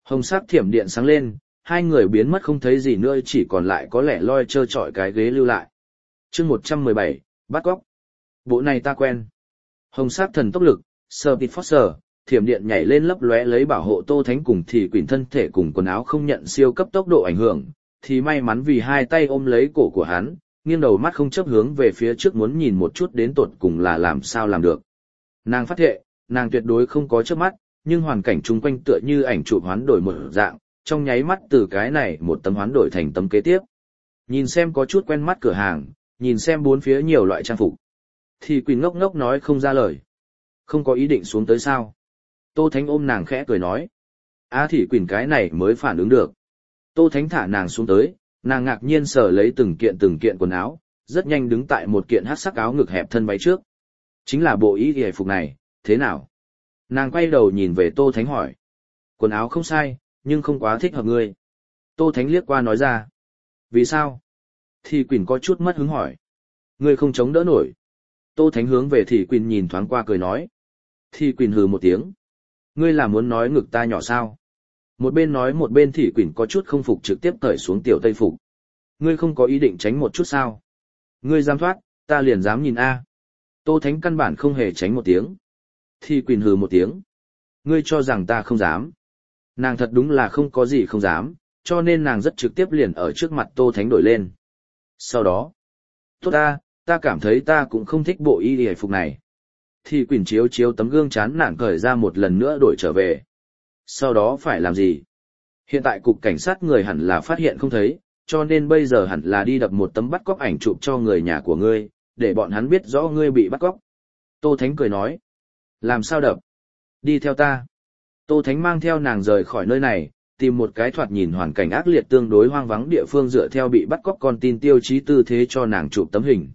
Hồng sắc thiểm điện sáng lên, hai người biến mất không thấy gì nữa, chỉ còn lại có lẽ loi trơ trọi cái ghế lưu lại. Chương 117, bắt cóc. Bộ này ta quen. Hồng sắc thần tốc lực, Speed Force, thiểm điện nhảy lên lấp lóe lấy bảo hộ Tô Thánh cùng thì quyển thân thể cùng quần áo không nhận siêu cấp tốc độ ảnh hưởng, thì may mắn vì hai tay ôm lấy cổ của hắn, nghiêng đầu mắt không chớp hướng về phía trước muốn nhìn một chút đến tột cùng là làm sao làm được. Nàng phát thệ, nàng tuyệt đối không có chớp mắt, nhưng hoàn cảnh chung quanh tựa như ảnh chụp hoán đổi một dạng, trong nháy mắt từ cái này một tấm hoán đổi thành tấm kế tiếp. Nhìn xem có chút quen mắt cửa hàng, nhìn xem bốn phía nhiều loại trang phục. Thì Quỳnh ngốc ngốc nói không ra lời. Không có ý định xuống tới sao? Tô Thánh ôm nàng khẽ cười nói. Thì Quỳnh cái này mới phản ứng được. Tô Thánh thả nàng xuống tới, nàng ngạc nhiên sờ lấy từng kiện quần áo, rất nhanh đứng tại một kiện hắc sắc áo ngực hẹp thân váy trước. Chính là bộ y y phục này, thế nào? Nàng quay đầu nhìn về Tô Thánh hỏi. Quần áo không sai, nhưng không quá thích hợp ngươi. Tô Thánh liếc qua nói ra. Vì sao? Thì Quỳnh có chút mất hứng hỏi. Ngươi không chống đỡ nổi. Tô Thánh hướng về Thì Quỳnh nhìn thoáng qua cười nói. Thì Quỳnh hừ một tiếng. Ngươi là muốn nói ngực ta nhỏ sao? Một bên nói một bên Thì Quỳnh có chút không phục trực tiếp cởi xuống tiểu tây phục. Ngươi không có ý định tránh một chút sao? Ngươi dám thoát, ta liền dám nhìn a. Tô Thánh căn bản không hề tránh một tiếng. Thì Quỳnh hừ một tiếng. Ngươi cho rằng ta không dám. Nàng thật đúng là không có gì không dám, cho nên nàng rất trực tiếp liền ở trước mặt Tô Thánh đổi lên. Sau đó, tốt ta cảm thấy ta cũng không thích bộ y y phục này. Thì Quỳnh chiếu tấm gương chán nản cởi ra một lần nữa đổi trở về. Sau đó phải làm gì? Hiện tại cục cảnh sát người hẳn là phát hiện không thấy, cho nên bây giờ hẳn là đi đập một tấm bắt cóc ảnh chụp cho người nhà của ngươi, để bọn hắn biết rõ ngươi bị bắt cóc. Tô Thánh cười nói. Làm sao đập? Đi theo ta. Tô Thánh mang theo nàng rời khỏi nơi này, tìm một cái thoạt nhìn hoàn cảnh ác liệt tương đối hoang vắng địa phương dựa theo bị bắt cóc con tin tiêu chí tư thế cho nàng chụp tấm hình.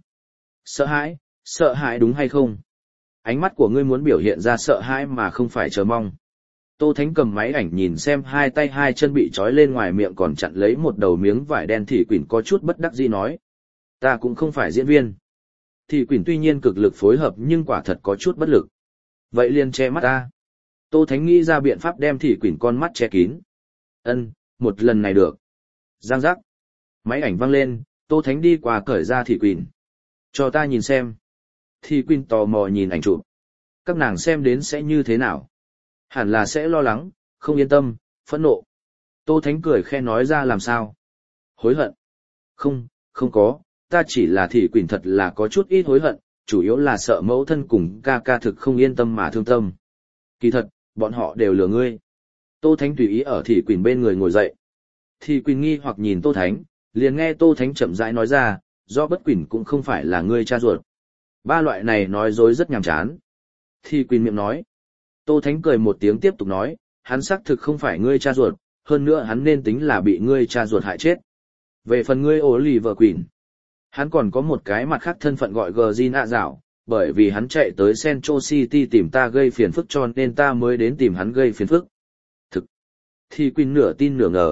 Sợ hãi đúng hay không? Ánh mắt của ngươi muốn biểu hiện ra sợ hãi mà không phải chờ mong. Tô Thánh cầm máy ảnh nhìn xem hai tay hai chân bị trói lên ngoài miệng còn chặn lấy một đầu miếng vải đen. Thì Quỳnh có chút bất đắc dĩ nói. Ta cũng không phải diễn viên. Thì Quỳnh tuy nhiên cực lực phối hợp nhưng quả thật có chút bất lực. Vậy liền che mắt ta. Tô Thánh nghĩ ra biện pháp đem Thì Quỳnh con mắt che kín. Một lần này được. Giang giác. Máy ảnh văng lên, Tô Thánh đi qua cởi ra Thì Quỳnh. Cho ta nhìn xem. Thì Quỳnh tò mò nhìn ảnh chụp. Các nàng xem đến sẽ như thế nào? Hẳn là sẽ lo lắng, không yên tâm, phẫn nộ. Tô Thánh cười khe nói ra làm sao? Hối hận. Không có, ta chỉ là Thì Quỳnh thật là có chút ít hối hận, chủ yếu là sợ mẫu thân cùng ca ca thực không yên tâm mà thương tâm. Kỳ thật, bọn họ đều lừa ngươi. Tô Thánh tùy ý ở Thì Quỳnh bên người ngồi dậy. Thì Quỳnh nghi hoặc nhìn Tô Thánh, liền nghe Tô Thánh chậm rãi nói ra, do bất Quỳnh cũng không phải là ngươi cha ruột. Ba loại này nói dối rất nhàm chán. Thì Quỳnh miệng nói. Tô Thánh cười một tiếng tiếp tục nói, hắn xác thực không phải ngươi cha ruột, hơn nữa hắn nên tính là bị ngươi cha ruột hại chết. Về phần ngươi Oliver Queen, hắn còn có một cái mặt khác thân phận gọi Gina Dạo, bởi vì hắn chạy tới Central City tìm ta gây phiền phức cho nên ta mới đến tìm hắn gây phiền phức. Thực. Thì Quỳnh nửa tin nửa ngờ.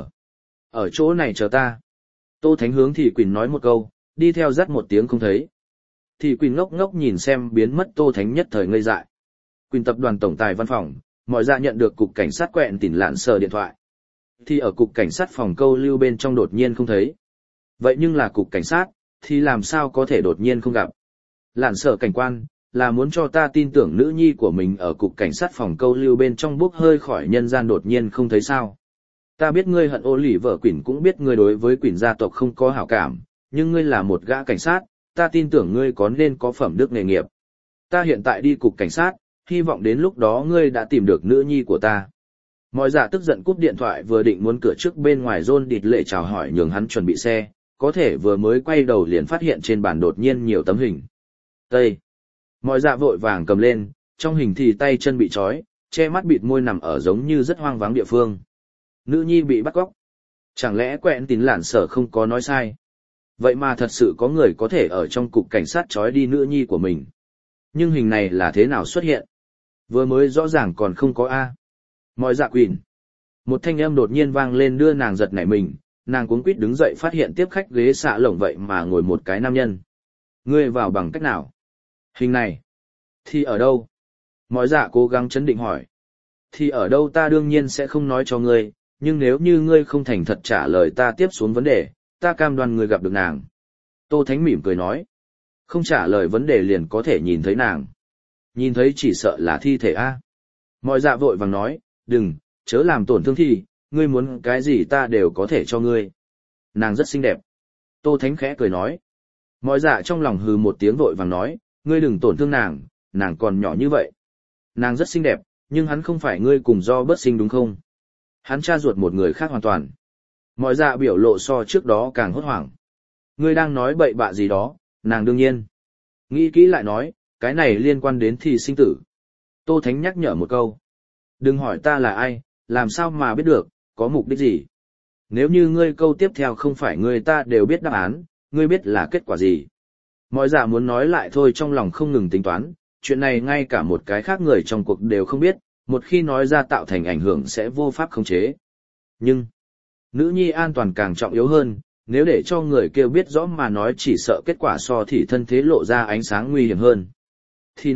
Ở chỗ này chờ ta. Tô Thánh hướng Thì Quỳnh nói một câu, đi theo dắt một tiếng không thấy. Thì Quỳnh ngốc ngốc nhìn xem biến mất Tô Thánh nhất thời ngây dại. Quỳnh tập đoàn tổng tài văn phòng, mọi dạ nhận được cục cảnh sát quẹn tỉnh lạn sờ điện thoại. Thì ở cục cảnh sát phòng câu lưu bên trong đột nhiên không thấy. Vậy nhưng là cục cảnh sát, thì làm sao có thể đột nhiên không gặp? Lạn sờ cảnh quan, là muốn cho ta tin tưởng nữ nhi của mình ở cục cảnh sát phòng câu lưu bên trong bốc hơi khỏi nhân gian đột nhiên không thấy sao. Ta biết ngươi hận Oliver Queen cũng biết ngươi đối với Queen gia tộc không có hảo cảm, nhưng ngươi là một gã cảnh sát, ta tin tưởng ngươi có nên có phẩm đức nghề nghiệp. Ta hiện tại đi cục cảnh sát, hy vọng đến lúc đó ngươi đã tìm được nữ nhi của ta. Mọi dạ tức giận cúp điện thoại vừa định muốn cửa trước bên ngoài John địt lệ chào hỏi nhường hắn chuẩn bị xe, có thể vừa mới quay đầu liền phát hiện trên bàn đột nhiên nhiều tấm hình. Tây. Mọi dạ vội vàng cầm lên, trong hình thì tay chân bị trói, che mắt bịt môi nằm ở giống như rất hoang vắng địa phương. Nữ nhi bị bắt cóc. Chẳng lẽ quẹn tín lản sở không có nói sai? Vậy mà thật sự có người có thể ở trong cục cảnh sát trói đi nữ nhi của mình. Nhưng hình này là thế nào xuất hiện? Vừa mới rõ ràng còn không có A. Mọi dạ Quỳnh. Một thanh âm đột nhiên vang lên đưa nàng giật nảy mình, nàng cuống quýt đứng dậy phát hiện tiếp khách ghế xạ lồng vậy mà ngồi một cái nam nhân. Ngươi vào bằng cách nào? Hình này. Thì ở đâu? Mọi dạ cố gắng chấn định hỏi. Thì ở đâu ta đương nhiên sẽ không nói cho ngươi, nhưng nếu như ngươi không thành thật trả lời ta tiếp xuống vấn đề, ta cam đoan ngươi gặp được nàng. Tô Thánh mỉm cười nói. Không trả lời vấn đề liền có thể nhìn thấy nàng. Nhìn thấy chỉ sợ là thi thể a. Mọi dạ vội vàng nói, đừng, chớ làm tổn thương thi, ngươi muốn cái gì ta đều có thể cho ngươi. Nàng rất xinh đẹp. Tô Thánh khẽ cười nói. Mọi dạ trong lòng hừ một tiếng vội vàng nói, ngươi đừng tổn thương nàng, nàng còn nhỏ như vậy. Nàng rất xinh đẹp, nhưng hắn không phải ngươi cùng do bớt sinh đúng không? Hắn cha ruột một người khác hoàn toàn. Mọi dạ biểu lộ so trước đó càng hốt hoảng. Ngươi đang nói bậy bạ gì đó, nàng đương nhiên. Nghĩ kỹ lại nói, cái này liên quan đến thi sinh tử. Tô Thánh nhắc nhở một câu. Đừng hỏi ta là ai, làm sao mà biết được, có mục đích gì. Nếu như ngươi câu tiếp theo không phải ngươi ta đều biết đáp án, ngươi biết là kết quả gì. Mọi dạ muốn nói lại thôi trong lòng không ngừng tính toán, chuyện này ngay cả một cái khác người trong cuộc đều không biết, một khi nói ra tạo thành ảnh hưởng sẽ vô pháp khống chế. Nhưng, nữ nhi an toàn càng trọng yếu hơn, nếu để cho người kêu biết rõ mà nói chỉ sợ kết quả so thì thân thế lộ ra ánh sáng nguy hiểm hơn. Thì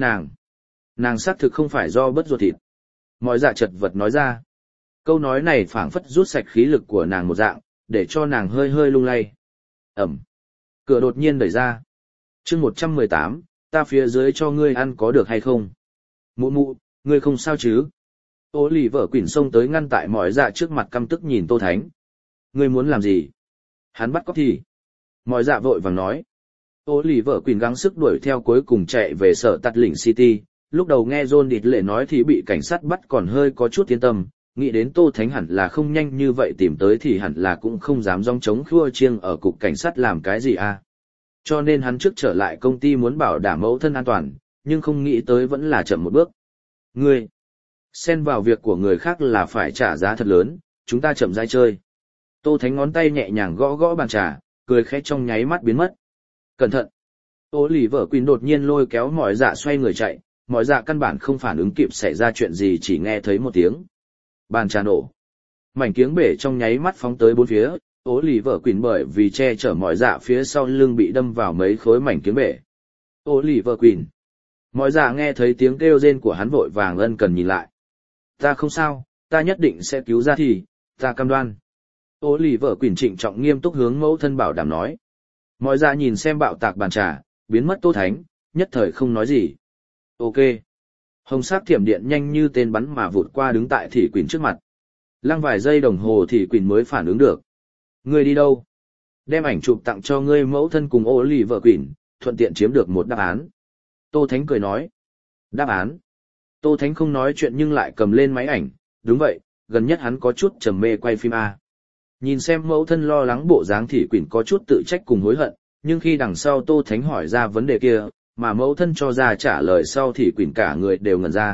nàng xác thực không phải do bất ruột thịt. Mọi dạ chật vật nói ra. Câu nói này phảng phất rút sạch khí lực của nàng một dạng, để cho nàng hơi hơi lung lay. Ẩm. Cửa đột nhiên đẩy ra. chương 118, ta phía dưới cho ngươi ăn có được hay không? Mụ mụ, ngươi không sao chứ? Ô lì vợ quỷ xông tới ngăn tại mọi dạ trước mặt căm tức nhìn Tô Thánh. Ngươi muốn làm gì? Hắn bắt cóc thì. Mọi dạ vội vàng nói. Ô lì vợ quỷ gắng sức đuổi theo cuối cùng chạy về sở tạt lĩnh City. Lúc đầu nghe John địt lệ nói thì bị cảnh sát bắt còn hơi có chút yên tâm. Nghĩ đến Tô Thánh hẳn là không nhanh như vậy tìm tới thì hẳn là cũng không dám rong trống khua chiêng ở cục cảnh sát làm cái gì à. Cho nên hắn trước trở lại công ty muốn bảo đảm mẫu thân an toàn, nhưng không nghĩ tới vẫn là chậm một bước. Ngươi, xen vào việc của người khác là phải trả giá thật lớn, chúng ta chậm rãi chơi. Tô Thánh ngón tay nhẹ nhàng gõ gõ bàn trà, cười khẽ trong nháy mắt biến mất. Cẩn thận! Ô lì vợ Quỳnh đột nhiên lôi kéo mọi dạ xoay người chạy, mọi dạ căn bản không phản ứng kịp xảy ra chuyện gì chỉ nghe thấy một tiếng. Bàn trà nổ. Mảnh kiếng bể trong nháy mắt phóng tới bốn phía, Ô lì vợ Quỳnh bởi vì che chở mọi dạ phía sau lưng bị đâm vào mấy khối mảnh kiếng bể. Ô lì vợ Quỳnh. Mọi dạ nghe thấy tiếng kêu rên của hắn vội vàng ân cần nhìn lại. Ta không sao, ta nhất định sẽ cứu ra thì, ta cam đoan. Ô lì vợ Quỳnh trịnh trọng nghiêm túc hướng mẫu thân bảo đảm nói. Mọi dạ nhìn xem bạo tạc bàn trà, biến mất Tô Thánh, nhất thời không nói gì. Ok. Hồng sắc thiểm điện nhanh như tên bắn mà vụt qua đứng tại Thị Quỳnh trước mặt. Lăng vài giây đồng hồ Thị Quỳnh mới phản ứng được. Ngươi đi đâu? Đem ảnh chụp tặng cho ngươi mẫu thân cùng ô lì vợ Quỳnh, thuận tiện chiếm được một đáp án. Tô Thánh cười nói. Đáp án? Tô Thánh không nói chuyện nhưng lại cầm lên máy ảnh. Đúng vậy, gần nhất hắn có chút trầm mê quay phim A. Nhìn xem mẫu thân lo lắng bộ dáng Thị Quỳnh có chút tự trách cùng hối hận, nhưng khi đằng sau Tô Thánh hỏi ra vấn đề kia, mà mẫu thân cho ra trả lời sau Thị Quỳnh cả người đều ngẩn ra.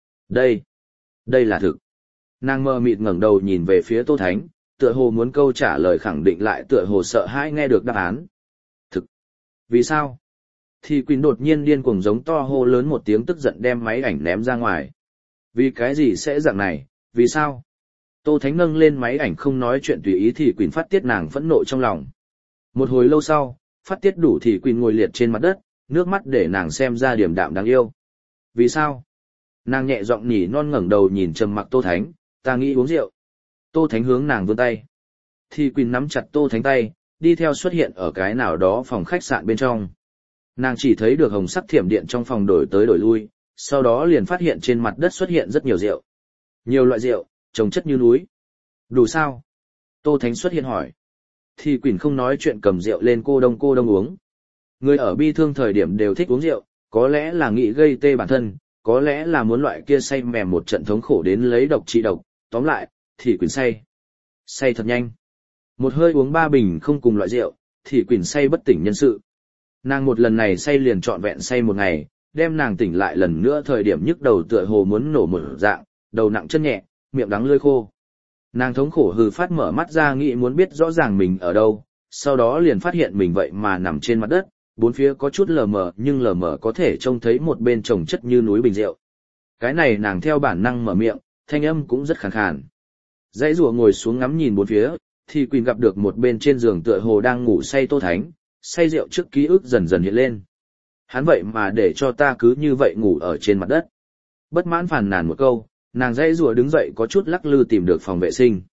Đây là thực. Nàng mơ mịt ngẩng đầu nhìn về phía Tô Thánh, tựa hồ muốn câu trả lời khẳng định lại tựa hồ sợ hãi nghe được đáp án. Thực. Vì sao? Thị Quỳnh đột nhiên điên cuồng giống to hô lớn một tiếng tức giận đem máy ảnh ném ra ngoài. Vì cái gì sẽ dạng này, vì sao? Tô Thánh nâng lên máy ảnh không nói chuyện tùy ý Thị Quỳnh phát tiết nàng phẫn nộ trong lòng. Một hồi lâu sau, phát tiết đủ Thị Quỳnh ngồi liệt trên mặt đất, nước mắt để nàng xem ra điềm đạm đáng yêu. Vì sao? Nàng nhẹ giọng nhỉ non ngẩng đầu nhìn trầm mặc Tô Thánh, ta nghĩ uống rượu. Tô Thánh hướng nàng vươn tay. Thị Quỳnh nắm chặt Tô Thánh tay, đi theo xuất hiện ở cái nào đó phòng khách sạn bên trong. Nàng chỉ thấy được hồng sắc thiểm điện trong phòng đổi tới đổi lui, sau đó liền phát hiện trên mặt đất xuất hiện rất nhiều rượu. Nhiều loại rượu, chồng chất như núi. Đủ sao? Tô Thánh xuất hiện hỏi. Thị Quỳnh không nói chuyện cầm rượu lên cô đông uống. Người ở bi thương thời điểm đều thích uống rượu, có lẽ là nghĩ gây tê bản thân, có lẽ là muốn loại kia say mềm một trận thống khổ đến lấy độc trị độc, tóm lại, Thị Quỳnh say. Say thật nhanh. Một hơi uống 3 bình không cùng loại rượu, Thị Quỳnh say bất tỉnh nhân sự. Nàng một lần này say liền trọn vẹn say một ngày, đem nàng tỉnh lại lần nữa thời điểm nhức đầu tựa hồ muốn nổ một dạng, đầu nặng chân nhẹ, miệng đắng lưỡi khô. Nàng thống khổ hừ phát mở mắt ra nghĩ muốn biết rõ ràng mình ở đâu, sau đó liền phát hiện mình vậy mà nằm trên mặt đất, bốn phía có chút lờ mờ nhưng lờ mờ có thể trông thấy một bên chồng chất như núi bình rượu. Cái này nàng theo bản năng mở miệng, thanh âm cũng rất khàn khàn. Dãy rùa ngồi xuống ngắm nhìn bốn phía, thì Quỳnh gặp được một bên trên giường tựa hồ đang ngủ say Tô Thánh, say rượu trước ký ức dần dần hiện lên. Hắn vậy mà để cho ta cứ như vậy ngủ ở trên mặt đất. Bất mãn phàn nàn một câu, nàng dãy rùa đứng dậy có chút lắc lư tìm được phòng vệ sinh.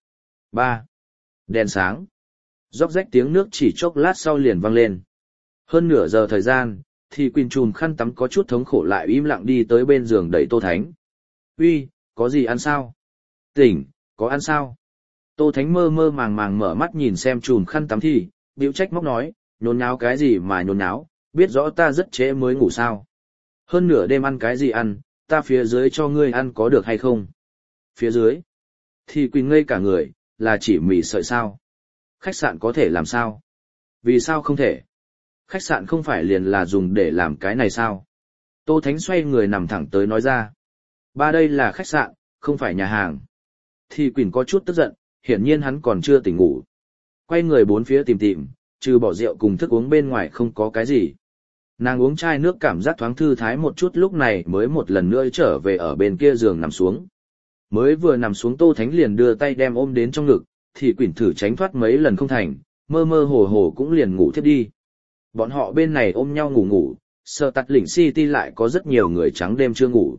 3. Đèn sáng. Róc rách tiếng nước chỉ chốc lát sau liền vang lên. Hơn nửa giờ thời gian, thì Quỳnh chùm khăn tắm có chút thống khổ lại im lặng đi tới bên giường đẩy Tô Thánh. Uy, có gì ăn sao? Tỉnh, có ăn sao? Tô Thánh mơ mơ màng màng mở mắt nhìn xem chùm khăn tắm thì, bĩu trách móc nói, nhốn nháo cái gì mà nhốn nháo, biết rõ ta rất trễ mới ngủ sao. Hơn nửa đêm ăn cái gì ăn, ta phía dưới cho ngươi ăn có được hay không? Phía dưới? Thì Quỳnh ngây cả người, là chỉ mì sợi sao? Khách sạn có thể làm sao? Vì sao không thể? Khách sạn không phải liền là dùng để làm cái này sao? Tô Thánh xoay người nằm thẳng tới nói ra. Ba đây là khách sạn, không phải nhà hàng. Thì Quỳnh có chút tức giận, hiển nhiên hắn còn chưa tỉnh ngủ. Quay người bốn phía tìm tìm, trừ bỏ rượu cùng thức uống bên ngoài không có cái gì. Nàng uống chai nước cảm giác thoáng thư thái một chút lúc này mới một lần nữa trở về ở bên kia giường nằm xuống. Mới vừa nằm xuống Tô Thánh liền đưa tay đem ôm đến trong ngực, thì Quỳnh thử tránh thoát mấy lần không thành, mơ mơ hồ hồ cũng liền ngủ thiếp đi. Bọn họ bên này ôm nhau ngủ ngủ, Sở Tạt Lĩnh City lại có rất nhiều người trắng đêm chưa ngủ.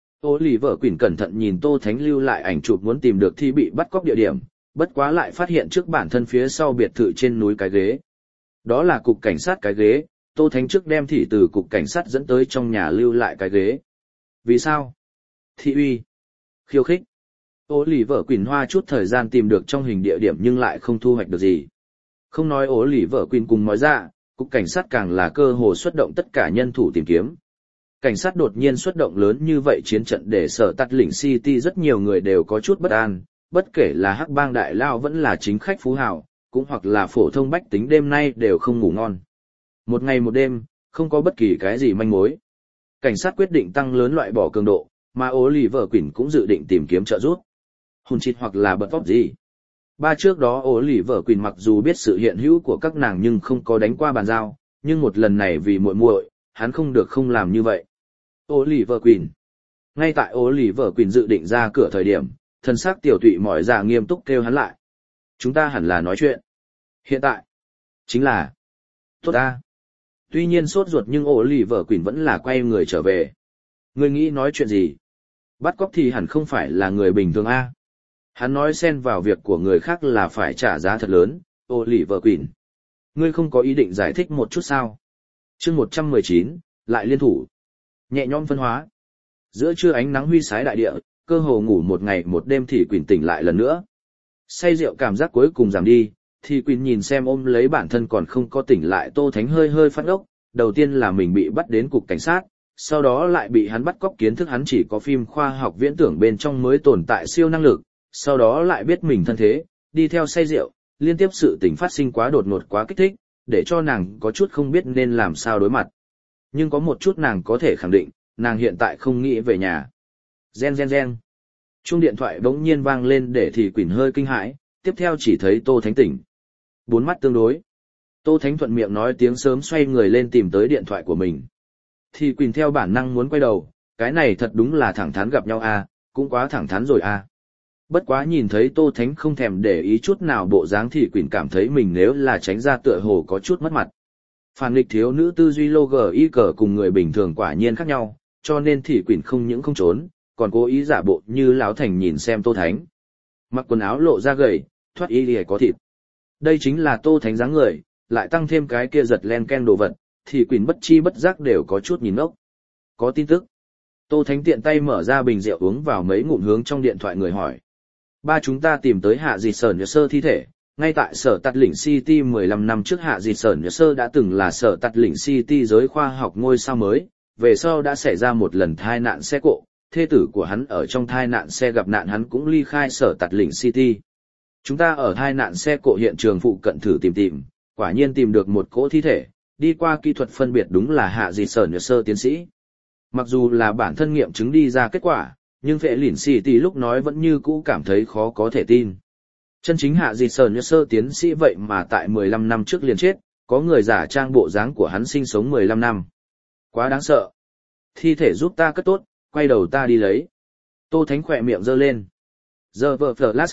Ô lì vợ Quỳnh cẩn thận nhìn Tô Thánh lưu lại ảnh chụp muốn tìm được thì bị bắt cóc địa điểm, bất quá lại phát hiện trước bản thân phía sau biệt thự trên núi cái ghế. Đó là cục cảnh sát cái ghế, Tô Thánh trước đem thị từ cục cảnh sát dẫn tới trong nhà lưu lại cái ghế. Vì sao? Thị uy. Khiêu khích. Ô lì vợ Quỳnh hoa chút thời gian tìm được trong hình địa điểm nhưng lại không thu hoạch được gì. Không nói ố lì vợ Quỳnh cùng nói ra, cục cảnh sát càng là cơ hồ xuất động tất cả nhân thủ tìm kiếm. Cảnh sát đột nhiên xuất động lớn như vậy chiến trận để Sở Tạt Lĩnh City rất nhiều người đều có chút bất an, bất kể là hắc bang đại lao vẫn là chính khách phú hào, cũng hoặc là phổ thông bách tính đêm nay đều không ngủ ngon. Một ngày một đêm, không có bất kỳ cái gì manh mối. Cảnh sát quyết định tăng lớn loại bỏ cường độ, mà ố lì vợ Quỳnh cũng dự định tìm kiếm trợ giúp. Hùn chít hoặc là bật vóc gì. Ba trước đó ố lì vợ Quỳnh mặc dù biết sự hiện hữu của các nàng nhưng không có đánh qua bàn giao, nhưng một lần này vì muội muội, hắn không được không làm như vậy. Ố lì vợ Quỳnh. Ngay tại ố lì vợ Quỳnh dự định ra cửa thời điểm, thân xác tiểu tụy mỏi ra nghiêm túc kêu hắn lại. Chúng ta hẳn là nói chuyện. Hiện tại. Chính là. Tốt ta. Tuy nhiên sốt ruột nhưng ố lì vợ Quỳnh vẫn là quay người trở về. Ngươi nghĩ nói chuyện gì? Bắt cóc thì hẳn không phải là người bình thường a. Hắn nói xen vào việc của người khác là phải trả giá thật lớn, ô lì vợ Quỳnh. Ngươi không có ý định giải thích một chút sao? chương 119, lại liên thủ. Nhẹ nhõm phân hóa. Giữa trưa ánh nắng huy sái đại địa, cơ hồ ngủ một ngày một đêm thì Quỳnh tỉnh lại lần nữa. Say rượu cảm giác cuối cùng giảm đi, thì Quỳnh nhìn xem ôm lấy bản thân còn không có tỉnh lại Tô Thánh hơi hơi phát ốc. Đầu tiên là mình bị bắt đến cục cảnh sát, sau đó lại bị hắn bắt cóc kiến thức hắn chỉ có phim khoa học viễn tưởng bên trong mới tồn tại siêu năng lực, sau đó lại biết mình thân thế, đi theo say rượu, liên tiếp sự tình phát sinh quá đột ngột quá kích thích, để cho nàng có chút không biết nên làm sao đối mặt. Nhưng có một chút nàng có thể khẳng định, nàng hiện tại không nghĩ về nhà. Gen gen gen. Chuông điện thoại bỗng nhiên vang lên để thì Quỳnh hơi kinh hãi, tiếp theo chỉ thấy Tô Thánh tỉnh. Bốn mắt tương đối. Tô Thánh thuận miệng nói tiếng sớm xoay người lên tìm tới điện thoại của mình. Thì Quỳnh theo bản năng muốn quay đầu, cái này thật đúng là thẳng thắn gặp nhau a, cũng quá thẳng thắn rồi a. Bất quá nhìn thấy Tô Thánh không thèm để ý chút nào bộ dáng thì Quỳnh cảm thấy mình nếu là tránh ra tựa hồ có chút mất mặt. Phản nghịch thiếu nữ tư duy logic cùng người bình thường quả nhiên khác nhau, cho nên thì Quỳnh không những không trốn, còn cố ý giả bộ như láo thành nhìn xem Tô Thánh. Mặc quần áo lộ ra gầy, thoát y lìa có thịt. Đây chính là Tô Thánh dáng người, lại tăng thêm cái kia giật len ken đồ vật, thì Quỳnh bất chi bất giác đều có chút nhìn ốc. Có tin tức. Tô Thánh tiện tay mở ra bình rượu uống vào mấy ngụm hướng trong điện thoại người hỏi. Ba chúng ta tìm tới Hạ Dịt Sởn Sơ thi thể, ngay tại Sở Tạt Lĩnh City 15 năm trước Hạ Dịt Sởn Sơ đã từng là Sở Tạt Lĩnh City giới khoa học ngôi sao mới, về sau đã xảy ra một lần thai nạn xe cộ, thê tử của hắn ở trong thai nạn xe gặp nạn hắn cũng ly khai Sở Tạt Lĩnh City. Chúng ta ở thai nạn xe cộ hiện trường phụ cận thử tìm, quả nhiên tìm được một cỗ thi thể, đi qua kỹ thuật phân biệt đúng là Hạ Dịt Sởn Sơ tiến sĩ. Mặc dù là bản thân nghiệm chứng đi ra kết quả, nhưng Phệ Lìn City lúc nói vẫn như cũ cảm thấy khó có thể tin. Chân chính Hạ Dịt Sởn Sơ tiến sĩ vậy mà tại 15 năm trước liền chết, có người giả trang bộ dáng của hắn sinh sống 15 năm. Quá đáng sợ. Thi thể giúp ta cất tốt, quay đầu ta đi lấy. Tô Thánh khỏe miệng giơ lên. Giờ vợ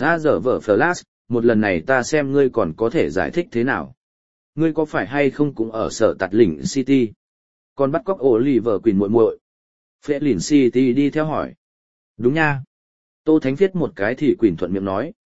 Flash, một lần này ta xem ngươi còn có thể giải thích thế nào. Ngươi có phải hay không cũng ở Sở Tạt Lĩnh City? Còn bắt cóc Oliver Quỳnh muội muội. Phệ Lìn City đi theo hỏi. Đúng nha. Tô Thánh viết một cái thì Quỳnh thuận miệng nói.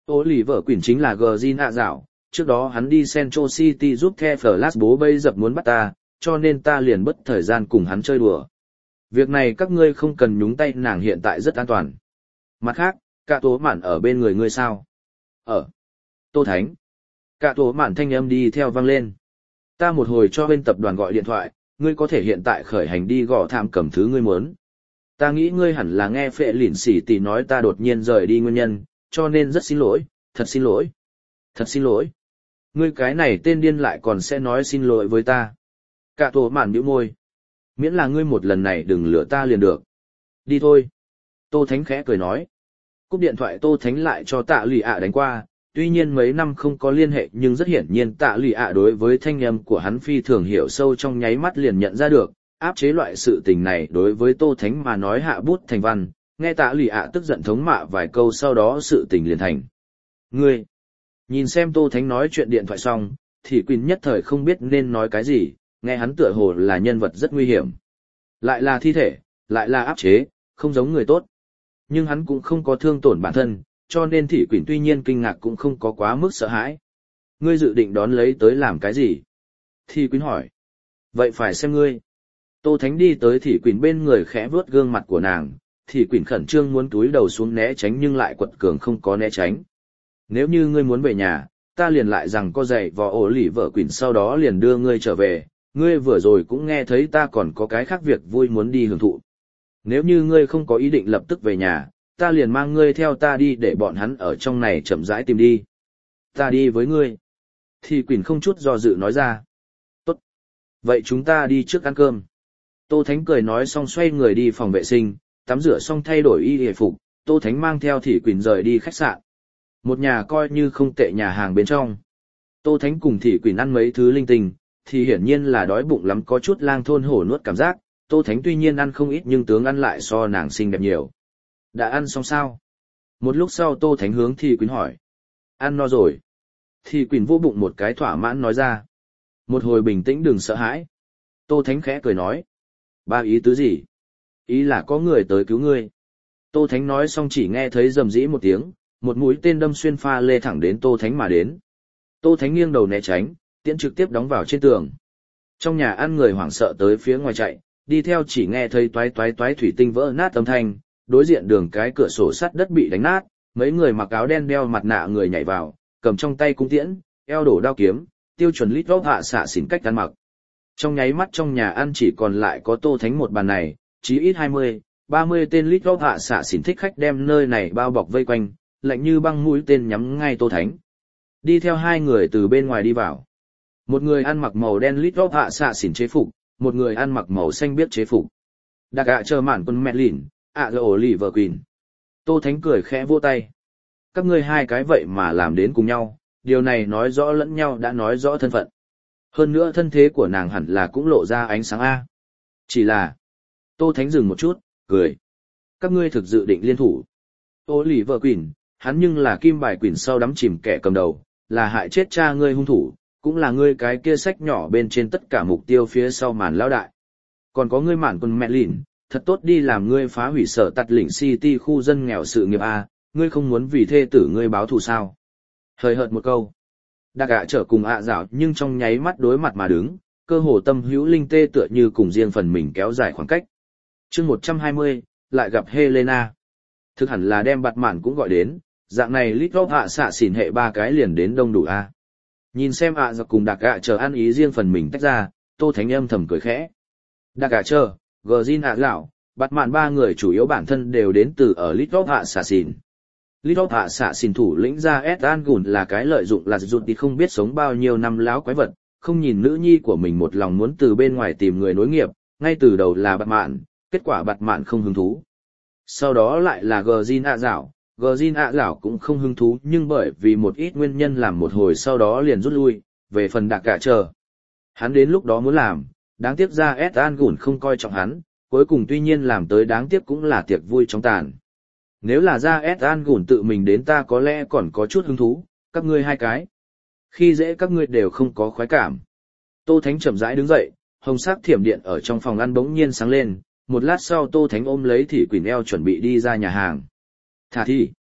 Oliver Queen chính là Gjin ạ dạo, trước đó hắn đi Central City giúp The Flash bố bây dập muốn bắt ta, cho nên ta liền bất thời gian cùng hắn chơi đùa. Việc này các ngươi không cần nhúng tay, nàng hiện tại rất an toàn. Mặt khác, cả tố mạn ở bên người ngươi sao? Ở. Tô Thánh. Cả tố mạn thanh âm đi theo vang lên. Ta một hồi cho bên tập đoàn gọi điện thoại, ngươi có thể hiện tại khởi hành đi gõ thảm cầm thứ ngươi muốn. Ta nghĩ ngươi hẳn là nghe phệ lỉn xỉ tỷ nói ta đột nhiên rời đi nguyên nhân, cho nên rất xin lỗi, thật xin lỗi. Thật xin lỗi. Ngươi cái này tên điên lại còn sẽ nói xin lỗi với ta. Cả tổ mạn bĩu môi. Miễn là ngươi một lần này đừng lừa ta liền được. Đi thôi. Tô Thánh khẽ cười nói. Cúp điện thoại Tô Thánh lại cho Tạ Lì ạ đánh qua, tuy nhiên mấy năm không có liên hệ nhưng rất hiển nhiên Tạ Lì ạ đối với thanh âm của hắn phi thường hiểu sâu, trong nháy mắt liền nhận ra được, áp chế loại sự tình này đối với Tô Thánh mà nói hạ bút thành văn, nghe Tạ Lì ạ tức giận thống mạ vài câu sau đó sự tình liền thành. Ngươi! Nhìn xem Tô Thánh nói chuyện điện thoại xong, thì Quỳnh nhất thời không biết nên nói cái gì, nghe hắn tựa hồ là nhân vật rất nguy hiểm. Lại là thi thể, lại là áp chế, không giống người tốt. Nhưng hắn cũng không có thương tổn bản thân, cho nên Thị Quỳnh tuy nhiên kinh ngạc cũng không có quá mức sợ hãi. Ngươi dự định đón lấy tới làm cái gì? Thị Quỳnh hỏi. Vậy phải xem ngươi. Tô Thánh đi tới Thị Quỳnh bên người khẽ vuốt gương mặt của nàng, Thị Quỳnh khẩn trương muốn túi đầu xuống né tránh nhưng lại quật cường không có né tránh. Nếu như ngươi muốn về nhà, ta liền lại rằng có dạy vò ổ lỉ vợ Quỳnh sau đó liền đưa ngươi trở về, ngươi vừa rồi cũng nghe thấy ta còn có cái khác việc vui muốn đi hưởng thụ. Nếu như ngươi không có ý định lập tức về nhà, ta liền mang ngươi theo ta đi để bọn hắn ở trong này chậm rãi tìm đi. Ta đi với ngươi. Thì Quỳnh không chút do dự nói ra. Tốt. Vậy chúng ta đi trước ăn cơm. Tô Thánh cười nói xong xoay người đi phòng vệ sinh, tắm rửa xong thay đổi y hề phục, Tô Thánh mang theo Thị Quỳnh rời đi khách sạn. Một nhà coi như không tệ nhà hàng bên trong. Tô Thánh cùng Thị Quỳnh ăn mấy thứ linh tinh, thì hiển nhiên là đói bụng lắm, có chút lang thôn hổ nuốt cảm giác. Tô Thánh tuy nhiên ăn không ít nhưng tướng ăn lại so nàng xinh đẹp nhiều. Đã ăn xong sao? Một lúc sau Tô Thánh hướng Thị Quỳnh hỏi. Ăn no rồi. Thị Quỳnh vô bụng một cái thỏa mãn nói ra. Một hồi bình tĩnh đừng sợ hãi. Tô Thánh khẽ cười nói. Ba ý tứ gì? Ý là có người tới cứu ngươi. Tô Thánh nói xong chỉ nghe thấy rầm rĩ một tiếng, một mũi tên đâm xuyên pha lê thẳng đến Tô Thánh mà đến. Tô Thánh nghiêng đầu né tránh, tiễn trực tiếp đóng vào trên tường. Trong nhà ăn người hoảng sợ tới phía ngoài chạy, đi theo chỉ nghe thấy toái toái toái thủy tinh vỡ nát âm thanh, đối diện đường cái cửa sổ sắt đất bị đánh nát, mấy người mặc áo đen đeo mặt nạ người nhảy vào, cầm trong tay cung tiễn, eo đổ đao kiếm, tiêu chuẩn lít lót hạ xạ xỉn cách ăn mặc. Trong nháy mắt trong nhà ăn chỉ còn lại có Tô Thánh một bàn này, chí ít 20, 30 tên lít lót hạ xạ xỉn thích khách đem nơi này bao bọc vây quanh, lạnh như băng mũi tên nhắm ngay Tô Thánh. Đi theo hai người từ bên ngoài đi vào. Một người ăn mặc màu đen lít lót hạ xạ xỉn chế phục, một người ăn mặc màu xanh biếc chế phục. Đặc ạ chờ mạn quân mẹ lìn, ạ gờ ổ lì vợ Quỳnh. Tô Thánh cười khẽ vỗ tay. Các ngươi hai cái vậy mà làm đến cùng nhau, điều này nói rõ lẫn nhau đã nói rõ thân phận. Hơn nữa thân thế của nàng hẳn là cũng lộ ra ánh sáng A. Chỉ là... Tô Thánh dừng một chút, cười. Các ngươi thực dự định liên thủ. Ổ lì vợ Quỳnh, hắn nhưng là kim bài Quỳnh sau đắm chìm kẻ cầm đầu, là hại chết cha ngươi hung thủ, cũng là ngươi cái kia sách nhỏ bên trên tất cả mục tiêu phía sau màn lão đại. Còn có ngươi mạn quân mẹ lìn, thật tốt đi làm ngươi phá hủy sở tạt lĩnh city khu dân nghèo sự nghiệp A, ngươi không muốn vì thê tử ngươi báo thù sao. Hời hợt một câu. Đặc ạ trở cùng ạ dạo nhưng trong nháy mắt đối mặt mà đứng, cơ hồ tâm hữu linh tê tựa như cùng riêng phần mình kéo dài khoảng cách. chương 120, lại gặp Helena. Thực hẳn là đem bạt mạn cũng gọi đến, dạng này lít lót hạ xạ xỉn hệ ba cái liền đến đông đủ A. Nhìn xem ạ dạo cùng đặc ạ chờ ăn ý riêng phần mình tách ra, Tô Thánh âm thầm cười khẽ. Đặc ạ chờ, Gjin ạ lão, bạt mạn ba người chủ yếu bản thân đều đến từ ở lít lót hạ xạ xỉn. Lít lót hạ xạ xỉn thủ lĩnh ra S. Angun là cái lợi dụng là rụt đi không biết sống bao nhiêu năm láo quái vật, không nhìn nữ nhi của mình một lòng muốn từ bên ngoài tìm người nối nghiệp, ngay từ đầu là bạt mạn, kết quả bạt mạn không hứng thú. Sau đó lại là Gjin ạ dạo, Gjin ạ dạo cũng không hứng thú nhưng bởi vì một ít nguyên nhân làm một hồi sau đó liền rút lui, về phần đặc cả chờ. Hắn đến lúc đó muốn làm, đáng tiếc ra S. Angun không coi trọng hắn, cuối cùng tuy nhiên làm tới đáng tiếc cũng là tiệc vui trong tàn. Nếu là ra S. Angun tự mình đến ta có lẽ còn có chút hứng thú, các ngươi hai cái. Khi dễ các ngươi đều không có khoái cảm. Tô Thánh chậm rãi đứng dậy, hồng sắc thiểm điện ở trong phòng ăn bỗng nhiên sáng lên, một lát sau Tô Thánh ôm lấy Thị Quỳnh eo chuẩn bị đi ra nhà hàng. Thả Thị.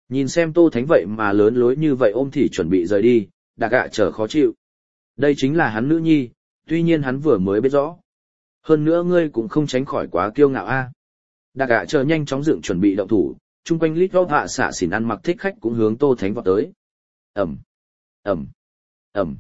Nhìn xem Tô Thánh vậy mà lớn lối như vậy ôm thì chuẩn bị rời đi, Đạc ạ trở khó chịu. Đây chính là hắn nữ nhi, tuy nhiên hắn vừa mới biết rõ. Hơn nữa ngươi cũng không tránh khỏi quá kiêu ngạo a. Đạc ạ trở nhanh chóng dựng chuẩn bị động thủ, chung quanh lít góp hạ xạ xỉn ăn mặc thích khách cũng hướng Tô Thánh vọt tới. Ẩm, Ẩm, Ẩm.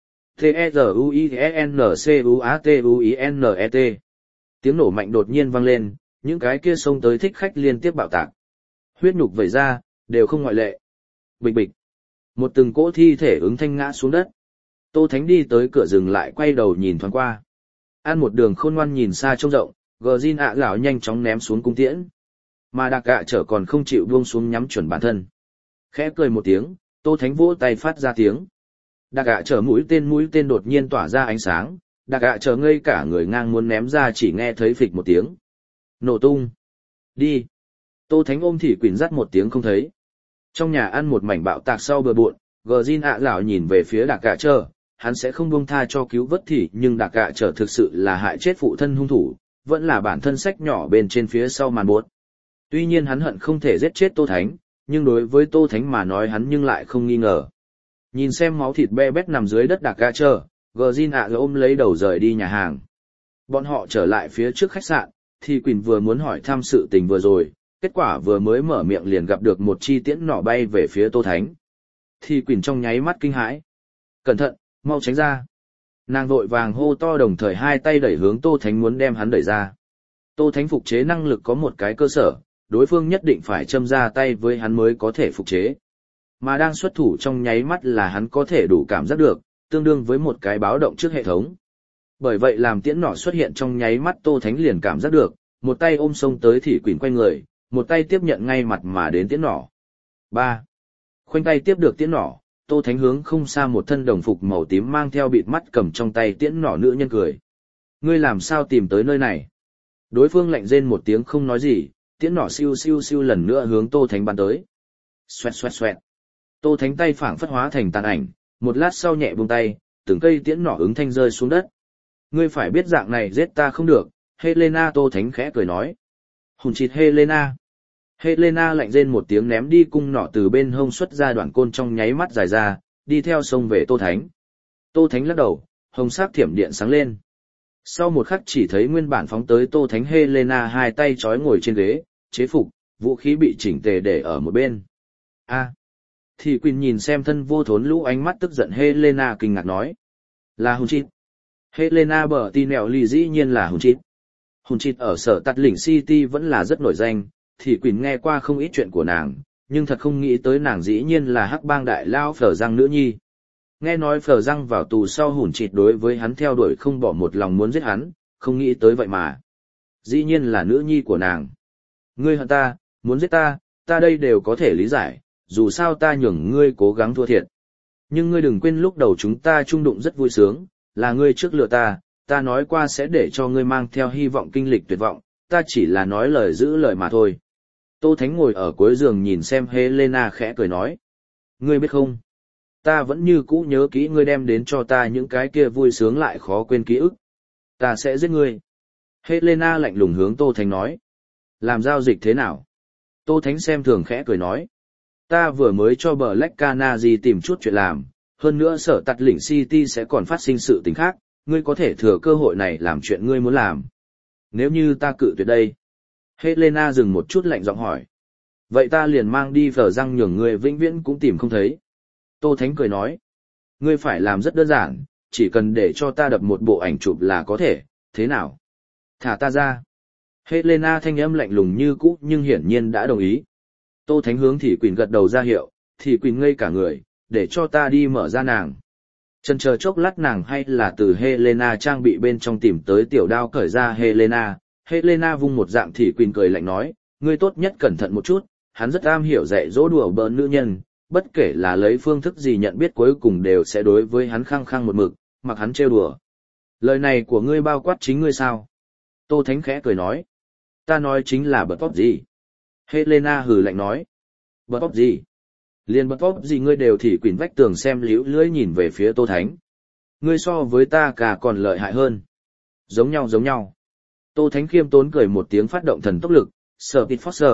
T-E-Z-U-I-N-C-U-A-T-U-I-N-E-T. Tiếng nổ mạnh đột nhiên vang lên, những cái kia xông tới thích khách liên tiếp bạo tạc. Huyết nhục vẩy ra, đều không ngoại lệ. Bịch bịch. Một từng cỗ thi thể ứng thanh ngã xuống đất. Tô Thánh đi tới cửa rừng lại quay đầu nhìn thoáng qua. Ăn một đường khôn ngoan nhìn xa trông rộng, gờ Jin ạ lão nhanh chóng ném xuống cung tiễn. Mà Đạc ạ trở còn không chịu buông xuống nhắm chuẩn bản thân. Khẽ cười một tiếng, Tô Thánh vỗ tay phát ra tiếng. Đạc ạ trở mũi tên đột nhiên tỏa ra ánh sáng, Đạc ạ trở ngây cả người ngang muốn ném ra chỉ nghe thấy phịch một tiếng. Nổ tung. Đi. Tô Thánh ôm thì quỳnh dắt một tiếng không thấy. Trong nhà ăn một mảnh bạo tạc sau bừa bộn, gờ Jin ạ lão nhìn về phía Đạc ạ trở, hắn sẽ không buông tha cho cứu vớt thì nhưng Đạc ạ trở thực sự là hại chết phụ thân hung thủ, vẫn là bản thân sách nhỏ bên trên phía sau màn buốt. Tuy nhiên hắn hận không thể giết chết Tô Thánh, nhưng đối với Tô Thánh mà nói hắn nhưng lại không nghi ngờ. Nhìn xem máu thịt be bét nằm dưới đất Đạc ạ trở, gờ Jin ạ ôm lấy đầu rời đi nhà hàng. Bọn họ trở lại phía trước khách sạn, thì Quỳnh vừa muốn hỏi thăm sự tình vừa rồi, kết quả vừa mới mở miệng liền gặp được một chi tiễn nỏ bay về phía Tô Thánh. Thì Quỳnh trong nháy mắt kinh hãi. Cẩn thận, mau tránh ra. Nàng vội vàng hô to đồng thời hai tay đẩy hướng Tô Thánh muốn đem hắn đẩy ra. Tô Thánh phục chế năng lực có một cái cơ sở, đối phương nhất định phải châm ra tay với hắn mới có thể phục chế. Mà đang xuất thủ trong nháy mắt là hắn có thể đủ cảm giác được, tương đương với một cái báo động trước hệ thống. Bởi vậy làm tiễn nỏ xuất hiện trong nháy mắt Tô Thánh liền cảm giác được, một tay ôm xông tới thì Quỳnh quay người, một tay tiếp nhận ngay mặt mà đến tiễn nỏ. 3. Khoanh tay tiếp được tiễn nỏ, Tô Thánh hướng không xa một thân đồng phục màu tím mang theo bịt mắt cầm trong tay tiễn nỏ nữ nhân cười. Ngươi làm sao tìm tới nơi này? Đối phương lạnh rên một tiếng không nói gì, tiễn nỏ siêu siêu siêu lần nữa hướng Tô Thánh bắn tới. Xoẹt xoẹt xoẹt. Tô Thánh tay phảng phất hóa thành tàn ảnh, một lát sau nhẹ buông tay, từng cây tiễn nỏ ứng thanh rơi xuống đất. Ngươi phải biết dạng này giết ta không được, Helena. Tô Thánh khẽ cười nói. Hùn chịt Helena. Helena lạnh rên một tiếng ném đi cung nỏ từ bên hông xuất ra đoạn côn trong nháy mắt dài ra, đi theo sông về Tô Thánh. Tô Thánh lắc đầu, hồng sắc thiểm điện sáng lên. Sau một khắc chỉ thấy nguyên bản phóng tới Tô Thánh Helena hai tay trói ngồi trên ghế, chế phục, vũ khí bị chỉnh tề để ở một bên. A. Thì Quỳnh nhìn xem thân vô thốn lũ ánh mắt tức giận Helena kinh ngạc nói. Là Hùn chịt. Helena bở tin nẹo lì dĩ nhiên là Hùn chịt. Hùn chịt ở sở tạt lỉnh City vẫn là rất nổi danh, thì Quỳnh nghe qua không ít chuyện của nàng, nhưng thật không nghĩ tới nàng dĩ nhiên là hắc bang đại lao Phở Răng nữ nhi. Nghe nói Phở Răng vào tù sau Hùn chịt đối với hắn theo đuổi không bỏ một lòng muốn giết hắn, không nghĩ tới vậy mà. Dĩ nhiên là nữ nhi của nàng. Ngươi hận ta, muốn giết ta, ta đây đều có thể lý giải, dù sao ta nhường ngươi cố gắng thua thiệt. Nhưng ngươi đừng quên lúc đầu chúng ta chung đụng rất vui sướng, là ngươi trước lừa ta nói qua sẽ để cho ngươi mang theo hy vọng kinh lịch tuyệt vọng, ta chỉ là nói lời giữ lời mà thôi. Tô Thánh ngồi ở cuối giường nhìn xem Helena khẽ cười nói. Ngươi biết không? Ta vẫn như cũ nhớ kỹ ngươi đem đến cho ta những cái kia vui sướng lại khó quên ký ức. Ta sẽ giết ngươi. Helena lạnh lùng hướng Tô Thánh nói. Làm giao dịch thế nào? Tô Thánh xem thường khẽ cười nói. Ta vừa mới cho Black Canary tìm chút chuyện làm, hơn nữa sở tạt lỉnh City sẽ còn phát sinh sự tình khác, ngươi có thể thừa cơ hội này làm chuyện ngươi muốn làm. Nếu như ta cự tuyệt đây. Helena dừng một chút lạnh giọng hỏi. Vậy ta liền mang đi Phở Răng nhường ngươi vĩnh viễn cũng tìm không thấy. Tô Thánh cười nói. Ngươi phải làm rất đơn giản, chỉ cần để cho ta đập một bộ ảnh chụp là có thể, thế nào? Thả ta ra. Helena thanh âm lạnh lùng như cũ nhưng hiển nhiên đã đồng ý. Tô Thánh hướng Thì Quỳnh gật đầu ra hiệu, Thì Quỳnh ngây cả người, để cho ta đi mở ra nàng. Chần chờ chốc lát nàng hay là từ Helena trang bị bên trong tìm tới tiểu đao cởi ra Helena. Helena vung một dạng Thì Quỳnh cười lạnh nói, ngươi tốt nhất cẩn thận một chút, hắn rất am hiểu dạy dỗ đùa bỡn nữ nhân, bất kể là lấy phương thức gì nhận biết cuối cùng đều sẽ đối với hắn khăng khăng một mực, mặc hắn trêu đùa. Lời này của ngươi bao quát chính ngươi sao? Tô Thánh khẽ cười nói, ta nói chính là bật bóp gì? Helena hừ lạnh nói, bật bóp gì? Liên bật bóp gì ngươi đều Thì Quỳnh vách tường xem liễu lưỡi nhìn về phía Tô Thánh. Ngươi so với ta cả còn lợi hại hơn. Giống nhau. Tô Thánh khiêm tốn cười một tiếng phát động thần tốc lực, Speed Force,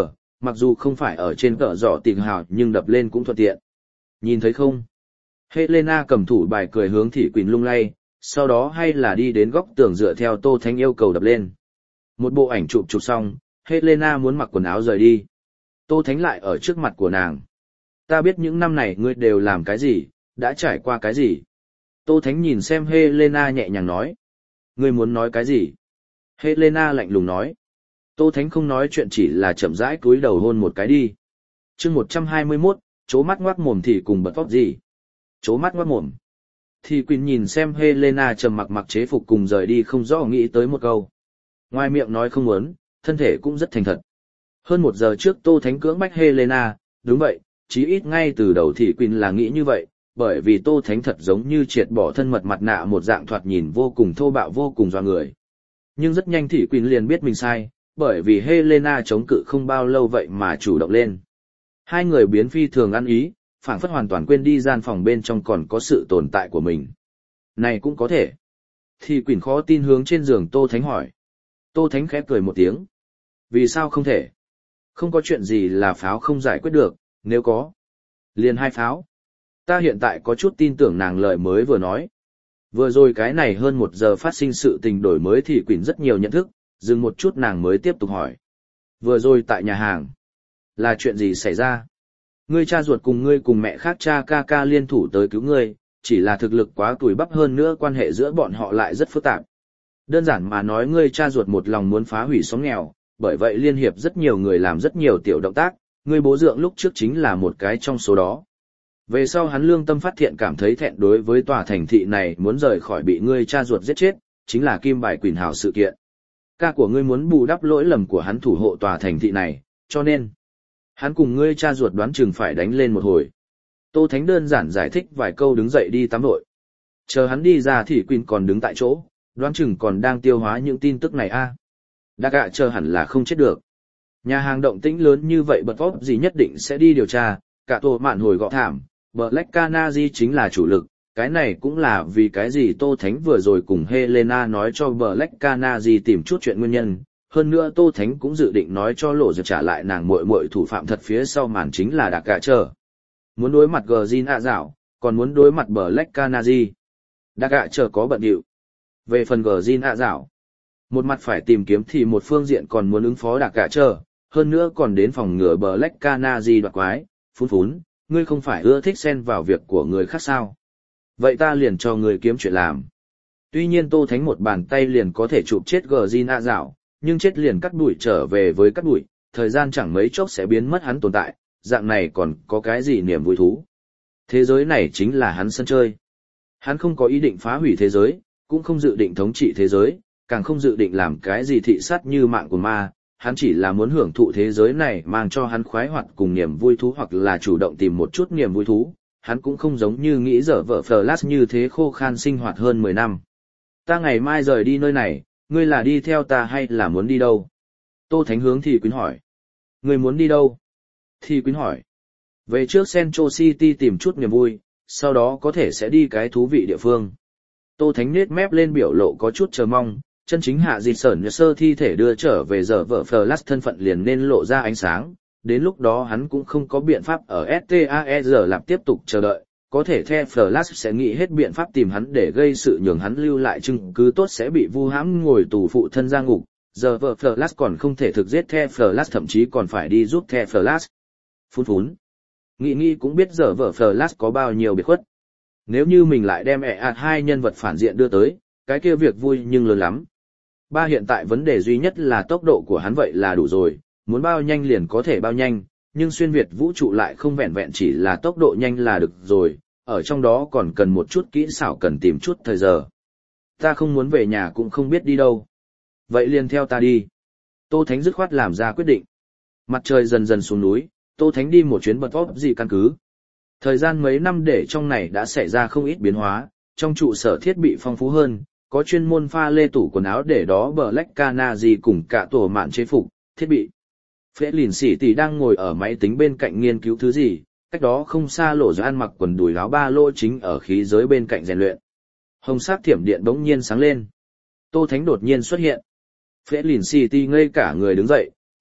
mặc dù không phải ở trên cỡ giỏ tình hào nhưng đập lên cũng thuận tiện. Nhìn thấy không? Helena cầm thủ bài cười hướng Thị Quỳnh lung lay, sau đó hay là đi đến góc tường dựa theo Tô Thánh yêu cầu đập lên. Một bộ ảnh chụp xong, Helena muốn mặc quần áo rời đi. Tô Thánh lại ở trước mặt của nàng. Ta biết những năm này ngươi đều làm cái gì, đã trải qua cái gì. Tô Thánh nhìn xem Helena nhẹ nhàng nói. Ngươi muốn nói cái gì? Helena lạnh lùng nói. Tô Thánh không nói chuyện, chỉ là chậm rãi cúi đầu hôn một cái đi. chương 121, chố mắt ngoác mồm thì cùng bật vóc gì? Chố mắt ngoác mồm. Thì Quỳnh nhìn xem Helena trầm mặc chế phục cùng rời đi, không rõ nghĩ tới một câu. Ngoài miệng nói không muốn, thân thể cũng rất thành thật. Hơn 1 giờ trước Tô Thánh cưỡng bách Helena, đúng vậy, chí ít ngay từ đầu Thị Quỳnh là nghĩ như vậy, bởi vì Tô Thánh thật giống như triệt bỏ thân mật mặt nạ một dạng thoạt nhìn vô cùng thô bạo vô cùng doa người. Nhưng rất nhanh Thị Quỳnh liền biết mình sai, bởi vì Helena chống cự không bao lâu vậy mà chủ động lên. Hai người biến phi thường ăn ý, phảng phất hoàn toàn quên đi gian phòng bên trong còn có sự tồn tại của mình. Này cũng có thể. Thị Quỳnh khó tin hướng trên giường Tô Thánh hỏi. Tô Thánh khẽ cười một tiếng. Vì sao không thể? Không có chuyện gì là pháo không giải quyết được, nếu có. Liền 2 pháo. Ta hiện tại có chút tin tưởng nàng lời mới vừa nói. Vừa rồi cái này hơn 1 giờ phát sinh sự tình đổi mới Thị Quỳnh rất nhiều nhận thức, dừng một chút nàng mới tiếp tục hỏi. Vừa rồi tại nhà hàng, là chuyện gì xảy ra? Ngươi cha ruột cùng ngươi cùng mẹ khác cha ca ca liên thủ tới cứu ngươi, chỉ là thực lực quá tủi bắp hơn nữa quan hệ giữa bọn họ lại rất phức tạp. Đơn giản mà nói ngươi cha ruột một lòng muốn phá hủy xóm nghèo, bởi vậy liên hiệp rất nhiều người làm rất nhiều tiểu động tác, ngươi bố dượng lúc trước chính là một cái trong số đó. Về sau hắn lương tâm phát thiện cảm thấy thẹn đối với tòa thành thị này muốn rời khỏi bị ngươi cha ruột giết chết, chính là Kim Bài Quỳnh Hào sự kiện. Ca của ngươi muốn bù đắp lỗi lầm của hắn thủ hộ tòa thành thị này, cho nên hắn cùng ngươi cha ruột đoán chừng phải đánh lên một hồi. Tô Thánh đơn giản giải thích vài câu đứng dậy đi tắm vội. Chờ hắn đi ra thì Quỳnh còn đứng tại chỗ, đoán chừng còn đang tiêu hóa những tin tức này a. Đã gạ chờ hẳn là không chết được. Nhà hàng động tĩnh lớn như vậy bật vóp gì nhất định sẽ đi điều tra, cả tổ mạn hồi gõ thảm, Black Canary chính là chủ lực, cái này cũng là vì cái gì Tô Thánh vừa rồi cùng Helena nói cho Black Canary tìm chút chuyện nguyên nhân. Hơn nữa Tô Thánh cũng dự định nói cho Lộ Diệp trả lại nàng muội muội thủ phạm thật phía sau màn chính là Đạc Gạ Chờ. Muốn đối mặt Gjin ạ dạo, còn muốn đối mặt Black Canary. Đạc Gạ Chờ có bận điệu. Về phần Gjin ạ dạo, một mặt phải tìm kiếm thì một phương diện còn muốn ứng phó Đạc Gạ Chờ, hơn nữa còn đến phòng ngừa Black Canary đoạt quái, phún, ngươi không phải ưa thích xen vào việc của người khác sao? Vậy ta liền cho ngươi kiếm chuyện làm. Tuy nhiên Tô Thánh một bàn tay liền có thể chụp chết Gjin ạ dạo, nhưng chết liền cắt đuổi trở về với cắt đuổi, thời gian chẳng mấy chốc sẽ biến mất hắn tồn tại, dạng này còn có cái gì niềm vui thú. Thế giới này chính là hắn sân chơi. Hắn không có ý định phá hủy thế giới, cũng không dự định thống trị thế giới, càng không dự định làm cái gì thị sát như mạng của ma, hắn chỉ là muốn hưởng thụ thế giới này mang cho hắn khoái hoạt cùng niềm vui thú hoặc là chủ động tìm một chút niềm vui thú. Hắn cũng không giống như nghĩ dở vợ Flash như thế khô khan sinh hoạt hơn 10 năm. Ta ngày mai rời đi nơi này, ngươi là đi theo ta hay là muốn đi đâu? Tô Thánh hướng Thị Quỳnh hỏi. Ngươi muốn đi đâu? Thị Quỳnh hỏi. Về trước Central City tìm chút niềm vui, sau đó có thể sẽ đi cái thú vị địa phương. Tô Thánh nết mép lên biểu lộ có chút chờ mong, chân chính hạ dịch sởn sơ thi thể đưa trở về giờ vợ Flash thân phận liền nên lộ ra ánh sáng, đến lúc đó hắn cũng không có biện pháp ở STAER lạp tiếp tục chờ đợi, có thể The Flash sẽ nghĩ hết biện pháp tìm hắn để gây sự nhường hắn lưu lại chứng cứ tốt sẽ bị vu hãm ngồi tù phụ thân ra ngục, giờ vợ Flash còn không thể thực giết The Flash thậm chí còn phải đi giúp The Flash. Phún. Nghĩ cũng biết giờ vợ Flash có bao nhiêu biệt khuất. Nếu như mình lại đem hai nhân vật phản diện đưa tới, cái kia việc vui nhưng lớn lắm. Ba hiện tại vấn đề duy nhất là tốc độ của hắn vậy là đủ rồi, muốn bao nhanh liền có thể bao nhanh, nhưng xuyên việt vũ trụ lại không vẹn vẹn chỉ là tốc độ nhanh là được rồi, ở trong đó còn cần một chút kỹ xảo cần tìm chút thời giờ. Ta không muốn về nhà cũng không biết đi đâu. Vậy liền theo ta đi. Tô Thánh dứt khoát làm ra quyết định. Mặt trời dần dần xuống núi, Tô Thánh đi một chuyến bật vóp gì căn cứ. Thời gian mấy năm để trong này đã xảy ra không ít biến hóa, trong trụ sở thiết bị phong phú hơn, có chuyên môn pha lê tủ quần áo để đó Black Canary cùng cả tổ mạn chế phục, thiết bị. Phế lìn xỉ tỷ đang ngồi ở máy tính bên cạnh nghiên cứu thứ gì, cách đó không xa Lộ Ra ăn mặc quần đùi áo ba lô chính ở khí giới bên cạnh rèn luyện. Hồng sắc thiểm điện bỗng nhiên sáng lên. Tô Thánh đột nhiên xuất hiện. Phế lìn xỉ tỷ ngây cả người đứng dậy,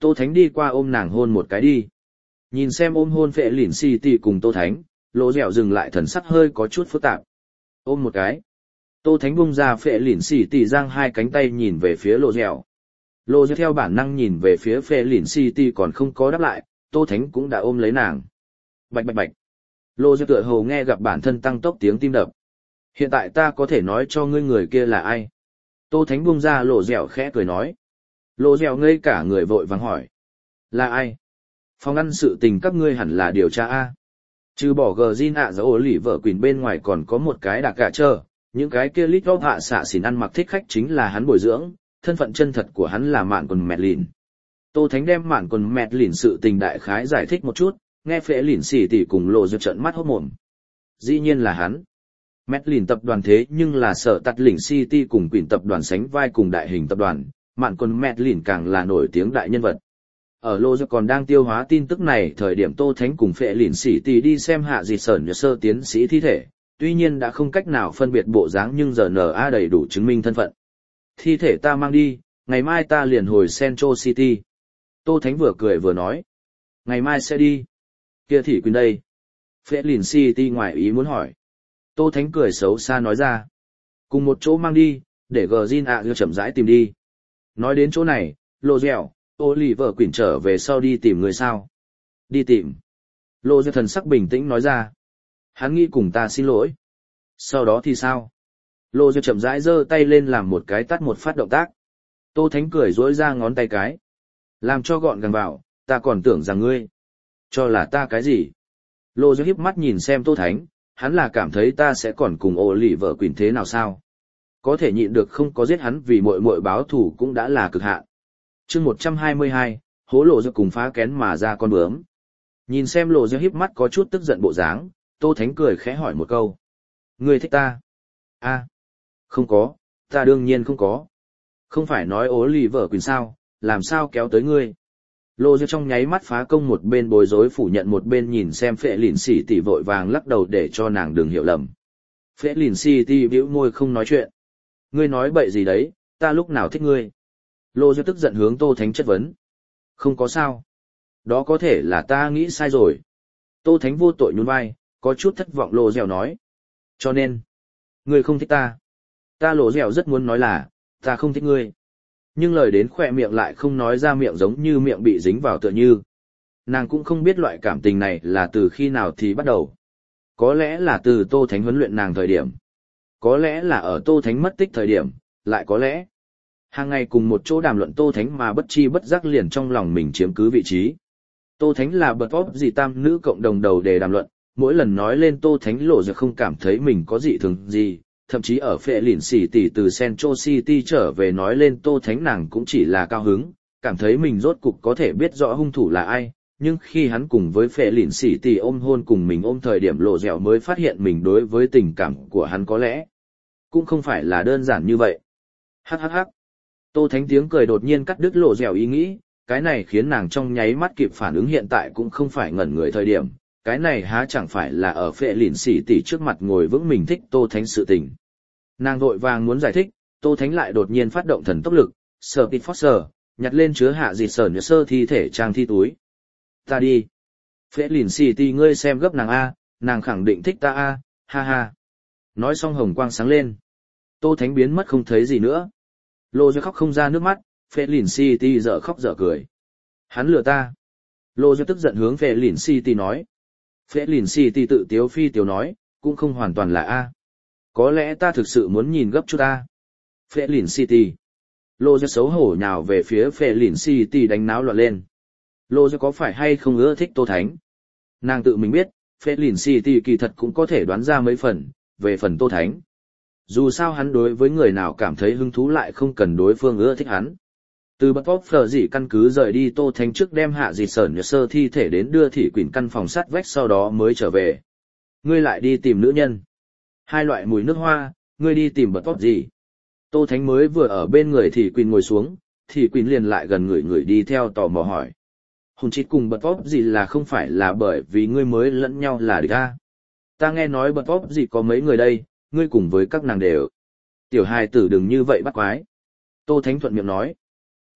Tô Thánh đi qua ôm nàng hôn một cái đi. Nhìn xem ôm hôn phệ lìn xì tì cùng Tô Thánh, Lộ Dẻo dừng lại, thần sắc hơi có chút phức tạp. Ôm một cái. Tô Thánh bung ra phệ lìn xì tì, giang hai cánh tay nhìn về phía Lộ Dẻo. Lộ Dẻo theo bản năng nhìn về phía phệ lìn xì tì, còn không có đáp lại, Tô Thánh cũng đã ôm lấy nàng. Bạch bạch bạch. Lộ Dẻo tựa hồ nghe gặp bản thân tăng tốc tiếng tim đập. Hiện tại ta có thể nói cho ngươi người kia là ai? Tô Thánh bung ra, Lộ Dẻo khẽ cười nói. Lộ Dẻo ngây cả người, vội vàng hỏi. Là ai? Phòng ăn sự tình các ngươi hẳn là điều tra A. Trừ bỏ gờ Jin ạ dấu ổ lỉ vợ quỳnh bên ngoài còn có một cái đặc cả chờ, những cái kia lít góp hạ xạ xỉn ăn mặc thích khách chính là hắn bồi dưỡng, thân phận chân thật của hắn là mạn quần mẹt lìn. Tô Thánh đem mạn quần mẹt lìn sự tình đại khái giải thích một chút, nghe phệ lìn xỉ tỉ cùng Lộ Dẻo trợn mắt hốt mồm. Dĩ nhiên là hắn. Mẹt lìn tập đoàn thế nhưng là sở tạt lỉnh City cùng quỳnh tập đoàn sánh vai cùng đại hình tập đoàn, mạn quần mẹt lìn càng là nổi tiếng đại nhân vật. Ở Lộ Dẻo còn đang tiêu hóa tin tức này thời điểm Tô Thánh cùng phệ lìn xỉ tỉ đi xem hạ dịt sởn sơ tiến sĩ thi thể, tuy nhiên đã không cách nào phân biệt bộ dáng nhưng giờ NA đầy đủ chứng minh thân phận. Thi thể ta mang đi, ngày mai ta liền hồi Central City. Tô Thánh vừa cười vừa nói. Ngày mai sẽ đi. Kia thì Quỳnh đây. Phệ lìn City ngoài ý muốn hỏi. Tô Thánh cười xấu xa nói ra. Cùng một chỗ mang đi, để Gjin ạ chậm rãi tìm đi. Nói đến chỗ này, Lộ Dẻo, Oliver Quỳnh trở về sau đi tìm người sao? Đi tìm. Lộ Dẻo thần sắc bình tĩnh nói ra. Hắn nghĩ cùng ta xin lỗi. Sau đó thì sao? Lộ Dẻo chậm rãi giơ tay lên làm một cái tát một phát động tác. Tô Thánh cười duỗi ra ngón tay cái. Làm cho gọn gàng vào, ta còn tưởng rằng ngươi. Cho là ta cái gì? Lộ Dẻo híp mắt nhìn xem Tô Thánh, hắn là cảm thấy ta sẽ còn cùng Oliver Quỳnh thế nào sao? Có thể nhịn được không có giết hắn vì muội muội báo thù cũng đã là cực hạn. Chương 122, hố Lộ Dẻo cùng phá kén mà ra con bướm. Nhìn xem Lộ Dẻo híp mắt có chút tức giận bộ dáng, Tô Thánh cười khẽ hỏi một câu. Ngươi thích ta? A, không có, ta đương nhiên không có. Không phải nói Oliver Quỳnh sao, làm sao kéo tới ngươi? Lộ Dẻo trong nháy mắt phá công, một bên bối rối phủ nhận một bên nhìn xem phệ lìn xỉ tỉ, vội vàng lắc đầu để cho nàng đừng hiểu lầm. Phệ lìn xỉ tỉ bĩu môi không nói chuyện. Ngươi nói bậy gì đấy, ta lúc nào thích ngươi? Lộ Dẻo tức giận hướng Tô Thánh chất vấn. Không có sao. Đó có thể là ta nghĩ sai rồi. Tô Thánh vô tội nhún vai, có chút thất vọng. Lộ Dẻo nói. Cho nên, ngươi không thích ta. Ta Lộ Dẻo rất muốn nói là, ta không thích ngươi. Nhưng lời đến khỏe miệng lại không nói ra miệng, giống như miệng bị dính vào tựa như. Nàng cũng không biết loại cảm tình này là từ khi nào thì bắt đầu. Có lẽ là từ Tô Thánh huấn luyện nàng thời điểm. Có lẽ là ở Tô Thánh mất tích thời điểm, lại có lẽ hàng ngày cùng một chỗ đàm luận Tô Thánh mà bất chi bất giác liền trong lòng mình chiếm cứ vị trí. Tô Thánh là bật óc gì tam nữ cộng đồng đầu để đàm luận, mỗi lần nói lên Tô Thánh, Lộ Dẻo không cảm thấy mình có dị thường gì, thậm chí ở phệ lìn xỉ tỉ từ Central City trở về nói lên Tô Thánh nàng cũng chỉ là cao hứng, cảm thấy mình rốt cục có thể biết rõ hung thủ là ai. Nhưng khi hắn cùng với phệ lìn xỉ tỉ ôm hôn cùng mình ôm thời điểm, Lộ Dẻo mới phát hiện mình đối với tình cảm của hắn có lẽ cũng không phải là đơn giản như vậy. Hắc hắc hắc. Tô Thánh tiếng cười đột nhiên cắt đứt Lộ Dẻo ý nghĩ, cái này khiến nàng trong nháy mắt kịp phản ứng, hiện tại cũng không phải ngẩn người thời điểm, cái này há chẳng phải là ở phệ lìn xỉ tỉ trước mặt ngồi vững mình thích Tô Thánh sự tình. Nàng vội vàng muốn giải thích, Tô Thánh lại đột nhiên phát động thần tốc lực, Speed Force, nhặt lên chứa hạ dịt sởn sơ thi thể trang thi túi. Ta đi. Phệ lìn xỉ tỉ ngươi xem gấp nàng A, nàng khẳng định thích ta A, ha ha. Nói xong hồng quang sáng lên. Tô Thánh biến mất không thấy gì nữa. Lộ Dẻo khóc không ra nước mắt, phệ lìn City dở khóc dở cười. Hắn lừa ta. Lộ Dẻo tức giận hướng phệ lìn City nói. Phệ lìn City tự tiếu phi tiếu nói, cũng không hoàn toàn là A. Có lẽ ta thực sự muốn nhìn gấp chút A. Phệ lìn City. Lộ Dẻo xấu hổ nhào về phía phệ lìn City đánh náo loạn lên. Lộ Dẻo có phải hay không ưa thích Tô Thánh? Nàng tự mình biết, phệ lìn City kỳ thật cũng có thể đoán ra mấy phần, về phần Tô Thánh. Dù sao hắn đối với người nào cảm thấy hứng thú lại không cần đối phương ưa thích hắn. Từ bất óc phở dị căn cứ rời đi, Tô Thánh trước đem hạ dịt sởn sơ thi thể đến đưa thị quỷ căn phòng sát vách, sau đó mới trở về. Ngươi lại đi tìm nữ nhân. Hai loại mùi nước hoa, ngươi đi tìm bất óc gì? Tô Thánh mới vừa ở bên người thị quỷ ngồi xuống, thị quỷ liền lại gần người đi theo tò mò hỏi. Hùn chít cùng bật óc gì là không phải là bởi vì ngươi mới lẫn nhau là địch a? Ta nghe nói bật óc gì có mấy người đây, ngươi cùng với các nàng đều. Tiểu hài tử đừng như vậy bắt quái. Tô Thánh thuận miệng nói.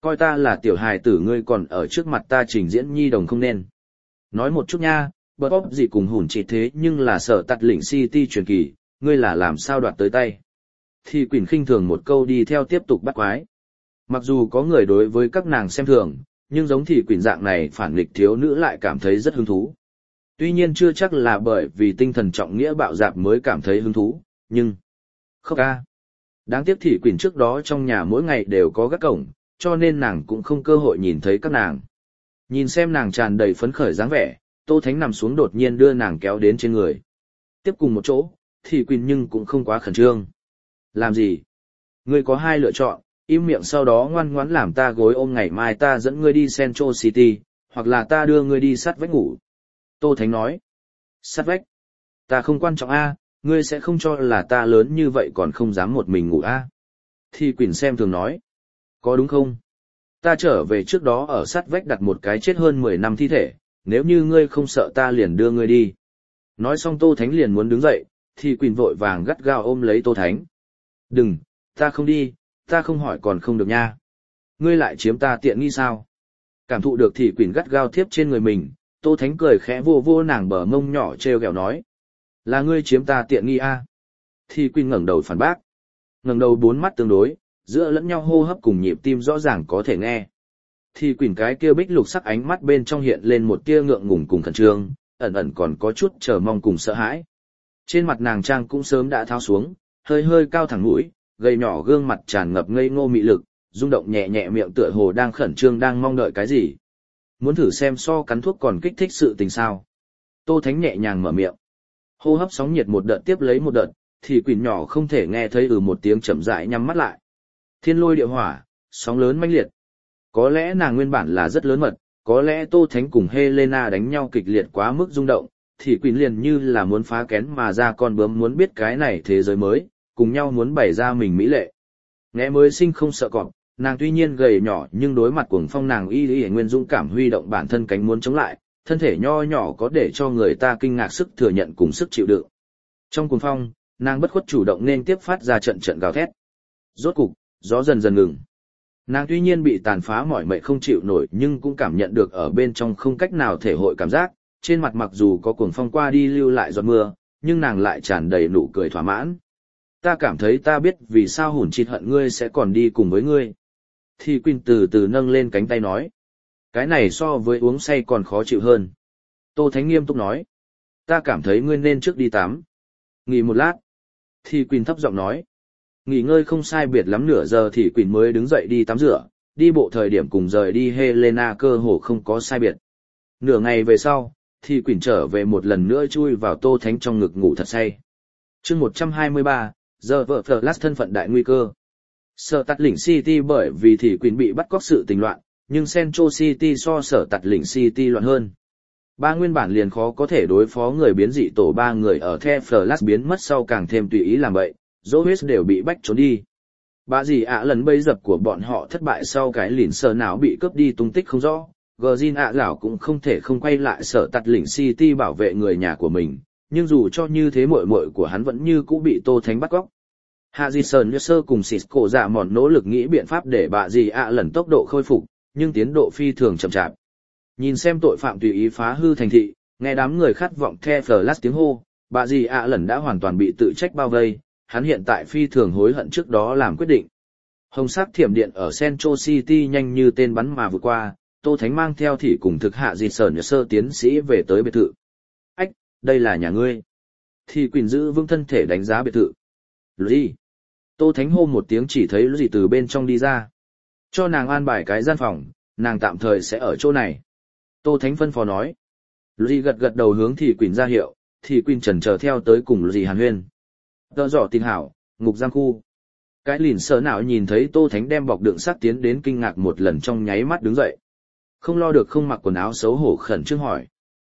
Coi ta là tiểu hài tử ngươi còn ở trước mặt ta trình diễn nhi đồng không nên. Nói một chút nha, bật óc gì cùng hùn chỉ thế nhưng là sở tạt lĩnh City truyền kỳ, ngươi là làm sao đoạt tới tay. Thì Quỳnh khinh thường một câu đi theo tiếp tục bắt quái. Mặc dù có người đối với các nàng xem thường, nhưng giống thì Quỳnh dạng này phản nghịch thiếu nữ lại cảm thấy rất hứng thú. Tuy nhiên chưa chắc là bởi vì tinh thần trọng nghĩa bạo dạn mới cảm thấy hứng thú, nhưng... Khóc ca. Đáng tiếc thì Quỳnh trước đó trong nhà mỗi ngày đều có gác cổng, cho nên nàng cũng không cơ hội nhìn thấy các nàng. Nhìn xem nàng tràn đầy phấn khởi dáng vẻ, Tô Thánh nằm xuống đột nhiên đưa nàng kéo đến trên người. Tiếp cùng một chỗ, thì Quỳnh nhưng cũng không quá khẩn trương. Làm gì? Ngươi có hai lựa chọn, im miệng sau đó ngoan ngoãn làm ta gối ôm ngày mai ta dẫn ngươi đi Central City, hoặc là ta đưa ngươi đi sát vách ngủ. Tô Thánh nói. Sát vách? Ta không quan trọng a, ngươi sẽ không cho là ta lớn như vậy còn không dám một mình ngủ a. Thì Quỳnh xem thường nói. Có đúng không? Ta trở về trước đó ở sát vách đặt một cái chết hơn 10 năm thi thể, nếu như ngươi không sợ ta liền đưa ngươi đi. Nói xong Tô Thánh liền muốn đứng dậy, thì Quỳnh vội vàng gắt gao ôm lấy Tô Thánh. Đừng, ta không đi, ta không hỏi còn không được nha. Ngươi lại chiếm ta tiện nghi sao? Cảm thụ được thì Quỳnh gắt gao thiếp trên người mình, Tô Thánh cười khẽ vô vô nàng bờ mông nhỏ treo gẹo nói. Là ngươi chiếm ta tiện nghi a? Thì Quỳnh ngẩng đầu phản bác. Ngẩng đầu bốn mắt tương đối, giữa lẫn nhau hô hấp cùng nhịp tim rõ ràng có thể nghe. Thì Quỳnh cái kia bích lục sắc ánh mắt bên trong hiện lên một tia ngượng ngùng cùng khẩn trương, ẩn ẩn còn có chút chờ mong cùng sợ hãi. Trên mặt nàng trang cũng sớm đã tháo xuống, hơi hơi cao thẳng mũi, gầy nhỏ gương mặt tràn ngập ngây ngô mị lực, rung động nhẹ nhẹ miệng tựa hồ đang khẩn trương đang mong đợi cái gì. Muốn thử xem so cắn thuốc còn kích thích sự tình sao. Tô Thánh nhẹ nhàng mở miệng. Hô hấp sóng nhiệt một đợt tiếp lấy một đợt, thì Quỳnh nhỏ không thể nghe thấy một tiếng chậm rãi nhắm mắt lại. Thiên lôi địa hỏa, sóng lớn mãnh liệt. Có lẽ nàng nguyên bản là rất lớn mật, có lẽ Tô Thánh cùng Helena đánh nhau kịch liệt quá mức rung động, thì Quỳnh liền như là muốn phá kén mà ra con bướm muốn biết cái này thế giới mới, cùng nhau muốn bày ra mình mỹ lệ. Nghe mới sinh không sợ cọp, nàng tuy nhiên gầy nhỏ nhưng đối mặt cuồng phong nàng y nguyên dũng cảm huy động bản thân cánh muốn chống lại, thân thể nho nhỏ có để cho người ta kinh ngạc sức thừa nhận cùng sức chịu đựng. Trong cuồng phong, nàng bất khuất chủ động nên tiếp phát ra trận trận gào thét. Rốt cục, gió dần dần ngừng. Nàng tuy nhiên bị tàn phá mỏi mệt không chịu nổi nhưng cũng cảm nhận được ở bên trong không cách nào thể hội cảm giác, trên mặt mặc dù có cuồng phong qua đi lưu lại giọt mưa, nhưng nàng lại tràn đầy nụ cười thỏa mãn. Ta cảm thấy ta biết vì sao hùn chịt hận ngươi sẽ còn đi cùng với ngươi. Thì Quỳnh từ từ nâng lên cánh tay nói. Cái này so với uống say còn khó chịu hơn. Tô Thánh nghiêm túc nói. Ta cảm thấy ngươi nên trước đi tắm. Nghỉ một lát. Thì Quỳnh thấp giọng nói. Nghỉ ngơi không sai biệt lắm nửa giờ thì Quỳnh mới đứng dậy đi tắm rửa, đi bộ thời điểm cùng rời đi Helena cơ hồ không có sai biệt. Nửa ngày về sau, thì Quỳnh trở về một lần nữa chui vào Tô Thánh trong ngực ngủ thật say. Chương 123, giờ vợ Flash thân phận đại nguy cơ. Sở Tạt Lĩnh City bởi vì thì Quỳnh bị bắt cóc sự tình loạn, nhưng Central City so Sở Tạt Lĩnh City loạn hơn. Ba nguyên bản liền khó có thể đối phó người biến dị tổ ba người ở The Flash biến mất sau càng thêm tùy ý làm vậy, Zoes đều bị bách trốn đi. Bà dì lần bấy dập của bọn họ thất bại sau cái lìn sờ não bị cướp đi tung tích không rõ, Gordin lão cũng không thể không quay lại Sở Tạt Lĩnh City bảo vệ người nhà của mình, nhưng dù cho như thế muội muội của hắn vẫn như cũ bị Tô Thánh bắt cóc. Harrison Sơ cùng Cisco dạ mòn nỗ lực nghĩ biện pháp để bà dì lần tốc độ khôi phục, nhưng tiến độ phi thường chậm chạp. Nhìn xem tội phạm tùy ý phá hư thành thị, nghe đám người khát vọng The Flash tiếng hô, bà dì lần đã hoàn toàn bị tự trách bao vây, hắn hiện tại phi thường hối hận trước đó làm quyết định. Hồng sắc thiểm điện ở Central City nhanh như tên bắn mà vượt qua, Tô Thánh mang theo thì cùng thực hạ Harrison Sơ tiến sĩ về tới biệt thự. Ách, đây là nhà ngươi. Thì Quỳnh giữ vững thân thể đánh giá biệt thự. Gì? Tô Thánh hô một tiếng chỉ thấy gì từ bên trong đi ra. Cho nàng an bài cái gian phòng, nàng tạm thời sẽ ở chỗ này. Tô Thánh phân phó nói. Gì gật gật đầu hướng thì Quỳnh ra hiệu, thì Quỳnh chần chờ theo tới cùng gì hàn huyên. Tờ dọ tin hảo, ngục giam khu. Cái lìn sờ nào nhìn thấy Tô Thánh đem bọc đựng xác tiến đến kinh ngạc một lần trong nháy mắt đứng dậy. Không lo được không mặc quần áo xấu hổ khẩn trương hỏi.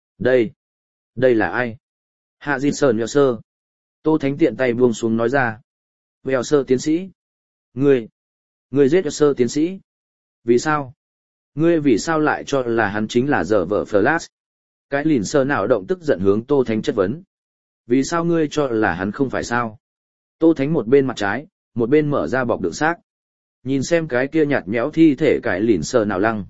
Đây là ai? Hạ Di Sơn Nhờ Sơ. Tô Thánh tiện tay buông xuống nói ra. Vèo Sơ tiến sĩ. Ngươi giết Sơ tiến sĩ. Vì sao? Ngươi vì sao lại cho là hắn chính là giờ vợ Flash? Cái lìn sờ nào động tức giận hướng Tô Thánh chất vấn. Vì sao ngươi cho là hắn không phải sao? Tô Thánh một bên mặt trái, một bên mở ra bọc đựng xác. Nhìn xem cái kia nhạt nhẽo thi thể cái lìn sờ nào lăng.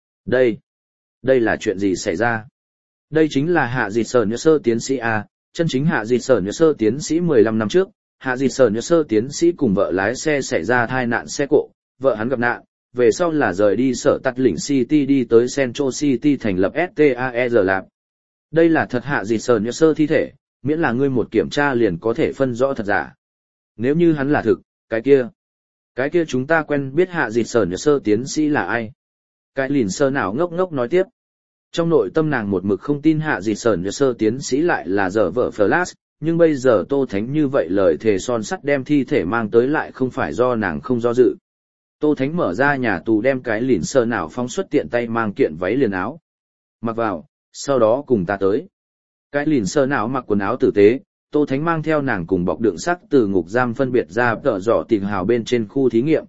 Đây là chuyện gì xảy ra? Đây chính là hạ dịt sờ nhớ sơ tiến sĩ A, chân chính hạ dịt sờ nhớ sơ tiến sĩ 15 năm trước, hạ dịt sờ nhớ sơ tiến sĩ cùng vợ lái xe xảy ra tai nạn xe cộ, vợ hắn gặp nạn, về sau là rời đi sở tắt lĩnh City đi tới Central City thành lập STAER Lab. Đây là thật hạ dịt sờ nhớ sơ thi thể, miễn là ngươi một kiểm tra liền có thể phân rõ thật giả. Nếu như hắn là thực, cái kia chúng ta quen biết hạ dịt sờ nhớ sơ tiến sĩ là ai? Cái lìn sơ nào ngốc ngốc nói tiếp. Trong nội tâm nàng một mực không tin hạ dịt sờ nhớ sơ tiến sĩ lại là dở vợ Flash, nhưng bây giờ Tô Thánh như vậy lời thề son sắt đem thi thể mang tới lại không phải do nàng không do dự. Tô Thánh mở ra nhà tù đem cái lìn sơ nào phóng xuất tiện tay mang kiện váy liền áo. Mặc vào, sau đó cùng ta tới. Cái lìn sơ nào mặc quần áo tử tế, Tô Thánh mang theo nàng cùng bọc đựng sắc từ ngục giam phân biệt ra tợ dọ tìm hào bên trên khu thí nghiệm.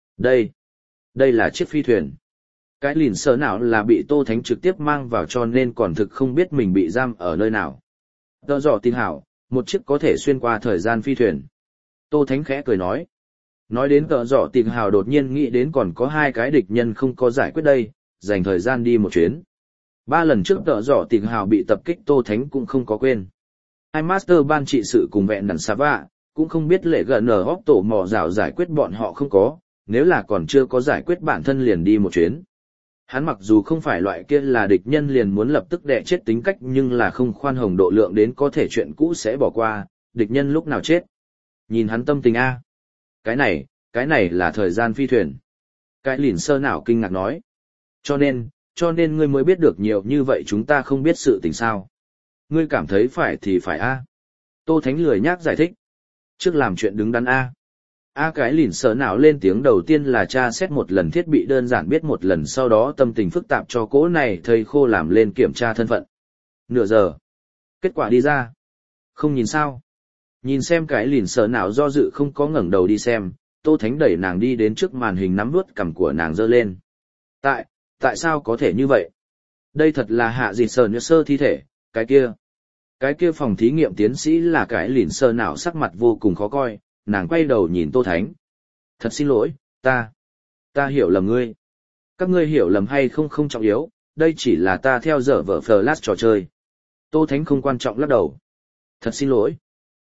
Đây là chiếc phi thuyền. Cái lìn sơ nào là bị Tô Thánh trực tiếp mang vào cho nên còn thực không biết mình bị giam ở nơi nào. Tợ dọ tìm hào, một chiếc có thể xuyên qua thời gian phi thuyền. Tô Thánh khẽ cười nói. Nói đến tợ dọ tìm hào đột nhiên nghĩ đến còn có 2 cái địch nhân không có giải quyết đây, dành thời gian đi một chuyến. 3 lần trước tợ dọ tìm hào bị tập kích Tô Thánh cũng không có quên. Hai master ban trị sự cùng vẹn đằng xa vạ, cũng không biết lệ gần ở hóc tổ mò rào giải quyết bọn họ không có, nếu là còn chưa có giải quyết bản thân liền đi một chuyến. Hắn mặc dù không phải loại kia là địch nhân liền muốn lập tức đè chết tính cách nhưng là không khoan hồng độ lượng đến có thể chuyện cũ sẽ bỏ qua, địch nhân lúc nào chết. Nhìn hắn tâm tình A. Cái này là thời gian phi thuyền. Cái lìn sơ nào kinh ngạc nói. Cho nên ngươi mới biết được nhiều như vậy chúng ta không biết sự tình sao. Ngươi cảm thấy phải thì phải A. Tô Thánh lười nhác giải thích. Trước làm chuyện đứng đắn A. Cái lìn sơ nào lên tiếng đầu tiên là tra xét một lần thiết bị đơn giản biết một lần sau đó tâm tình phức tạp cho cố này thầy khô làm lên kiểm tra thân phận. Nửa giờ. Kết quả đi ra. Không nhìn sao. Nhìn xem cái lìn sờ nào do dự không có ngẩng đầu đi xem, Tô Thánh đẩy nàng đi đến trước màn hình nắm vuốt cằm của nàng giơ lên. Tại sao có thể như vậy? Đây thật là hạ dịt sờ nhớ sơ thi thể, cái kia phòng thí nghiệm tiến sĩ là cái lìn sờ nào sắc mặt vô cùng khó coi, nàng quay đầu nhìn Tô Thánh. Thật xin lỗi, ta hiểu lầm ngươi. Các ngươi hiểu lầm hay không không trọng yếu, đây chỉ là ta theo dở vở Flash trò chơi. Tô Thánh không quan trọng lắc đầu. Thật xin lỗi.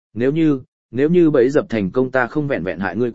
Nếu như bẫy dập thành công ta không vẹn vẹn hại ngươi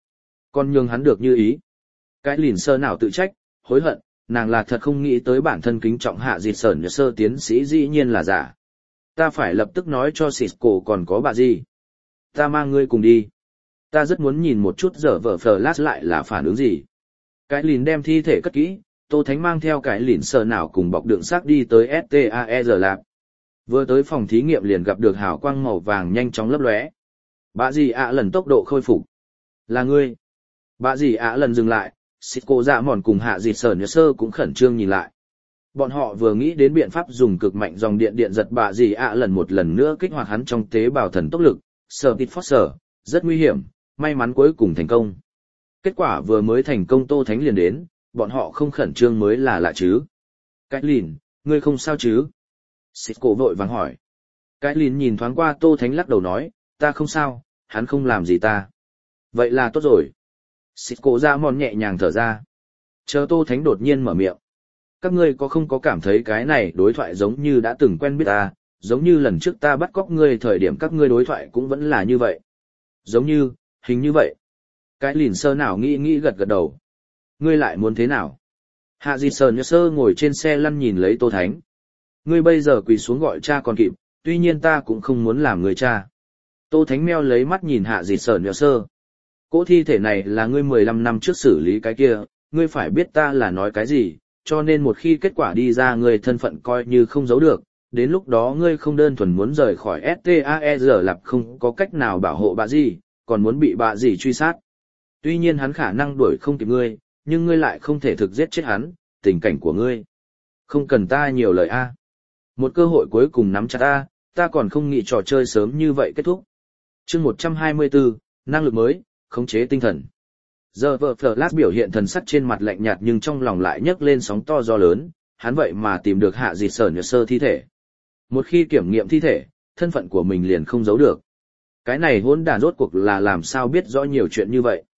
còn nhường hắn được như ý. Cái lìn sơ nào tự trách, hối hận, nàng là thật không nghĩ tới bản thân kính trọng hạ dịt sởn nhờ sơ tiến sĩ dĩ nhiên là giả. Ta phải lập tức nói cho Cisco còn có bà gì. Ta mang ngươi cùng đi. Ta rất muốn nhìn một chút dở vở Flash lại là phản ứng gì. Cái lìn đem thi thể cất kỹ, Tô Thánh mang theo cái lìn sơ nào cùng bọc đựng xác đi tới STAER Lab. Vừa tới phòng thí nghiệm liền gặp được hào quang màu vàng nhanh chóng lấp lóe. Bà dì ạ lần tốc độ khôi phục. Là ngươi. Bà dì ạ lần dừng lại, Cisco dạ mòn cùng hạ dịt sởn nhớ sơ cũng khẩn trương nhìn lại. Bọn họ vừa nghĩ đến biện pháp dùng cực mạnh dòng điện giật bà dì ạ lần một lần nữa kích hoạt hắn trong tế bào thần tốc lực, Speed Force, rất nguy hiểm, may mắn cuối cùng thành công. Kết quả vừa mới thành công Tô Thánh liền đến, bọn họ không khẩn trương mới là lạ chứ. Cái lìn, ngươi không sao chứ? Cisco vội vàng hỏi. Cái lìn nhìn thoáng qua Tô Thánh lắc đầu nói, ta không sao, hắn không làm gì ta. Vậy là tốt rồi. Cisco ra mòn nhẹ nhàng thở ra. Chờ Tô Thánh đột nhiên mở miệng. Các ngươi không có cảm thấy cái này đối thoại giống như đã từng quen biết ta, giống như lần trước ta bắt cóc ngươi thời điểm các ngươi đối thoại cũng vẫn là như vậy. Giống như, hình như vậy. Cái lìn sơ nào nghĩ gật gật đầu. Ngươi lại muốn thế nào? Hạ dịt sờ nhớ sơ ngồi trên xe lăn nhìn lấy Tô Thánh. Ngươi bây giờ quỳ xuống gọi cha còn kịp, tuy nhiên ta cũng không muốn làm người cha. Tô Thánh meo lấy mắt nhìn hạ dịt sờ nhớ sơ. Cỗ thi thể này là ngươi 15 năm trước xử lý cái kia, ngươi phải biết ta là nói cái gì, cho nên một khi kết quả đi ra ngươi thân phận coi như không giấu được, đến lúc đó ngươi không đơn thuần muốn rời khỏi STAER Lab không có cách nào bảo hộ bà gì, còn muốn bị bà gì truy sát. Tuy nhiên hắn khả năng đuổi không kịp ngươi, nhưng ngươi lại không thể thực giết chết hắn, tình cảnh của ngươi. Không cần ta nhiều lời a. Một cơ hội cuối cùng nắm chặt ta còn không nghĩ trò chơi sớm như vậy kết thúc. Chương 124, năng lực mới, khống chế tinh thần. Giờ vợ Flash biểu hiện thần sắc trên mặt lạnh nhạt nhưng trong lòng lại nhấc lên sóng to gió lớn, hắn vậy mà tìm được hạ dịt sởn nhờ sơ thi thể. Một khi kiểm nghiệm thi thể, thân phận của mình liền không giấu được. Cái này hỗn đản rốt cuộc là làm sao biết rõ nhiều chuyện như vậy.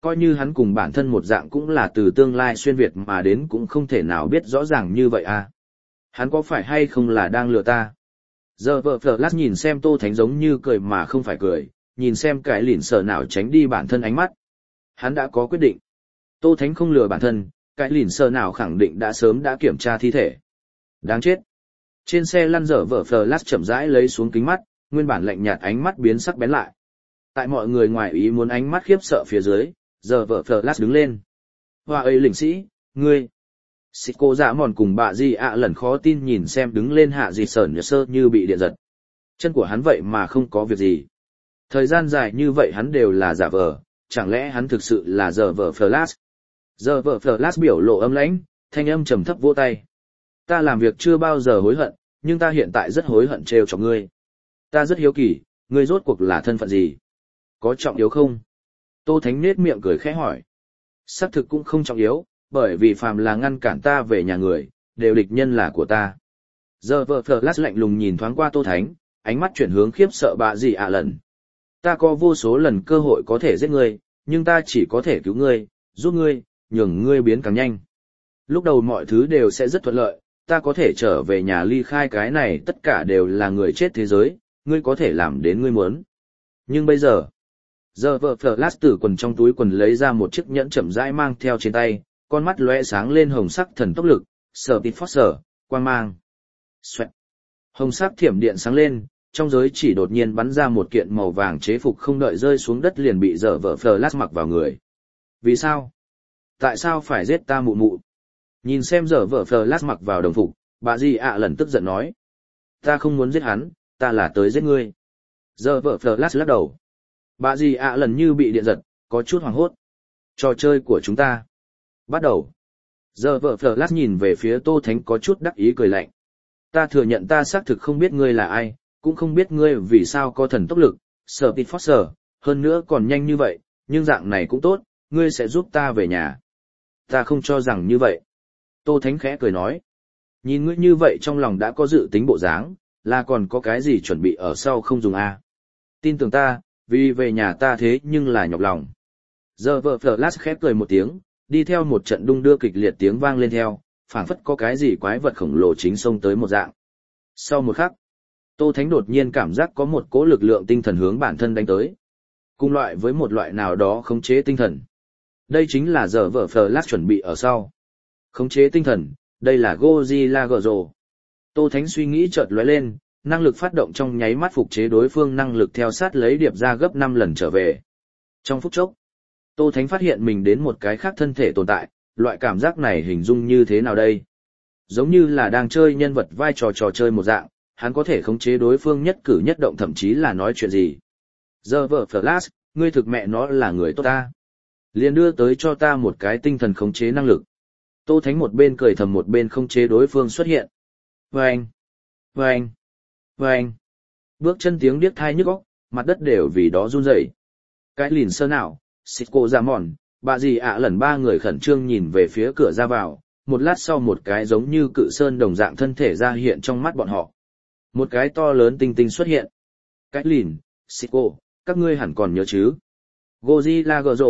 Coi như hắn cùng bản thân một dạng cũng là từ tương lai xuyên Việt mà đến cũng không thể nào biết rõ ràng như vậy à. Hắn có phải hay không là đang lừa ta? Giờ vợ Flash nhìn xem Tô Thánh giống như cười mà không phải cười, nhìn xem cái lìn sờ nào tránh đi bản thân ánh mắt. Hắn đã có quyết định. Tô Thánh không lừa bản thân, cái lìn sờ nào khẳng định đã sớm đã kiểm tra thi thể. Đáng chết. Trên xe lăn dở vợ Flash chậm rãi lấy xuống kính mắt, nguyên bản lạnh nhạt ánh mắt biến sắc bén lại. Tại mọi người ngoài ý muốn ánh mắt khiếp sợ phía dưới, giờ vợ Flash đứng lên. Hoa ấy lĩnh sĩ, ngươi. Xịt cô dạ mòn cùng bà Di ạ lần khó tin nhìn xem đứng lên hạ dì sởn sơ như bị điện giật. Chân của hắn vậy mà không có việc gì. Thời gian dài như vậy hắn đều là giả vờ, chẳng lẽ hắn thực sự là giờ vợ Flash? Giờ vợ Flash biểu lộ âm lãnh, thanh âm trầm thấp vỗ tay. Ta làm việc chưa bao giờ hối hận, nhưng ta hiện tại rất hối hận trêu cho ngươi. Ta rất hiếu kỳ, ngươi rốt cuộc là thân phận gì? Có trọng yếu không? Tô Thánh nết miệng cười khẽ hỏi. Xác thực cũng không trọng yếu, bởi vì phàm là ngăn cản ta về nhà người, đều địch nhân là của ta. Giờ vợ Flash lạnh lùng nhìn thoáng qua Tô Thánh, ánh mắt chuyển hướng khiếp sợ bà gì ạ lần. Ta có vô số lần cơ hội có thể giết ngươi, nhưng ta chỉ có thể cứu ngươi, giúp ngươi, nhường ngươi biến càng nhanh. Lúc đầu mọi thứ đều sẽ rất thuận lợi, ta có thể trở về nhà ly khai cái này tất cả đều là người chết thế giới, ngươi có thể làm đến ngươi muốn. Nhưng bây giờ vợ Flash từ quần trong túi quần lấy ra một chiếc nhẫn chậm rãi mang theo trên tay, con mắt lóe sáng lên hồng sắc thần tốc lực, Speed Force, quang mang. Xoẹt. Hồng sắc thiểm điện sáng lên, trong giới chỉ đột nhiên bắn ra một kiện màu vàng chế phục không đợi rơi xuống đất liền bị vợ Flash mặc vào người. Vì sao? Tại sao phải giết ta mụ mụ? Nhìn xem vợ Flash mặc vào đồng phục, bà Di ạ lần tức giận nói. Ta không muốn giết hắn, ta là tới giết ngươi. Vợ Flash lắc đầu. Bà Di ạ lần như bị điện giật, có chút hoảng hốt. Trò chơi của chúng ta. Bắt đầu. Giờ vợ Flash nhìn về phía Tô Thánh có chút đắc ý cười lạnh. Ta thừa nhận ta xác thực không biết ngươi là ai, cũng không biết ngươi vì sao có thần tốc lực, Speed Force, hơn nữa còn nhanh như vậy, nhưng dạng này cũng tốt, ngươi sẽ giúp ta về nhà. Ta không cho rằng như vậy. Tô Thánh khẽ cười nói. Nhìn ngươi như vậy trong lòng đã có dự tính bộ dáng, là còn có cái gì chuẩn bị ở sau không dùng a? Tin tưởng ta, vì về nhà ta thế nhưng là nhọc lòng. Giờ vợ Flash khẽ cười một tiếng, đi theo một trận đung đưa kịch liệt tiếng vang lên theo, phảng phất có cái gì quái vật khổng lồ chính xông tới một dạng. Sau một khắc, Tô Thánh đột nhiên cảm giác có một cỗ lực lượng tinh thần hướng bản thân đánh tới. Cùng loại với một loại nào đó khống chế tinh thần. Đây chính là giờ vợ Flash chuẩn bị ở sau. Khống chế tinh thần, đây là Godzilla Goro. Tô Thánh suy nghĩ chợt lóe lên, năng lực phát động trong nháy mắt phục chế đối phương năng lực theo sát lấy điệp ra gấp 5 lần trở về. Trong phút chốc, Tô Thánh phát hiện mình đến một cái khác thân thể tồn tại, loại cảm giác này hình dung như thế nào đây? Giống như là đang chơi nhân vật vai trò trò chơi một dạng, hắn có thể khống chế đối phương nhất cử nhất động thậm chí là nói chuyện gì. Giờ vợ Flash, ngươi thực mẹ nó là người tốt ta. Liền đưa tới cho ta một cái tinh thần khống chế năng lực. Tô Thánh một bên cười thầm một bên khống chế đối phương xuất hiện. Vâng! Vâng! Vâng! Bước chân tiếng điếc thai nhức óc, mặt đất đều vì đó run rẩy. Cái lìn sơ nào, xịt cô ra mòn, bà dì ạ lần ba người khẩn trương nhìn về phía cửa ra vào, một lát sau một cái giống như cự sơn đồng dạng thân thể ra hiện trong mắt bọn họ. Một cái to lớn tinh tinh xuất hiện. Cái lìn, xịt cô, các ngươi hẳn còn nhớ chứ. Godzilla Goro.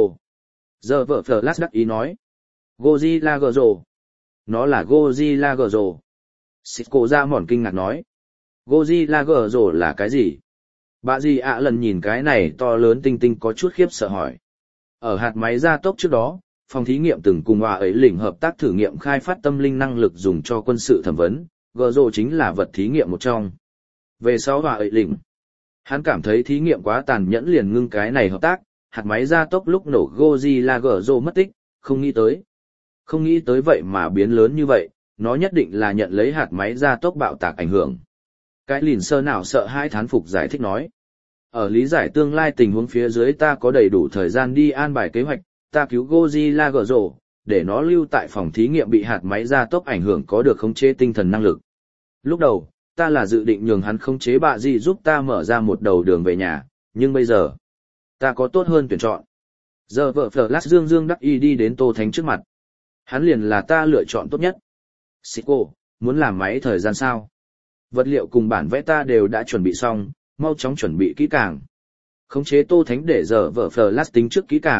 Giờ vợ Flash đắc ý nói. Godzilla Goro. Nó là Godzilla Goro. Xịt cô ra mòn kinh ngạc nói. Godzilla Goro là cái gì? Bà dì ạ lần nhìn cái này to lớn tinh tinh có chút khiếp sợ hỏi. Ở hạt máy gia tốc trước đó, phòng thí nghiệm từng cùng hòa ấy lĩnh hợp tác thử nghiệm khai phát tâm linh năng lực dùng cho quân sự thẩm vấn, Goro chính là vật thí nghiệm một trong. Về sau hòa ấy lĩnh, hắn cảm thấy thí nghiệm quá tàn nhẫn liền ngưng cái này hợp tác, hạt máy gia tốc lúc nổ Godzilla Goro mất tích, không nghĩ tới. Không nghĩ tới vậy mà biến lớn như vậy, nó nhất định là nhận lấy hạt máy gia tốc bạo tạc ảnh hưởng. Cái lìn sơ nào sợ hai thán phục giải thích nói. Ở lý giải tương lai tình huống phía dưới ta có đầy đủ thời gian đi an bài kế hoạch, ta cứu Godzilla Goro, để nó lưu tại phòng thí nghiệm bị hạt máy gia tốc ảnh hưởng có được khống chế tinh thần năng lực. Lúc đầu, ta là dự định nhường hắn khống chế bạ gì giúp ta mở ra một đầu đường về nhà, nhưng bây giờ, ta có tốt hơn tuyển chọn. Giờ vợ Flash dương dương đắc y đi đến Tô Thánh trước mặt. Hắn liền là ta lựa chọn tốt nhất. Siko, muốn làm máy thời gian sao? Vật liệu cùng bản vẽ ta đều đã chuẩn bị xong, mau chóng chuẩn bị kỹ càng. Khống chế Tô Thánh để giờ vợ Flash tính trước kỹ càng,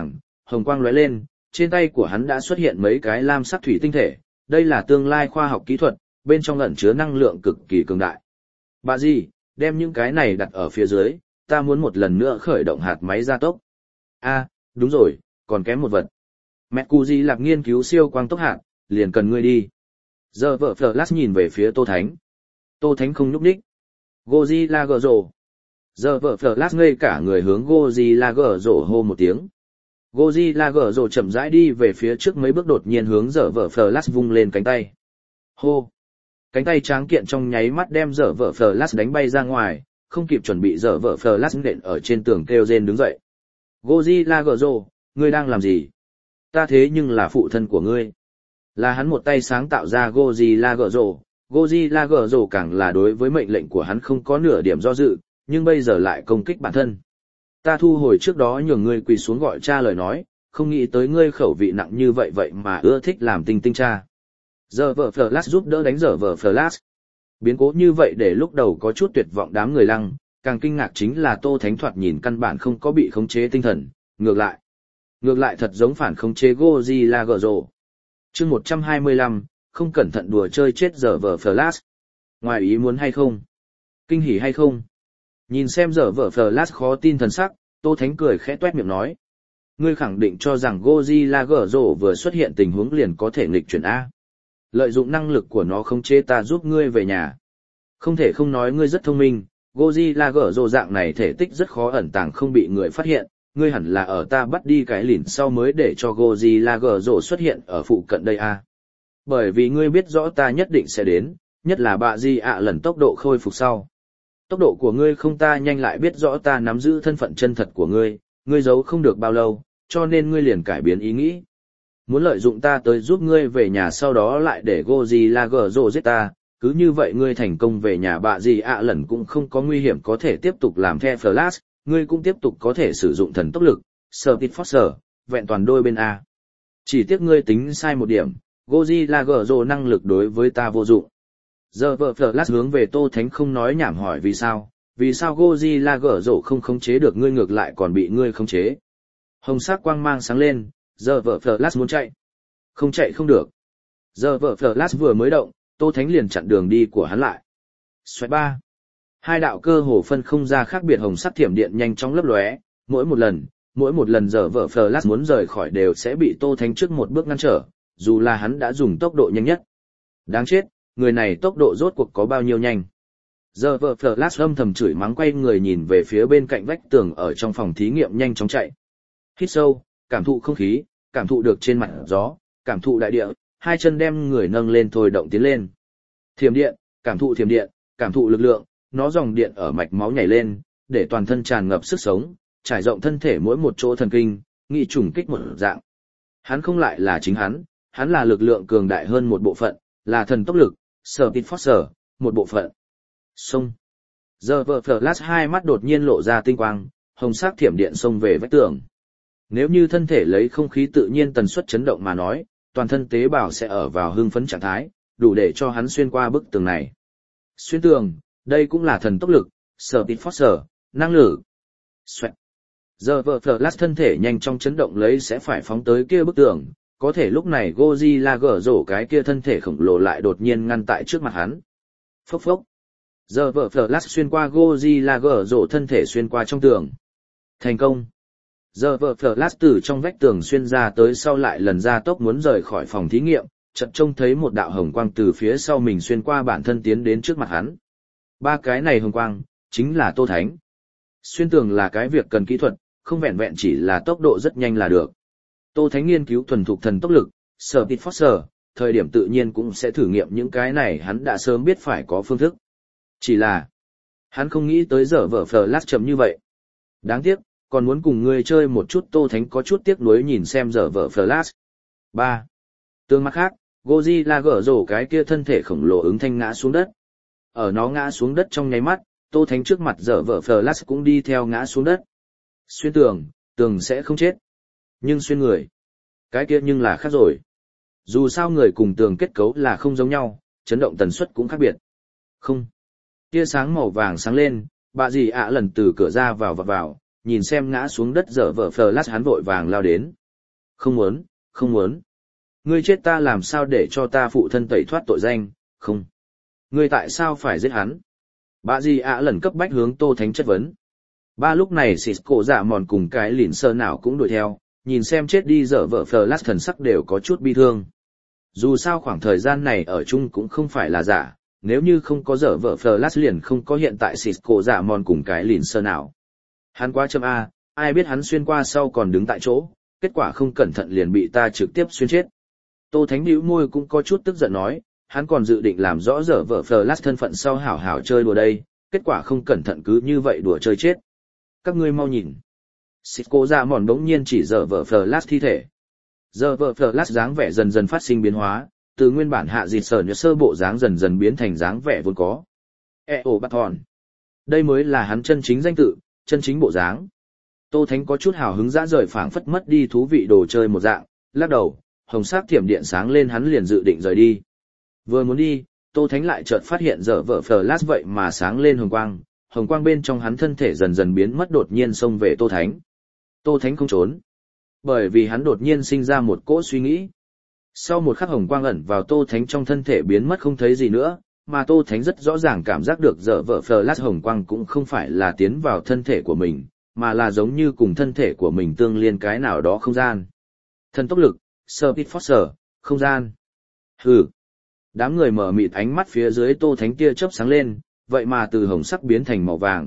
hồng quang lóe lên, trên tay của hắn đã xuất hiện mấy cái lam sắc thủy tinh thể, đây là tương lai khoa học kỹ thuật, bên trong ẩn chứa năng lượng cực kỳ cường đại. Bà gì, đem những cái này đặt ở phía dưới, ta muốn một lần nữa khởi động hạt máy gia tốc. A, đúng rồi, còn kém một vật. Mẹ cụ gì lạc nghiên cứu siêu quang tốc hạt, liền cần ngươi đi. Giờ vợ Flash nhìn về phía Tô Thánh. Tô Thánh không nhúc nhích. Godzilla gở rồ. Giờ vợ Flash ngây cả người hướng Godzilla gở rồ hô một tiếng. Godzilla gở rồ chậm rãi đi về phía trước mấy bước đột nhiên hướng giờ vợ Flash vung lên cánh tay. Hô. Cánh tay tráng kiện trong nháy mắt đem giờ vợ Flash đánh bay ra ngoài, không kịp chuẩn bị giờ vợ Flash nện ở trên tường kêu rên đứng dậy. Godzilla gở rồ, ngươi đang làm gì? Ta thế nhưng là phụ thân của ngươi. Là hắn một tay sáng tạo ra Godzilla gở rồ. Godzilla gở rồ càng là đối với mệnh lệnh của hắn không có nửa điểm do dự, nhưng bây giờ lại công kích bản thân. Ta thu hồi trước đó nhường ngươi quỳ xuống gọi cha lời nói, không nghĩ tới ngươi khẩu vị nặng như vậy vậy mà ưa thích làm tinh tinh cha. Giờ vợ Flash giúp đỡ đánh giờ vợ Flash. Biến cố như vậy để lúc đầu có chút tuyệt vọng đám người lăng, càng kinh ngạc chính là Tô Thánh thoạt nhìn căn bản không có bị khống chế tinh thần, ngược lại thật giống phản khống chế Godzilla gở rồ. Chương 125, không cẩn thận đùa chơi chết giờ vợ Flash. Ngoài ý muốn hay không? Kinh hỉ hay không? Nhìn xem giờ vợ Flash khó tin thần sắc, Tô Thánh cười khẽ toét miệng nói. Ngươi khẳng định cho rằng Godzilla gở rồ vừa xuất hiện tình huống liền có thể nghịch chuyển A. Lợi dụng năng lực của nó khống chế ta giúp ngươi về nhà. Không thể không nói ngươi rất thông minh, Godzilla gở rồ dạng này thể tích rất khó ẩn tàng không bị người phát hiện, ngươi hẳn là ở ta bắt đi cái lìn sau mới để cho Godzilla gở rồ xuất hiện ở phụ cận đây A. Bởi vì ngươi biết rõ ta nhất định sẽ đến, nhất là bạ di ạ lần tốc độ khôi phục sau. Tốc độ của ngươi không ta nhanh lại biết rõ ta nắm giữ thân phận chân thật của ngươi giấu không được bao lâu, cho nên ngươi liền cải biến ý nghĩ. Muốn lợi dụng ta tới giúp ngươi về nhà sau đó lại để Godzilla gở rồ giết ta, cứ như vậy ngươi thành công về nhà bạ gì ạ lần cũng không có nguy hiểm có thể tiếp tục làm theo Flash, ngươi cũng tiếp tục có thể sử dụng thần tốc lực, Speed Force, vẹn toàn đôi bên A. Chỉ tiếc ngươi tính sai một điểm, Godzilla gở rồ năng lực đối với ta vô dụng. Giờ vợ Flash hướng về Tô Thánh không nói nhảm hỏi vì sao Godzilla gở rồ không khống chế được ngươi ngược lại còn bị ngươi khống chế. Hồng sắc quang mang sáng lên, giờ vợ Flash muốn chạy. Không chạy không được. Giờ vợ Flash vừa mới động, Tô Thánh liền chặn đường đi của hắn lại. Xoẹt ba. Hai đạo cơ hồ phân không ra khác biệt hồng sắc thiểm điện nhanh chóng lấp lóe, mỗi một lần giờ vợ Flash muốn rời khỏi đều sẽ bị Tô Thánh trước một bước ngăn trở, dù là hắn đã dùng tốc độ nhanh nhất. Đáng chết, người này tốc độ rốt cuộc có bao nhiêu nhanh. Giờ vợ Flash âm thầm chửi mắng quay người nhìn về phía bên cạnh vách tường ở trong phòng thí nghiệm nhanh chóng chạy. Hít sâu, cảm thụ không khí, cảm thụ được trên mặt gió, cảm thụ đại địa, hai chân đem người nâng lên thôi động tiến lên. Thiểm điện, cảm thụ lực lượng, nó dòng điện ở mạch máu nhảy lên, để toàn thân tràn ngập sức sống, trải rộng thân thể mỗi một chỗ thần kinh, nghị trùng kích một dạng. Hắn không lại là chính hắn là lực lượng cường đại hơn một bộ phận, là thần tốc lực, Speed Force, một bộ phận. Xông. Giờ vợ Flash hai mắt đột nhiên lộ ra tinh quang, hồng sắc thiểm điện xông về vách tường. Nếu như thân thể lấy không khí tự nhiên tần suất chấn động mà nói, toàn thân tế bào sẽ ở vào hưng phấn trạng thái, đủ để cho hắn xuyên qua bức tường này. Xuyên tường, đây cũng là thần tốc lực, Speed Force, năng lực. Xoẹt. Giờ vợ Flash thân thể nhanh trong chấn động lấy sẽ phải phóng tới kia bức tường, có thể lúc này Godzilla gở rổ cái kia thân thể khổng lồ lại đột nhiên ngăn tại trước mặt hắn. Phốc phốc. Giờ vợ Flash xuyên qua Godzilla gở rổ thân thể xuyên qua trong tường. Thành công. Giờ vợ Flash từ trong vách tường xuyên ra tới sau lại lần ra tốc muốn rời khỏi phòng thí nghiệm, chợt trông thấy một đạo hồng quang từ phía sau mình xuyên qua bản thân tiến đến trước mặt hắn. Ba cái này hồng quang, chính là Tô Thánh. Xuyên tường là cái việc cần kỹ thuật, không vẹn vẹn chỉ là tốc độ rất nhanh là được. Tô Thánh nghiên cứu thuần thục thần tốc lực, Speed Force, thời điểm tự nhiên cũng sẽ thử nghiệm những cái này hắn đã sớm biết phải có phương thức. Chỉ là, hắn không nghĩ tới giờ vợ Flash chậm như vậy. Đáng tiếc, còn muốn cùng ngươi chơi một chút. Tô Thánh có chút tiếc nuối nhìn xem giờ vợ Flash. 3. Tương mặt khác, Godzilla gở rổ cái kia thân thể khổng lồ ứng thanh ngã xuống đất. Ở nó ngã xuống đất trong nháy mắt, Tô Thánh trước mặt giờ vợ Flash cũng đi theo ngã xuống đất. Xuyên tường, tường sẽ không chết. Nhưng xuyên người, cái kia nhưng là khác rồi. Dù sao người cùng tường kết cấu là không giống nhau, chấn động tần suất cũng khác biệt. Không. Tia sáng màu vàng sáng lên, bà dì ạ lần từ cửa ra vào, nhìn xem ngã xuống đất giờ vợ Flash hắn vội vàng lao đến. Không muốn, không muốn. Ngươi chết ta làm sao để cho ta phụ thân tẩy thoát tội danh, không. Ngươi tại sao phải giết hắn? Bà gì ạ lần cấp bách hướng Tô Thánh chất vấn. Ba lúc này Cisco dạ mòn cùng cái lìn sơ nào cũng đuổi theo, nhìn xem chết đi dở vợ Flash thần sắc đều có chút bi thương. Dù sao khoảng thời gian này ở chung cũng không phải là giả, nếu như không có dở vợ Flash liền không có hiện tại Cisco dạ mòn cùng cái lìn sơ nào. Hắn quá châm A, ai biết hắn xuyên qua sau còn đứng tại chỗ, kết quả không cẩn thận liền bị ta trực tiếp xuyên chết. Tô Thánh bĩu môi cũng có chút tức giận nói, hắn còn dự định làm rõ dở vợ Flash thân phận sau hảo hảo chơi đùa đây, kết quả không cẩn thận cứ như vậy đùa chơi chết. Các ngươi mau nhìn. Cisco dạ mòn đống nhiên chỉ dở vợ Flash thi thể. Dở vợ Flash dáng vẻ dần dần phát sinh biến hóa, từ nguyên bản hạ dịt sở như sơ bộ dáng dần dần biến thành dáng vẻ vốn có. Eo bắt thòn. Đây mới là hắn chân chính danh tự, chân chính bộ dáng. Tô Thánh có chút hào hứng dã rời phảng phất mất đi thú vị đồ chơi một dạng, lắc đầu, hồng sắc thiểm điện sáng lên hắn liền dự định rời đi. Vừa muốn đi, Tô Thánh lại chợt phát hiện dở vợ Flash vậy mà sáng lên hồng quang bên trong hắn thân thể dần dần biến mất đột nhiên xông về Tô Thánh. Tô Thánh không trốn, bởi vì hắn đột nhiên sinh ra một cỗ suy nghĩ. Sau một khắc hồng quang ẩn vào Tô Thánh trong thân thể biến mất không thấy gì nữa, mà Tô Thánh rất rõ ràng cảm giác được dở vợ Flash hồng quang cũng không phải là tiến vào thân thể của mình, mà là giống như cùng thân thể của mình tương liên cái nào đó không gian. Thần tốc lực, Speed Force, không gian. Hừ. Đám người mở mịt ánh mắt phía dưới Tô Thánh kia chớp sáng lên, vậy mà từ hồng sắc biến thành màu vàng.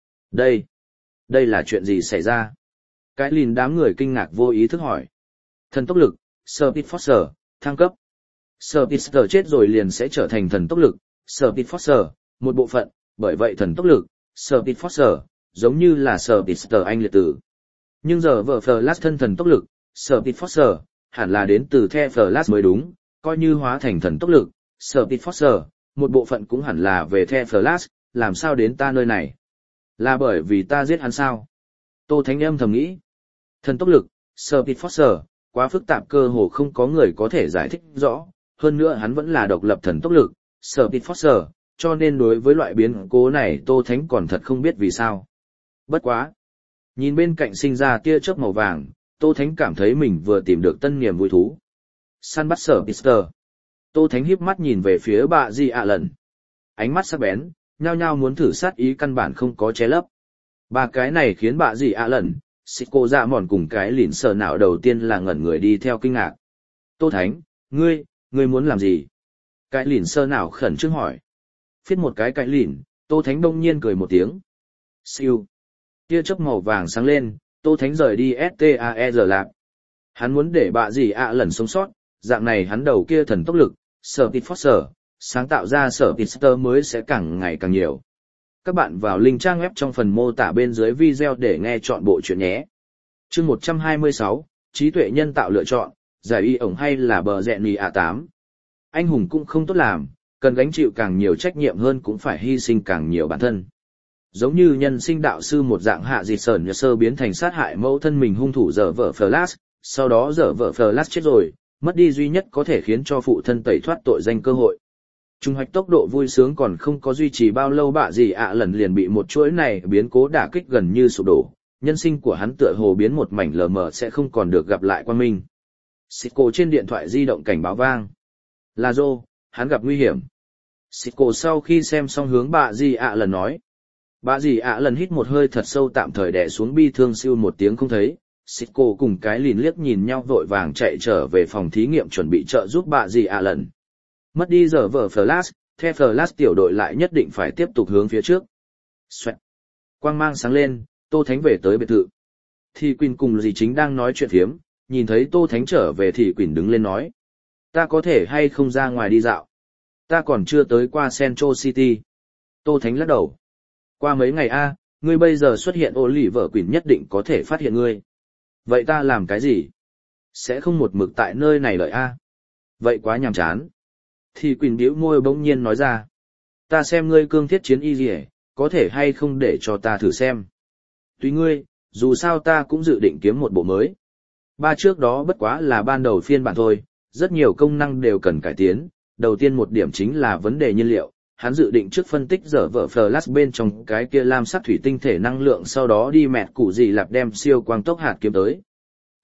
Đây là chuyện gì xảy ra? Cái lìn đám người kinh ngạc vô ý thức hỏi. Thần tốc lực, Speed Force, thăng cấp. Speedster chết rồi liền sẽ trở thành thần tốc lực, Speed Force, một bộ phận, bởi vậy thần tốc lực, Speed Force, giống như là Speedster anh liệt tử. Nhưng giờ vợ Flash thân thần tốc lực, Speed Force, hẳn là đến từ The Flash mới đúng, coi như hóa thành thần tốc lực, Speed Force, một bộ phận cũng hẳn là về The Flash, làm sao đến ta nơi này? Là bởi vì ta giết hắn sao? Tô Thánh âm thầm nghĩ. Thần tốc lực, Speed Force, quá phức tạp cơ hồ không có người có thể giải thích rõ, hơn nữa hắn vẫn là độc lập thần tốc lực, Speed Force, cho nên đối với loại biến cố này Tô Thánh còn thật không biết vì sao. Bất quá. Nhìn bên cạnh sinh ra tia chớp màu vàng, Tô Thánh cảm thấy mình vừa tìm được tân niềm vui thú. Săn bắt Speedster. Tô Thánh híp mắt nhìn về phía bà Di ạ lần. Ánh mắt sắc bén, nhao nhao muốn thử sát ý căn bản không có che lấp. Ba cái này khiến bà Di ạ lần, Cisco dạ mòn cùng cái lìn sờ não đầu tiên là ngẩn người đi theo kinh ngạc. Tô Thánh, ngươi muốn làm gì? Cái lìn sờ não khẩn trương hỏi. Phiết một cái lìn, Tô Thánh đông nhiên cười một tiếng. Siêu. Tia chớp màu vàng sáng lên, Tô Thánh rời đi STAER lạc. Hắn muốn để bà Di ạ lần sống sót, dạng này hắn đầu kia thần tốc lực, Speed Force, sáng tạo ra Speedster mới sẽ càng ngày càng nhiều. Các bạn vào link trang web trong phần mô tả bên dưới video để nghe chọn bộ chuyện nhé. Chương 126, trí tuệ nhân tạo lựa chọn, giải y ổng hay là bờ rẹn mì A8. Anh hùng cũng không tốt làm, cần gánh chịu càng nhiều trách nhiệm hơn cũng phải hy sinh càng nhiều bản thân. Giống như nhân sinh đạo sư một dạng hạ dịt sởn nhờ sơ biến thành sát hại mẫu thân mình hung thủ dở vợ Flash, sau đó dở vợ Flash chết rồi, mất đi duy nhất có thể khiến cho phụ thân tẩy thoát tội danh cơ hội. Trung hoạch tốc độ vui sướng còn không có duy trì bao lâu bạ gì ạ lần liền bị một chuỗi này biến cố đả kích gần như sụp đổ, nhân sinh của hắn tựa hồ biến một mảnh lờ mờ sẽ không còn được gặp lại quan minh. Cisco trên điện thoại di động cảnh báo vang. Là Joe, hắn gặp nguy hiểm. Cisco sau khi xem xong hướng bạ gì ạ lần nói. Bạ gì ạ lần hít một hơi thật sâu tạm thời đè xuống bi thương siêu một tiếng không thấy. Cisco cùng cái lìn liếc nhìn nhau vội vàng chạy trở về phòng thí nghiệm chuẩn bị trợ giúp bạ gì ạ lần. Mất đi giờ vở Flash, The Flash tiểu đội lại nhất định phải tiếp tục hướng phía trước. Xoẹt. Quang mang sáng lên, Tô Thánh về tới biệt thự. Thì Quỳnh cùng dì chính đang nói chuyện phiếm, nhìn thấy Tô Thánh trở về thì Quỳnh đứng lên nói. Ta có thể hay không ra ngoài đi dạo? Ta còn chưa tới qua Central City. Tô Thánh lắc đầu. Qua mấy ngày ngươi bây giờ xuất hiện Oliver Quỳnh nhất định có thể phát hiện ngươi. Vậy ta làm cái gì? Sẽ không một mực tại nơi này lợi Vậy quá nhàm chán. Thì Quỳnh bĩu môi bỗng nhiên nói ra. Ta xem ngươi cương thiết chiến y gì có thể hay không để cho ta thử xem. Tùy ngươi, dù sao ta cũng dự định kiếm một bộ mới. Ba trước đó bất quá là ban đầu phiên bản thôi, rất nhiều công năng đều cần cải tiến. Đầu tiên một điểm chính là vấn đề nhiên liệu. Hắn dự định trước phân tích dở vở Flash bên trong cái kia lam sắc thủy tinh thể năng lượng sau đó đi mẹt củ gì lạp đem siêu quang tốc hạt kiếm tới.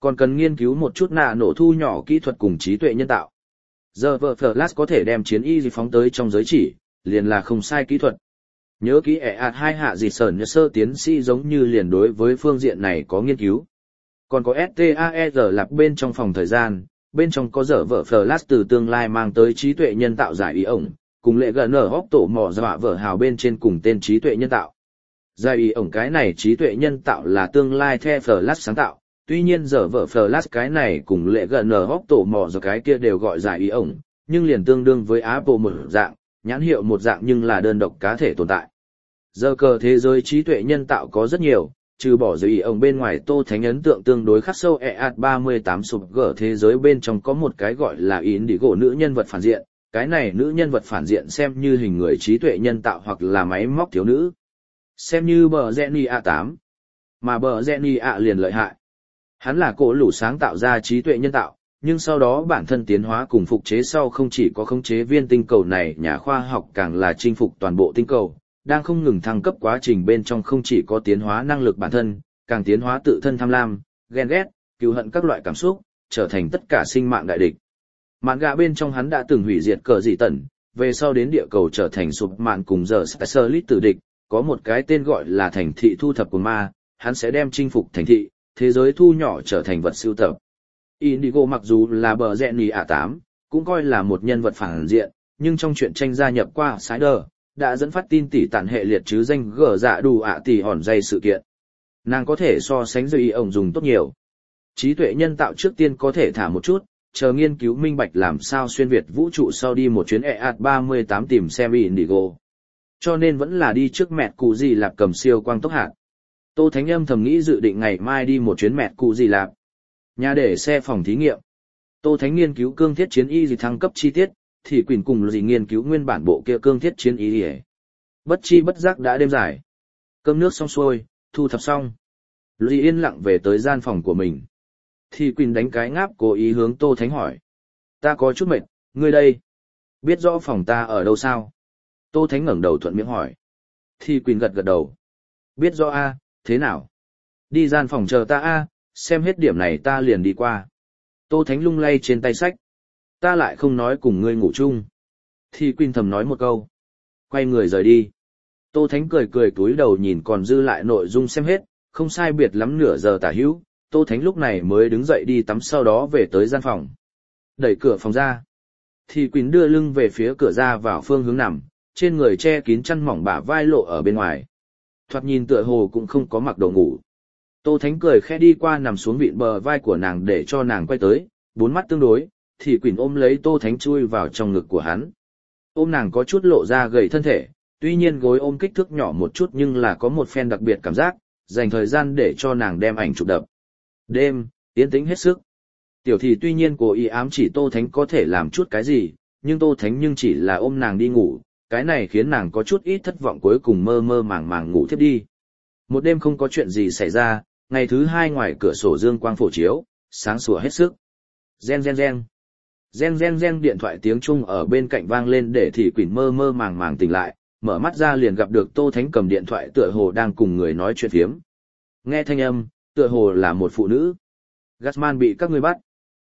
Còn cần nghiên cứu một chút nạ nổ thu nhỏ kỹ thuật cùng trí tuệ nhân tạo. Giờ vợ Flash có thể đem chiến y phóng tới trong giới chỉ, liền là không sai kỹ thuật. Nhớ kỹ hai hạ gì sởn sơ tiến sĩ giống như liền đối với phương diện này có nghiên cứu. Còn có STAER lạc bên trong phòng thời gian, bên trong có dở vợ Flash từ tương lai mang tới trí tuệ nhân tạo giải ý ổng, cùng lệ gần ở hóc tổ mỏ dọa vợ hào bên trên cùng tên trí tuệ nhân tạo. Giải ý ổng cái này trí tuệ nhân tạo là tương lai The Flash sáng tạo, tuy nhiên dở vợ Flash cái này cùng lệ gần ở hóc tổ mỏ dọa cái kia đều gọi giải ý ổng, nhưng liền tương đương với Apple một dạng, nhãn hiệu một dạng nhưng là đơn độc cá thể tồn tại. Giờ cờ thế giới trí tuệ nhân tạo có rất nhiều, trừ bỏ giới ý ổng bên ngoài Tô Thánh ấn tượng tương đối khắc sâu EAT38 sụp gở thế giới bên trong có một cái gọi là Indigo nữ nhân vật phản diện, cái này nữ nhân vật phản diện xem như hình người trí tuệ nhân tạo hoặc là máy móc thiếu nữ. Xem như bờ Jenny A8, mà bờ Jenny A liền lợi hại. Hắn là cổ lũ sáng tạo ra trí tuệ nhân tạo, nhưng sau đó bản thân tiến hóa cùng phục chế sau không chỉ có khống chế viên tinh cầu này, nhà khoa học càng là chinh phục toàn bộ tinh cầu, đang không ngừng thăng cấp quá trình bên trong không chỉ có tiến hóa năng lực bản thân, càng tiến hóa tự thân tham lam, ghen ghét, cừu hận các loại cảm xúc, trở thành tất cả sinh mạng đại địch. Mạn gạ bên trong hắn đã từng hủy diệt cờ dị tần, về sau đến địa cầu trở thành sụp mạn cùng giờ Specialist tử địch, có một cái tên gọi là thành thị thu thập của ma, hắn sẽ đem chinh phục thành thị, thế giới thu nhỏ trở thành vật sưu tập. Indigo mặc dù là bờ Jenny A8, cũng coi là một nhân vật phản diện, nhưng trong truyện tranh gia nhập qua Sider, đã dẫn phát tin tỷ tản hệ liệt chứ danh gở dạ đủ ạ tỷ hòn dây sự kiện. Nàng có thể so sánh dây ổng dùng tốt nhiều. Trí tuệ nhân tạo trước tiên có thể thả một chút, chờ nghiên cứu minh bạch làm sao xuyên việt vũ trụ sau đi một chuyến EAT38 tìm xem Indigo. Cho nên vẫn là đi trước mẹt cụ gì lạp cầm siêu quang tốc hạt. Tô Thánh âm thầm nghĩ dự định ngày mai đi một chuyến mẹt cụ gì lạp. Nhà để xe phòng thí nghiệm. Tô Thánh nghiên cứu cương thiết chiến y gì thăng cấp chi tiết, thì Quỳnh cùng gì nghiên cứu nguyên bản bộ kia cương thiết chiến y gì. Bất chi bất giác đã đêm dài. Cơm nước xong xuôi, thu thập xong. Lụy yên lặng về tới gian phòng của mình. Thì Quỳnh đánh cái ngáp cố ý hướng Tô Thánh hỏi. Ta có chút mệt, ngươi đây. Biết rõ phòng ta ở đâu sao? Tô Thánh ngẩng đầu thuận miệng hỏi. Thì Quỳnh gật gật đầu. Biết rõ a, thế nào? Đi gian phòng chờ ta a, xem hết điểm này ta liền đi qua. Tô Thánh lung lay trên tay sách. Ta lại không nói cùng ngươi ngủ chung. Thì Quỳnh thầm nói một câu. Quay người rời đi. Tô Thánh cười cười túi đầu nhìn còn dư lại nội dung xem hết, không sai biệt lắm nửa giờ tả hữu. Tô Thánh lúc này mới đứng dậy đi tắm sau đó về tới gian phòng. Đẩy cửa phòng ra. Thì Quỳnh đưa lưng về phía cửa ra vào phương hướng nằm, trên người che kín chăn mỏng bả vai lộ ở bên ngoài. Thoạt nhìn tựa hồ cũng không có mặc đồ ngủ. Tô Thánh cười khẽ đi qua nằm xuống vịn bờ vai của nàng để cho nàng quay tới, bốn mắt tương đối, thì Quỳnh ôm lấy Tô Thánh chui vào trong ngực của hắn. Ôm nàng có chút lộ ra gầy thân thể, tuy nhiên gối ôm kích thước nhỏ một chút nhưng là có một phen đặc biệt cảm giác, dành thời gian để cho nàng đem ảnh chụp đập. Đêm, yên tĩnh hết sức. Tiểu thì tuy nhiên cố ý ám chỉ Tô Thánh có thể làm chút cái gì, nhưng Tô Thánh nhưng chỉ là ôm nàng đi ngủ, cái này khiến nàng có chút ít thất vọng, cuối cùng mơ mơ màng màng ngủ thiếp đi. Một đêm không có chuyện gì xảy ra, ngày thứ hai ngoài cửa sổ dương quang phổ chiếu, sáng sủa hết sức. Gen gen gen. Gen gen gen điện thoại tiếng Trung ở bên cạnh vang lên để Thị Quỳnh mơ mơ màng màng tỉnh lại, mở mắt ra liền gặp được Tô Thánh cầm điện thoại tựa hồ đang cùng người nói chuyện phiếm. Nghe thanh âm, tựa hồ là một phụ nữ. Gatsman bị các ngươi bắt.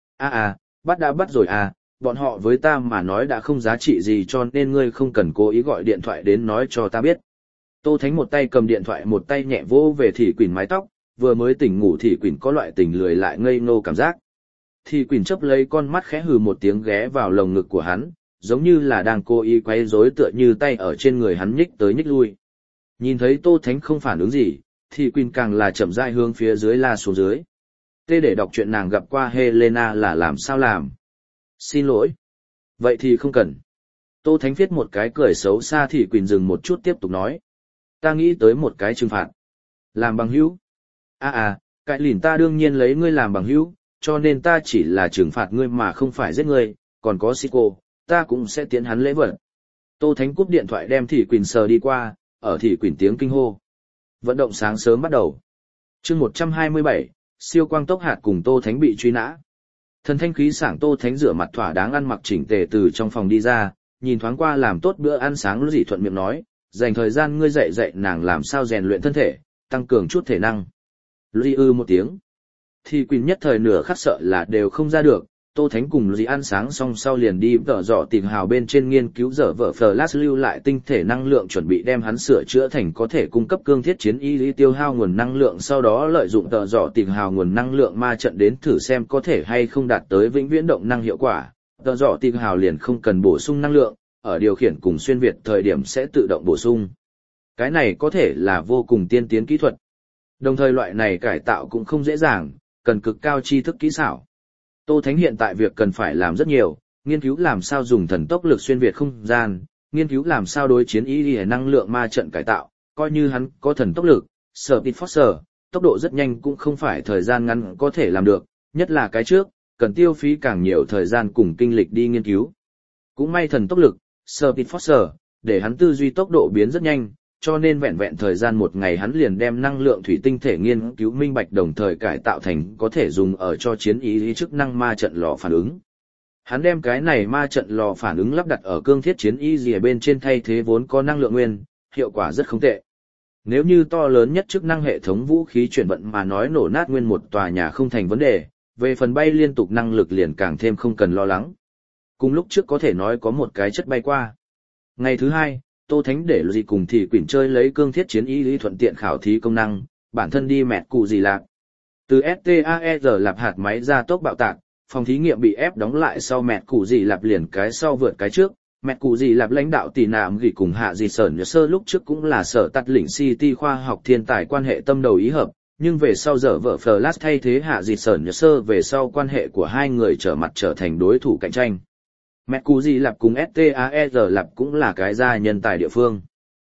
Bắt đã bắt rồi à, bọn họ với ta mà nói đã không giá trị gì cho nên ngươi không cần cố ý gọi điện thoại đến nói cho ta biết. Tô Thánh một tay cầm điện thoại một tay nhẹ vỗ về Thị Quỳnh mái tóc, vừa mới tỉnh ngủ Thị Quỳnh có loại tỉnh lười lại ngây ngô cảm giác. Thị Quỳnh chớp lấy con mắt khẽ hừ một tiếng ghé vào lồng ngực của hắn, giống như là đang cố ý quấy rối, tựa như tay ở trên người hắn nhích tới nhích lui. Nhìn thấy Tô Thánh không phản ứng gì, Thị Quỳnh càng là chậm rãi hướng phía dưới la xuống dưới. Tê để đọc chuyện nàng gặp qua Helena là làm sao làm. Xin lỗi. Vậy thì không cần. Tô Thánh viết một cái cười xấu xa. Thị Quỳnh dừng một chút tiếp tục nói. Ta nghĩ tới một cái trừng phạt. Làm bằng hữu. Cái lìn ta đương nhiên lấy ngươi làm bằng hữu, cho nên ta chỉ là trừng phạt ngươi mà không phải giết ngươi, còn có Sico, ta cũng sẽ tiến hắn lễ vật. Tô Thánh cúp điện thoại đem Thị Quỳnh sờ đi qua, ở Thị Quỳnh tiếng kinh hô. Vận động sáng sớm bắt đầu. Chương 127, siêu quang tốc hạt cùng Tô Thánh bị truy nã. Thần thanh khí sảng Tô Thánh rửa mặt thỏa đáng ăn mặc chỉnh tề từ trong phòng đi ra, nhìn thoáng qua làm tốt bữa ăn sáng lúc dị thuận miệng nói, dành thời gian ngươi dạy nàng làm sao rèn luyện thân thể, tăng cường chút thể năng. Lụy một tiếng. Thì Quỳnh nhất thời nửa khắc sợ là đều không ra được, Tô Thánh cùng Lý ăn sáng xong sau liền đi tợ dọ tìm hào bên trên nghiên cứu dở vở Flash lưu lại tinh thể năng lượng chuẩn bị đem hắn sửa chữa thành có thể cung cấp cương thiết chiến y lý tiêu hao nguồn năng lượng, sau đó lợi dụng tợ dọ tìm hào nguồn năng lượng ma trận đến thử xem có thể hay không đạt tới vĩnh viễn động năng hiệu quả. Tợ dọ tìm hào liền không cần bổ sung năng lượng, ở điều khiển cùng xuyên việt thời điểm sẽ tự động bổ sung. Cái này có thể là vô cùng tiên tiến kỹ thuật. Đồng thời loại này cải tạo cũng không dễ dàng, cần cực cao tri thức kỹ xảo. Tô Thánh hiện tại việc cần phải làm rất nhiều, nghiên cứu làm sao dùng thần tốc lực xuyên việt không gian, nghiên cứu làm sao đối chiến y năng lượng ma trận cải tạo, coi như hắn có thần tốc lực, Speed Force, tốc độ rất nhanh cũng không phải thời gian ngắn có thể làm được, nhất là cái trước, cần tiêu phí càng nhiều thời gian cùng kinh lịch đi nghiên cứu. Cũng may thần tốc lực, Speed Force, để hắn tư duy tốc độ biến rất nhanh, cho nên vẹn vẹn thời gian một ngày hắn liền đem năng lượng thủy tinh thể nghiên cứu minh bạch đồng thời cải tạo thành có thể dùng ở cho chiến ý chức năng ma trận lò phản ứng. Hắn đem cái này ma trận lò phản ứng lắp đặt ở cương thiết chiến y gì bên trên thay thế vốn có năng lượng nguyên, hiệu quả rất không tệ. Nếu như to lớn nhất chức năng hệ thống vũ khí chuyển vận mà nói nổ nát nguyên một tòa nhà không thành vấn đề, về phần bay liên tục năng lực liền càng thêm không cần lo lắng. Cùng lúc trước có thể nói có một cái chất bay qua. Ngày thứ hai, Tô Thánh để gì cùng Thị Quỳnh chơi lấy cương thiết chiến y lý thuận tiện khảo thí công năng, bản thân đi mẹt cụ gì lạc. Từ STAER lạp hạt máy ra tốc bạo tạc, phòng thí nghiệm bị ép đóng lại sau mẹt cụ gì lạp liền cái sau vượt cái trước. Mẹt cụ gì lạp lãnh đạo tỷ nạm gỉ cùng hạ gì sởn sơ lúc trước cũng là sở tắt lĩnh City khoa học thiên tài quan hệ tâm đầu ý hợp, nhưng về sau dở vợ Flash thay thế hạ gì sởn sơ về sau quan hệ của hai người trở mặt trở thành đối thủ cạnh tranh. Mẹt cụ gì lạp cùng STAER lạp cũng là cái gia nhân tài địa phương.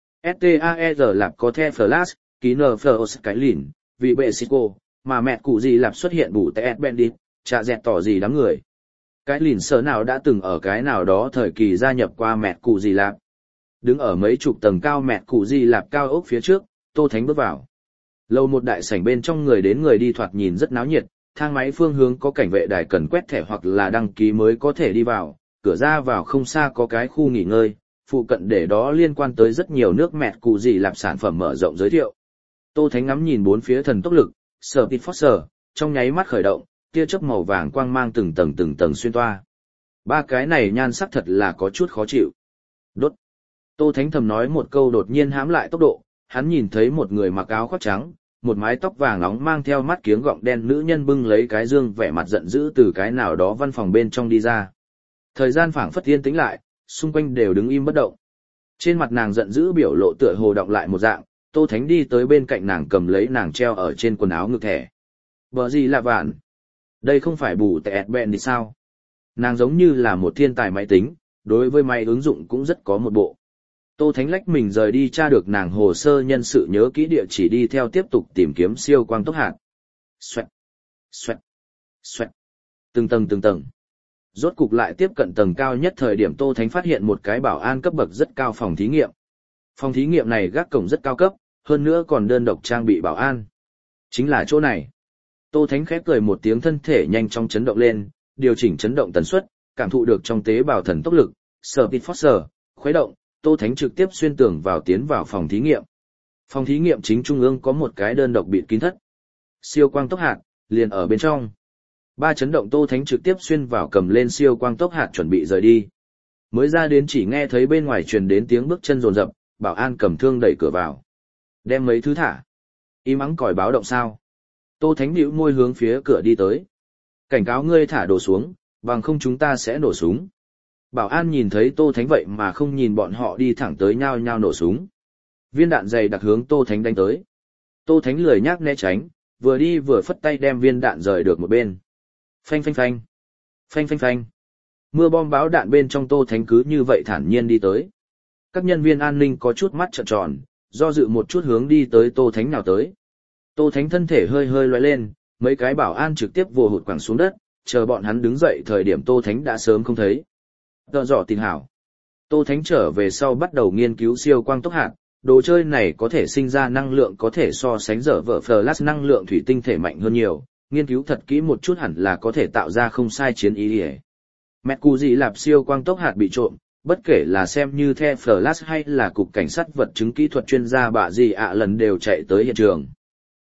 STAER lạp có The Flash, ký nờ Flash cái lìn, vì bệ Sico, mà mẹt cụ gì lạp xuất hiện bù tẹt Bandit, chạ dẹt tỏ gì đám người. Cái lìn sở nào đã từng ở cái nào đó thời kỳ gia nhập qua mẹt cụ gì lạp. Đứng ở mấy chục tầng cao mẹt cụ gì lạp cao ốc phía trước, Tô Thánh bước vào. Lâu một đại sảnh bên trong người đến người đi thoạt nhìn rất náo nhiệt, thang máy phương hướng có cảnh vệ đài cần quét thẻ hoặc là đăng ký mới có thể đi vào. Cửa ra vào không xa có cái khu nghỉ ngơi, phụ cận để đó liên quan tới rất nhiều nước mẹt cụ gì lạp sản phẩm mở rộng giới thiệu. Tô Thánh ngắm nhìn bốn phía thần tốc lực, Speed Force, trong nháy mắt khởi động, tia chớp màu vàng quang mang từng tầng xuyên toa. Ba cái này nhan sắc thật là có chút khó chịu. Đốt. Tô Thánh thầm nói một câu đột nhiên hãm lại tốc độ, hắn nhìn thấy một người mặc áo khoác trắng, một mái tóc vàng nóng mang theo mắt kiếng gọng đen nữ nhân bưng lấy cái dương vẻ mặt giận dữ từ cái nào đó văn phòng bên trong đi ra. Thời gian phảng phất yên tĩnh lại, xung quanh đều đứng im bất động. Trên mặt nàng giận dữ biểu lộ tựa hồ đọng lại một dạng, Tô Thánh đi tới bên cạnh nàng cầm lấy nàng treo ở trên quần áo ngực thẻ. Bờ gì là vạn? Đây không phải bù tẹt bẹn thì sao? Nàng giống như là một thiên tài máy tính, đối với máy ứng dụng cũng rất có một bộ. Tô Thánh lách mình rời đi tra được nàng hồ sơ nhân sự nhớ kỹ địa chỉ đi theo tiếp tục tìm kiếm siêu quang tốc hạt. Xoẹt, xoẹt, xoẹt, từng tầng. Rốt cục lại tiếp cận tầng cao nhất thời điểm Tô Thánh phát hiện một cái bảo an cấp bậc rất cao phòng thí nghiệm. Phòng thí nghiệm này gác cổng rất cao cấp, hơn nữa còn đơn độc trang bị bảo an. Chính là chỗ này. Tô Thánh khép cười một tiếng thân thể nhanh chóng chấn động lên, điều chỉnh chấn động tần suất, cảm thụ được trong tế bào thần tốc lực, Speed Force, khuấy động, Tô Thánh trực tiếp xuyên tường vào tiến vào phòng thí nghiệm. Phòng thí nghiệm chính trung ương có một cái đơn độc bịt kín thất. Siêu quang tốc hạt, liền ở bên trong. Ba chấn động Tô Thánh trực tiếp xuyên vào cầm lên siêu quang tốc hạt chuẩn bị rời đi. Mới ra đến chỉ nghe thấy bên ngoài truyền đến tiếng bước chân rồn rập, bảo an cầm thương đẩy cửa vào. Đem mấy thứ thả. Im ắng còi báo động sao. Tô Thánh bĩu môi hướng phía cửa đi tới. Cảnh cáo ngươi thả đồ xuống, bằng không chúng ta sẽ nổ súng. Bảo an nhìn thấy Tô Thánh vậy mà không nhìn bọn họ đi thẳng tới nhao nhao nổ súng. Viên đạn dày đặc hướng Tô Thánh đánh tới. Tô Thánh lười nhác né tránh, vừa đi vừa phất tay đem viên đạn rời được một bên. Phanh phanh phanh. Phanh phanh phanh. Mưa bom báo đạn bên trong Tô Thánh cứ như vậy thản nhiên đi tới. Các nhân viên an ninh có chút mắt trợn tròn, do dự một chút hướng đi tới Tô Thánh nào tới. Tô Thánh thân thể hơi lóe lên, mấy cái bảo an trực tiếp vồ hụt quẳng xuống đất, chờ bọn hắn đứng dậy thời điểm Tô Thánh đã sớm không thấy. Tợ dọ tình hảo. Tô Thánh trở về sau bắt đầu nghiên cứu siêu quang tốc hạt, đồ chơi này có thể sinh ra năng lượng có thể so sánh dở vợ Flash năng lượng thủy tinh thể mạnh hơn nhiều, nghiên cứu thật kỹ một chút hẳn là có thể tạo ra không sai chiến ý. Mẹt cụ gì lạp siêu quang tốc hạt bị trộm, bất kể là xem như The Flash hay là cục cảnh sát vật chứng kỹ thuật chuyên gia bạ gì lần đều chạy tới hiện trường.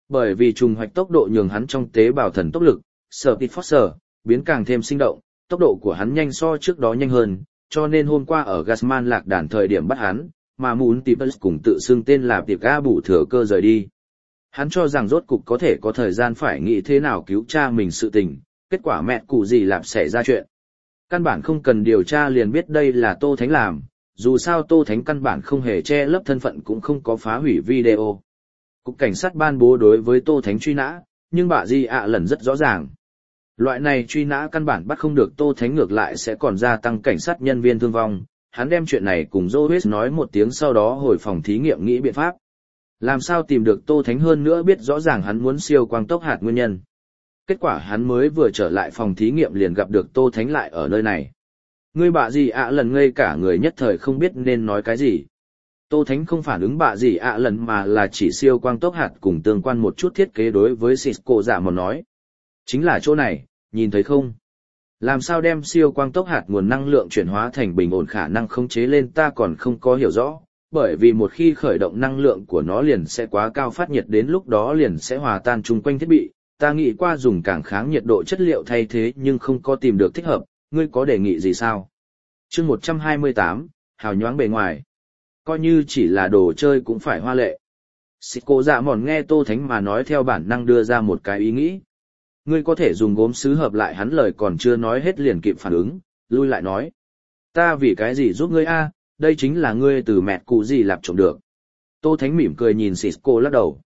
Bởi vì trùng hoạch tốc độ nhường hắn trong tế bào thần tốc lực, Speed Force, biến càng thêm sinh động, tốc độ của hắn nhanh so trước đó nhanh hơn, cho nên hôm qua ở Gasman lạc đàn thời điểm bắt hắn, mà muốn Tipus cùng tự xưng tên là Tiệp Ga bù thừa cơ rời đi. Hắn cho rằng rốt cục có thể có thời gian phải nghĩ thế nào cứu cha mình sự tình, kết quả mẹ cụ gì lạp xảy ra chuyện. Căn bản không cần điều tra liền biết đây là Tô Thánh làm, dù sao Tô Thánh căn bản không hề che lấp thân phận cũng không có phá hủy video. Cục cảnh sát ban bố đối với Tô Thánh truy nã, nhưng bà Di ạ lần rất rõ ràng. Loại này truy nã căn bản bắt không được Tô Thánh ngược lại sẽ còn gia tăng cảnh sát nhân viên thương vong. Hắn đem chuyện này cùng Joe nói một tiếng sau đó hồi phòng thí nghiệm nghĩ biện pháp. Làm sao tìm được Tô Thánh hơn nữa biết rõ ràng hắn muốn siêu quang tốc hạt nguyên nhân. Kết quả hắn mới vừa trở lại phòng thí nghiệm liền gặp được Tô Thánh lại ở nơi này. Ngươi bà gì ạ lần ngây cả người nhất thời không biết nên nói cái gì. Tô Thánh không phản ứng bà gì ạ lần mà là chỉ siêu quang tốc hạt cùng tương quan một chút thiết kế đối với Cisco giả một nói. Chính là chỗ này, nhìn thấy không? Làm sao đem siêu quang tốc hạt nguồn năng lượng chuyển hóa thành bình ổn khả năng khống chế lên ta còn không có hiểu rõ, bởi vì một khi khởi động năng lượng của nó liền sẽ quá cao phát nhiệt đến lúc đó liền sẽ hòa tan chung quanh thiết bị. Ta nghĩ qua dùng càng kháng nhiệt độ chất liệu thay thế nhưng không có tìm được thích hợp, ngươi có đề nghị gì sao? Chương 128, hào nhoáng bề ngoài. Coi như chỉ là đồ chơi cũng phải hoa lệ. Cisco dạ mòn nghe Tô Thánh mà nói theo bản năng đưa ra một cái ý nghĩ. Ngươi có thể dùng gốm sứ hợp lại hắn lời còn chưa nói hết liền kịp phản ứng, lui lại nói. Ta vì cái gì giúp ngươi a? Đây chính là ngươi từ mẹ cụ gì lạp trộm được. Tô Thánh mỉm cười nhìn Cisco lắc đầu.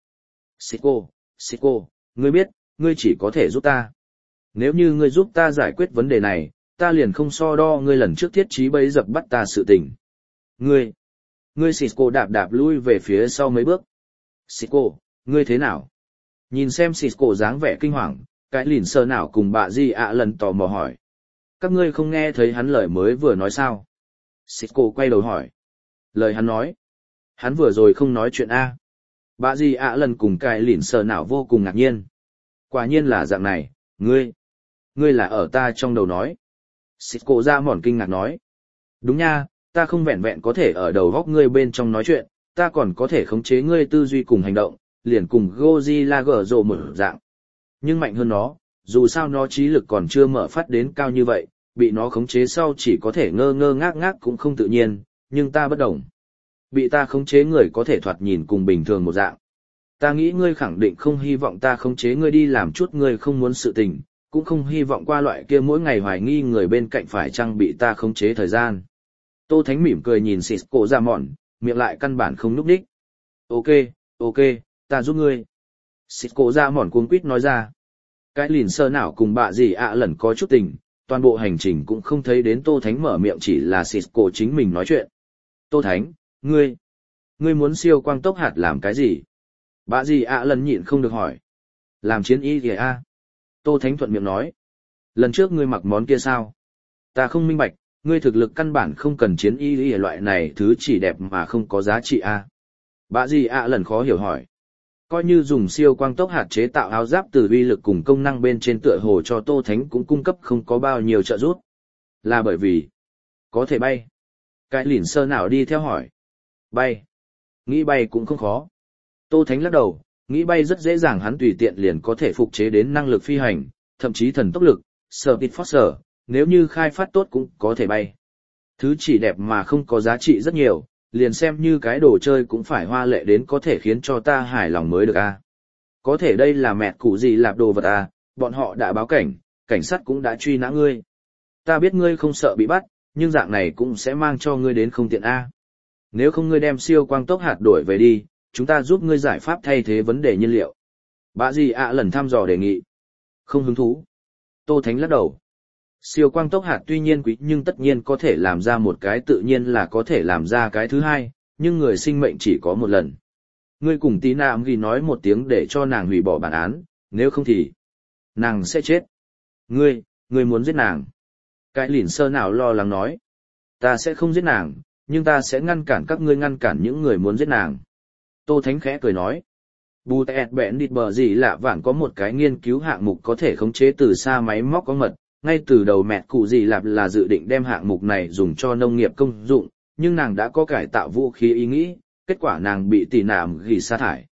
Cisco, ngươi biết, ngươi chỉ có thể giúp ta. Nếu như ngươi giúp ta giải quyết vấn đề này, ta liền không so đo ngươi lần trước thiết trí bấy dập bắt ta sự tình. Ngươi Cisco đạp đạp lui về phía sau mấy bước. Cisco, ngươi thế nào? Nhìn xem Cisco dáng vẻ kinh hoàng, cái lìn sơ nào cùng bà Di ạ lần tò mò hỏi. Các ngươi không nghe thấy hắn lời mới vừa nói sao? Cisco quay đầu hỏi. Lời hắn nói. Hắn vừa rồi không nói chuyện A. Bà Di ạ lần cùng cái lìn sơ nào vô cùng ngạc nhiên. Quả nhiên là dạng này, ngươi là ở ta trong đầu nói. Cisco ra mòn kinh ngạc nói. Đúng nha, ta không vẹn vẹn có thể ở đầu góc ngươi bên trong nói chuyện, ta còn có thể khống chế ngươi tư duy cùng hành động, liền cùng Godzilla gở rộ một dạng. Nhưng mạnh hơn nó, dù sao nó trí lực còn chưa mở phát đến cao như vậy, bị nó khống chế sau chỉ có thể ngơ ngơ ngác ngác cũng không tự nhiên, nhưng ta bất đồng. Bị ta khống chế người có thể thoạt nhìn cùng bình thường một dạng. Ta nghĩ ngươi khẳng định không hy vọng ta khống chế ngươi đi làm chút ngươi không muốn sự tình, cũng không hy vọng qua loại kia mỗi ngày hoài nghi người bên cạnh phải chăng bị ta khống chế thời gian. Tô Thánh mỉm cười nhìn Cisco ra mòn, miệng lại căn bản không núp đích. Ok, ta giúp ngươi. Cisco ra mòn cuống quýt nói ra. Cái lìn sơ nào cùng bà gì ạ lần có chút tình, toàn bộ hành trình cũng không thấy đến Tô Thánh mở miệng chỉ là Cisco chính mình nói chuyện. Tô Thánh, ngươi muốn siêu quang tốc hạt làm cái gì? Bà gì ạ lần nhịn không được hỏi. Làm chiến y kìa a. Tô Thánh thuận miệng nói. Lần trước ngươi mặc món kia sao? Ta không minh bạch, ngươi thực lực căn bản không cần chiến y loại này thứ chỉ đẹp mà không có giá trị a. Bà gì ạ lần khó hiểu hỏi. Coi như dùng siêu quang tốc hạt chế tạo áo giáp từ uy lực cùng công năng bên trên tựa hồ cho Tô Thánh cũng cung cấp không có bao nhiêu trợ giúp. Là bởi vì có thể bay. Cái lìn sơ nào đi theo hỏi. Bay. Nghĩ bay cũng không khó. Tô Thánh lắc đầu, nghĩ bay rất dễ dàng hắn tùy tiện liền có thể phục chế đến năng lực phi hành, thậm chí thần tốc lực, Speed Force, nếu như khai phát tốt cũng có thể bay. Thứ chỉ đẹp mà không có giá trị rất nhiều, liền xem như cái đồ chơi cũng phải hoa lệ đến có thể khiến cho ta hài lòng mới được a. Có thể đây là mẹ cụ gì lạp đồ vật à, bọn họ đã báo cảnh, cảnh sát cũng đã truy nã ngươi. Ta biết ngươi không sợ bị bắt, nhưng dạng này cũng sẽ mang cho ngươi đến không tiện a. Nếu không ngươi đem siêu quang tốc hạt đổi về đi, chúng ta giúp ngươi giải pháp thay thế vấn đề nhiên liệu. Bà gì ạ lần thăm dò đề nghị. Không hứng thú. Tô Thánh lắc đầu. Siêu quang tốc hạt tuy nhiên quý nhưng tất nhiên có thể làm ra một cái tự nhiên là có thể làm ra cái thứ hai, nhưng người sinh mệnh chỉ có một lần. Ngươi cùng tí nạm ghi nói một tiếng để cho nàng hủy bỏ bản án, nếu không thì nàng sẽ chết. Ngươi muốn giết nàng. Cái lìn sơ nào lo lắng nói. Ta sẽ không giết nàng, nhưng ta sẽ ngăn cản các ngươi ngăn cản những người muốn giết nàng. Tô Thánh khẽ cười nói. Bù tẹt bẹn địt bờ gì lạ vạn có một cái nghiên cứu hạng mục có thể khống chế từ xa máy móc có mật, ngay từ đầu mẹ cụ gì lạp là dự định đem hạng mục này dùng cho nông nghiệp công dụng, nhưng nàng đã có cải tạo vũ khí ý nghĩ, kết quả nàng bị tỉ nạm ghi sa thải.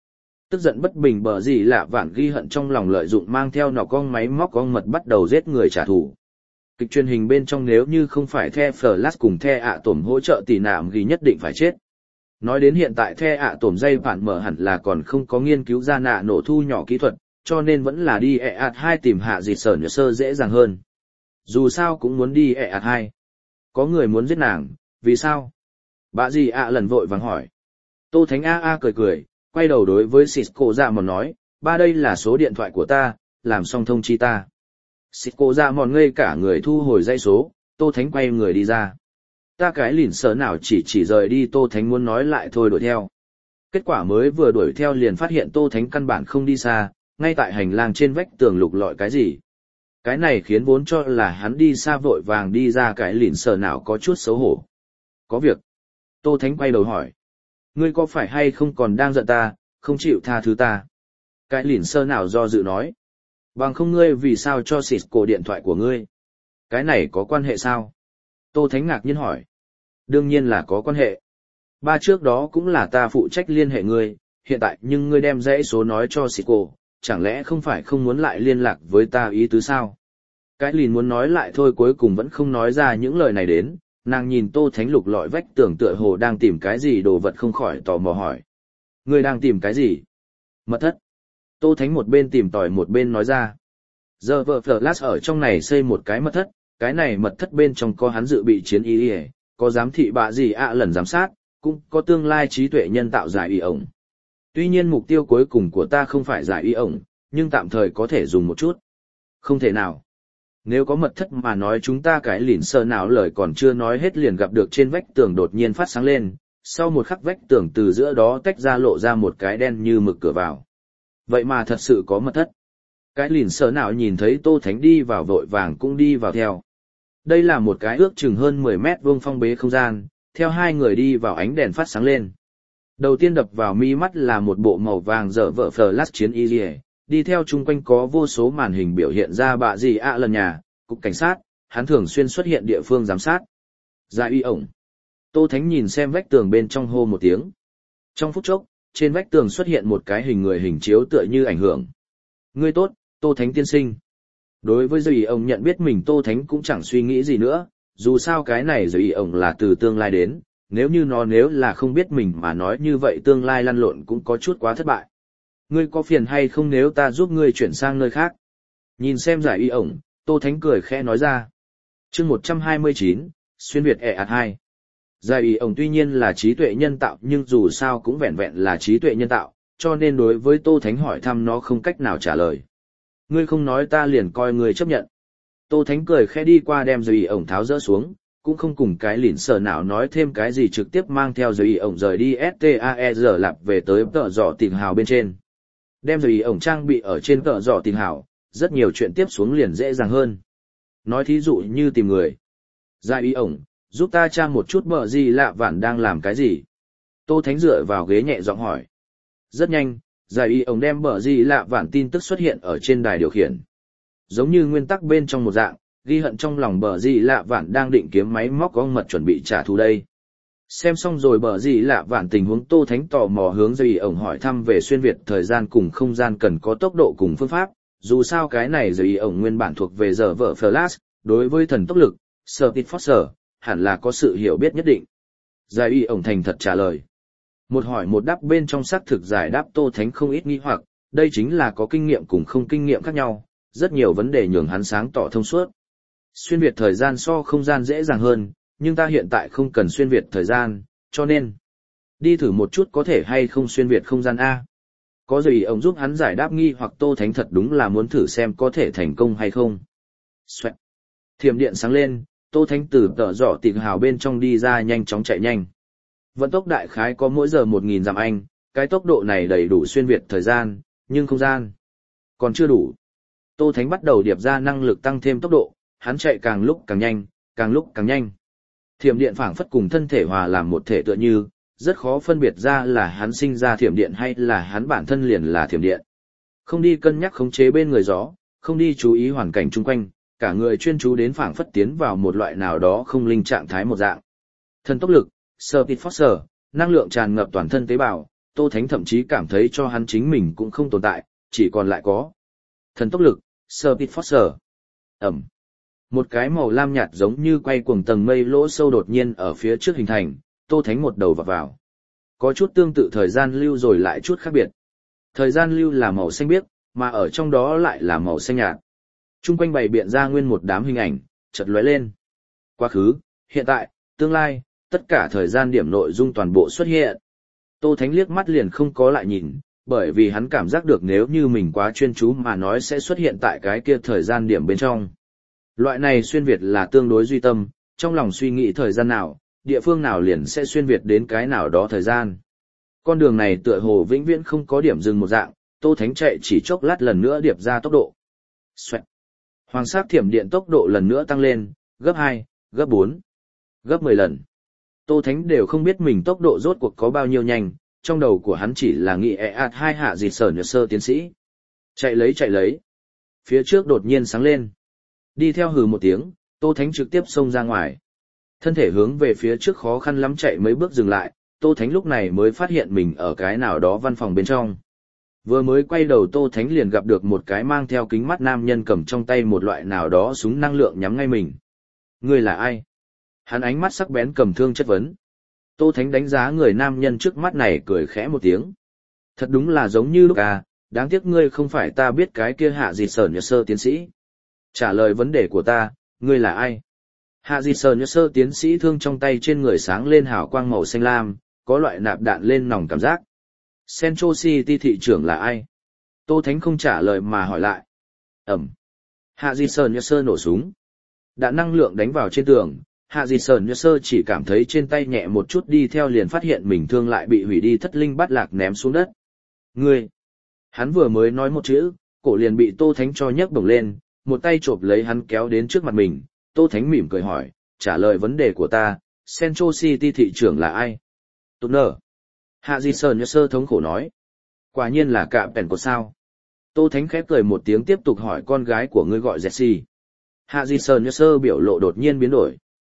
Tức giận bất bình bờ gì lạ vạn ghi hận trong lòng lợi dụng mang theo nọ con máy móc con mật bắt đầu giết người trả thù. Kịch truyền hình bên trong nếu như không phải The Flash cùng The ạ tổm hỗ trợ tỷ nạm ghi nhất định phải chết. Nói đến hiện tại The ạ tổm dây phản mở hẳn là còn không có nghiên cứu ra nạ nổ thu nhỏ kỹ thuật, cho nên vẫn là đi EAT2 tìm hạ dịt sở nhờ sơ dễ dàng hơn. Dù sao cũng muốn đi EAT2. Có người muốn giết nàng, vì sao? Bà gì ạ lần vội vàng hỏi. Tô Thánh A cười cười, quay đầu đối với Cisco dạ mòn nói, ba đây là số điện thoại của ta, làm xong thông chi ta. Cisco dạ mòn ngây cả người thu hồi dây số, Tô Thánh quay người đi ra. Ta cái lìn sở nào chỉ rời đi Tô Thánh muốn nói lại thôi đuổi theo. Kết quả mới vừa đuổi theo liền phát hiện Tô Thánh căn bản không đi xa, ngay tại hành lang trên vách tường lục lọi cái gì. Cái này khiến vốn cho là hắn đi xa vội vàng đi ra cái lìn sở nào có chút xấu hổ. Có việc. Tô Thánh quay đầu hỏi. Ngươi có phải hay không còn đang giận ta, không chịu tha thứ ta? Cái lìn sơ nào do dự nói. Bằng không ngươi vì sao cho Cisco điện thoại của ngươi? Cái này có quan hệ sao? Tô Thánh ngạc nhiên hỏi. Đương nhiên là có quan hệ. Ba trước đó cũng là ta phụ trách liên hệ ngươi, hiện tại nhưng ngươi đem dãy số nói cho Cisco, chẳng lẽ không phải không muốn lại liên lạc với ta ý tứ sao? Cái lìn muốn nói lại thôi cuối cùng vẫn không nói ra những lời này đến, nàng nhìn Tô Thánh lục lọi vách tường tựa hồ đang tìm cái gì đồ vật không khỏi tò mò hỏi. Ngươi đang tìm cái gì? Mật thất. Tô Thánh một bên tìm tòi một bên nói ra. Giờ vợ Flash ở trong này xây một cái mật thất, cái này mật thất bên trong có hắn dự bị chiến y, có giám thị bạ gì lần giám sát, cũng có tương lai trí tuệ nhân tạo giải y ổng. Tuy nhiên mục tiêu cuối cùng của ta không phải giải y ổng, nhưng tạm thời có thể dùng một chút. Không thể nào. Nếu có mật thất mà nói chúng ta cái lìn sơ nào lời còn chưa nói hết liền gặp được trên vách tường đột nhiên phát sáng lên, sau một khắc vách tường từ giữa đó tách ra lộ ra một cái đen như mực cửa vào. Vậy mà thật sự có mật thất. Cái lìn sơ nào nhìn thấy Tô Thánh đi vào vội vàng cũng đi vào theo. Đây là một cái ước chừng hơn 10 mét vuông phong bế không gian, theo hai người đi vào ánh đèn phát sáng lên. Đầu tiên đập vào mi mắt là một bộ màu vàng dở vợ Flash chiến y, đi theo chung quanh có vô số màn hình biểu hiện ra bạ gì lần nhà, cục cảnh sát, hắn thường xuyên xuất hiện địa phương giám sát. Giải y ổng. Tô Thánh nhìn xem vách tường bên trong hô một tiếng. Trong phút chốc, trên vách tường xuất hiện một cái hình người hình chiếu tựa như ảnh hưởng. Ngươi tốt, Tô Thánh tiên sinh. Đối với giải y ổng nhận biết mình Tô Thánh cũng chẳng suy nghĩ gì nữa, dù sao cái này giải y ổng là từ tương lai đến, nếu là không biết mình mà nói như vậy tương lai lăn lộn cũng có chút quá thất bại. Ngươi có phiền hay không nếu ta giúp ngươi chuyển sang nơi khác? Nhìn xem giải y ổng, Tô Thánh cười khẽ nói ra. Chương 129, xuyên Việt EAT2. Giải y ổng tuy nhiên là trí tuệ nhân tạo nhưng dù sao cũng vẹn vẹn là trí tuệ nhân tạo, cho nên đối với Tô Thánh hỏi thăm nó không cách nào trả lời. Ngươi không nói ta liền coi ngươi chấp nhận. Tô Thánh cười khẽ đi qua đem giải y ổng tháo dỡ xuống, cũng không cùng cái lìn sờ nào nói thêm cái gì trực tiếp mang theo giải y ổng rời đi STAER lạp về tới tợ dọ tìm hào bên trên. Đem giải y ổng trang bị ở trên tợ dọ tìm hào, rất nhiều chuyện tiếp xuống liền dễ dàng hơn. Nói thí dụ như tìm người. Giải y ổng, giúp ta tra một chút bờ gì lạ vản đang làm cái gì. Tô Thánh dựa vào ghế nhẹ giọng hỏi. Rất nhanh, giải y ổng đem bờ gì lạ vản tin tức xuất hiện ở trên đài điều khiển. Giống như nguyên tắc bên trong một dạng, ghi hận trong lòng bờ gì lạ vản đang định kiếm máy móc con mật chuẩn bị trả thù đây. Xem xong rồi bờ gì lạ vản tình huống Tô Thánh tò mò hướng giải y ổng hỏi thăm về xuyên Việt thời gian cùng không gian cần có tốc độ cùng phương pháp. Dù sao cái này giải y ổng nguyên bản thuộc về giờ vợ Flash, đối với thần tốc lực, Speed Force, hẳn là có sự hiểu biết nhất định. Giải y ổng thành thật trả lời. Một hỏi một đáp bên trong xác thực giải đáp Tô Thánh không ít nghi hoặc, đây chính là có kinh nghiệm cùng không kinh nghiệm khác nhau, rất nhiều vấn đề nhường hắn sáng tỏ thông suốt. Xuyên Việt thời gian so không gian dễ dàng hơn, nhưng ta hiện tại không cần xuyên Việt thời gian, cho nên đi thử một chút có thể hay không xuyên Việt không gian A. Có gì ông giúp hắn giải đáp nghi hoặc Tô Thánh thật đúng là muốn thử xem có thể thành công hay không. Xoẹt. Thiểm điện sáng lên, Tô Thánh từ tợ dọ tìm hào bên trong đi ra nhanh chóng chạy nhanh. Vận tốc đại khái có mỗi giờ 1000 dặm Anh, cái tốc độ này đầy đủ xuyên Việt thời gian, nhưng không gian còn chưa đủ. Tô Thánh bắt đầu điệp ra năng lực tăng thêm tốc độ, hắn chạy càng lúc càng nhanh, càng lúc càng nhanh. Thiểm điện phảng phất cùng thân thể hòa làm một thể tựa như, rất khó phân biệt ra là hắn sinh ra thiểm điện hay là hắn bản thân liền là thiểm điện. Không đi cân nhắc khống chế bên người gió, không đi chú ý hoàn cảnh chung quanh, cả người chuyên chú đến phảng phất tiến vào một loại nào đó không linh trạng thái một dạng. Thần tốc lực, Speed Force, năng lượng tràn ngập toàn thân tế bào, Tô Thánh thậm chí cảm thấy cho hắn chính mình cũng không tồn tại, chỉ còn lại có thần tốc lực, Speed Force. Ẩm. Một cái màu lam nhạt giống như quay cuồng tầng mây lỗ sâu đột nhiên ở phía trước hình thành, Tô Thánh một đầu vọt vào. Có chút tương tự thời gian lưu rồi lại chút khác biệt. Thời gian lưu là màu xanh biếc, mà ở trong đó lại là màu xanh nhạt. Trung quanh bày biện ra nguyên một đám hình ảnh, chợt lóe lên. Quá khứ, hiện tại, tương lai, tất cả thời gian điểm nội dung toàn bộ xuất hiện. Tô Thánh liếc mắt liền không có lại nhìn, bởi vì hắn cảm giác được nếu như mình quá chuyên chú mà nói sẽ xuất hiện tại cái kia thời gian điểm bên trong. Loại này xuyên Việt là tương đối duy tâm, trong lòng suy nghĩ thời gian nào, địa phương nào liền sẽ xuyên Việt đến cái nào đó thời gian. Con đường này tựa hồ vĩnh viễn không có điểm dừng một dạng, Tô Thánh chạy chỉ chốc lát lần nữa điệp ra tốc độ. Xoẹt. Hoàng sắc thiểm điện tốc độ lần nữa tăng lên, gấp 2, gấp 4, gấp 10 lần. Tô Thánh đều không biết mình tốc độ rốt cuộc có bao nhiêu nhanh, trong đầu của hắn chỉ là nghĩ hai hạ dịt sở nhật sơ tiến sĩ. Chạy lấy. Phía trước đột nhiên sáng lên. Đi theo hừ một tiếng, Tô Thánh trực tiếp xông ra ngoài. Thân thể hướng về phía trước khó khăn lắm chạy mấy bước dừng lại, Tô Thánh lúc này mới phát hiện mình ở cái nào đó văn phòng bên trong. Vừa mới quay đầu Tô Thánh liền gặp được một cái mang theo kính mắt nam nhân cầm trong tay một loại nào đó súng năng lượng nhắm ngay mình. Ngươi là ai? Hắn ánh mắt sắc bén cầm thương chất vấn. Tô Thánh đánh giá người nam nhân trước mắt này cười khẽ một tiếng. Thật đúng là giống như lúc đáng tiếc ngươi không phải ta biết cái kia hạ gì sở nhật sơ tiến sĩ. Trả lời vấn đề của ta, ngươi là ai? Hạ gì sở nhật sơ tiến sĩ thương trong tay trên người sáng lên hào quang màu xanh lam, có loại nạp đạn lên nòng cảm giác. Central City thị trưởng là ai? Tô Thánh không trả lời mà hỏi lại. Ẩm. Hạ gì sở nhật sơ nổ súng. Đạn năng lượng đánh vào trên tường. Hạ Dị Sởn Nhơ Sơ chỉ cảm thấy trên tay nhẹ một chút đi theo liền phát hiện mình thương lại bị hủy đi thất linh bát lạc ném xuống đất. Ngươi! Hắn vừa mới nói một chữ, cổ liền bị Tô Thánh cho nhấc bổng lên, một tay chộp lấy hắn kéo đến trước mặt mình. Tô Thánh mỉm cười hỏi, trả lời vấn đề của ta, Central City thị trưởng là ai? Tốt nở! Hạ Dị Sởn Nhơ Sơ thống khổ nói. Quả nhiên là cạm bèn của sao? Tô Thánh khép cười một tiếng tiếp tục hỏi con gái của ngươi gọi Jessie. Hạ Dị Sởn Nhơ Sơ biểu lộ đột nhiên biến đổi.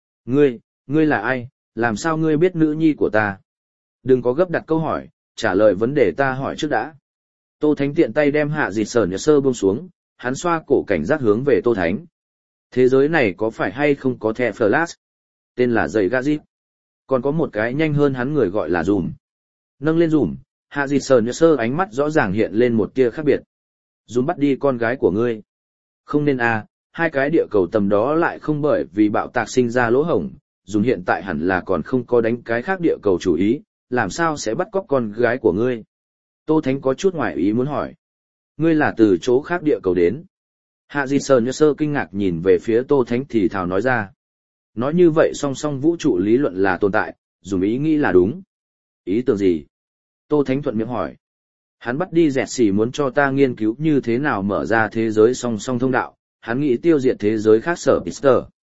Ngươi là ai, làm sao ngươi biết nữ nhi của ta? Đừng có gấp đặt câu hỏi, trả lời vấn đề ta hỏi trước đã. Tô Thánh tiện tay đem Hạ Dị Sởn Nhật Sơ buông xuống, hắn xoa cổ cảnh giác hướng về Tô Thánh. Thế giới này có phải hay không có The Flash? Tên là Giày Gazip. Còn có một cái nhanh hơn hắn người gọi là Dùm. Nâng lên Dùm, Hạ Dị Sởn Nhật Sơ ánh mắt rõ ràng hiện lên một tia khác biệt. Dùm bắt đi con gái của ngươi. Không nên hai cái địa cầu tầm đó lại không bởi vì bạo tạc sinh ra lỗ hổng, dùng hiện tại hẳn là còn không có đánh cái khác địa cầu chủ ý, làm sao sẽ bắt cóc con gái của ngươi? Tô Thánh có chút ngoài ý muốn hỏi. Ngươi là từ chỗ khác địa cầu đến. Hạ Dị Sởn Nhơ Sơ kinh ngạc nhìn về phía Tô Thánh thì thào nói ra. Nói như vậy song song vũ trụ lý luận là tồn tại, dùng ý nghĩ là đúng. Ý tưởng gì? Tô Thánh thuận miệng hỏi. Hắn bắt đi dẹt xỉ muốn cho ta nghiên cứu như thế nào mở ra thế giới song song thông đạo. Hắn nghĩ tiêu diệt thế giới khác sở Pister.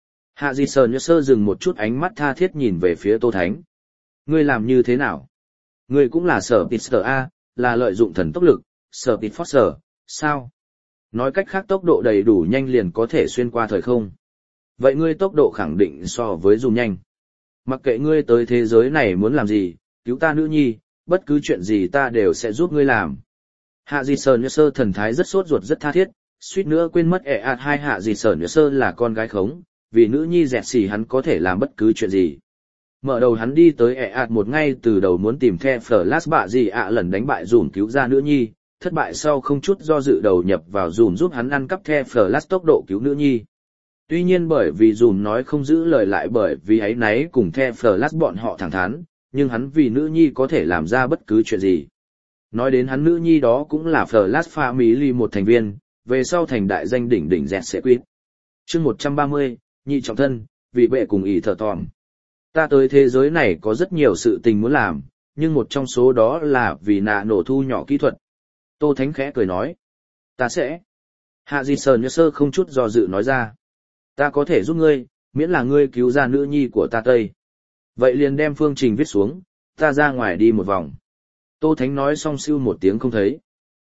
Hạ Dị Sởn Nhơ Sơ dừng một chút ánh mắt tha thiết nhìn về phía Tô Thánh. Ngươi làm như thế nào? Ngươi cũng là sở Pister là lợi dụng thần tốc lực, sở Pit Force, sao? Nói cách khác tốc độ đầy đủ nhanh liền có thể xuyên qua thời không. Vậy ngươi tốc độ khẳng định so với dùng nhanh. Mặc kệ ngươi tới thế giới này muốn làm gì, cứu ta nữ nhi, bất cứ chuyện gì ta đều sẽ giúp ngươi làm. Hạ Dị Sởn Nhơ Sơ thần thái rất sốt ruột rất tha thiết. Suýt nữa quên mất hai Hạ Dị Sởn Nhơ Sơ là con gái khống, vì nữ nhi dẹt xỉ hắn có thể làm bất cứ chuyện gì. Mở đầu hắn đi tới một ngay từ đầu muốn tìm The Flash bạ gì lần đánh bại Dùm cứu ra nữ nhi, thất bại sau không chút do dự đầu nhập vào Dùm giúp hắn ăn cắp The Flash tốc độ cứu nữ nhi. Tuy nhiên bởi vì Dùm nói không giữ lời lại bởi vì ấy nấy cùng The Flash bọn họ thẳng thắn, nhưng hắn vì nữ nhi có thể làm ra bất cứ chuyện gì. Nói đến hắn nữ nhi đó cũng là Flash Family một thành viên, về sau thành đại danh đỉnh đỉnh dẹt sẽ quyết. Chương 130, nhị trọng thân, vì bệ cùng ý thở tòm. Ta tới thế giới này có rất nhiều sự tình muốn làm, nhưng một trong số đó là vì nạ nổ thu nhỏ kỹ thuật. Tô Thánh khẽ cười nói. Ta sẽ. Hạ Dị Sởn Nhơ Sơ không chút do dự nói ra. Ta có thể giúp ngươi, miễn là ngươi cứu ra nữ nhi của ta Tây. Vậy liền đem phương trình viết xuống, ta ra ngoài đi một vòng. Tô Thánh nói xong siêu một tiếng không thấy.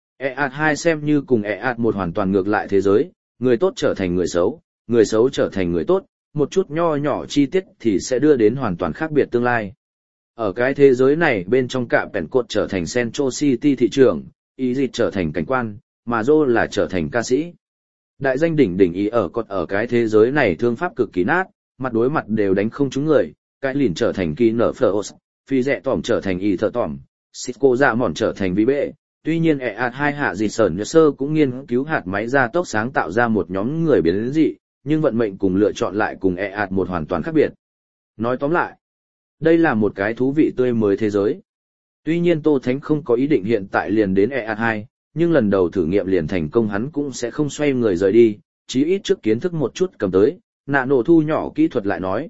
EAT2 xem như cùng EAT1 hoàn toàn ngược lại thế giới, người tốt trở thành người xấu trở thành người tốt, một chút nho nhỏ chi tiết thì sẽ đưa đến hoàn toàn khác biệt tương lai. Ở cái thế giới này bên trong cả Pèn Cột trở thành Central City thị trưởng, ý dịch trở thành cảnh quan, mà Joe là trở thành ca sĩ. Đại danh đỉnh đỉnh ý ở cột ở cái thế giới này thương pháp cực kỳ nát, mặt đối mặt đều đánh không trúng người, cái lìn trở thành kỳ nở phở phi rẹ tỏm trở thành ý thợ tỏm, Cisco dạ mòn trở thành vi bệ. Tuy nhiên hai hạ dị sởn nhớ sơ cũng nghiên cứu hạt máy gia tốc sáng tạo ra một nhóm người biến dị, nhưng vận mệnh cùng lựa chọn lại cùng một hoàn toàn khác biệt. Nói tóm lại, đây là một cái thú vị tươi mới thế giới. Tuy nhiên Tô Thánh không có ý định hiện tại liền đến EA2, nhưng lần đầu thử nghiệm liền thành công hắn cũng sẽ không xoay người rời đi, chí ít trước kiến thức một chút cầm tới, nạ nổ thu nhỏ kỹ thuật lại nói.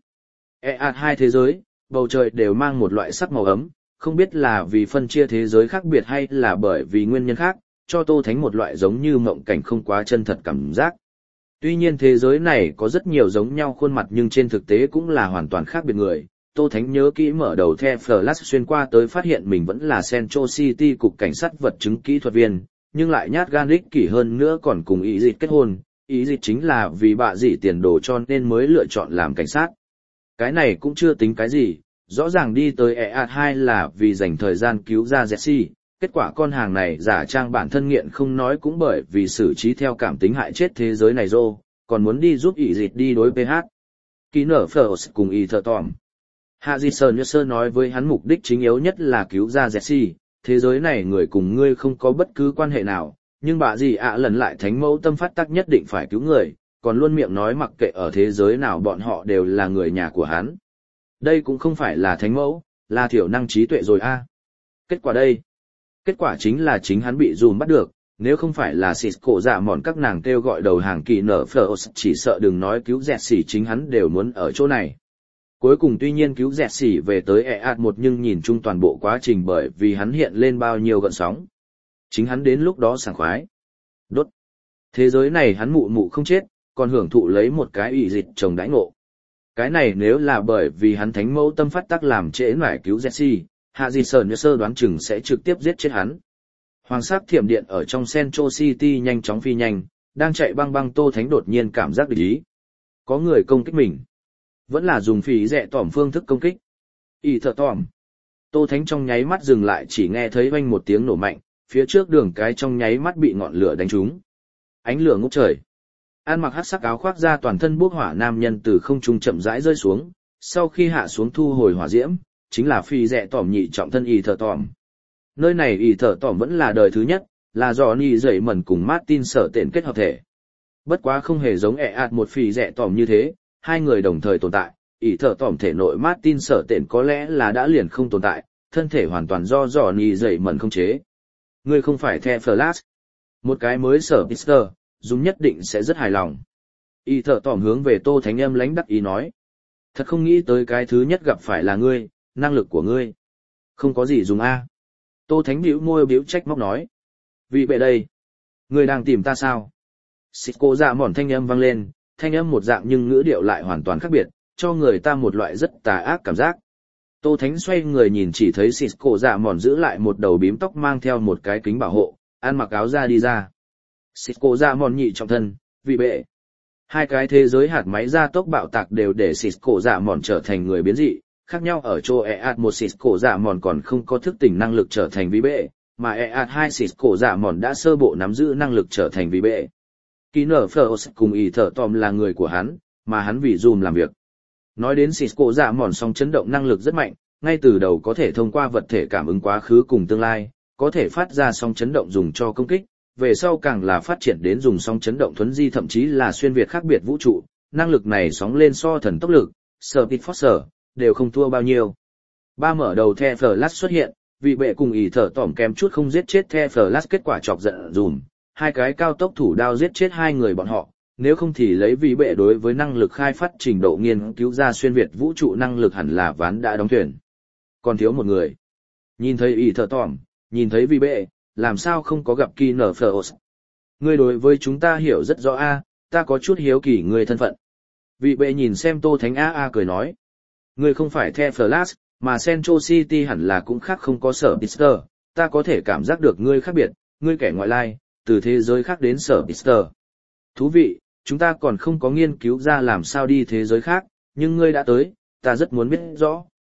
EA2 thế giới, bầu trời đều mang một loại sắc màu ấm, không biết là vì phân chia thế giới khác biệt hay là bởi vì nguyên nhân khác, cho Tô Thánh một loại giống như mộng cảnh không quá chân thật cảm giác. Tuy nhiên thế giới này có rất nhiều giống nhau khuôn mặt nhưng trên thực tế cũng là hoàn toàn khác biệt người. Tô Thánh nhớ kỹ mở đầu The Flash xuyên qua tới phát hiện mình vẫn là Central City cục cảnh sát vật chứng kỹ thuật viên, nhưng lại nhát gan ích kỷ hơn nữa còn cùng ý dịch kết hôn. Ý dịch chính là vì bạ dị tiền đồ cho nên mới lựa chọn làm cảnh sát. Cái này cũng chưa tính cái gì, rõ ràng đi tới EA2 là vì dành thời gian cứu ra Jesse, kết quả con hàng này giả trang bản thân nghiện không nói cũng bởi vì xử trí theo cảm tính hại chết thế giới này rô, còn muốn đi giúp ý dịch đi đối PH. Ký nở Phở cùng ý thợ tòm. Hạ Di Sơn Nhớ Sơ nói với hắn mục đích chính yếu nhất là cứu ra Jesse, thế giới này người cùng ngươi không có bất cứ quan hệ nào, nhưng bà dì lần lại thánh mẫu tâm phát tác nhất định phải cứu người, còn luôn miệng nói mặc kệ ở thế giới nào bọn họ đều là người nhà của hắn. Đây cũng không phải là thánh mẫu, là thiểu năng trí tuệ rồi a. Kết quả đây? Kết quả chính là chính hắn bị dùm bắt được, nếu không phải là Cisco dạ mòn các nàng kêu gọi đầu hàng kỳ nở Phở chỉ sợ đừng nói cứu dẹt xỉ chính hắn đều muốn ở chỗ này. Cuối cùng tuy nhiên cứu dẹt xỉ về tới EA1 nhưng nhìn chung toàn bộ quá trình bởi vì hắn hiện lên bao nhiêu gợn sóng. Chính hắn đến lúc đó sảng khoái. Đốt. Thế giới này hắn mụ mụ không chết, còn hưởng thụ lấy một cái ủy dịch chồng đãi ngộ. Cái này nếu là bởi vì hắn thánh mẫu tâm phát tác làm trễ nải cứu Jesse, Hạ Di Sơn Nhớ Sơ đoán chừng sẽ trực tiếp giết chết hắn. Hoàng sắc thiểm điện ở trong Central City nhanh chóng phi nhanh, đang chạy băng băng Tô Thánh đột nhiên cảm giác địch ý. Có người công kích mình. Vẫn là dùng phí rẻ tỏm phương thức công kích. Ý thợ tỏm. Tô Thánh trong nháy mắt dừng lại chỉ nghe thấy vang một tiếng nổ mạnh, phía trước đường cái trong nháy mắt bị ngọn lửa đánh trúng. Ánh lửa ngút trời. An mặc hắc sắc áo khoác ra toàn thân bốc hỏa nam nhân từ không trung chậm rãi rơi xuống, sau khi hạ xuống thu hồi hỏa diễm, chính là phi rẻ tỏm nhị trọng thân ý thợ tỏm. Nơi này ý thợ tỏm vẫn là đời thứ nhất, là do Ni dậy mẩn cùng Martin sở tiện kết hợp thể. Bất quá không hề giống một phi rẻ tỏm như thế, hai người đồng thời tồn tại, ý thợ tỏm thể nội Martin sở tiện có lẽ là đã liền không tồn tại, thân thể hoàn toàn do Ni dậy mẩn không chế. Ngươi không phải The Flash. Một cái mới sở Pister, dùng nhất định sẽ rất hài lòng. Y thợ tỏm hướng về Tô Thánh âm lãnh đắc ý nói. Thật không nghĩ tới cái thứ nhất gặp phải là ngươi, năng lực của ngươi. Không có gì dùng a. Tô Thánh bĩu môi biếu trách móc nói. Vì bệ đây. Ngươi đang tìm ta sao? Cisco dạ mòn thanh âm vang lên, thanh âm một dạng nhưng ngữ điệu lại hoàn toàn khác biệt, cho người ta một loại rất tà ác cảm giác. Tô Thánh xoay người nhìn chỉ thấy Cisco dạ mòn giữ lại một đầu bím tóc mang theo một cái kính bảo hộ, ăn mặc áo ra đi ra. Cisco dạ mòn nhị trọng thân, vị bệ. Hai cái thế giới hạt máy gia tốc bạo tạc đều để Cisco dạ mòn trở thành người biến dị, khác nhau ở chỗ một Cisco dạ mòn còn không có thức tỉnh năng lực trở thành vị bệ, mà hai Cisco dạ mòn đã sơ bộ nắm giữ năng lực trở thành vị bệ. Ký nở Phở cùng ý thợ tòm là người của hắn, mà hắn vì dùm làm việc. Nói đến Cisco dạ mòn song chấn động năng lực rất mạnh, ngay từ đầu có thể thông qua vật thể cảm ứng quá khứ cùng tương lai, có thể phát ra song chấn động dùng cho công kích, về sau càng là phát triển đến dùng song chấn động thuấn di thậm chí là xuyên việt khác biệt vũ trụ, năng lực này sóng lên so thần tốc lực, Speed Force, đều không thua bao nhiêu. Ba mở đầu The Flash xuất hiện, vị bệ cùng ý thở tỏm kém chút không giết chết The Flash kết quả chọc giận dùm, hai cái cao tốc thủ đao giết chết hai người bọn họ, nếu không thì lấy vị bệ đối với năng lực khai phát trình độ nghiên cứu ra xuyên việt vũ trụ năng lực hẳn là ván đã đóng thuyền. Còn thiếu một người. Nhìn thấy ý thở tỏm, nhìn thấy vị bệ, làm sao không có gặp kỳ nở Phở. Ngươi đối với chúng ta hiểu rất rõ a, ta có chút hiếu kỳ ngươi thân phận. Vị bệ nhìn xem Tô Thánh cười nói. Ngươi không phải The Flash, mà Central City hẳn là cũng khác không có sở Pister, ta có thể cảm giác được ngươi khác biệt, ngươi kẻ ngoại lai, từ thế giới khác đến sở Pister. Thú vị, chúng ta còn không có nghiên cứu ra làm sao đi thế giới khác, nhưng ngươi đã tới, ta rất muốn biết rõ.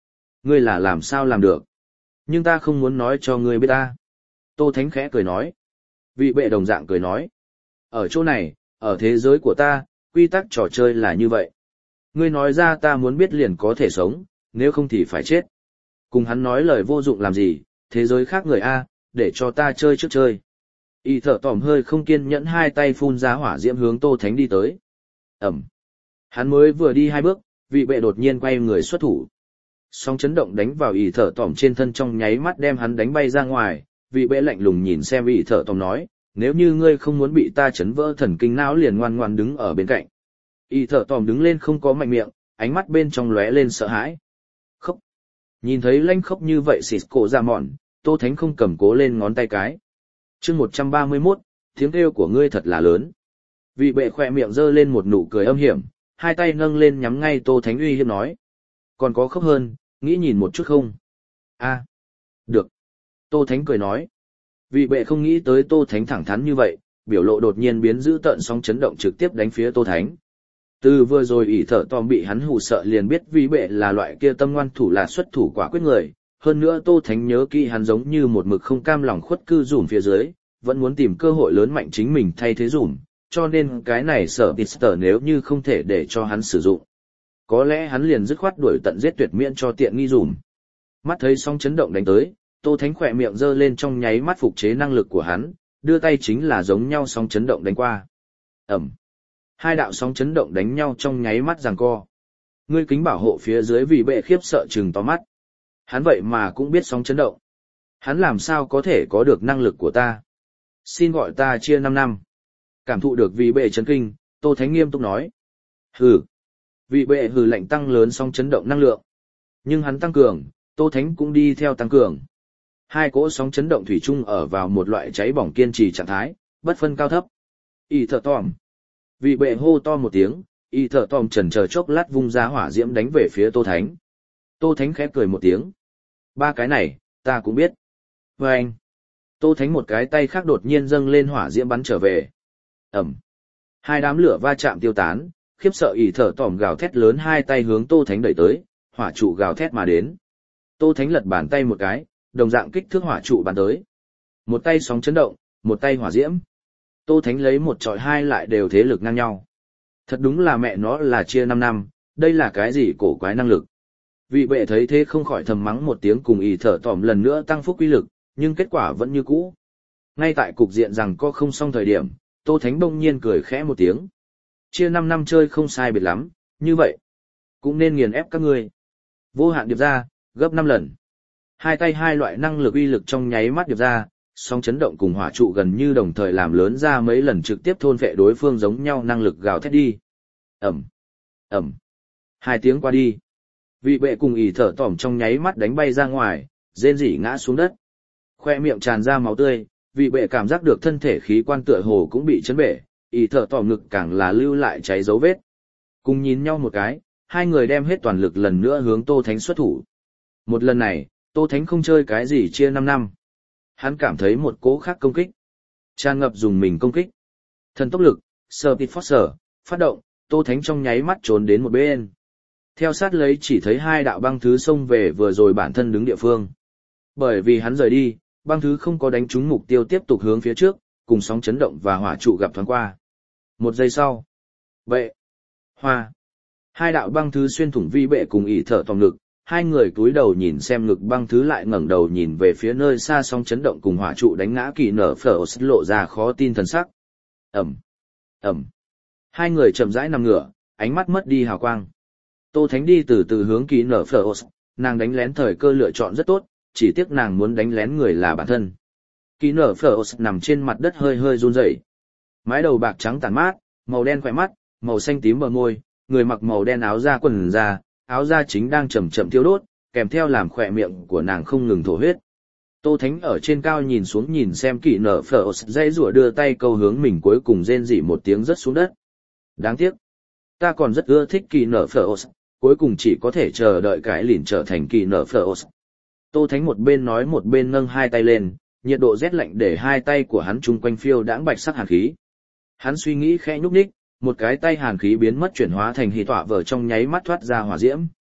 Ngươi là làm sao làm được? Nhưng ta không muốn nói cho ngươi biết ta. Tô Thánh khẽ cười nói. Vị bệ đồng dạng cười nói. Ở chỗ này, ở thế giới của ta, quy tắc trò chơi là như vậy. Ngươi nói ra ta muốn biết liền có thể sống, nếu không thì phải chết. Cùng hắn nói lời vô dụng làm gì, thế giới khác người A, để cho ta chơi trước chơi. Y thở tỏm hơi không kiên nhẫn hai tay phun ra hỏa diễm hướng Tô Thánh đi tới. Ẩm. Hắn mới vừa đi hai bước, vị bệ đột nhiên quay người xuất thủ. Sóng chấn động đánh vào y thở tỏm trên thân trong nháy mắt đem hắn đánh bay ra ngoài, vị bệ lạnh lùng nhìn xem y thở tỏm nói, nếu như ngươi không muốn bị ta chấn vỡ thần kinh não liền ngoan ngoan đứng ở bên cạnh. Y thở tỏm đứng lên không có mạnh miệng, ánh mắt bên trong lóe lên sợ hãi. Khóc. Nhìn thấy lanh khóc như vậy xịt cổ ra mòn, Tô Thánh không cầm cố lên ngón tay cái. Chương 131, tiếng kêu của ngươi thật là lớn. Vị bệ khỏe miệng giơ lên một nụ cười âm hiểm, hai tay nâng lên nhắm ngay Tô Thánh uy hiếp nói. Còn có khóc hơn, nghĩ nhìn một chút không? A, được. Tô Thánh cười nói. Vị bệ không nghĩ tới Tô Thánh thẳng thắn như vậy, biểu lộ đột nhiên biến dữ tợn sóng chấn động trực tiếp đánh phía Tô Thánh. Từ vừa rồi ỷ thở tòm bị hắn hù sợ liền biết vị bệ là loại kia tâm ngoan thủ là xuất thủ quả quyết người. Hơn nữa Tô Thánh nhớ kỹ hắn giống như một mực không cam lòng khuất cư dùm phía dưới, vẫn muốn tìm cơ hội lớn mạnh chính mình thay thế dùm, cho nên cái này sở Pister nếu như không thể để cho hắn sử dụng. Có lẽ hắn liền dứt khoát đuổi tận giết tuyệt miễn cho tiện nghi dùm. Mắt thấy sóng chấn động đánh tới, Tô Thánh khỏe miệng giơ lên trong nháy mắt phục chế năng lực của hắn, đưa tay chính là giống nhau sóng chấn động đánh qua. Ẩm. Hai đạo sóng chấn động đánh nhau trong nháy mắt giằng co. Ngươi kính bảo hộ phía dưới vì bệ khiếp sợ trừng to mắt. Hắn vậy mà cũng biết sóng chấn động. Hắn làm sao có thể có được năng lực của ta? Xin gọi ta chia 5 năm. Cảm thụ được vì bệ chấn kinh, Tô Thánh nghiêm túc nói. Hừ. Vì bệ hừ lạnh tăng lớn sóng chấn động năng lượng. Nhưng hắn tăng cường, Tô Thánh cũng đi theo tăng cường. Hai cỗ sóng chấn động thủy chung ở vào một loại cháy bỏng kiên trì trạng thái, bất phân cao thấp. Y thở tòm. Vì bệ hô to một tiếng, y thở tòm chần chờ chốc lát vung ra hỏa diễm đánh về phía Tô Thánh. Tô Thánh khẽ cười một tiếng. Ba cái này, ta cũng biết. Và anh. Tô Thánh một cái tay khác đột nhiên dâng lên hỏa diễm bắn trở về. Ẩm. Hai đám lửa va chạm tiêu tán, khiếp sợ y thở tòm gào thét lớn hai tay hướng Tô Thánh đẩy tới, hỏa trụ gào thét mà đến. Tô Thánh lật bàn tay một cái, đồng dạng kích thước hỏa trụ bắn tới. Một tay sóng chấn động, một tay hỏa diễm. Tô Thánh lấy một trọi hai lại đều thế lực ngang nhau. Thật đúng là mẹ nó là chia 5 năm, đây là cái gì cổ quái năng lực. Vị bệ thấy thế không khỏi thầm mắng một tiếng cùng y thở tòm lần nữa tăng phúc uy lực, nhưng kết quả vẫn như cũ. Ngay tại cục diện rằng có không xong thời điểm, Tô Thánh bỗng nhiên cười khẽ một tiếng. Chia 5 năm chơi không sai biệt lắm, như vậy. Cũng nên nghiền ép các ngươi. Vô hạn điệp ra, gấp 5 lần. Hai tay hai loại năng lực uy lực trong nháy mắt điệp ra, sóng chấn động cùng hỏa trụ gần như đồng thời làm lớn ra mấy lần trực tiếp thôn phệ đối phương giống nhau năng lực gào thét đi. Ẩm, Ẩm. Hai tiếng qua đi. Vị bệ cùng ỉ thở tỏm trong nháy mắt đánh bay ra ngoài, rên rỉ ngã xuống đất. Khoe miệng tràn ra máu tươi, vị bệ cảm giác được thân thể khí quan tựa hồ cũng bị chấn bể, ỉ thở tỏm ngực càng là lưu lại cháy dấu vết. Cùng nhìn nhau một cái, hai người đem hết toàn lực lần nữa hướng Tô Thánh xuất thủ. Một lần này, Tô Thánh không chơi cái gì chia 5 năm. Hắn cảm thấy một cỗ khác công kích. Tràn ngập dùng mình công kích. Thần tốc lực, Speed Force, phát động, Tô Thánh trong nháy mắt trốn đến một bên. Theo sát lấy chỉ thấy hai đạo băng thứ xông về vừa rồi bản thân đứng địa phương. Bởi vì hắn rời đi, băng thứ không có đánh trúng mục tiêu tiếp tục hướng phía trước, cùng sóng chấn động và hỏa trụ gặp thoáng qua. Một giây sau. Bệ. Hoa. Hai đạo băng thứ xuyên thủng vi bệ cùng ỉ thở tòm ngực. Hai người cúi đầu nhìn xem ngực băng thứ lại ngẩng đầu nhìn về phía nơi xa sóng chấn động cùng hỏa trụ đánh ngã kỳ nở phở lộ ra khó tin thần sắc. Ẩm. Ẩm. Hai người chậm rãi nằm ngửa, ánh mắt mất đi hào quang. Tô Thánh đi từ từ hướng kỳ nở phở nàng đánh lén thời cơ lựa chọn rất tốt, chỉ tiếc nàng muốn đánh lén người là bản thân. Kỳ nở phở nằm trên mặt đất hơi hơi run rẩy. Mái đầu bạc trắng tàn mát, màu đen khỏe mắt, màu xanh tím bờ môi, người mặc màu đen áo da quần da, áo da chính đang chậm chậm thiêu đốt, kèm theo làm khỏe miệng của nàng không ngừng thổ huyết. Tô Thánh ở trên cao nhìn xuống nhìn xem kỳ nở phở dây rủa đưa tay câu hướng mình cuối cùng rên rỉ một tiếng rớt xuống đất. Đáng tiếc. Ta còn rất ưa thích kỳ nở phở cuối cùng chỉ có thể chờ đợi cái lìn trở thành kỳ nở phở. Tô Thánh một bên nói một bên nâng hai tay lên, nhiệt độ rét lạnh để hai tay của hắn chung quanh phiêu đãng bạch sắc hàn khí. Hắn suy nghĩ khẽ nhúc nhích, một cái tay hàn khí biến mất chuyển hóa thành hỉ tọa vở trong nháy mắt thoát ra hỏa diễm.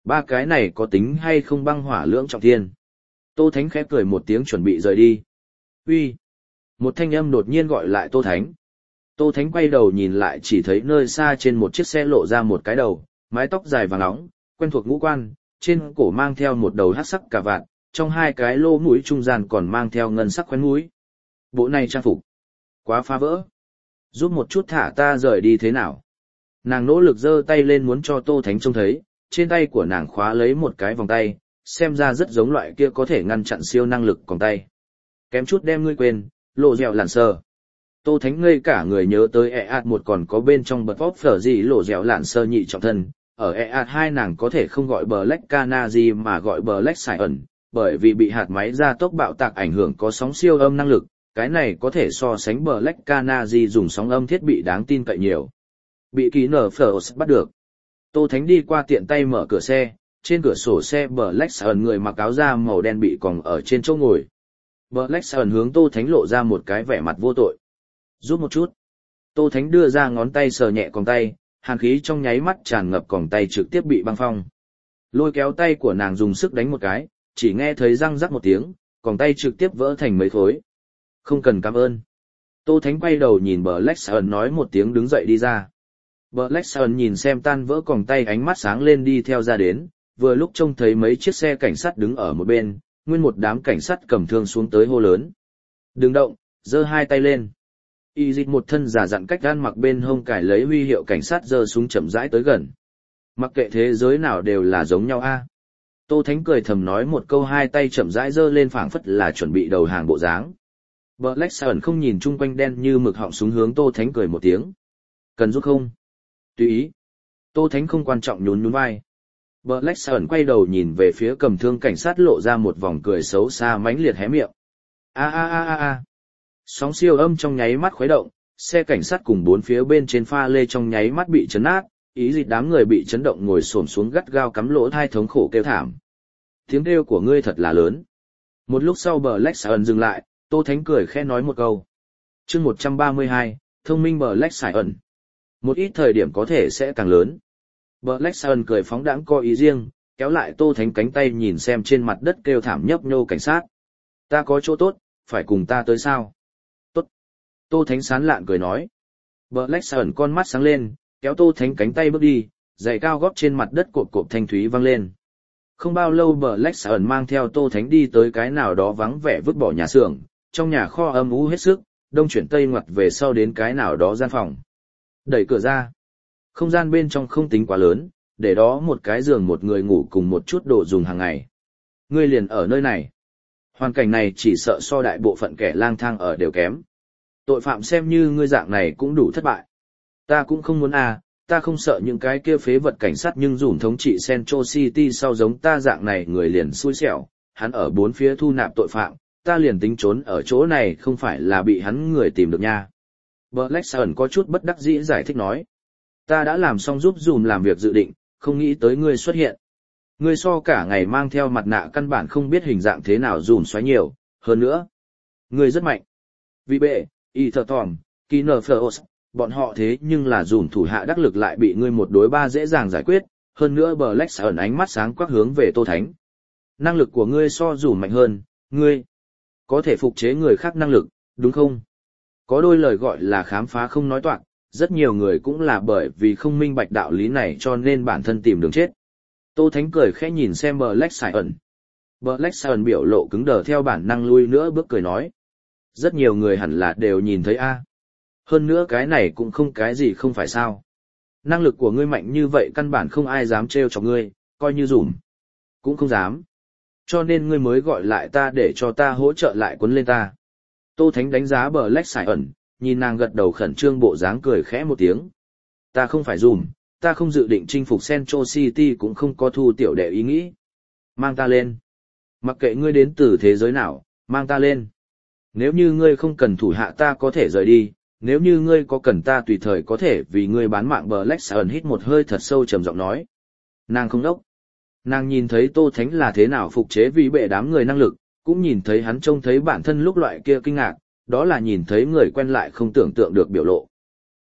Ba cái này có tính hay không băng hỏa lưỡng trọng thiên? Tô Thánh khẽ cười một tiếng chuẩn bị rời đi. Uy! Một thanh âm đột nhiên gọi lại Tô Thánh. Tô Thánh quay đầu nhìn lại chỉ thấy nơi xa trên một chiếc xe lộ ra một cái đầu, mái tóc dài vàng óng, quen thuộc ngũ quan, trên cổ mang theo một đầu hắc sắc cà vạt, trong hai cái lỗ mũi trung gian còn mang theo ngân sắc khoen mũi. Bộ này trang phục quá phá vỡ. Giúp một chút thả ta rời đi thế nào? Nàng nỗ lực giơ tay lên muốn cho Tô Thánh trông thấy, trên tay của nàng khóa lấy một cái vòng tay, xem ra rất giống loại kia có thể ngăn chặn siêu năng lực còng tay. Kém chút đem ngươi quên, lộ dẻo lạn sờ. Tô Thánh ngây cả người nhớ tới EAT1 còn có bên trong bật vóc phở gì lộ dẻo lạn sơ nhị trọng thân. Ở EAT2 nàng có thể không gọi Black Canary mà gọi Black Siren, bởi vì bị hạt máy gia tốc bạo tạc ảnh hưởng có sóng siêu âm năng lực, cái này có thể so sánh Black Canary dùng sóng âm thiết bị đáng tin cậy nhiều. Bị ký nở phở bắt được. Tô Thánh đi qua tiện tay mở cửa xe, trên cửa sổ xe Black Siren người mặc áo da màu đen bị còng ở trên chỗ ngồi. Black Siren hướng Tô Thánh lộ ra một cái vẻ mặt vô tội. Giúp một chút. Tô Thánh đưa ra ngón tay sờ nhẹ còng tay, hàn khí trong nháy mắt tràn ngập còng tay trực tiếp bị băng phong. Lôi kéo tay của nàng dùng sức đánh một cái, chỉ nghe thấy răng rắc một tiếng, còng tay trực tiếp vỡ thành mấy khối. Không cần cảm ơn. Tô Thánh quay đầu nhìn Black Siren nói một tiếng đứng dậy đi ra. Black Siren nhìn xem tan vỡ còng tay ánh mắt sáng lên đi theo ra đến, vừa lúc trông thấy mấy chiếc xe cảnh sát đứng ở một bên, nguyên một đám cảnh sát cầm thương xuống tới hô lớn. Đừng động, giơ hai tay lên. Y dịch một thân giả dặn cách gan mặc bên hông cải lấy huy hiệu cảnh sát giơ súng chậm rãi tới gần. Mặc kệ thế giới nào đều là giống nhau a. Tô Thánh cười thầm nói một câu hai tay chậm rãi giơ lên phảng phất là chuẩn bị đầu hàng bộ dáng. Black Siren không nhìn chung quanh đen như mực họng súng hướng Tô Thánh cười một tiếng. Cần giúp không? Tùy ý. Tô Thánh không quan trọng nhún nhún vai. Black Siren quay đầu nhìn về phía cầm thương cảnh sát lộ ra một vòng cười xấu xa mãnh liệt hé miệng. A a a a a. Sóng siêu âm trong nháy mắt khuấy động, xe cảnh sát cùng bốn phía bên trên pha lê trong nháy mắt bị chấn nát, ý dịch đám người bị chấn động ngồi xổm xuống gắt gao cắm lỗ thai thống khổ kêu thảm. Tiếng kêu của ngươi thật là lớn. Một lúc sau Black Siren dừng lại, Tô Thánh cười khẽ nói một câu. Chương 132, thông minh Black Siren. Một ít thời điểm có thể sẽ càng lớn. Black Siren cười phóng đãng có ý riêng, kéo lại Tô Thánh cánh tay nhìn xem trên mặt đất kêu thảm nhấp nhô cảnh sát. Ta có chỗ tốt, phải cùng ta tới sao? Tốt. Tô Thánh sán lạn cười nói. Black Siren con mắt sáng lên, kéo Tô Thánh cánh tay bước đi, giày cao gót trên mặt đất cộp cộp thanh thúy vang lên. Không bao lâu Black Siren mang theo Tô Thánh đi tới cái nào đó vắng vẻ vứt bỏ nhà xưởng, trong nhà kho âm u hết sức, đông chuyển tây ngoặt về sau đến cái nào đó gian phòng. Đẩy cửa ra. Không gian bên trong không tính quá lớn, để đó một cái giường một người ngủ cùng một chút đồ dùng hàng ngày. Ngươi liền ở nơi này. Hoàn cảnh này chỉ sợ so đại bộ phận kẻ lang thang ở đều kém. Tội phạm xem như ngươi dạng này cũng đủ thất bại. Ta cũng không muốn ta không sợ những cái kia phế vật cảnh sát nhưng dùn thống trị Central City sau giống ta dạng này người liền xui xẻo, hắn ở bốn phía thu nạp tội phạm, ta liền tính trốn ở chỗ này không phải là bị hắn người tìm được nha. Black Siren có chút bất đắc dĩ giải thích nói. Ta đã làm xong giúp dùm làm việc dự định, không nghĩ tới ngươi xuất hiện. Ngươi so cả ngày mang theo mặt nạ căn bản không biết hình dạng thế nào dùm xoáy nhiều, hơn nữa. Ngươi rất mạnh. Vì bệ, Etherton, Kinnerfeos, bọn họ thế nhưng là dùm thủ hạ đắc lực lại bị ngươi một đối ba dễ dàng giải quyết, hơn nữa Black Siren ánh mắt sáng quắc hướng về Tô Thánh. Năng lực của ngươi so dùm mạnh hơn, ngươi có thể phục chế người khác năng lực, đúng không? Có đôi lời gọi là khám phá không nói toạc, rất nhiều người cũng là bởi vì không minh bạch đạo lý này cho nên bản thân tìm đường chết. Tô Thánh cười khẽ nhìn xem Black Siren. Black Siren biểu lộ cứng đờ theo bản năng lui nữa bước cười nói. Rất nhiều người hẳn là đều nhìn thấy Hơn nữa cái này cũng không cái gì không phải sao. Năng lực của ngươi mạnh như vậy căn bản không ai dám trêu chọc ngươi, coi như dùm. Cũng không dám. Cho nên ngươi mới gọi lại ta để cho ta hỗ trợ lại quấn lên ta. Tô Thánh đánh giá Black Siren, nhìn nàng gật đầu khẩn trương bộ dáng cười khẽ một tiếng. Ta không phải dùm, ta không dự định chinh phục Central City cũng không có thu tiểu đệ ý nghĩ. Mang ta lên. Mặc kệ ngươi đến từ thế giới nào, mang ta lên. Nếu như ngươi không cần thủ hạ ta có thể rời đi, nếu như ngươi có cần ta tùy thời có thể vì ngươi bán mạng. Black Siren hít một hơi thật sâu trầm giọng nói. Nàng không đốc. Nàng nhìn thấy Tô Thánh là thế nào phục chế vì bệ đám người năng lực, cũng nhìn thấy hắn trông thấy bản thân lúc loại kia kinh ngạc, đó là nhìn thấy người quen lại không tưởng tượng được biểu lộ.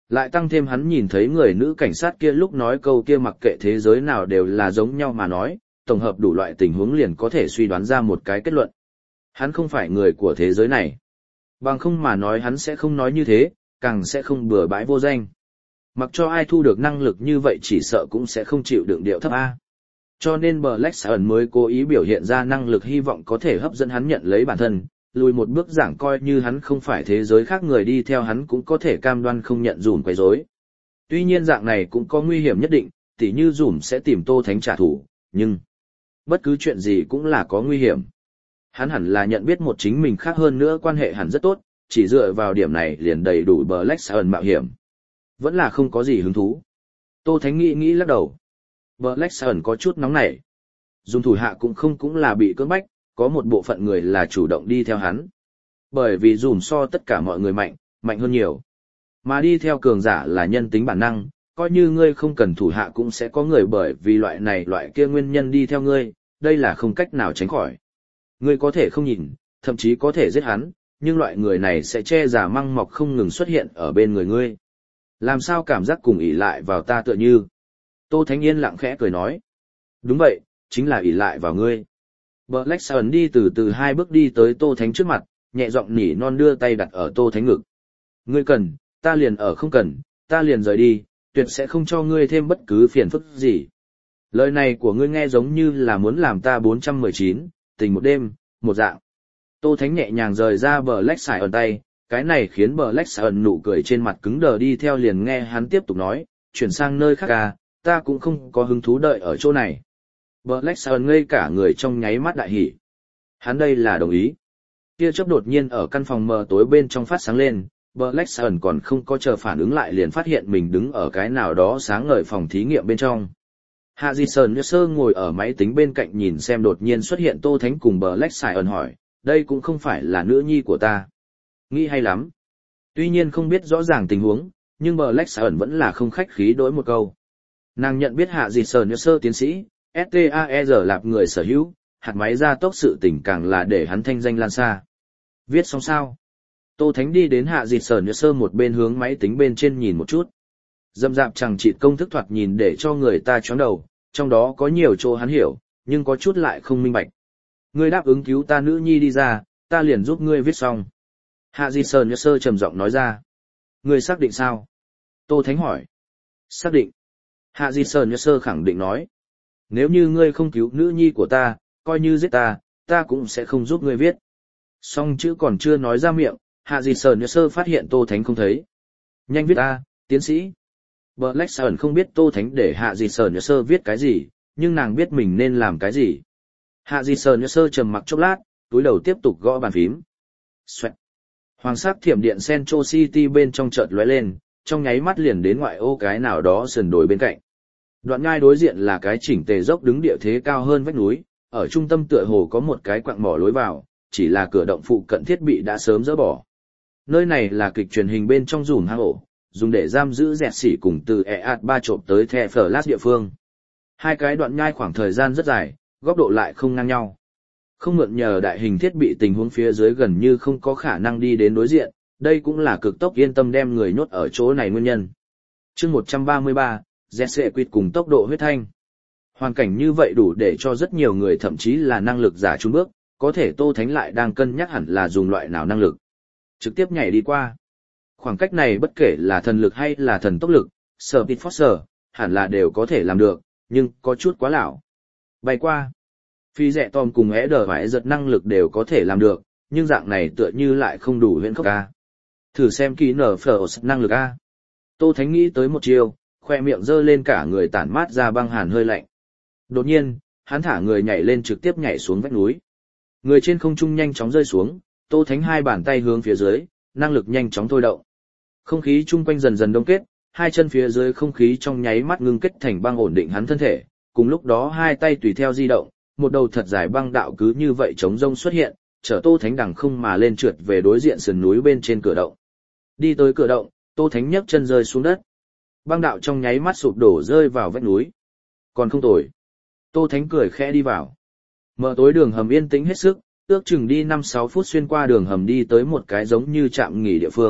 Lại tăng thêm hắn nhìn thấy người nữ cảnh sát kia lúc nói câu kia mặc kệ thế giới nào đều là giống nhau mà nói, tổng hợp đủ loại tình huống liền có thể suy đoán ra một cái kết luận. Hắn không phải người của thế giới này. Bằng không mà nói hắn sẽ không nói như thế, càng sẽ không bừa bãi vô danh. Mặc cho ai thu được năng lực như vậy chỉ sợ cũng sẽ không chịu đựng điệu thấp A. Cho nên Black Swan mới cố ý biểu hiện ra năng lực hy vọng có thể hấp dẫn hắn nhận lấy bản thân, lùi một bước giảng coi như hắn không phải thế giới khác người đi theo hắn cũng có thể cam đoan không nhận dùm quấy rối. Tuy nhiên dạng này cũng có nguy hiểm nhất định, tỉ như dùm sẽ tìm Tô Thánh trả thù, nhưng bất cứ chuyện gì cũng là có nguy hiểm. Hắn hẳn là nhận biết một chính mình khác hơn nữa quan hệ hẳn rất tốt, chỉ dựa vào điểm này liền đầy đủ Black Swan mạo hiểm. Vẫn là không có gì hứng thú. Tô Thánh nghĩ lắc đầu. Black Swan có chút nóng nảy. Dùng thủ hạ cũng là bị cưỡng bách, có một bộ phận người là chủ động đi theo hắn. Bởi vì dùm so tất cả mọi người mạnh hơn nhiều. Mà đi theo cường giả là nhân tính bản năng, coi như ngươi không cần thủ hạ cũng sẽ có người bởi vì loại này loại kia nguyên nhân đi theo ngươi, đây là không cách nào tránh khỏi. Ngươi có thể không nhìn, thậm chí có thể giết hắn, nhưng loại người này sẽ che giả măng mọc không ngừng xuất hiện ở bên người ngươi. Làm sao cảm giác cùng ỷ lại vào ta tựa như. Tô Thánh Yên lặng khẽ cười nói. Đúng vậy, chính là ỷ lại vào ngươi. Black Swan đi từ từ 2 bước đi tới Tô Thánh trước mặt, nhẹ giọng nỉ non đưa tay đặt ở Tô Thánh ngực. Ngươi cần, ta liền ở, không cần, ta liền rời đi, tuyệt sẽ không cho ngươi thêm bất cứ phiền phức gì. Lời này của ngươi nghe giống như là muốn làm ta 419, tình một đêm, một dạng. Tô Thánh nhẹ nhàng rời ra Black Swan tay, cái này khiến Black Swan nụ cười trên mặt cứng đờ đi theo liền nghe hắn tiếp tục nói, chuyển sang nơi khác à, ta cũng không có hứng thú đợi ở chỗ này. Black Swan ngây cả người trong nháy mắt đại hỉ. Hắn đây là đồng ý. Tia chớp đột nhiên ở căn phòng mờ tối bên trong phát sáng lên, Black Swan còn không có chờ phản ứng lại liền phát hiện mình đứng ở cái nào đó sáng ngời phòng thí nghiệm bên trong. Hạ Di Sơn Sơ ngồi ở máy tính bên cạnh nhìn xem đột nhiên xuất hiện Tô Thánh cùng Black Swan hỏi, đây cũng không phải là nữ nhi của ta. Nghĩ hay lắm. Tuy nhiên không biết rõ ràng tình huống, nhưng Black Swan vẫn là không khách khí đối một câu. Nàng nhận biết Hạ Di Sơn Sơ tiến sĩ, STAER lạp người sở hữu, hạt máy gia tốc sự tình càng là để hắn thanh danh lan xa. Viết xong sao? Tô Thánh đi đến Hạ Di Sơn Sơ một bên hướng máy tính bên trên nhìn một chút. Dâm dạp chẳng chịt công thức thoạt nhìn để cho người ta chóng đầu, trong đó có nhiều chỗ hắn hiểu, nhưng có chút lại không minh bạch. Ngươi đáp ứng cứu ta nữ nhi đi ra, ta liền giúp ngươi viết xong. Hạ Di Sơn Sơ trầm giọng nói ra. Ngươi xác định sao? Tô Thánh hỏi. Xác định. Hạ Di Sơn Sơ khẳng định nói. Nếu như ngươi không cứu nữ nhi của ta, coi như giết ta, ta cũng sẽ không giúp ngươi viết. Song chữ còn chưa nói ra miệng, Hạ Di Sơn Sơ phát hiện Tô Thánh không thấy. Nhanh viết ta, tiến sĩ. Black Swan không biết Tô Thánh để Hạ Di Sơn Sơ viết cái gì, nhưng nàng biết mình nên làm cái gì. Hạ Di Sơn Sơ trầm mặc chốc lát, túi đầu tiếp tục gõ bàn phím. Xoẹt. Hoàng sắc thiểm điện Central City bên trong chợt lóe lên, trong nháy mắt liền đến ngoại ô cái nào đó sườn đồi bên cạnh. Đoạn ngai đối diện là cái chỉnh tề dốc đứng địa thế cao hơn vách núi, ở trung tâm tựa hồ có một cái quặng mỏ lối vào, chỉ là cửa động phụ cận thiết bị đã sớm dỡ bỏ. Nơi này là kịch truyền hình bên trong dùm hang ổ, dùng để giam giữ dẹt xỉ cùng từ EAT3 trộm tới The Flash địa phương. Hai cái đoạn nhai khoảng thời gian rất dài, góc độ lại không ngang nhau. Không mượn nhờ đại hình thiết bị tình huống phía dưới gần như không có khả năng đi đến đối diện, đây cũng là cực tốc yên tâm đem người nhốt ở chỗ này nguyên nhân. Chương 133, Jesse Quid cùng tốc độ huyết thanh. Hoàn cảnh như vậy đủ để cho rất nhiều người thậm chí là năng lực giả trung bước, có thể Tô Thánh lại đang cân nhắc hẳn là dùng loại nào năng lực. Trực tiếp nhảy đi qua. Khoảng cách này bất kể là thần lực hay là thần tốc lực, Speed Force, hẳn là đều có thể làm được, nhưng có chút quá lão. Bay qua. Phi rẻ Tom cùng phải giật năng lực đều có thể làm được, nhưng dạng này tựa như lại không đủ huyễn khốc A. Thử xem kỹ nở Force năng lực A. Tô Thánh nghĩ tới một chiều, khoe miệng giơ lên cả người tản mát ra băng hàn hơi lạnh. Đột nhiên, hắn thả người nhảy lên trực tiếp nhảy xuống vách núi. Người trên không trung nhanh chóng rơi xuống, Tô Thánh hai bàn tay hướng phía dưới, năng lực nhanh chóng thôi động. Không khí chung quanh dần dần đông kết, hai chân phía dưới không khí trong nháy mắt ngưng kết thành băng ổn định hắn thân thể, cùng lúc đó hai tay tùy theo di động, một đầu thật dài băng đạo cứ như vậy chống rông xuất hiện, chở Tô Thánh đằng không mà lên trượt về đối diện sườn núi bên trên cửa động. Đi tới cửa động, Tô Thánh nhấc chân rơi xuống đất. Băng đạo trong nháy mắt sụp đổ rơi vào vách núi. Còn không tồi. Tô Thánh cười khẽ đi vào. Mở tối đường hầm yên tĩnh hết sức, ước chừng đi 5-6 phút xuyên qua đường hầm đi tới một cái giống như trạm nghỉ địa phương,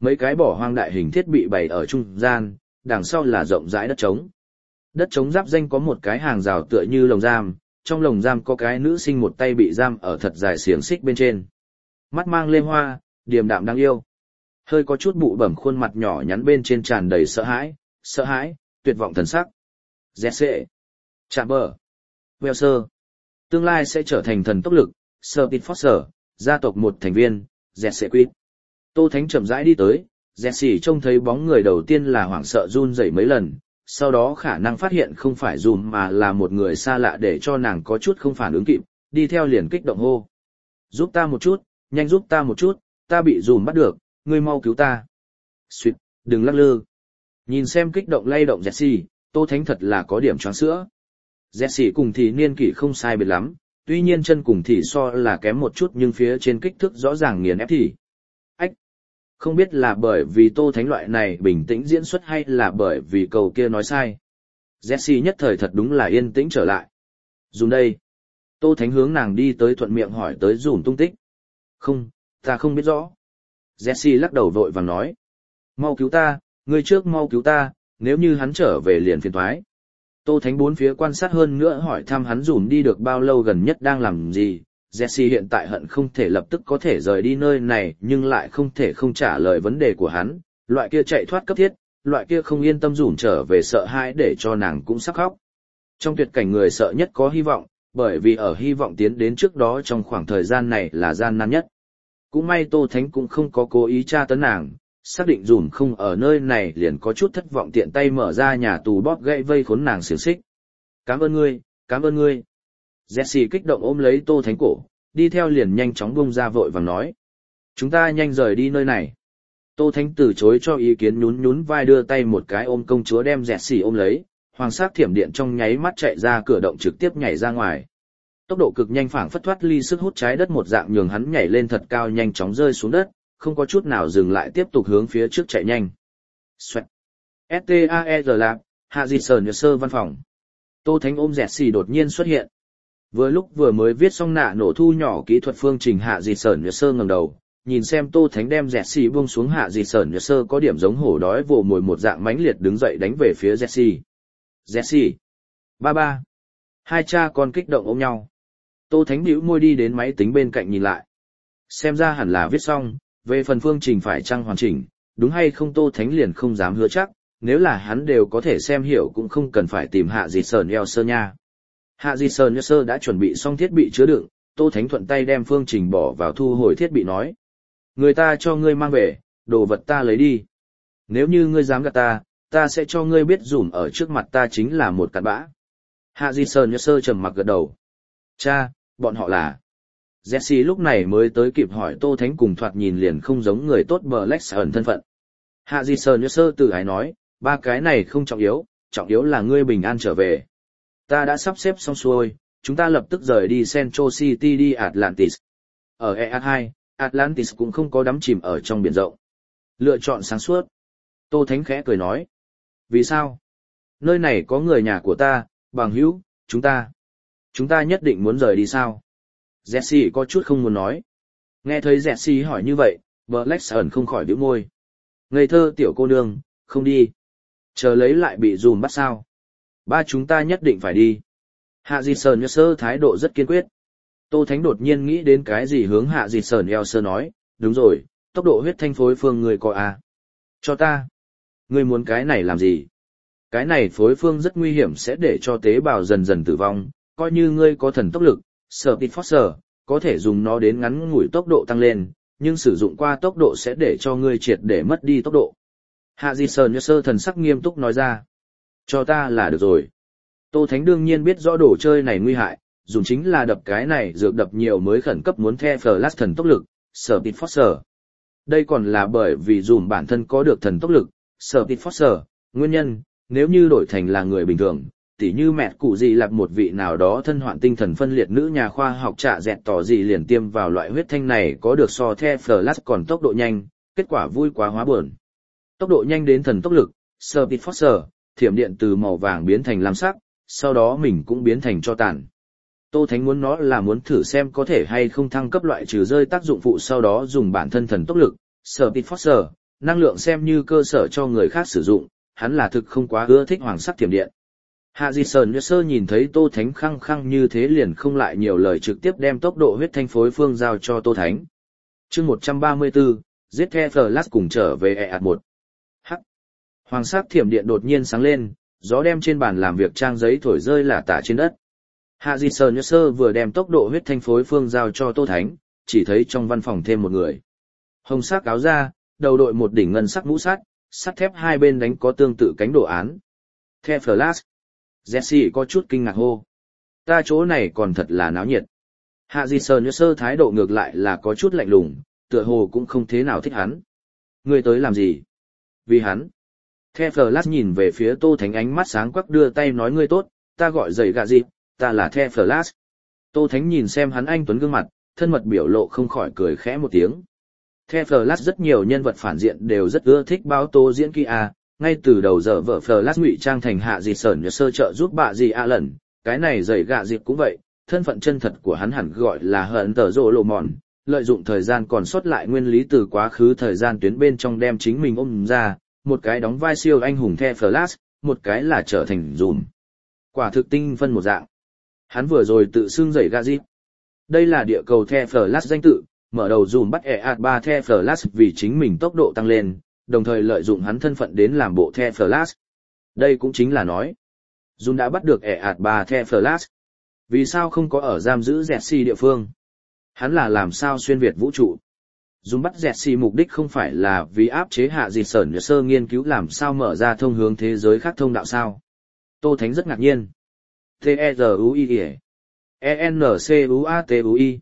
Mấy cái bỏ hoang đại hình thiết bị bày ở trung gian, đằng sau là rộng rãi đất trống. Đất trống giáp danh có một cái hàng rào tựa như lồng giam, trong lồng giam có cái nữ sinh một tay bị giam ở thật dài xiềng xích bên trên. Mắt mang lê hoa, điềm đạm đáng yêu. Hơi có chút bụ bẩm khuôn mặt nhỏ nhắn bên trên tràn đầy sợ hãi, tuyệt vọng thần sắc. Jesse, Chamber, Welser. Tương lai sẽ trở thành thần tốc lực, Speed Force, gia tộc một thành viên, Jesse Quid. Tô Thánh chậm rãi đi tới, Jesse trông thấy bóng người đầu tiên là hoảng sợ run rẩy mấy lần, sau đó khả năng phát hiện không phải dùm mà là một người xa lạ để cho nàng có chút không phản ứng kịp, đi theo liền kích động hô. Giúp ta một chút, nhanh giúp ta một chút, ta bị dùm bắt được, ngươi mau cứu ta. Xuyệt, đừng lắc lư. Nhìn xem kích động lay động Jesse, Tô Thánh thật là có điểm choáng sữa. Jesse cùng thì niên kỷ không sai biệt lắm, tuy nhiên chân cùng thì so là kém một chút nhưng phía trên kích thước rõ ràng nghiền ép thì. Ách! Không biết là bởi vì Tô Thánh loại này bình tĩnh diễn xuất hay là bởi vì cầu kia nói sai. Jesse nhất thời thật đúng là yên tĩnh trở lại. Dùm đây. Tô Thánh hướng nàng đi tới thuận miệng hỏi tới dùm tung tích. Không, ta không biết rõ. Jesse lắc đầu vội vàng nói. Mau cứu ta, ngươi trước mau cứu ta, nếu như hắn trở về liền phiền toái. Tô Thánh bốn phía quan sát hơn nữa hỏi thăm hắn dùm đi được bao lâu gần nhất đang làm gì. Jesse hiện tại hận không thể lập tức có thể rời đi nơi này nhưng lại không thể không trả lời vấn đề của hắn. Loại kia chạy thoát cấp thiết, loại kia không yên tâm dùm trở về sợ hãi để cho nàng cũng sắp khóc. Trong tuyệt cảnh người sợ nhất có hy vọng, bởi vì ở hy vọng tiến đến trước đó trong khoảng thời gian này là gian nan nhất. Cũng may Tô Thánh cũng không có cố ý tra tấn nàng, xác định dùm không ở nơi này liền có chút thất vọng tiện tay mở ra nhà tù bóp gãy vây khốn nàng xiềng xích. Cảm ơn ngươi, cảm ơn ngươi. Jesse kích động ôm lấy Tô Thánh cổ, đi theo liền nhanh chóng bung ra vội vàng nói. Chúng ta nhanh rời đi nơi này. Tô Thánh từ chối cho ý kiến nhún nhún vai đưa tay một cái ôm công chúa đem Jesse ôm lấy, hoàng sắc thiểm điện trong nháy mắt chạy ra cửa động trực tiếp nhảy ra ngoài. Tốc độ cực nhanh phảng phất thoát ly sức hút trái đất một dạng nhường hắn nhảy lên thật cao nhanh chóng rơi xuống đất, không có chút nào dừng lại tiếp tục hướng phía trước chạy nhanh. Xoẹt. STAER Lab, Hạ Di Sở Nhật Sơ văn phòng. Tô Thánh ôm Jesse đột nhiên xuất hiện. Vừa mới viết xong nạ nổ thu nhỏ kỹ thuật phương trình Hạ Di Sở Nhật Sơ ngẩng đầu, nhìn xem Tô Thánh đem Jesse buông xuống Hạ Di Sở Nhật Sơ có điểm giống hổ đói vồ mồi một dạng mãnh liệt đứng dậy đánh về phía Jesse. Jesse. Ba. Hai cha con kích động ôm nhau. Tô Thánh bĩu môi đi đến máy tính bên cạnh nhìn lại. Xem ra hẳn là viết xong, về phần phương trình phải chăng hoàn chỉnh, đúng hay không Tô Thánh liền không dám hứa chắc, nếu là hắn đều có thể xem hiểu cũng không cần phải tìm Hạ Di Sơn eo sơ nha. Hạ Di Sơn eo sơ đã chuẩn bị xong thiết bị chứa đựng, Tô Thánh thuận tay đem phương trình bỏ vào thu hồi thiết bị nói. Người ta cho ngươi mang về, đồ vật ta lấy đi. Nếu như ngươi dám gạt ta sẽ cho ngươi biết dùm ở trước mặt ta chính là một cặn bã. Hạ Di Sơn eo sơ trầm mặc gật đầu. Cha, bọn họ là... Jesse lúc này mới tới kịp hỏi Tô Thánh cùng thoạt nhìn liền không giống người tốt Black ẩn thân phận. Hạ Di Sơn sơ tự ái nói, ba cái này không trọng yếu là ngươi bình an trở về. Ta đã sắp xếp xong xuôi, chúng ta lập tức rời đi Central City đi Atlantis. Ở EA2, Atlantis cũng không có đắm chìm ở trong biển rộng. Lựa chọn sáng suốt. Tô Thánh khẽ cười nói. Vì sao? Nơi này có người nhà của ta, bằng hữu, chúng ta nhất định muốn rời đi sao? Jesse có chút không muốn nói. Nghe thấy Jesse hỏi như vậy, Black ẩn không khỏi bĩu môi. Ngây thơ tiểu cô nương, không đi. Chờ lấy lại bị dùm bắt sao. Ba chúng ta nhất định phải đi. Hạ Di Sơn sơ thái độ rất kiên quyết. Tô Thánh đột nhiên nghĩ đến cái gì hướng Hạ Di Sơn sơ nói. Đúng rồi, tốc độ huyết thanh phối phương người có à? Cho ta. Ngươi muốn cái này làm gì? Cái này phối phương rất nguy hiểm sẽ để cho tế bào dần dần tử vong, coi như ngươi có thần tốc lực, Speed Force, có thể dùng nó đến ngắn ngủi tốc độ tăng lên, nhưng sử dụng qua tốc độ sẽ để cho ngươi triệt để mất đi tốc độ. Hạ Di Sơn sơ thần sắc nghiêm túc nói ra. Cho ta là được rồi. Tô Thánh đương nhiên biết rõ đồ chơi này nguy hại, dùng chính là đập cái này dược đập nhiều mới khẩn cấp muốn the flash thần tốc lực, Speed Force. Đây còn là bởi vì dùng bản thân có được thần tốc lực, Speed Force, nguyên nhân, nếu như đổi thành là người bình thường, tỉ như mẹ cụ gì lạc một vị nào đó thân hoạn tinh thần phân liệt nữ nhà khoa học trạ dẹt tỏ gì liền tiêm vào loại huyết thanh này có được so the flash còn tốc độ nhanh, kết quả vui quá hóa buồn. Tốc độ nhanh đến thần tốc lực, Speed Force, thiểm điện từ màu vàng biến thành lam sắc, sau đó mình cũng biến thành tro tàn. Tô Thánh muốn nó là muốn thử xem có thể hay không thăng cấp loại trừ rơi tác dụng phụ sau đó dùng bản thân thần tốc lực, Speed Force, năng lượng xem như cơ sở cho người khác sử dụng, hắn là thực không quá ưa thích hoàng sắc thiểm điện. Hạ Di Sơn Sơ nhìn thấy Tô Thánh khăng khăng như thế liền không lại nhiều lời, trực tiếp đem tốc độ huyết thanh phối phương giao cho Tô Thánh. Chương 134, giết The Flash cùng trở về EAT1. Hắc. Hoàng sắc thiểm điện đột nhiên sáng lên, gió đem trên bàn làm việc trang giấy thổi rơi lả tả trên đất. Hạ Di Sơn Sơ vừa đem tốc độ huyết thanh phối phương giao cho Tô Thánh, chỉ thấy trong văn phòng thêm một người. Hồng sắc áo da, đầu đội một đỉnh ngân sắc mũ sắt, sắt thép hai bên đánh có tương tự cánh đồ án. The Flash. Jesse có chút kinh ngạc hô. Ta chỗ này còn thật là náo nhiệt. Hạ Di Sơn Sơ thái độ ngược lại là có chút lạnh lùng, tựa hồ cũng không thế nào thích hắn. Ngươi tới làm gì? Vì hắn. The Flash nhìn về phía Tô Thánh, ánh mắt sáng quắc, đưa tay nói ngươi tốt, ta gọi giày gạ gì, ta là The Flash. Tô Thánh nhìn xem hắn anh tuấn gương mặt, thân mật biểu lộ không khỏi cười khẽ một tiếng. The Flash rất nhiều nhân vật phản diện đều rất ưa thích báo tố diễn kỹ a, ngay từ đầu giờ vợ Flash ngụy trang thành Hạ Di Sơn Sơ trợ giúp bà gì a lần, cái này giày gạ dịp cũng vậy, thân phận chân thật của hắn hẳn gọi là hận tờ rộ lộ mòn, lợi dụng thời gian còn sót lại nguyên lý từ quá khứ thời gian tuyến bên trong đem chính mình ôm ra, một cái đóng vai siêu anh hùng The Flash, một cái là trở thành dùm. Quả thực tinh phân một dạng. Hắn vừa rồi tự xưng giày gạ dịp. Đây là địa cầu The Flash danh tự, mở đầu dùm bắt EAT3 The Flash vì chính mình tốc độ tăng lên, đồng thời lợi dụng hắn thân phận đến làm bộ The Flash. Đây cũng chính là nói, Dùm đã bắt được EAT3 The Flash. Vì sao không có ở giam giữ Jesse địa phương? Hắn là làm sao xuyên việt vũ trụ? Dùm bắt Jesse mục đích không phải là vì áp chế Hạ Di Sơn Sơ nghiên cứu làm sao mở ra thông hướng thế giới khác thông đạo sao? Tô Thánh rất ngạc nhiên. T-E-Z-U-I-E E-N-C-U-A-T-U-I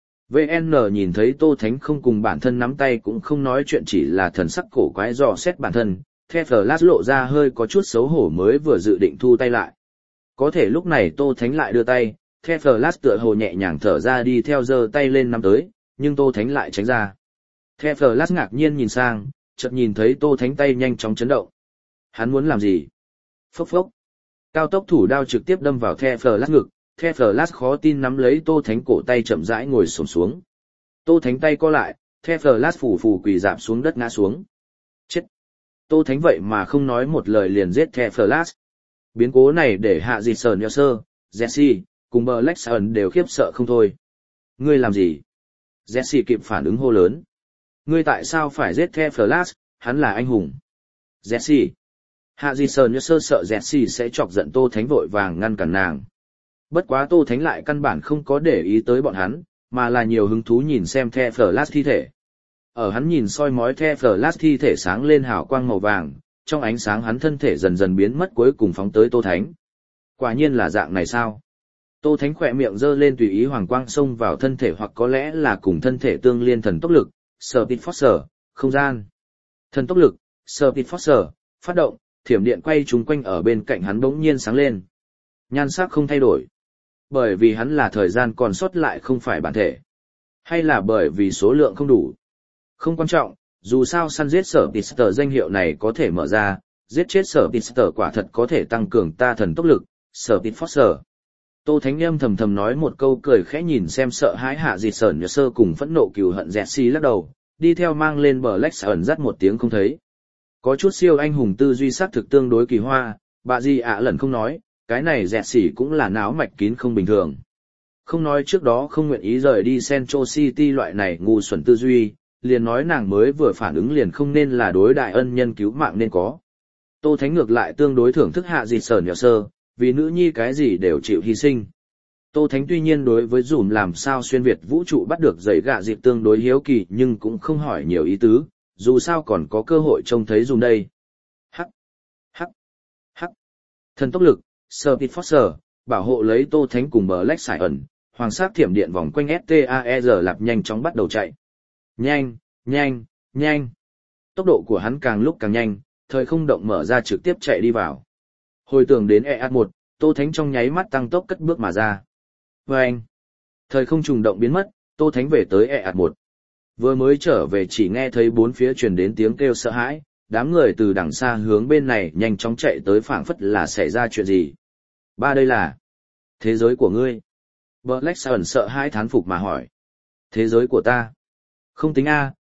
VN nhìn thấy Tô Thánh không cùng bản thân nắm tay cũng không nói chuyện, chỉ là thần sắc cổ quái dò xét bản thân, The Flash lộ ra hơi có chút xấu hổ, mới vừa dự định thu tay lại. Có thể lúc này Tô Thánh lại đưa tay, The Flash tựa hồ nhẹ nhàng thở ra đi theo giơ tay lên nắm tới, nhưng Tô Thánh lại tránh ra. The Flash ngạc nhiên nhìn sang, chợt nhìn thấy Tô Thánh tay nhanh chóng chấn động. Hắn muốn làm gì? Phốc phốc. Cao tốc thủ đao trực tiếp đâm vào The Flash ngực. The Flash khó tin nắm lấy Tô Thánh cổ tay chậm rãi ngồi xổm xuống. Tô Thánh tay co lại, The Flash phù phù quỳ rạp xuống đất ngã xuống. Chết! Tô Thánh vậy mà không nói một lời liền giết The Flash. Biến cố này để Hạ Di Sơn Sơ, Jesse, cùng Black Sun đều khiếp sợ không thôi. Ngươi làm gì? Jesse kịp phản ứng hô lớn. Ngươi tại sao phải giết The Flash, hắn là anh hùng. Jesse! Hạ Di Sơn Sơ sợ Jesse sẽ chọc giận Tô Thánh, vội vàng ngăn cản nàng. Bất quá Tô Thánh lại căn bản không có để ý tới bọn hắn, mà là nhiều hứng thú nhìn xem The Flash thi thể. Ở hắn nhìn soi mói The Flash thi thể sáng lên hào quang màu vàng, trong ánh sáng hắn thân thể dần dần biến mất, cuối cùng phóng tới Tô Thánh. Quả nhiên là dạng này sao? Tô Thánh khỏe miệng giơ lên, tùy ý hoàng quang xông vào thân thể, hoặc có lẽ là cùng thân thể tương liên thần tốc lực, Speed Force, không gian. Thần tốc lực, Speed Force, phát động, thiểm điện quay trúng quanh ở bên cạnh hắn bỗng nhiên sáng lên. Nhan sắc không thay đổi. Bởi vì hắn là thời gian còn sót lại không phải bản thể. Hay là bởi vì số lượng không đủ. Không quan trọng, dù sao săn giết Sở Pister danh hiệu này có thể mở ra, giết chết Sở Pister quả thật có thể tăng cường ta thần tốc lực, Sở Pitfoster. Tô Thánh Âm thầm thầm nói một câu, cười khẽ nhìn xem sợ hãi Hạ Di Sơn Sơ cùng phẫn nộ cừu hận Jesse lắc đầu, đi theo mang lên bờ Black Sun dắt một tiếng không thấy. Có chút siêu anh hùng tư duy xác thực tương đối kỳ hoa, bà gì ạ lần không nói, cái này Jesse cũng là náo mạch kín không bình thường. Không nói trước đó không nguyện ý rời đi Central City loại này ngu xuẩn tư duy, liền nói nàng mới vừa phản ứng liền không nên là đối đại ân nhân cứu mạng nên có. Tô Thánh ngược lại tương đối thưởng thức Hạ Di Sơn Sơ, vì nữ nhi cái gì đều chịu hy sinh. Tô Thánh tuy nhiên đối với dùm làm sao xuyên Việt vũ trụ bắt được giấy gạ dịp tương đối hiếu kỳ, nhưng cũng không hỏi nhiều ý tứ, dù sao còn có cơ hội trông thấy dùm đây. Hắc, hắc, hắc. Thần tốc lực, Speed Force, bảo hộ lấy Tô Thánh cùng bờ Black Sun, hoàng sắc thiểm điện vòng quanh STAER lạp nhanh chóng bắt đầu chạy. Nhanh, nhanh, nhanh. Tốc độ của hắn càng lúc càng nhanh, thời không động mở ra trực tiếp chạy đi vào. Hồi tưởng đến EAT1, Tô Thánh trong nháy mắt tăng tốc cất bước mà ra. Vâng! Thời không trùng động biến mất, Tô Thánh về tới EAT1. Vừa mới trở về chỉ nghe thấy bốn phía truyền đến tiếng kêu sợ hãi, đám người từ đằng xa hướng bên này nhanh chóng chạy tới, phảng phất là xảy ra chuyện gì. Ba, đây là thế giới của ngươi. Black Sun sợ hãi thán phục mà hỏi. Thế giới của ta? Không tính a,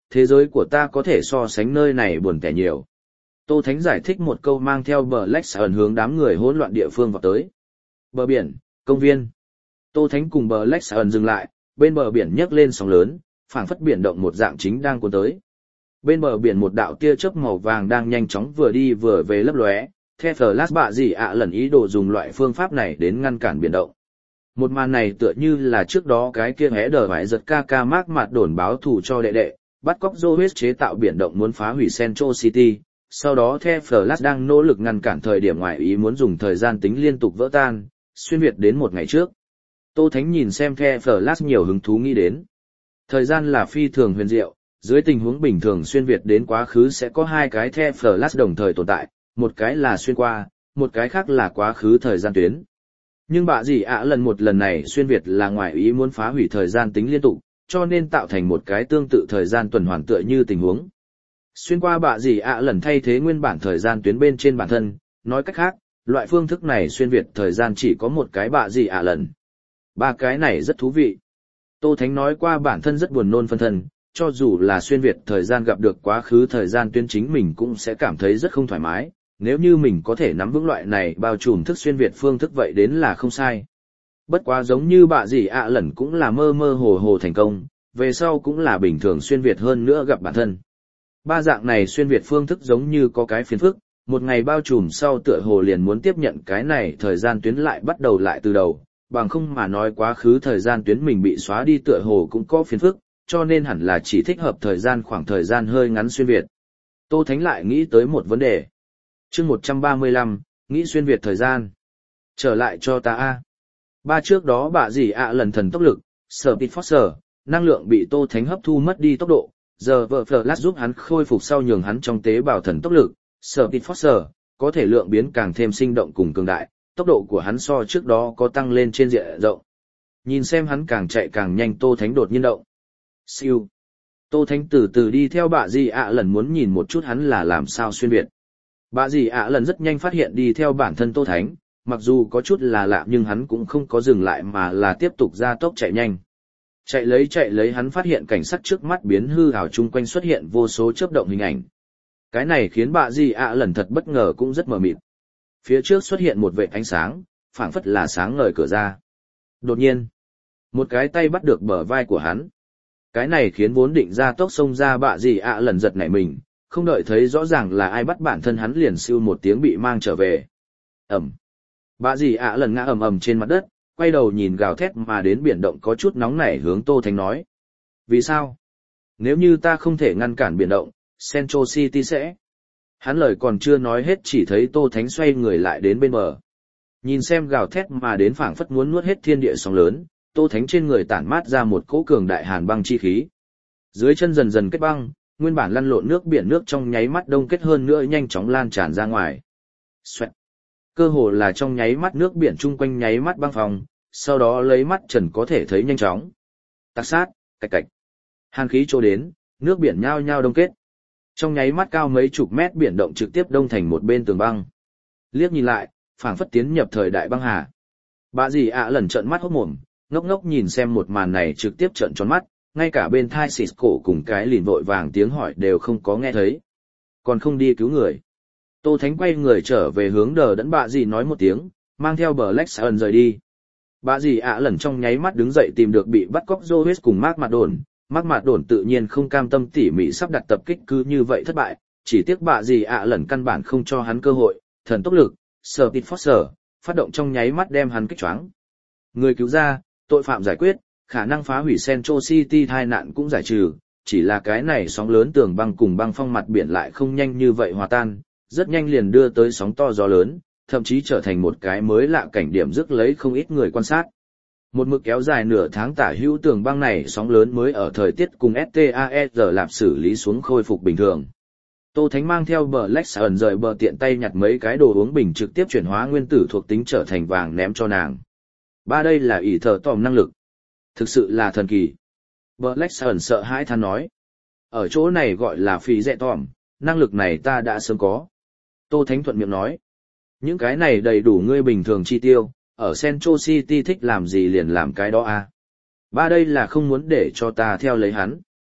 thế giới của ta có thể so sánh nơi này buồn tẻ nhiều. Tô Thánh giải thích một câu mang theo Black Swan hướng đám người hỗn loạn địa phương vào tới. Bờ biển, công viên. Tô Thánh cùng Black Swan dừng lại, bên bờ biển nhấc lên sóng lớn, phảng phất biển động một dạng chính đang cuốn tới. Bên bờ biển một đạo tia chớp màu vàng đang nhanh chóng vừa đi vừa về lấp lóe, The Flash bạ gì ạ lần ý đồ dùng loại phương pháp này đến ngăn cản biển động. Một màn này tựa như là trước đó cái kia hé đờ phải giật ca mác mặt đồn báo thù cho đệ đệ, bắt cóc Joe chế tạo biển động muốn phá hủy Central City. Sau đó The Flash đang nỗ lực ngăn cản thời điểm ngoại ý muốn dùng thời gian tính liên tục vỡ tan, xuyên việt đến một ngày trước. Tô Thánh nhìn xem The Flash nhiều hứng thú nghĩ đến. Thời gian là phi thường huyền diệu, dưới tình huống bình thường xuyên việt đến quá khứ sẽ có hai cái The Flash đồng thời tồn tại, một cái là xuyên qua, một cái khác là quá khứ thời gian tuyến. Nhưng bạ gì ạ lần này xuyên việt là ngoại ý muốn phá hủy thời gian tính liên tục, cho nên tạo thành một cái tương tự thời gian tuần hoàn tựa như tình huống. Xuyên qua bạ gì ạ lần thay thế nguyên bản thời gian tuyến bên trên bản thân, nói cách khác, loại phương thức này xuyên việt thời gian chỉ có một cái bạ gì ạ lần. Ba cái này rất thú vị. Tô Thánh nói qua bản thân rất buồn nôn phân thân, cho dù là xuyên việt thời gian gặp được quá khứ thời gian tuyến chính mình cũng sẽ cảm thấy rất không thoải mái, nếu như mình có thể nắm vững loại này bao trùm thức xuyên việt phương thức vậy đến là không sai. Bất quá giống như bạ gì ạ lần cũng là mơ mơ hồ hồ thành công, về sau cũng là bình thường xuyên việt hơn nữa gặp bản thân. Ba dạng này xuyên việt phương thức giống như có cái phiền phức, một ngày bao trùm sau tựa hồ liền muốn tiếp nhận cái này thời gian tuyến lại bắt đầu lại từ đầu, bằng không mà nói quá khứ thời gian tuyến mình bị xóa đi tựa hồ cũng có phiền phức, cho nên hẳn là chỉ thích hợp thời gian khoảng thời gian hơi ngắn xuyên việt. Tô Thánh lại nghĩ tới một vấn đề. Chương 135, nghĩ xuyên việt thời gian. Trở lại cho ta a. Ba trước đó bạ gì ạ lần thần tốc lực, Speed Force, năng lượng bị Tô Thánh hấp thu mất đi tốc độ. Giờ vợ Flash giúp hắn khôi phục sau nhường hắn trong tế bào thần tốc lực, Speed Force, có thể lượng biến càng thêm sinh động cùng cường đại, tốc độ của hắn so trước đó có tăng lên trên diện rộng. Nhìn xem hắn càng chạy càng nhanh Tô Thánh đột nhiên động. Siêu. Tô Thánh từ từ đi theo bạ gì ạ lần muốn nhìn một chút hắn là làm sao xuyên việt. Bạ gì ạ lần rất nhanh phát hiện đi theo bản thân Tô Thánh, mặc dù có chút là lạ nhưng hắn cũng không có dừng lại mà là tiếp tục ra tốc chạy nhanh. Chạy lấy hắn phát hiện cảnh sắc trước mắt biến hư ảo chung quanh xuất hiện vô số chớp động hình ảnh. Cái này khiến bạ gì ạ lần thật bất ngờ cũng rất mờ mịt. Phía trước xuất hiện một vệt ánh sáng, phảng phất là sáng ngời cửa ra. Đột nhiên, một cái tay bắt được bờ vai của hắn. Cái này khiến vốn định ra tốc xông ra bạ gì ạ lần giật nảy mình, không đợi thấy rõ ràng là ai bắt bản thân hắn liền siêu một tiếng bị mang trở về. Ẩm. Bạ gì ạ lần ngã ầm ầm trên mặt đất, quay đầu nhìn gào thét mà đến biển động có chút nóng nảy hướng Tô Thánh nói. Vì sao? Nếu như ta không thể ngăn cản biển động, Central City sẽ... Hắn lời còn chưa nói hết chỉ thấy Tô Thánh xoay người lại đến bên bờ. Nhìn xem gào thét mà đến phảng phất muốn nuốt hết thiên địa sóng lớn, Tô Thánh trên người tản mát ra một cỗ cường đại hàn băng chi khí. Dưới chân dần dần kết băng, nguyên bản lăn lộn nước biển nước trong nháy mắt đông kết hơn nữa nhanh chóng lan tràn ra ngoài. Xoẹt. Cơ hồ là trong nháy mắt nước biển chung quanh nháy mắt băng phòng, sau đó lấy mắt trần có thể thấy nhanh chóng. Tạc sát, cạch cạch. Hàn khí trô đến, nước biển nhao nhao đông kết. Trong nháy mắt cao mấy chục mét biển động trực tiếp đông thành một bên tường băng. Liếc nhìn lại, phảng phất tiến nhập thời đại băng hà. Bạ gì ạ lần trợn mắt hốt mồm, ngốc ngốc nhìn xem một màn này trực tiếp trợn tròn mắt, ngay cả bên thai xịt cổ cùng cái lìn vội vàng tiếng hỏi đều không có nghe thấy. Còn không đi cứu người. Tô Thánh quay người trở về hướng đờ đẫn bạ gì nói một tiếng, mang theo Black Swan rời đi. Bạ gì ạ lần trong nháy mắt đứng dậy tìm được bị bắt cóc Joe cùng Mark Mặt Đồn tự nhiên không cam tâm tỉ mỉ sắp đặt tập kích cứ như vậy thất bại, chỉ tiếc bạ gì ạ lần căn bản không cho hắn cơ hội, thần tốc lực, Speed Force, phát động trong nháy mắt đem hắn kích choáng. Người cứu ra, tội phạm giải quyết, khả năng phá hủy Central City tai nạn cũng giải trừ, chỉ là cái này sóng lớn tường băng cùng băng phong mặt biển lại không nhanh như vậy hòa tan, rất nhanh liền đưa tới sóng to gió lớn, thậm chí trở thành một cái mới lạ cảnh điểm rước lấy không ít người quan sát. Một mực kéo dài nửa tháng tả hữu tường băng này sóng lớn mới ở thời tiết cùng STASR lạp xử lý xuống khôi phục bình thường. Tô Thánh mang theo Black Swan rời bờ tiện tay nhặt mấy cái đồ uống bình trực tiếp chuyển hóa nguyên tử thuộc tính trở thành vàng ném cho nàng. Ba đây là ỷ thờ tòm năng lực. Thực sự là thần kỳ. Black Swan sợ hãi than nói. Ở chỗ này gọi là phí dẹ tòm, năng lực này ta đã sớm có. Tô Thánh thuận miệng nói. Những cái này đầy đủ ngươi bình thường chi tiêu, ở Central City thích làm gì liền làm cái đó à. Ba đây là không muốn để cho ta theo lấy hắn.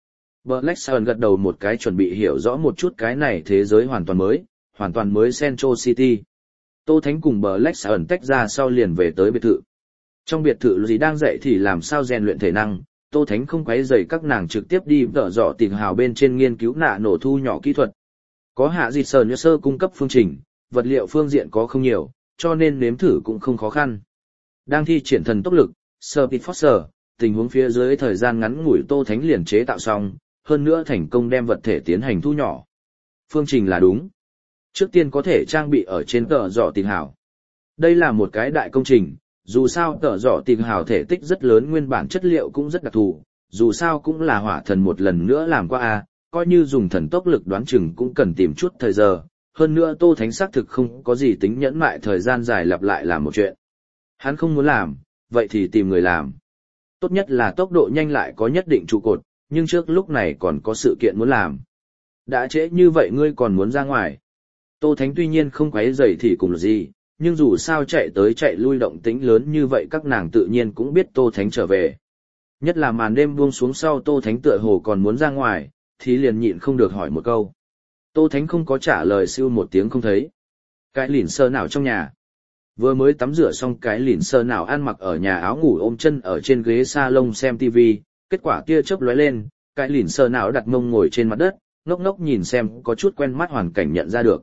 Black Sun gật đầu một cái chuẩn bị hiểu rõ một chút cái này thế giới hoàn toàn mới Central City. Tô Thánh cùng Black Sun tách ra sau liền về tới biệt thự. Trong biệt thự gì đang dạy thì làm sao rèn luyện thể năng, Tô Thánh không quấy rầy các nàng trực tiếp đi vợ dọ tìm hào bên trên nghiên cứu nạ nổ thu nhỏ kỹ thuật. Có hạ dịch sờ như sơ cung cấp phương trình, vật liệu phương diện có không nhiều, cho nên nếm thử cũng không khó khăn. Đang thi triển thần tốc lực, Speed Force, tình huống phía dưới thời gian ngắn ngủi Tô Thánh liền chế tạo xong, hơn nữa thành công đem vật thể tiến hành thu nhỏ. Phương trình là đúng. Trước tiên có thể trang bị ở trên tờ dọ tìm hào. Đây là một cái đại công trình, dù sao tờ dọ tìm hào thể tích rất lớn, nguyên bản chất liệu cũng rất đặc thù, dù sao cũng là hỏa thần một lần nữa làm qua a, coi như dùng thần tốc lực đoán chừng cũng cần tìm chút thời giờ, hơn nữa Tô Thánh xác thực không có gì tính nhẫn mại thời gian dài lặp lại làm một chuyện. Hắn không muốn làm, vậy thì tìm người làm. Tốt nhất là tốc độ nhanh lại có nhất định trụ cột, nhưng trước lúc này còn có sự kiện muốn làm. Đã trễ như vậy ngươi còn muốn ra ngoài. Tô Thánh tuy nhiên không quấy rầy thì cùng là gì, nhưng dù sao chạy tới chạy lui động tĩnh lớn như vậy các nàng tự nhiên cũng biết Tô Thánh trở về. Nhất là màn đêm buông xuống sau Tô Thánh tựa hồ còn muốn ra ngoài, thì liền nhịn không được hỏi một câu. Tô Thánh không có trả lời, siêu một tiếng không thấy. Cái lìn sơ nào trong nhà. Vừa mới tắm rửa xong cái lìn sơ nào ăn mặc ở nhà áo ngủ ôm chân ở trên ghế salon xem TV, kết quả tia chớp lóe lên, cái lìn sơ nào đặt mông ngồi trên mặt đất, ngốc ngốc nhìn xem có chút quen mắt hoàn cảnh nhận ra được.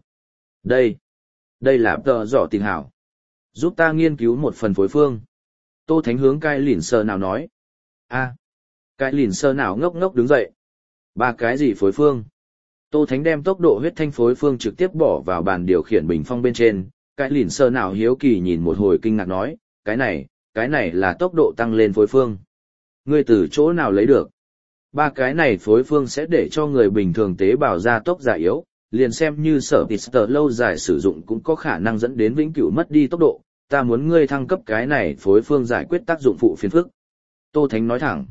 Đây là tờ dọ tình hảo. Giúp ta nghiên cứu một phần phối phương. Tô Thánh hướng cái lìn sơ nào nói. Cái lìn sơ nào ngốc ngốc đứng dậy. Ba cái gì phối phương? Tô Thánh đem tốc độ huyết thanh phối phương trực tiếp bỏ vào bàn điều khiển bình phong bên trên, cái lìn sơ nào hiếu kỳ nhìn một hồi kinh ngạc nói, cái này là tốc độ tăng lên phối phương. Ngươi từ chỗ nào lấy được? Ba cái này phối phương sẽ để cho người bình thường tế bào gia tốc già yếu, liền xem như sở Pister lâu dài sử dụng cũng có khả năng dẫn đến vĩnh cửu mất đi tốc độ, ta muốn ngươi thăng cấp cái này phối phương giải quyết tác dụng phụ phiền phức. Tô Thánh nói thẳng.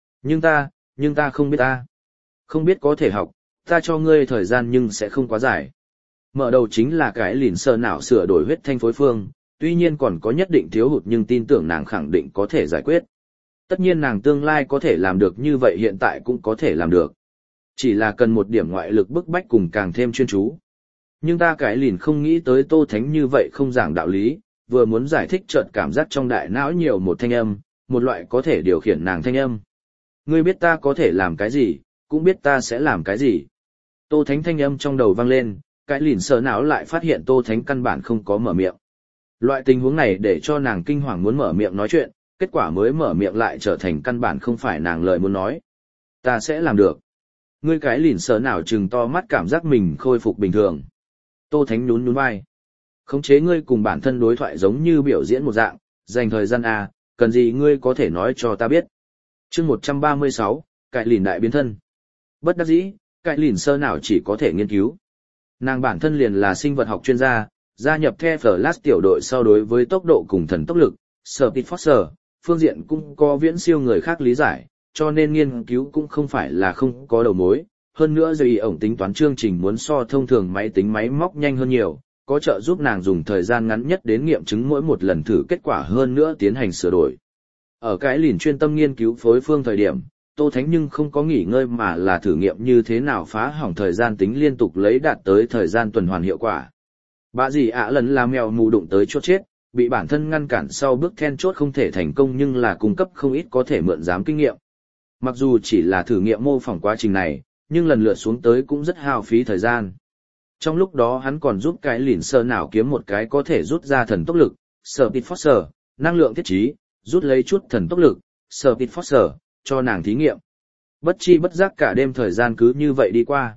Nhưng ta không biết ta. Không biết có thể học, ta cho ngươi thời gian nhưng sẽ không quá dài. Mở đầu chính là cái lìn sơ não sửa đổi huyết thanh phối phương, tuy nhiên còn có nhất định thiếu hụt nhưng tin tưởng nàng khẳng định có thể giải quyết. Tất nhiên nàng tương lai có thể làm được như vậy hiện tại cũng có thể làm được. Chỉ là cần một điểm ngoại lực bức bách cùng càng thêm chuyên chú. Nhưng ta cái lìn không nghĩ tới Tô Thánh như vậy không giảng đạo lý, vừa muốn giải thích chợt cảm giác trong đại não nhiều một thanh âm, một loại có thể điều khiển nàng thanh âm. Ngươi biết ta có thể làm cái gì, cũng biết ta sẽ làm cái gì. Tô Thánh thanh âm trong đầu vang lên, cái lìn sờ não lại phát hiện Tô Thánh căn bản không có mở miệng. Loại tình huống này để cho nàng kinh hoàng muốn mở miệng nói chuyện, kết quả mới mở miệng lại trở thành căn bản không phải nàng lời muốn nói. Ta sẽ làm được. Ngươi cái lìn sờ nào trừng to mắt cảm giác mình khôi phục bình thường. Tô Thánh nhún nhún vai. Khống chế ngươi cùng bản thân đối thoại giống như biểu diễn một dạng, dành thời gian cần gì ngươi có thể nói cho ta biết. Chương 136, cái lìn đại biến thân. Bất đắc dĩ, cái lìn sơ nào chỉ có thể nghiên cứu. Nàng bản thân liền là sinh vật học chuyên gia, gia nhập The Flash tiểu đội sau đối với tốc độ cùng thần tốc lực, Speed Force, phương diện cũng có viễn siêu người khác lý giải, cho nên nghiên cứu cũng không phải là không có đầu mối. Hơn nữa do ý ổng tính toán chương trình muốn so thông thường máy tính máy móc nhanh hơn nhiều, có trợ giúp nàng dùng thời gian ngắn nhất đến nghiệm chứng mỗi một lần thử kết quả hơn nữa tiến hành sửa đổi. Ở cái lìn chuyên tâm nghiên cứu phối phương thời điểm, Tô Thánh nhưng không có nghỉ ngơi mà là thử nghiệm như thế nào phá hỏng thời gian tính liên tục lấy đạt tới thời gian tuần hoàn hiệu quả. Bạ gì lần là mèo mù đụng tới chốt chết, bị bản thân ngăn cản sau bước then chốt không thể thành công nhưng là cung cấp không ít có thể mượn giám kinh nghiệm. Mặc dù chỉ là thử nghiệm mô phỏng quá trình này, nhưng lần lượt xuống tới cũng rất hao phí thời gian. Trong lúc đó hắn còn giúp cái lìn sơ nào kiếm một cái có thể rút ra thần tốc lực, Speed Force, năng lượng thiết trí, rút lấy chút thần tốc lực, Speed Force, cho nàng thí nghiệm. Bất chi bất giác cả đêm thời gian cứ như vậy đi qua.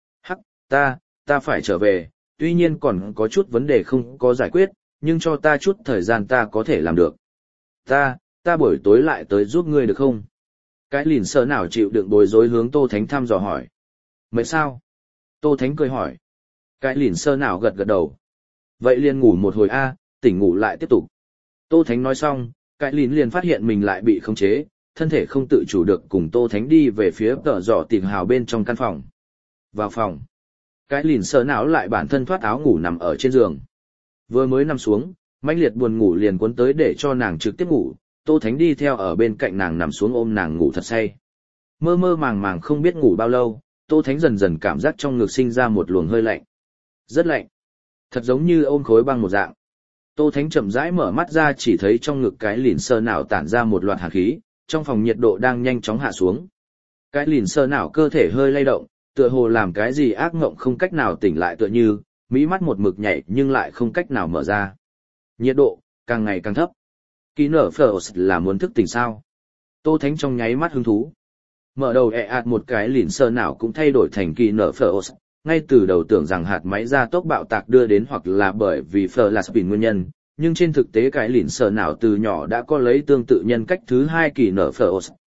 Ta phải trở về, tuy nhiên còn có chút vấn đề không có giải quyết, nhưng cho ta chút thời gian ta có thể làm được. Ta buổi tối lại tới giúp ngươi được không? Cái lìn sơ nào chịu đựng bối rối hướng Tô Thánh thăm dò hỏi. Mệt sao? Tô Thánh cười hỏi. Cái lìn sơ nào gật gật đầu. Vậy liền ngủ một hồi tỉnh ngủ lại tiếp tục. Tô Thánh nói xong, cái lìn liền phát hiện mình lại bị khống chế, thân thể không tự chủ được cùng Tô Thánh đi về phía tờ dọ tìm hào bên trong căn phòng. Vào phòng. Cái lìn sơ não lại bản thân thoát áo ngủ nằm ở trên giường. Vừa mới nằm xuống, mãnh liệt buồn ngủ liền cuốn tới để cho nàng trực tiếp ngủ, Tô Thánh đi theo ở bên cạnh nàng nằm xuống ôm nàng ngủ thật say. Mơ mơ màng màng không biết ngủ bao lâu, Tô Thánh dần dần cảm giác trong ngực sinh ra một luồng hơi lạnh. Rất lạnh. Thật giống như ôm khối băng một dạng. Tô Thánh chậm rãi mở mắt ra chỉ thấy trong ngực cái lìn sơ não tản ra một loạt hàn khí, trong phòng nhiệt độ đang nhanh chóng hạ xuống. Cái lìn sơ não cơ thể hơi lay động, tựa hồ làm cái gì ác mộng không cách nào tỉnh lại tựa như, mí mắt một mực nhảy nhưng lại không cách nào mở ra. Nhiệt độ, càng ngày càng thấp. Kỳ nở phở là muốn thức tỉnh sao? Tô Thánh trong nháy mắt hứng thú. Mở đầu ạt một cái lìn sơ não cũng thay đổi thành kỳ nở phở ngay từ đầu tưởng rằng hạt máy gia tốc bạo tạc đưa đến hoặc là bởi vì phở là spin nguyên nhân, nhưng trên thực tế cái lìn sơ não từ nhỏ đã có lấy tương tự nhân cách thứ hai kỳ nở phở.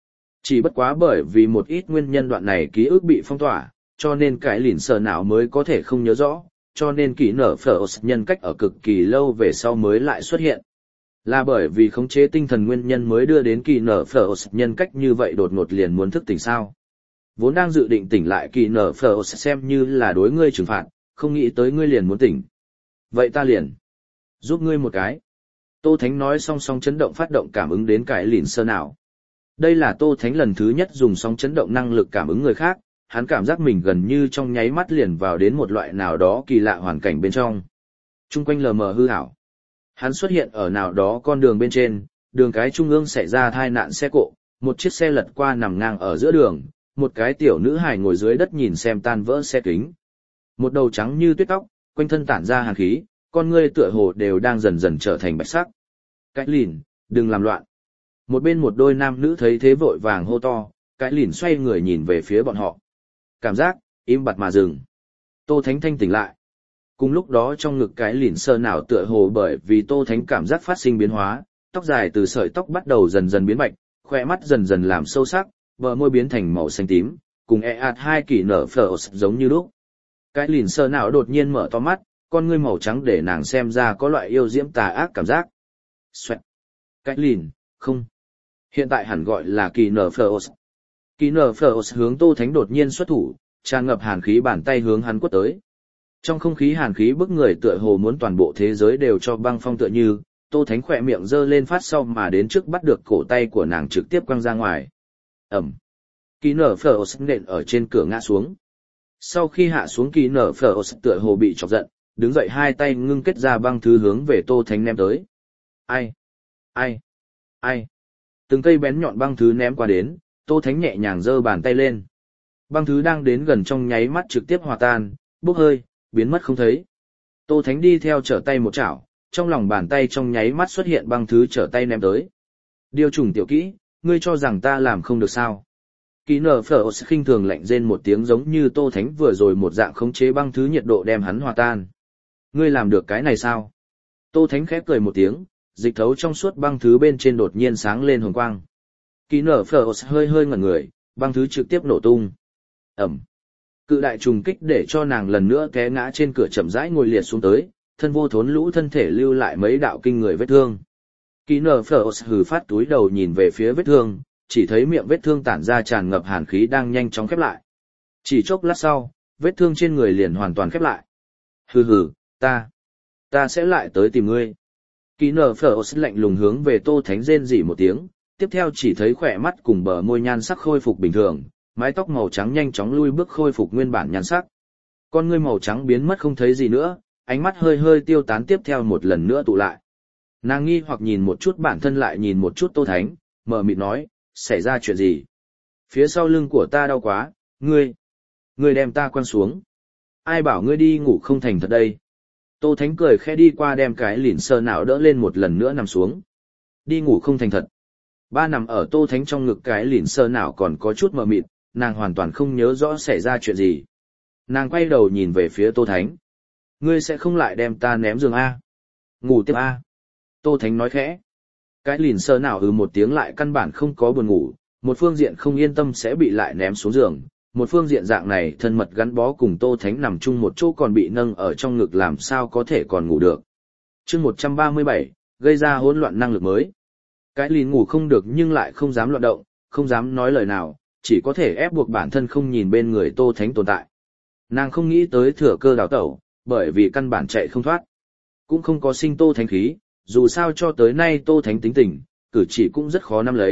Chỉ bất quá bởi vì một ít nguyên nhân đoạn này ký ức bị phong tỏa, cho nên cái lìn sơ não mới có thể không nhớ rõ, cho nên kỳ nở phở nhân cách ở cực kỳ lâu về sau mới lại xuất hiện. Là bởi vì khống chế tinh thần nguyên nhân mới đưa đến kỳ nở phở nhân cách như vậy đột ngột liền muốn thức tỉnh sao. Vốn đang dự định tỉnh lại kỳ nở phở xem như là đối ngươi trừng phạt, không nghĩ tới ngươi liền muốn tỉnh. Vậy ta liền giúp ngươi một cái. Tô Thánh nói song song chấn động phát động cảm ứng đến cái lìn sơ não. Đây là Tô Thánh lần thứ nhất dùng sóng chấn động năng lực cảm ứng người khác, hắn cảm giác mình gần như trong nháy mắt liền vào đến một loại nào đó kỳ lạ hoàn cảnh bên trong. Trung quanh lờ mờ hư ảo. Hắn xuất hiện ở nào đó con đường bên trên, đường cái trung ương xảy ra tai nạn xe cộ, một chiếc xe lật qua nằm ngang ở giữa đường, một cái tiểu nữ hài ngồi dưới đất nhìn xem tan vỡ xe kính. Một đầu trắng như tuyết tóc, quanh thân tản ra hàn khí, con ngươi tựa hồ đều đang dần dần trở thành bạch sắc. Cái lìn, đừng làm loạn. Một bên một đôi nam nữ thấy thế vội vàng hô to, cái lìn xoay người nhìn về phía bọn họ. Cảm giác, im bặt mà dừng. Tô Thánh thanh tỉnh lại. Cùng lúc đó trong ngực cái lìn sơ nào tựa hồ bởi vì Tô Thánh cảm giác phát sinh biến hóa, tóc dài từ sợi tóc bắt đầu dần dần biến bạch, khỏe mắt dần dần làm sâu sắc, bờ môi biến thành màu xanh tím, cùng ạt hai kỳ nở phở giống như lúc. Cái lìn sơ nào đột nhiên mở to mắt, con ngươi màu trắng để nàng xem ra có loại yêu diễm tà ác cảm giác. Xoẹt. Cái lìn, không. Hiện tại hẳn gọi là kỳ nở phở. Kỳ nở phở hướng Tô Thánh đột nhiên xuất thủ, tràn ngập hàn khí bàn tay hướng hắn quất tới. Trong không khí hàn khí bức người tựa hồ muốn toàn bộ thế giới đều cho băng phong tựa như, Tô Thánh khỏe miệng giơ lên phát sau mà đến trước bắt được cổ tay của nàng trực tiếp quăng ra ngoài. Ẩm. Kỳ nở phở nện ở trên cửa ngã xuống. Sau khi hạ xuống kỳ nở phở tựa hồ bị chọc giận, đứng dậy hai tay ngưng kết ra băng thứ hướng về Tô Thánh ném tới. Ai? Ai? Ai? Từng cây bén nhọn băng thứ ném qua đến, Tô Thánh nhẹ nhàng giơ bàn tay lên. Băng thứ đang đến gần trong nháy mắt trực tiếp hòa tan, bốc hơi, biến mất không thấy. Tô Thánh đi theo trở tay một chảo, trong lòng bàn tay trong nháy mắt xuất hiện băng thứ trở tay ném tới. Điều trùng tiểu kỹ, ngươi cho rằng ta làm không được sao? Kỳ nở phở khinh thường lạnh rên một tiếng giống như Tô Thánh vừa rồi một dạng khống chế băng thứ nhiệt độ đem hắn hòa tan. Ngươi làm được cái này sao? Tô Thánh khép cười một tiếng, dịch thấu trong suốt băng thứ bên trên đột nhiên sáng lên hồng quang. Kỳ nở phở hơi hơi ngẩn người, băng thứ trực tiếp nổ tung. Ẩm. Cự đại trùng kích để cho nàng lần nữa té ngã trên cửa chậm rãi ngồi liệt xuống tới, thân vô thốn lũ thân thể lưu lại mấy đạo kinh người vết thương. Kỳ nở phở hừ phát túi đầu nhìn về phía vết thương, chỉ thấy miệng vết thương tản ra tràn ngập hàn khí đang nhanh chóng khép lại. Chỉ chốc lát sau, vết thương trên người liền hoàn toàn khép lại. Hừ hừ, ta sẽ lại tới tìm ngươi. Kỳ nở phở lạnh lùng hướng về Tô Thánh rên rỉ một tiếng, tiếp theo chỉ thấy khỏe mắt cùng bờ môi nhan sắc khôi phục bình thường, mái tóc màu trắng nhanh chóng lui bước khôi phục nguyên bản nhan sắc. Con ngươi màu trắng biến mất không thấy gì nữa, ánh mắt hơi hơi tiêu tán tiếp theo một lần nữa tụ lại. Nàng nghi hoặc nhìn một chút bản thân lại nhìn một chút Tô Thánh, mờ mịt nói, xảy ra chuyện gì? Phía sau lưng của ta đau quá, ngươi đem ta quăng xuống. Ai bảo ngươi đi ngủ không thành thật đây? Tô Thánh cười khẽ đi qua đem cái lìn sơ não đỡ lên một lần nữa nằm xuống. Đi ngủ không thành thật. Ba nằm ở Tô Thánh trong ngực cái lìn sơ não còn có chút mờ mịt, nàng hoàn toàn không nhớ rõ xảy ra chuyện gì. Nàng quay đầu nhìn về phía Tô Thánh. Ngươi sẽ không lại đem ta ném giường A. Ngủ tiếp A. Tô Thánh nói khẽ. Cái lìn sơ não một tiếng lại căn bản không có buồn ngủ, một phương diện không yên tâm sẽ bị lại ném xuống giường, một phương diện dạng này thân mật gắn bó cùng Tô Thánh nằm chung một chỗ còn bị nâng ở trong ngực làm sao có thể còn ngủ được. Chương 137, gây ra hỗn loạn năng lực mới. Cái lìn ngủ không được nhưng lại không dám loạn động, không dám nói lời nào, chỉ có thể ép buộc bản thân không nhìn bên người Tô Thánh tồn tại. Nàng không nghĩ tới thừa cơ đào tẩu, bởi vì căn bản chạy không thoát. Cũng không có sinh Tô Thánh khí, dù sao cho tới nay Tô Thánh tính tình, cử chỉ cũng rất khó nắm lấy,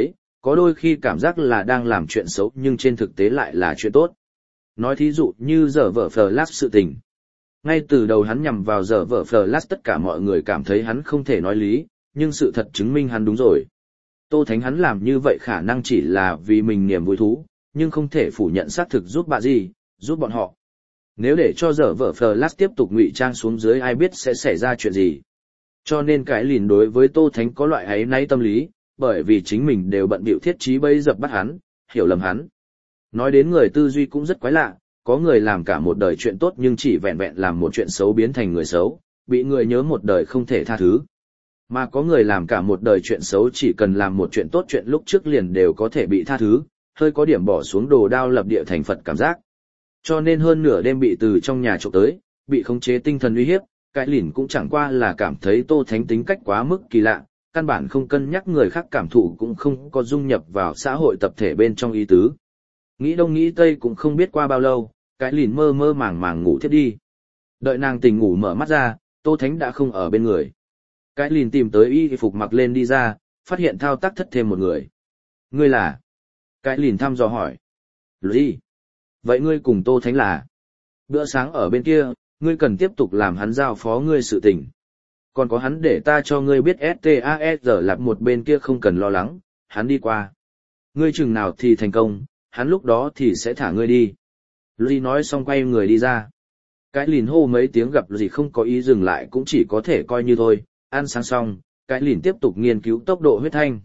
có đôi khi cảm giác là đang làm chuyện xấu nhưng trên thực tế lại là chuyện tốt. Nói thí dụ như giờ vợ Flash sự tình. Ngay từ đầu hắn nhằm vào giờ vợ Flash, tất cả mọi người cảm thấy hắn không thể nói lý, nhưng sự thật chứng minh hắn đúng rồi. Tô Thánh hắn làm như vậy khả năng chỉ là vì mình niềm vui thú, nhưng không thể phủ nhận xác thực giúp bà gì, giúp bọn họ. Nếu để cho giờ vợ Flash tiếp tục ngụy trang xuống dưới ai biết sẽ xảy ra chuyện gì. Cho nên cái lìn đối với Tô Thánh có loại áy náy tâm lý, bởi vì chính mình đều bận bịu thiết trí bấy dập bắt hắn, hiểu lầm hắn. Nói đến người tư duy cũng rất quái lạ, có người làm cả một đời chuyện tốt nhưng chỉ vẹn vẹn làm một chuyện xấu biến thành người xấu, bị người nhớ một đời không thể tha thứ. Mà có người làm cả một đời chuyện xấu chỉ cần làm một chuyện tốt chuyện lúc trước liền đều có thể bị tha thứ, hơi có điểm bỏ xuống đồ đao lập địa thành Phật cảm giác. Cho nên hơn nửa đêm bị từ trong nhà trộm tới, bị khống chế tinh thần uy hiếp, cái lìn cũng chẳng qua là cảm thấy Tô Thánh tính cách quá mức kỳ lạ, căn bản không cân nhắc người khác cảm thụ cũng không có dung nhập vào xã hội tập thể bên trong ý tứ. Nghĩ đông nghĩ tây cũng không biết qua bao lâu, cái lìn mơ mơ màng màng ngủ thiếp đi. Đợi nàng tỉnh ngủ mở mắt ra, Tô Thánh đã không ở bên người. Cái lìn tìm tới y phục mặc lên đi ra, phát hiện thao tác thất thêm một người. Ngươi là? Cái lìn thăm dò hỏi. Gì? Vậy ngươi cùng Tô Thánh là? Bữa sáng ở bên kia, ngươi cần tiếp tục làm hắn giao phó ngươi sự tình. Còn có hắn để ta cho ngươi biết STASR lạp một bên kia không cần lo lắng, hắn đi qua. Ngươi chừng nào thì thành công, hắn lúc đó thì sẽ thả ngươi đi. Lucy nói xong quay người đi ra. Cái lìn hô mấy tiếng gặp gì không có ý dừng lại cũng chỉ có thể coi như thôi, ăn sáng xong, cái lìn tiếp tục nghiên cứu tốc độ huyết thanh.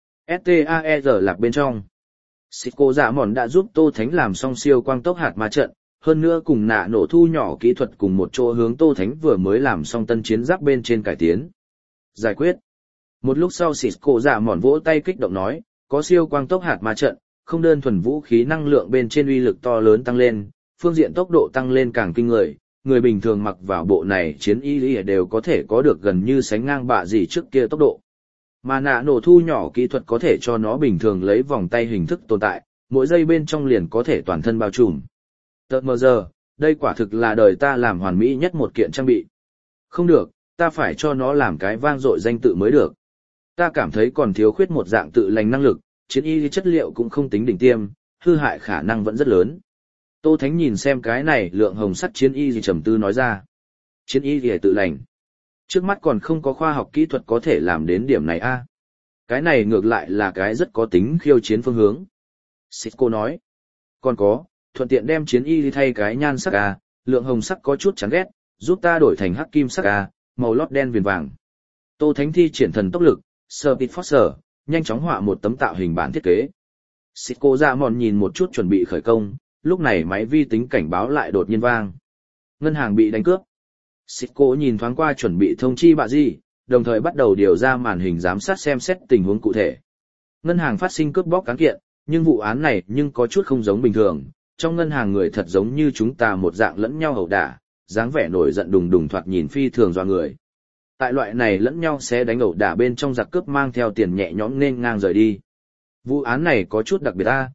STASR lạc bên trong. Cô giả mòn đã giúp Tô Thánh làm xong siêu quang tốc hạt ma trận, hơn nữa cùng nạ nổ thu nhỏ kỹ thuật cùng một chỗ hướng Tô Thánh vừa mới làm xong tân chiến giáp bên trên cải tiến. Giải quyết. Một lúc sau cô giả mòn vỗ tay kích động nói, có siêu quang tốc hạt ma trận, không đơn thuần vũ khí năng lượng bên trên uy lực to lớn tăng lên, phương diện tốc độ tăng lên càng kinh người, người bình thường mặc vào bộ này chiến y lý đều có thể có được gần như sánh ngang bạ gì trước kia tốc độ. Mà nạ nổ thu nhỏ kỹ thuật có thể cho nó bình thường lấy vòng tay hình thức tồn tại, mỗi giây bên trong liền có thể toàn thân bao trùm. Tợt mờ giờ, đây quả thực là đời ta làm hoàn mỹ nhất một kiện trang bị. Không được, ta phải cho nó làm cái vang dội danh tự mới được. Ta cảm thấy còn thiếu khuyết một dạng tự lành năng lực, chiến y chất liệu cũng không tính đỉnh tiêm, hư hại khả năng vẫn rất lớn. Tô Thánh nhìn xem cái này lượng hồng sắt chiến y gì trầm tư nói ra. Chiến y gì tự lành. Trước mắt còn không có khoa học kỹ thuật có thể làm đến điểm này a. Cái này ngược lại là cái rất có tính khiêu chiến phương hướng. Cisco nói. Còn có, thuận tiện đem chiến y thay cái nhan sắc a, lượng hồng sắc có chút chán ghét, giúp ta đổi thành hắc kim sắc a, màu lót đen viền vàng. Tô Thánh thi triển thần tốc lực, Speed Force, nhanh chóng họa một tấm tạo hình bản thiết kế. Cisco ra mòn nhìn một chút chuẩn bị khởi công, lúc này máy vi tính cảnh báo lại đột nhiên vang. Ngân hàng bị đánh cướp. Cisco nhìn thoáng qua chuẩn bị thông chi bà gì, đồng thời bắt đầu điều ra màn hình giám sát xem xét tình huống cụ thể. Ngân hàng phát sinh cướp bóc cán kiện, nhưng vụ án này nhưng có chút không giống bình thường. Trong ngân hàng người thật giống như chúng ta một dạng lẫn nhau ẩu đả, dáng vẻ nổi giận đùng đùng thoạt nhìn phi thường dọa người. Tại loại này lẫn nhau sẽ đánh ẩu đả bên trong giặc cướp mang theo tiền nhẹ nhõm nên ngang rời đi. Vụ án này có chút đặc biệt ta,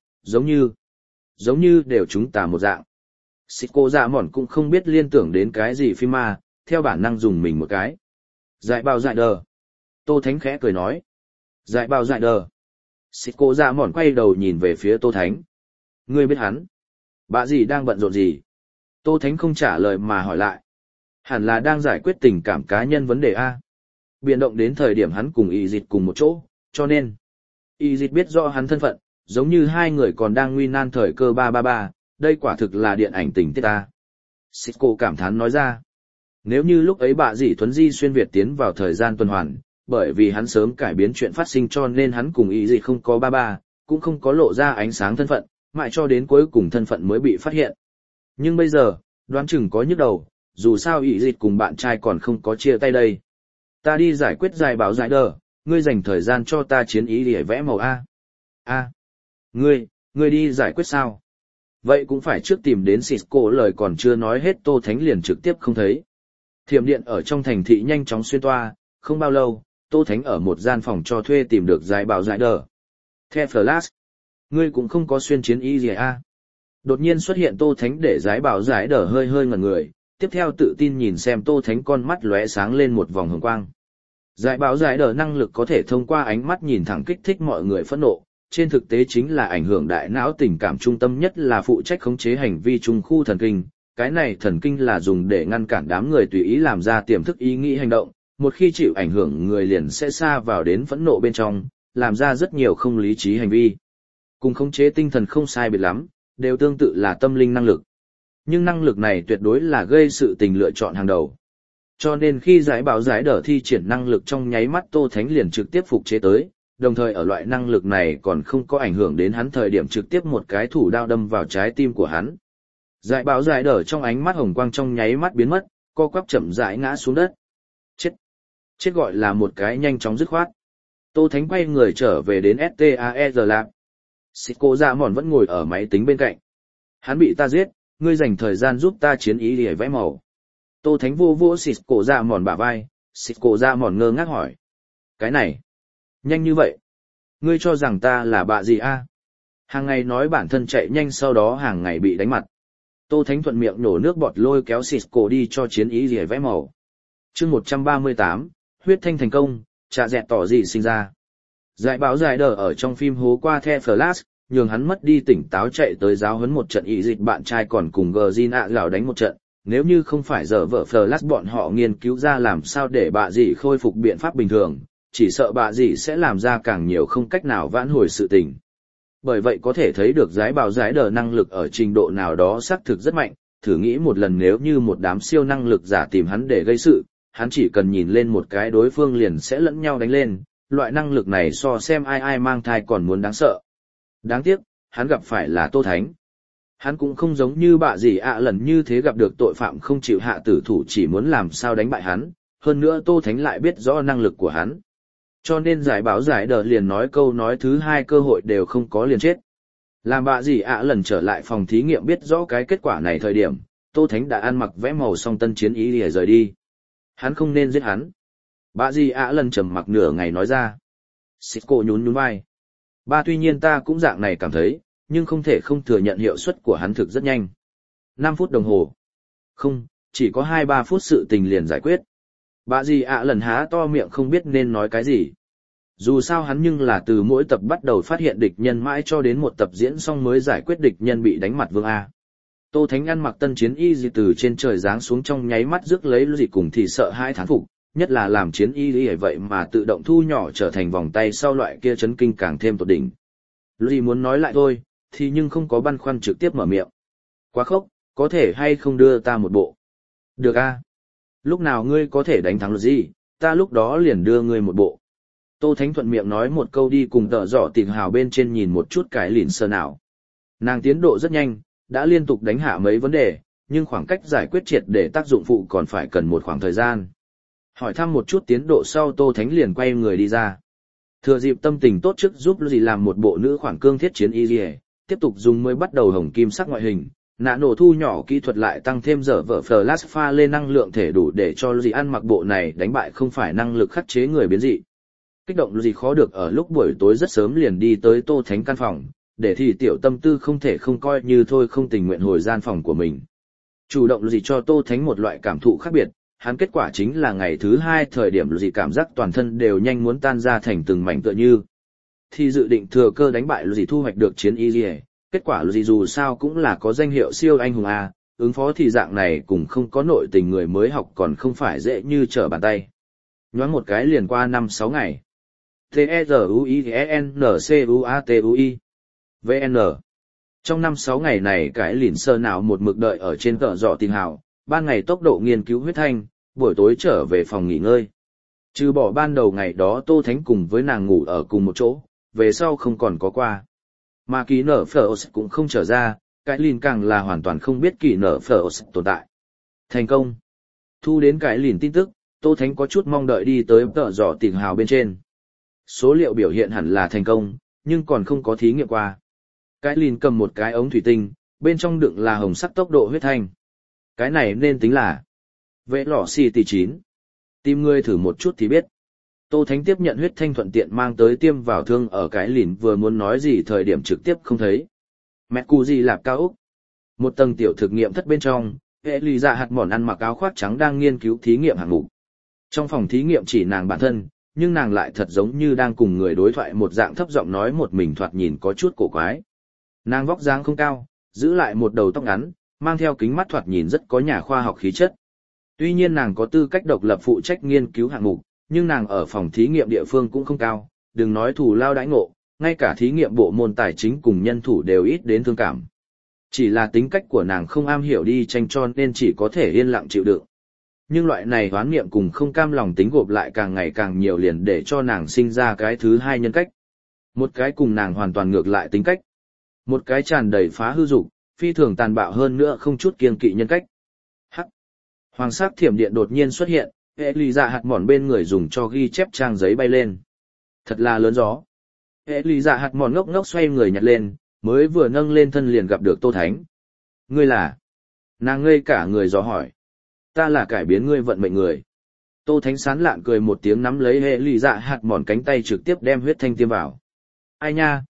giống như đều chúng ta một dạng. Cisco dạ mòn cũng không biết liên tưởng đến cái gì phim ma, theo bản năng dùng mình một cái. Dại bao dại đờ. Tô Thánh khẽ cười nói. Dại bao dại đờ. Cisco dạ mòn quay đầu nhìn về phía Tô Thánh. Ngươi biết hắn? Bà gì đang bận rộn gì? Tô Thánh không trả lời mà hỏi lại. Hẳn là đang giải quyết tình cảm cá nhân vấn đề A. Biến động đến thời điểm hắn cùng Y Dịch cùng một chỗ, cho nên Y Dịch biết rõ hắn thân phận, giống như hai người còn đang nguy nan thời cơ 333, đây quả thực là điện ảnh tình tiết ta. Cisco cảm thán nói ra. Nếu như lúc ấy bà dì thuấn di xuyên Việt tiến vào thời gian tuần hoàn, bởi vì hắn sớm cải biến chuyện phát sinh cho nên hắn cùng Y Dịch không có 33, cũng không có lộ ra ánh sáng thân phận, mãi cho đến cuối cùng thân phận mới bị phát hiện. Nhưng bây giờ, đoán chừng có nhức đầu, dù sao Y Dịch cùng bạn trai còn không có chia tay đây. Ta đi giải quyết giải báo giải đờ, ngươi dành thời gian cho ta chiến ý để vẽ màu A. A. Ngươi đi giải quyết sao? Vậy cũng phải trước tìm đến Cisco lời còn chưa nói hết Tô Thánh liền trực tiếp không thấy. Thiểm điện ở trong thành thị nhanh chóng xuyên toa, không bao lâu, Tô Thánh ở một gian phòng cho thuê tìm được giải bảo giải đờ. The Flash. Ngươi cũng không có xuyên chiến y gì a? Đột nhiên xuất hiện Tô Thánh để giải bảo giải đờ hơi hơi ngẩn người, tiếp theo tự tin nhìn xem Tô Thánh con mắt lóe sáng lên một vòng hồng quang. Giải bảo giải đờ năng lực có thể thông qua ánh mắt nhìn thẳng kích thích mọi người phẫn nộ, trên thực tế chính là ảnh hưởng đại não tình cảm trung tâm nhất là phụ trách khống chế hành vi trung khu thần kinh. Cái này thần kinh là dùng để ngăn cản đám người tùy ý làm ra tiềm thức ý nghĩ hành động, một khi chịu ảnh hưởng người liền sẽ sa vào đến phẫn nộ bên trong, làm ra rất nhiều không lý trí hành vi. Cùng khống chế tinh thần không sai biệt lắm, đều tương tự là tâm linh năng lực. Nhưng năng lực này tuyệt đối là gây sự tình lựa chọn hàng đầu. Cho nên khi giải báo giải đỡ thi triển năng lực trong nháy mắt Tô Thánh liền trực tiếp phục chế tới, đồng thời ở loại năng lực này còn không có ảnh hưởng đến hắn thời điểm trực tiếp một cái thủ đao đâm vào trái tim của hắn. Giải báo giải đỡ trong ánh mắt hồng quang trong nháy mắt biến mất, co quắp chậm rãi ngã xuống đất. Chết gọi là một cái nhanh chóng dứt khoát. Tô Thánh quay người trở về đến STAER Lab. Sitco dạ mòn vẫn ngồi ở máy tính bên cạnh. Hắn bị ta giết, ngươi dành thời gian giúp ta chiến ý để vẽ màu. Tô Thánh vô vô Sitco dạ mòn bả vai, Sitco dạ mòn ngơ ngác hỏi. Cái này, nhanh như vậy. Ngươi cho rằng ta là bạ gì a? Hàng ngày nói bản thân chạy nhanh sau đó hàng ngày bị đánh mặt. Tô Thánh thuận miệng nổ nước bọt lôi kéo Sitco đi cho chiến ý để vẽ màu. Chương 138, huyết thanh thành công, trà dẹt tỏ gì sinh ra. Giải báo giải đờ ở trong phim hố qua The Flash, nhường hắn mất đi tỉnh táo chạy tới giáo huấn một trận ý dịch bạn trai còn cùng Gina gào đánh một trận. Nếu như không phải giờ vợ Flash bọn họ nghiên cứu ra làm sao để bà dì khôi phục biện pháp bình thường, chỉ sợ bà dì sẽ làm ra càng nhiều không cách nào vãn hồi sự tình. Bởi vậy có thể thấy được giải báo giải đờ năng lực ở trình độ nào đó xác thực rất mạnh, thử nghĩ một lần nếu như một đám siêu năng lực giả tìm hắn để gây sự, hắn chỉ cần nhìn lên một cái đối phương liền sẽ lẫn nhau đánh lên, loại năng lực này so xem ai mang thai còn muốn đáng sợ. Đáng tiếc, hắn gặp phải là Tô Thánh. Hắn cũng không giống như bạ gì lần như thế gặp được tội phạm không chịu hạ tử thủ chỉ muốn làm sao đánh bại hắn, hơn nữa Tô Thánh lại biết rõ năng lực của hắn. Cho nên giải báo giải đờ liền nói câu nói thứ hai cơ hội đều không có liền chết. Làm bạ gì lần trở lại phòng thí nghiệm biết rõ cái kết quả này thời điểm, Tô Thánh đã ăn mặc vẽ màu xong tân chiến ý để rời đi. Hắn không nên giết hắn. Bạ gì lần trầm mặc nửa ngày nói ra. Sitco nhún nhún vai. Ba tuy nhiên ta cũng dạng này cảm thấy, nhưng không thể không thừa nhận hiệu suất của hắn thực rất nhanh. 5 phút đồng hồ. Không, chỉ có 2-3 phút sự tình liền giải quyết. Bạ gì lần há to miệng không biết nên nói cái gì. Dù sao hắn nhưng là từ mỗi tập bắt đầu phát hiện địch nhân mãi cho đến một tập diễn xong mới giải quyết địch nhân bị đánh mặt vương A. Tô Thánh ăn mặc tân chiến y gì từ trên trời giáng xuống trong nháy mắt rước lấy gì cùng thì sợ hai thán phục, nhất là làm chiến y lý vậy mà tự động thu nhỏ trở thành vòng tay sau loại kia chấn kinh càng thêm tột đỉnh. Lý muốn nói lại thôi, thì nhưng không có băn khoăn trực tiếp mở miệng. Quá khốc, có thể hay không đưa ta một bộ? Được a. Lúc nào ngươi có thể đánh thắng gì, ta lúc đó liền đưa ngươi một bộ. Tô Thánh thuận miệng nói một câu đi cùng tợ dọ tịt hào bên trên nhìn một chút cái lìn sơ nào. Nàng tiến độ rất nhanh, đã liên tục đánh hạ mấy vấn đề, nhưng khoảng cách giải quyết triệt để tác dụng phụ còn phải cần một khoảng thời gian. Hỏi thăm một chút tiến độ sau Tô Thánh liền quay người đi ra. Thừa dịp tâm tình tốt trước giúp gì làm một bộ nữ khoảng cương thiết chiến y liề, tiếp tục dùng mới bắt đầu hồng kim sắc ngoại hình, nã nổ thu nhỏ kỹ thuật lại tăng thêm dở vở flash pha lên năng lượng thể đủ để cho gì ăn mặc bộ này đánh bại không phải năng lực khắc chế người biến dị. Kích động gì khó được ở lúc buổi tối rất sớm liền đi tới Tô Thánh căn phòng, để thì tiểu tâm tư không thể không coi như thôi không tình nguyện hồi gian phòng của mình. Chủ động gì cho Tô Thánh một loại cảm thụ khác biệt, hắn kết quả chính là ngày thứ 2 thời điểm gì cảm giác toàn thân đều nhanh muốn tan ra thành từng mảnh tựa như. Thì dự định thừa cơ đánh bại gì thu hoạch được chiến y gì, kết quả gì dù sao cũng là có danh hiệu siêu anh hùng A, ứng phó thì dạng này cũng không có nội tình người mới học còn không phải dễ như trở bàn tay. Nhoáng một cái liền qua 5-6 ngày. T-E-Z-U-I-N-C-U-A-T-U-I VN. Trong 5-6 ngày này cái lìn sơ nào một mực đợi ở trên tợ dọ tin hào, ban ngày tốc độ nghiên cứu huyết thanh, buổi tối trở về phòng nghỉ ngơi. Trừ bỏ ban đầu ngày đó Tô Thánh cùng với nàng ngủ ở cùng một chỗ, về sau không còn có qua. Mà kỳ nở Phở cũng không trở ra, cái lìn càng là hoàn toàn không biết kỳ nở Phở tồn tại. Thành công. Thu đến cái lìn tin tức, Tô Thánh có chút mong đợi đi tới tợ dọ tin hào bên trên. Số liệu biểu hiện hẳn là thành công, nhưng còn không có thí nghiệm qua. Cái lìn cầm một cái ống thủy tinh, bên trong đựng là hồng sắc tốc độ huyết thanh. Cái này nên tính là vệ lọ xì tỷ 9. Tìm ngươi thử một chút thì biết. Tô Thánh tiếp nhận huyết thanh thuận tiện mang tới tiêm vào thương ở cái lìn vừa muốn nói gì thời điểm trực tiếp không thấy. Mẹ cụ gì lạp cao Úc. Một tầng tiểu thực nghiệm thất bên trong, hệ lì dạ hạt mòn ăn mặc áo khoác trắng đang nghiên cứu thí nghiệm hạng mục. Trong phòng thí nghiệm chỉ nàng bản thân, nhưng nàng lại thật giống như đang cùng người đối thoại một dạng thấp giọng nói một mình thoạt nhìn có chút cổ quái. Nàng vóc dáng không cao, giữ lại một đầu tóc ngắn, mang theo kính mắt thoạt nhìn rất có nhà khoa học khí chất. Tuy nhiên nàng có tư cách độc lập phụ trách nghiên cứu hạng mục, nhưng nàng ở phòng thí nghiệm địa phương cũng không cao, đừng nói thù lao đãi ngộ, ngay cả thí nghiệm bộ môn tài chính cùng nhân thủ đều ít đến thương cảm. Chỉ là tính cách của nàng không am hiểu đi tranh cho nên chỉ có thể yên lặng chịu đựng. Nhưng loại này hoán niệm cùng không cam lòng tính gộp lại càng ngày càng nhiều liền để cho nàng sinh ra cái thứ hai nhân cách. Một cái cùng nàng hoàn toàn ngược lại tính cách. Một cái tràn đầy phá hư dục, phi thường tàn bạo hơn nữa không chút kiêng kỵ nhân cách. Hắc. Hoàng sắc thiểm điện đột nhiên xuất hiện, hệ lì dạ hạt mòn bên người dùng cho ghi chép trang giấy bay lên. Thật là lớn gió. Hệ lì dạ hạt mòn ngốc ngốc xoay người nhặt lên, mới vừa nâng lên thân liền gặp được Tô Thánh. Ngươi là? Nàng ngây cả người dò hỏi. Ta là cải biến ngươi vận mệnh người. Tô Thánh sán lạn cười một tiếng nắm lấy hệ lì dạ hạt mòn cánh tay trực tiếp đem huyết thanh tiêm vào. Ai nha,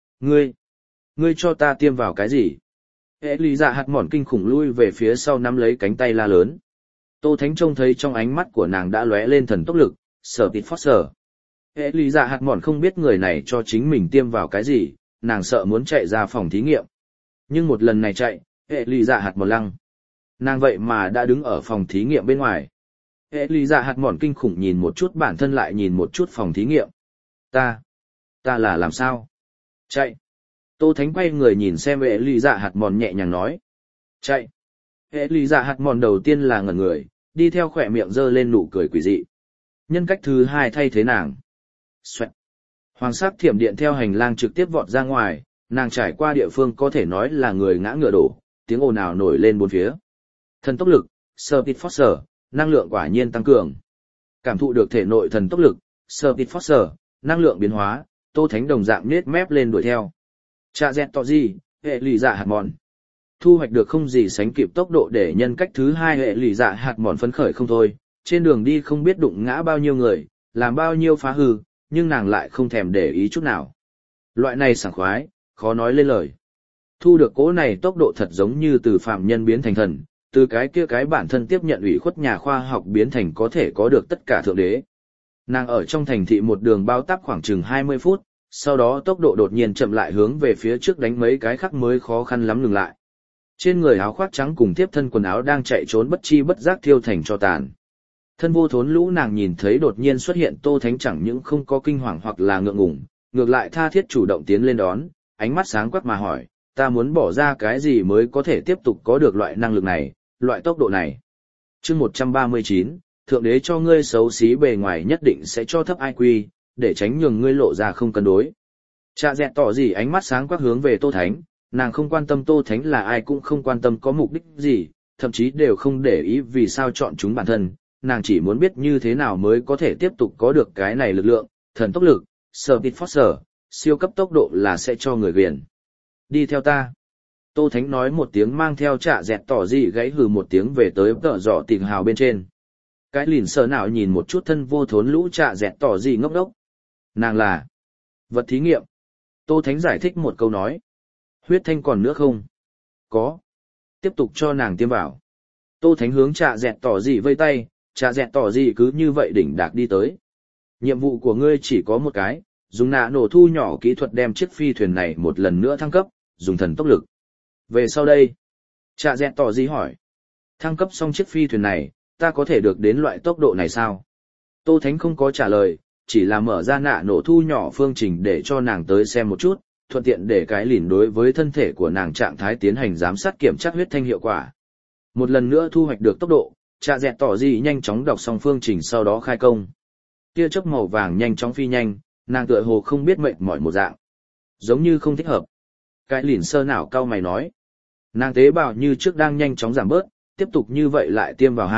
ngươi cho ta tiêm vào cái gì? Hệ lì dạ hạt mòn kinh khủng lui về phía sau nắm lấy cánh tay la lớn. Tô Thánh trông thấy trong ánh mắt của nàng đã lóe lên thần tốc lực, sở tịt phót sở. Hệ lý dạ hạt mòn không biết người này cho chính mình tiêm vào cái gì, nàng sợ muốn chạy ra phòng thí nghiệm. Nhưng một lần này chạy, hệ lý dạ hạt mòn lăng. Nàng vậy mà đã đứng ở phòng thí nghiệm bên ngoài. Hệ lý dạ hạt mòn kinh khủng nhìn một chút bản thân lại nhìn một chút phòng thí nghiệm. Ta là làm sao? Chạy. Tô Thánh quay người nhìn xem hệ lý dạ hạt mòn nhẹ nhàng nói. Chạy. Hệ lý dạ hạt mòn đầu tiên là ngẩn người, đi theo khỏe miệng giơ lên nụ cười quỷ dị. Nhân cách thứ hai thay thế nàng. Xoẹt. Hoàng sắc thiểm điện theo hành lang trực tiếp vọt ra ngoài, nàng trải qua địa phương có thể nói là người ngã ngựa đổ, tiếng ồn ào nổi lên bốn phía. Thần tốc lực, Speed Force, năng lượng quả nhiên tăng cường. Cảm thụ được thể nội thần tốc lực, Speed Force, năng lượng biến hóa, Tô Thánh đồng dạng nết mép lên đuổi theo. Cha dẹt tỏ gì, hệ lì dạ hạt mòn. Thu hoạch được không gì sánh kịp tốc độ để nhân cách thứ hai hệ lì dạ hạt mòn phấn khởi không thôi, trên đường đi không biết đụng ngã bao nhiêu người, làm bao nhiêu phá hư, nhưng nàng lại không thèm để ý chút nào. Loại này sảng khoái, khó nói lên lời. Thu được cỗ này tốc độ thật giống như từ phạm nhân biến thành thần, từ cái kia cái bản thân tiếp nhận ủy khuất nhà khoa học biến thành có thể có được tất cả thượng đế. Nàng ở trong thành thị một đường bao táp khoảng chừng 20 phút, sau đó tốc độ đột nhiên chậm lại hướng về phía trước đánh mấy cái khắc mới khó khăn lắm ngừng lại. Trên người áo khoác trắng cùng tiếp thân quần áo đang chạy trốn bất chi bất giác thiêu thành cho tàn. Thân vô thốn lũ nàng nhìn thấy đột nhiên xuất hiện Tô Thánh chẳng những không có kinh hoàng hoặc là ngượng ngùng, ngược lại tha thiết chủ động tiến lên đón, ánh mắt sáng quắc mà hỏi, ta muốn bỏ ra cái gì mới có thể tiếp tục có được loại năng lực này, loại tốc độ này. Chương 139, Thượng đế cho ngươi xấu xí bề ngoài nhất định sẽ cho thấp IQ, để tránh nhường ngươi lộ ra không cân đối. Cha dẹt tỏ gì ánh mắt sáng quắc hướng về Tô Thánh, nàng không quan tâm Tô Thánh là ai cũng không quan tâm có mục đích gì, thậm chí đều không để ý vì sao chọn chúng bản thân, nàng chỉ muốn biết như thế nào mới có thể tiếp tục có được cái này lực lượng, thần tốc lực, Speed Force, siêu cấp tốc độ là sẽ cho người ghiền. Đi theo ta. Tô Thánh nói một tiếng mang theo trả dẹt tỏ gì gãy hừ một tiếng về tới tợ dọ tình hào bên trên. Cái lìn sờ nào nhìn một chút thân vô thốn lũ trả dẹt tỏ gì ngốc đốc. Nàng là vật thí nghiệm. Tô Thánh giải thích một câu nói. Huyết thanh còn nữa không? Có. Tiếp tục cho nàng tiêm vào. Tô Thánh hướng trả dẹt tỏ gì vây tay, trả dẹt tỏ gì cứ như vậy đỉnh đạc đi tới. Nhiệm vụ của ngươi chỉ có một cái, dùng nạ nổ thu nhỏ kỹ thuật đem chiếc phi thuyền này một lần nữa thăng cấp, dùng thần tốc lực. Về sau đây, trả dẹt tỏ gì hỏi. Thăng cấp xong chiếc phi thuyền này, ta có thể được đến loại tốc độ này sao? Tô Thánh không có trả lời, chỉ là mở ra nạ nổ thu nhỏ phương trình để cho nàng tới xem một chút, thuận tiện để cái lìn đối với thân thể của nàng trạng thái tiến hành giám sát kiểm tra huyết thanh hiệu quả. Một lần nữa thu hoạch được tốc độ, trả dẹt tỏ gì nhanh chóng đọc xong phương trình sau đó khai công. Tia chớp màu vàng nhanh chóng phi nhanh, nàng tựa hồ không biết mệt mỏi một dạng. Giống như không thích hợp. Cái lìn sơ nào cau mày nói. Nàng tế bào như trước đang nhanh chóng giảm bớt, tiếp tục như vậy lại tiêm vào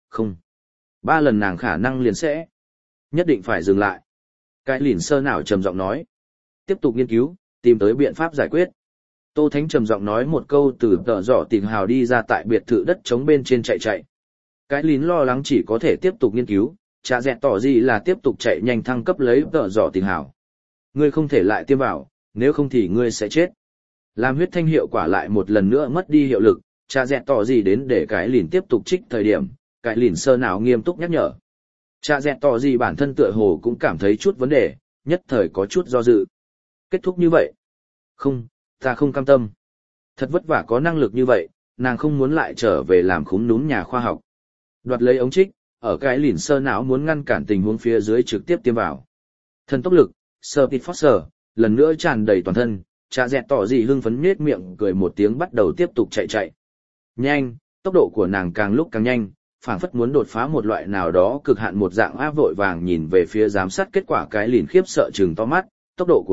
3 lần nàng khả năng liền sẽ. Nhất định phải dừng lại. Cái lìn sơ nào trầm giọng nói. Tiếp tục nghiên cứu, tìm tới biện pháp giải quyết. Tô Thánh trầm giọng nói một câu từ tợ dọ tình hào đi ra tại biệt thự đất trống bên trên chạy. Cái lín lo lắng chỉ có thể tiếp tục nghiên cứu, trả dẹt tỏ gì là tiếp tục chạy nhanh thăng cấp lấy tợ dọ tình hào. Ngươi không thể lại tiêm vào, nếu không thì ngươi sẽ chết. Làm huyết thanh hiệu quả lại một lần nữa mất đi hiệu lực, trả dẹt tỏ gì đến để cái lìn tiếp tục trích thời điểm, cái lìn sơ nào nghiêm túc nhắc nhở. Cha dẹt tỏ gì bản thân tựa hồ cũng cảm thấy chút vấn đề, nhất thời có chút do dự. Kết thúc như vậy. Không, ta không cam tâm. Thật vất vả có năng lực như vậy, nàng không muốn lại trở về làm khúm núm nhà khoa học. Đoạt lấy ống trích, ở cái lìn sơ não muốn ngăn cản tình huống phía dưới trực tiếp tiêm vào. Thần tốc lực, Speed Force, lần nữa tràn đầy toàn thân, Cha dẹt tỏ gì hưng phấn nhếch miệng cười một tiếng bắt đầu tiếp tục chạy. Nhanh, tốc độ của nàng càng lúc càng nhanh, phảng phất muốn đột phá một loại nào đó cực hạn một dạng áp vội vàng nhìn về phía giám sát kết quả cái lìn khiếp sợ trừng to mắt, tốc độ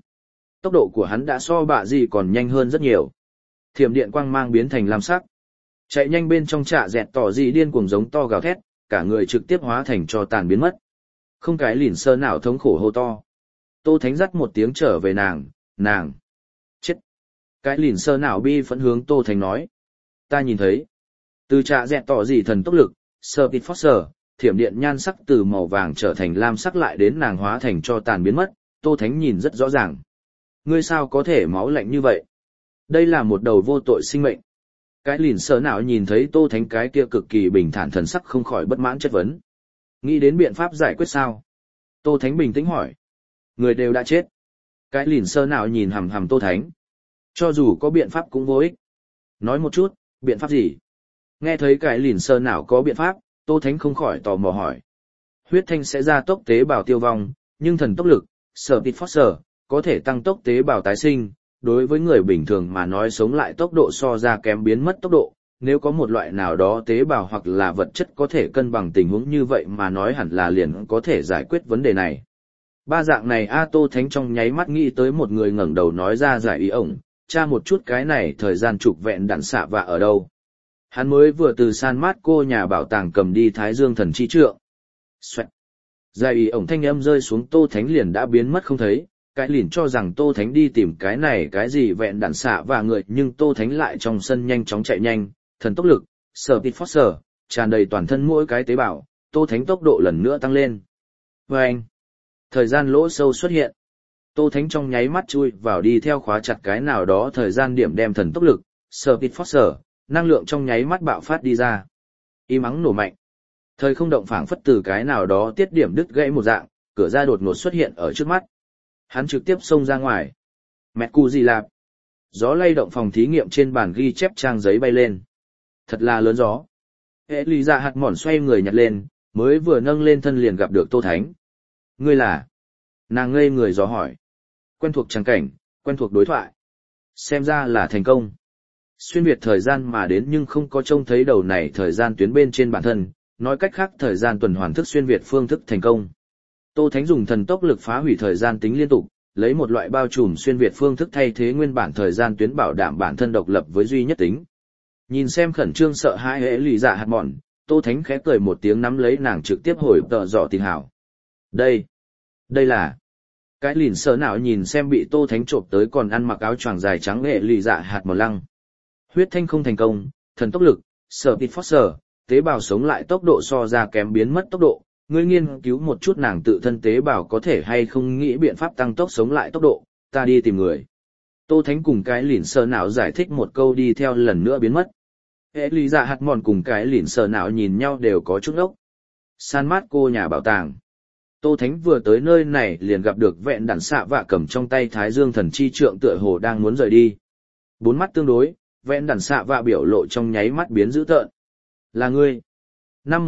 của hắn đã so bạ gì còn nhanh hơn rất nhiều. Thiểm điện quang mang biến thành lam sắc. Chạy nhanh bên trong Trạ dẹt tỏ gì điên cuồng giống to gào thét, cả người trực tiếp hóa thành tro tàn biến mất. Không cái lìn sơ nào thống khổ hô to. Tô Thánh dắt một tiếng trở về nàng. Chết. Cái lìn sơ nào bi phẫn hướng Tô Thánh nói. Ta nhìn thấy. Từ Trạ dẹt tỏ gì thần tốc lực, Speed Force, thiểm điện nhan sắc từ màu vàng trở thành lam sắc lại đến nàng hóa thành tro tàn biến mất, Tô Thánh nhìn rất rõ ràng. Ngươi sao có thể máu lạnh như vậy? Đây là một đầu vô tội sinh mệnh. Cái lìn sơ nào nhìn thấy Tô Thánh cái kia cực kỳ bình thản thần sắc không khỏi bất mãn chất vấn. Nghĩ đến biện pháp giải quyết sao? Tô Thánh bình tĩnh hỏi. Người đều đã chết. Cái lìn sơ nào nhìn hằm hằm Tô Thánh. Cho dù có biện pháp cũng vô ích. Nói một chút, biện pháp gì? Nghe thấy cái lìn sơ nào có biện pháp, Tô Thánh không khỏi tò mò hỏi. Huyết thanh sẽ ra tốc tế bào tiêu vong, nhưng thần tốc lực, Speed Force, có thể tăng tốc tế bào tái sinh. Đối với người bình thường mà nói sống lại tốc độ so ra kém biến mất tốc độ, nếu có một loại nào đó tế bào hoặc là vật chất có thể cân bằng tình huống như vậy mà nói hẳn là liền có thể giải quyết vấn đề này. Ba dạng này Tô Thánh trong nháy mắt nghĩ tới một người ngẩng đầu nói ra giải ý ổng, tra một chút cái này thời gian trục vẹn đạn xạ và ở đâu. Hắn mới vừa từ San Marco nhà bảo tàng cầm đi Thái Dương thần chi trượng. Xoẹt. Giải ý ổng thanh âm rơi xuống Tô Thánh liền đã biến mất không thấy. Cái lìn cho rằng Tô Thánh đi tìm cái này cái gì vẹn đạn xạ và người nhưng Tô Thánh lại trong sân nhanh chóng chạy nhanh, thần tốc lực, Speed Force, tràn đầy toàn thân mỗi cái tế bào, Tô Thánh tốc độ lần nữa tăng lên. Vâng! Thời gian lỗ sâu xuất hiện. Tô Thánh trong nháy mắt chui vào đi theo khóa chặt cái nào đó thời gian điểm đem thần tốc lực, Speed Force, năng lượng trong nháy mắt bạo phát đi ra. Im ắng nổ mạnh. Thời không động phảng phất từ cái nào đó tiết điểm đứt gãy một dạng, cửa ra đột ngột xuất hiện ở trước mắt. Hắn trực tiếp xông ra ngoài. Mẹ cu gì lạp. Gió lay động phòng thí nghiệm trên bàn ghi chép trang giấy bay lên. Thật là lớn gió. Hệ lì dạ hạt mòn xoay người nhặt lên, mới vừa nâng lên thân liền gặp được Tô Thánh. Ngươi là? Nàng ngây người gió hỏi. Quen thuộc trang cảnh, quen thuộc đối thoại. Xem ra là thành công. Xuyên việt thời gian mà đến nhưng không có trông thấy đầu này thời gian tuyến bên trên bản thân, nói cách khác thời gian tuần hoàn thức xuyên việt phương thức thành công. Tô Thánh dùng thần tốc lực phá hủy thời gian tính liên tục, lấy một loại bao trùm xuyên việt phương thức thay thế nguyên bản thời gian tuyến bảo đảm bản thân độc lập với duy nhất tính. Nhìn xem khẩn trương sợ hãi hệ lì dạ hạt mòn, Tô Thánh khẽ cười một tiếng nắm lấy nàng trực tiếp hồi tợ dọ tình hảo. Đây là... Cái lìn sợ não nhìn xem bị Tô Thánh trộm tới còn ăn mặc áo choàng dài trắng hệ lì dạ hạt mòn lăng. Huyết thanh không thành công, thần tốc lực, Speed Force, tế bào sống lại tốc độ so ra kém biến mất tốc độ. Ngươi nghiên cứu một chút nàng tự thân tế bào có thể hay không nghĩ biện pháp tăng tốc sống lại tốc độ, ta đi tìm người. Tô Thánh cùng cái lìn sờ não giải thích một câu đi theo lần nữa biến mất. Hệ lý dạ hạt mòn cùng cái lìn sờ não nhìn nhau đều có chút ốc. San Marco nhà bảo tàng. Tô Thánh vừa tới nơi này liền gặp được vẹn đạn xạ vạ cầm trong tay Thái Dương thần chi trượng tựa hồ đang muốn rời đi. Bốn mắt tương đối, vẹn đạn xạ vạ biểu lộ trong nháy mắt biến dữ tợn. Là ngươi. Năm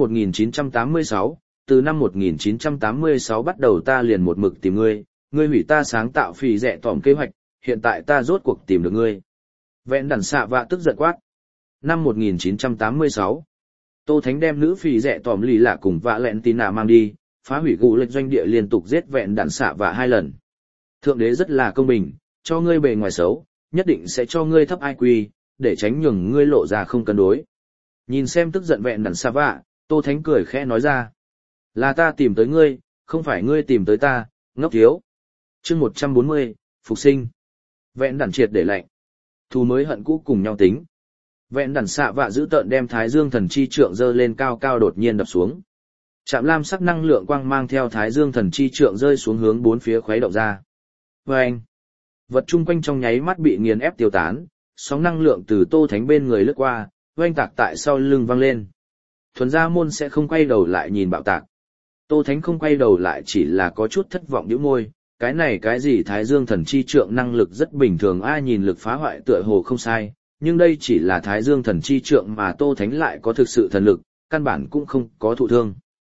1986, từ năm 1986 bắt đầu ta liền một mực tìm ngươi, ngươi hủy ta sáng tạo phì rẻ tỏm kế hoạch, hiện tại ta rốt cuộc tìm được ngươi. Vẹn đàn xạ vạ tức giận quát. Năm 1986, Tô Thánh đem nữ phì rẻ tỏm lì lạ cùng vạ lẹn tín nạ mang đi, phá hủy gụ lệch doanh địa liên tục giết vẹn đàn xạ vạ 2 lần. Thượng đế rất là công bình, cho ngươi bề ngoài xấu, nhất định sẽ cho ngươi thấp IQ, để tránh nhường ngươi lộ ra không cân đối. Nhìn xem tức giận vẹn đàn xạ vạ, Tô Thánh cười khẽ nói ra. Là ta tìm tới ngươi, không phải ngươi tìm tới ta, ngốc thiếu. Chương 140, Phục sinh. Vẹn đàn triệt để lạnh. Thù mới hận cũ cùng nhau tính. Vẹn đàn xạ vạ giữ tợn đem Thái Dương thần chi trượng dơ lên cao cao đột nhiên đập xuống. Chạm lam sắc năng lượng quang mang theo Thái Dương thần chi trượng rơi xuống hướng bốn phía khuấy động ra. Vâng! Vật chung quanh trong nháy mắt bị nghiền ép tiêu tán, sóng năng lượng từ Tô Thánh bên người lướt qua, oanh tạc tại sau lưng văng lên. Thuần gia môn sẽ không quay đầu lại nhìn bạo tạc. Tô Thánh không quay đầu lại chỉ là có chút thất vọng nhíu môi, cái này cái gì Thái Dương thần chi trượng năng lực rất bình thường, ai nhìn lực phá hoại tựa hồ không sai, nhưng đây chỉ là Thái Dương thần chi trượng mà Tô Thánh lại có thực sự thần lực, căn bản cũng không có thụ thương.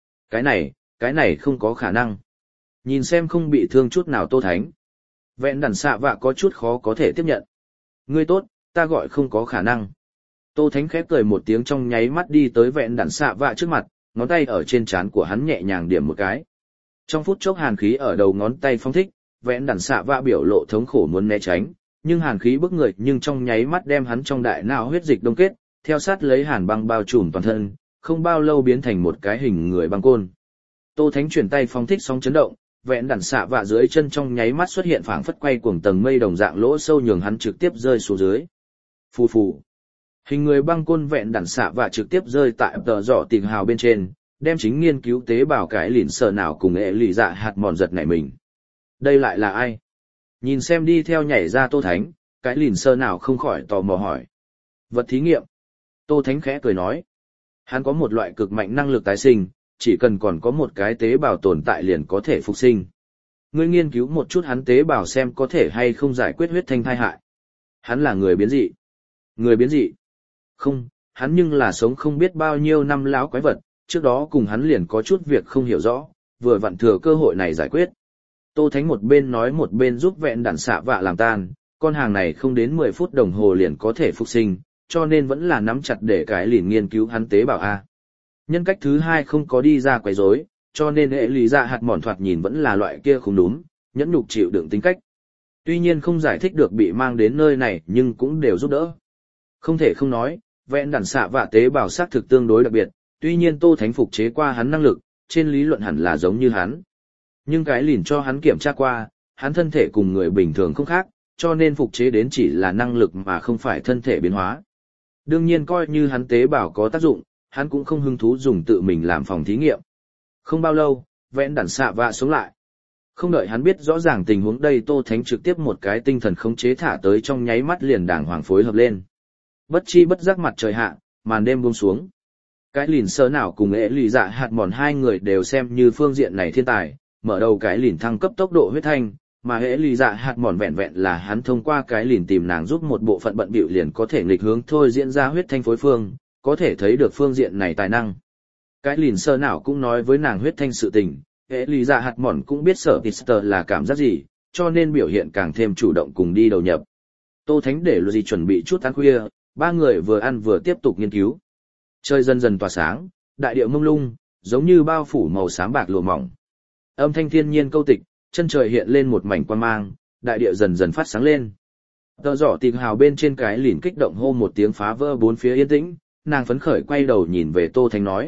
Cái này không có khả năng. Nhìn xem không bị thương chút nào Tô Thánh. Vẹn đàn xạ vạ có chút khó có thể tiếp nhận. Ngươi tốt, ta gọi không có khả năng. Tô Thánh khép cười một tiếng trong nháy mắt đi tới vẹn đàn xạ vạ trước mặt, ngón tay ở trên trán của hắn nhẹ nhàng điểm một cái. Trong phút chốc hàn khí ở đầu ngón tay phong thích, vẹn đàn xạ vạ biểu lộ thống khổ muốn né tránh, nhưng hàn khí bức người nhưng trong nháy mắt đem hắn trong đại não huyết dịch đông kết, theo sát lấy hàn băng bao trùm toàn thân, không bao lâu biến thành một cái hình người băng côn. Tô Thánh chuyển tay phong thích sóng chấn động, vẹn đàn xạ vạ dưới chân trong nháy mắt xuất hiện phảng phất quay cuồng tầng mây đồng dạng lỗ sâu nhường hắn trực tiếp rơi xuống dưới. Phù phù. Hình người băng côn vẹn đàn xạ vạ trực tiếp rơi tại tờ giỏ tình hào bên trên, đem chính nghiên cứu tế bào cái lìn sờ nào cùng ệ lì dạ hạt mòn giật nảy mình. Đây lại là ai? Nhìn xem đi theo nhảy ra Tô Thánh, cái lìn sờ nào không khỏi tò mò hỏi. Vật thí nghiệm. Tô Thánh khẽ cười nói. Hắn có một loại cực mạnh năng lực tái sinh, chỉ cần còn có một cái tế bào tồn tại liền có thể phục sinh. Ngươi nghiên cứu một chút hắn tế bào xem có thể hay không giải quyết huyết thanh thai hại. Hắn là người biến dị. Người biến dị? Không, hắn nhưng là sống không biết bao nhiêu năm lão quái vật, trước đó cùng hắn liền có chút việc không hiểu rõ, vừa vặn thừa cơ hội này giải quyết. Tô Thánh một bên nói một bên giúp vẹn đàn xạ vạ làm tan, con hàng này không đến 10 phút đồng hồ liền có thể phục sinh, cho nên vẫn là nắm chặt để cái liền nghiên cứu hắn tế bào A. Nhân cách thứ hai không có đi ra quấy rối, cho nên hệ lý dạ hạt mòn thoạt nhìn vẫn là loại kia không đúng, nhẫn nhục chịu đựng tính cách. Tuy nhiên không giải thích được bị mang đến nơi này nhưng cũng đều giúp đỡ. Không thể không nói, vẹn đàn xạ vạ tế bào xác thực tương đối đặc biệt, tuy nhiên Tô Thánh phục chế qua hắn năng lực, trên lý luận hẳn là giống như hắn. Nhưng cái lìn cho hắn kiểm tra qua, hắn thân thể cùng người bình thường không khác, cho nên phục chế đến chỉ là năng lực mà không phải thân thể biến hóa. Đương nhiên coi như hắn tế bào có tác dụng, hắn cũng không hứng thú dùng tự mình làm phòng thí nghiệm. Không bao lâu, vẹn đàn xạ vạ sống lại. Không đợi hắn biết rõ ràng tình huống đây Tô Thánh trực tiếp một cái tinh thần khống chế thả tới trong nháy mắt liền đàng hoàng phối hợp lên. Bất chi bất giác mặt trời hạ, màn đêm buông xuống. Cái lìn sơ nào cùng ế lì dạ hạt mòn hai người đều xem như phương diện này thiên tài, mở đầu cái lìn thăng cấp tốc độ huyết thanh, mà ế lì dạ hạt mòn vẹn vẹn là hắn thông qua cái lìn tìm nàng giúp một bộ phận bận bịu liền có thể nghịch hướng thôi diễn ra huyết thanh phối phương, có thể thấy được phương diện này tài năng. Cái lìn sơ nào cũng nói với nàng huyết thanh sự tình, ế lì dạ hạt mòn cũng biết sở Tister là cảm giác gì, cho nên biểu hiện càng thêm chủ động cùng đi đầu nhập. Tô Thánh để Lucy chuẩn bị chút ăn khuya, ba người vừa ăn vừa tiếp tục nghiên cứu. Trời dần dần tỏa sáng, đại địa mông lung, giống như bao phủ màu xám bạc lụa mỏng. Âm thanh thiên nhiên câu tịch, chân trời hiện lên một mảnh quang mang, đại địa dần dần phát sáng lên. Tờ giỏ tìm hào bên trên cái lìn kích động hô một tiếng phá vỡ bốn phía yên tĩnh, nàng phấn khởi quay đầu nhìn về Tô Thánh nói.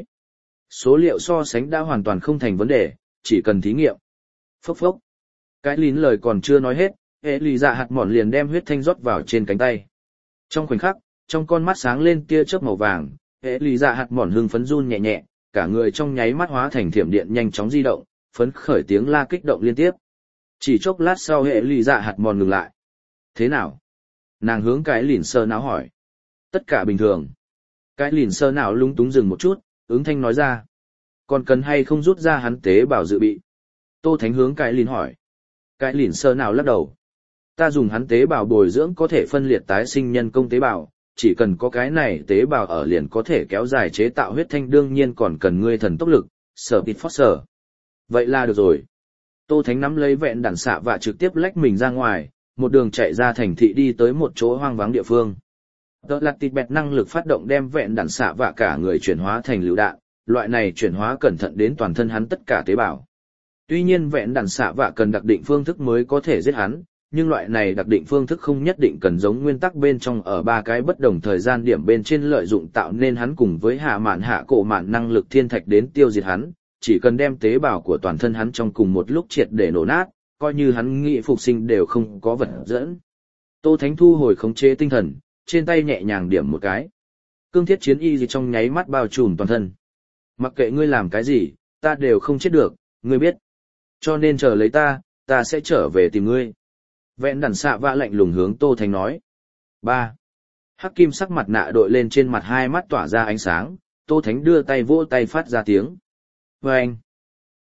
Số liệu so sánh đã hoàn toàn không thành vấn đề, chỉ cần thí nghiệm. Phốc phốc. Cái lìn lời còn chưa nói hết, hệ lì dạ hạt mòn liền đem huyết thanh rót vào trên cánh tay. Trong khoảnh khắc, trong con mắt sáng lên tia chớp màu vàng, hệ lì dạ hạt mòn hưng phấn run nhẹ nhẹ, cả người trong nháy mắt hóa thành thiểm điện nhanh chóng di động, phấn khởi tiếng la kích động liên tiếp. Chỉ chốc lát sau hệ lì dạ hạt mòn ngừng lại. Thế nào? Nàng hướng cái lìn sơ não hỏi. Tất cả bình thường. Cái lìn sơ não lung túng dừng một chút, ứng thanh nói ra. Còn cần hay không rút ra hắn tế bào dự bị? Tô Thánh hướng cái lìn hỏi. Cái lìn sơ não lắc đầu. Ta dùng hắn tế bào bồi dưỡng có thể phân liệt tái sinh nhân công tế bào, chỉ cần có cái này tế bào ở liền có thể kéo dài chế tạo huyết thanh, đương nhiên còn cần ngươi thần tốc lực, sở tịt phót sở. Vậy là được rồi. Tô Thánh nắm lấy vẹn đàn xạ và trực tiếp lách mình ra ngoài, một đường chạy ra thành thị đi tới một chỗ hoang vắng địa phương. Đó là tịt bẹt năng lực phát động đem vẹn đàn xạ và cả người chuyển hóa thành lựu đạn, loại này chuyển hóa cẩn thận đến toàn thân hắn tất cả tế bào. Tuy nhiên vẹn đàn xạ và cần đặc định phương thức mới có thể giết hắn, nhưng loại này đặc định phương thức không nhất định cần giống nguyên tắc bên trong ở ba cái bất đồng thời gian điểm bên trên lợi dụng tạo nên hắn cùng với hạ cổ mạn năng lực thiên thạch đến tiêu diệt hắn, chỉ cần đem tế bào của toàn thân hắn trong cùng một lúc triệt để nổ nát, coi như hắn nghị phục sinh đều không có vật dẫn. Tô Thánh thu hồi khống chế tinh thần, trên tay nhẹ nhàng điểm một cái. Cương thiết chiến y gì trong nháy mắt bao trùm toàn thân. Mặc kệ ngươi làm cái gì, ta đều không chết được, ngươi biết. Cho nên chờ lấy ta sẽ trở về tìm ngươi. Vẹn đàn xạ vạ lạnh lùng hướng Tô Thánh nói. 3. Hắc kim sắc mặt nạ đội lên trên mặt, hai mắt tỏa ra ánh sáng, Tô Thánh đưa tay vỗ tay phát ra tiếng. Vâng!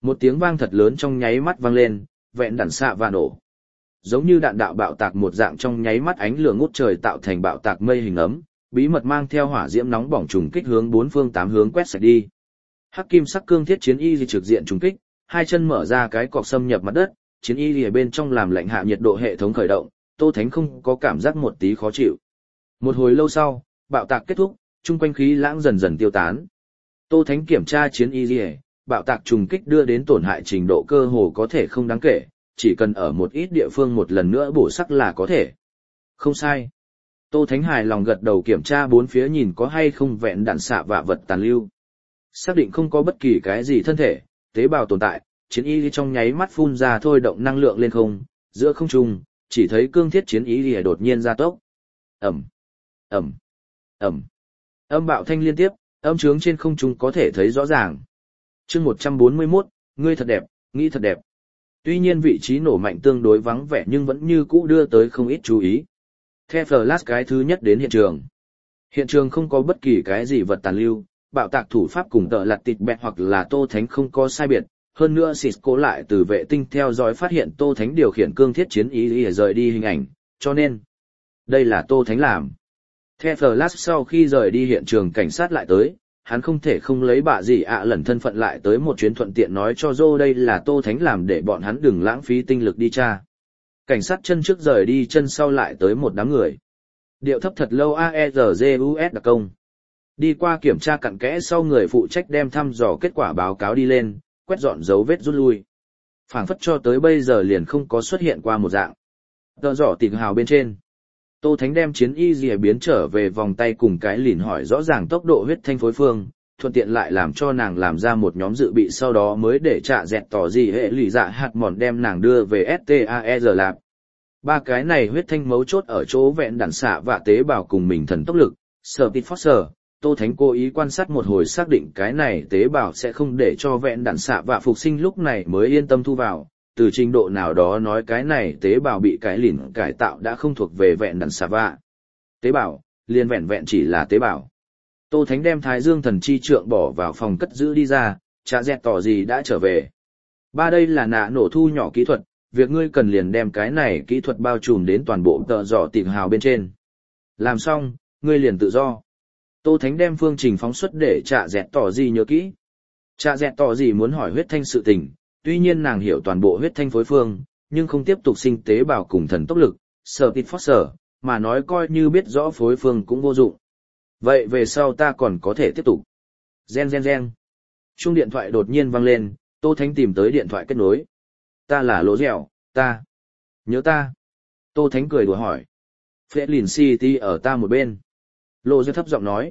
Một tiếng vang thật lớn trong nháy mắt vang lên, vẹn đạn xạ và nổ. Giống như đạn đạo bạo tạc một dạng trong nháy mắt ánh lửa ngút trời tạo thành bạo tạc mây hình ấm, bí mật mang theo hỏa diễm nóng bỏng trùng kích hướng bốn phương tám hướng quét sạch đi. Hắc kim sắc cương thiết chiến y trực diện trùng kích, hai chân mở ra cái cọc xâm nhập mặt đất, chiến y ở bên trong làm lạnh hạ nhiệt độ hệ thống khởi động, Tô Thánh không có cảm giác một tí khó chịu. Một hồi lâu sau, bạo tạc kết thúc, chung quanh khí lãng dần dần tiêu tán. Tô Thánh kiểm tra chiến y, bạo tạc trùng kích đưa đến tổn hại trình độ cơ hồ có thể không đáng kể, chỉ cần ở một ít địa phương một lần nữa bổ sắc là có thể. Không sai. Tô Thánh hài lòng gật đầu kiểm tra bốn phía nhìn có hay không vẹn đạn xạ và vật tàn lưu. Xác định không có bất kỳ cái gì thân thể, tế bào tồn tại, chiến y trong nháy mắt phun ra thôi động năng lượng lên không, giữa không trung, chỉ thấy cương thiết chiến y đột nhiên gia tốc. Ầm, ầm, ầm. Âm bạo thanh liên tiếp, âm trướng trên không trung có thể thấy rõ ràng. Chương 141, ngươi thật đẹp, nghĩ thật đẹp. Tuy nhiên vị trí nổ mạnh tương đối vắng vẻ nhưng vẫn như cũ đưa tới không ít chú ý. The Flash cái thứ nhất đến hiện trường. Hiện trường không có bất kỳ cái gì vật tàn lưu, bạo tạc thủ pháp cùng tợ lặt tịt bẹt hoặc là Tô Thánh không có sai biệt. Hơn nữa Cisco lại từ vệ tinh theo dõi phát hiện Tô Thánh điều khiển cương thiết chiến ý rời đi hình ảnh, cho nên đây là Tô Thánh làm. The Flash sau khi rời đi hiện trường cảnh sát lại tới, hắn không thể không lấy bạ gì lần thân phận lại tới một chuyến thuận tiện nói cho Joe đây là Tô Thánh làm để bọn hắn đừng lãng phí tinh lực đi tra. Cảnh sát chân trước rời đi chân sau lại tới một đám người. Điệu thấp thật lâu AERGUS đặc công. Đi qua kiểm tra cặn kẽ sau người phụ trách đem thăm dò kết quả báo cáo đi lên, quét dọn dấu vết rút lui. Phảng phất cho tới bây giờ liền không có xuất hiện qua một dạng. Tờ dỏ tịt hào bên trên. Tô Thánh đem chiến y dìa biến trở về vòng tay cùng cái lìn hỏi rõ ràng tốc độ huyết thanh phối phương, thuận tiện lại làm cho nàng làm ra một nhóm dự bị sau đó mới để trả dẹt tỏ gì hệ lụy dạ hạt mòn đem nàng đưa về STAER lab. Ba cái này huyết thanh mấu chốt ở chỗ vẹn đạn xạ và tế bào cùng mình thần tốc lực, Speed Force. Tô Thánh cố ý quan sát một hồi xác định cái này tế bào sẽ không để cho vẹn đạn xạ và phục sinh lúc này mới yên tâm thu vào, từ trình độ nào đó nói cái này tế bào bị cái lìn cải tạo đã không thuộc về vẹn đạn xạ vạ. Tế bào, liền vẹn vẹn chỉ là tế bào. Tô Thánh đem Thái Dương thần chi trượng bỏ vào phòng cất giữ đi ra, trả dẹt tỏ gì đã trở về. Ba đây là nạ nổ thu nhỏ kỹ thuật, việc ngươi cần liền đem cái này kỹ thuật bao trùm đến toàn bộ tợ dò tìm hào bên trên. Làm xong, ngươi liền tự do. Tô Thánh đem phương trình phóng xuất để trả dẹt tỏ gì nhớ kỹ. Trả dẹt tỏ gì muốn hỏi huyết thanh sự tình, tuy nhiên nàng hiểu toàn bộ huyết thanh phối phương, nhưng không tiếp tục sinh tế bào cùng thần tốc lực, Speed Force, mà nói coi như biết rõ phối phương cũng vô dụng. Vậy về sau ta còn có thể tiếp tục. Gen. Chuông điện thoại đột nhiên vang lên, Tô Thánh tìm tới điện thoại kết nối. Ta là Lỗ Dẻo, ta. Nhớ ta. Tô Thánh cười đùa hỏi. Fletlin City ở ta một bên. Lỗ Dẻo thấp giọng nói.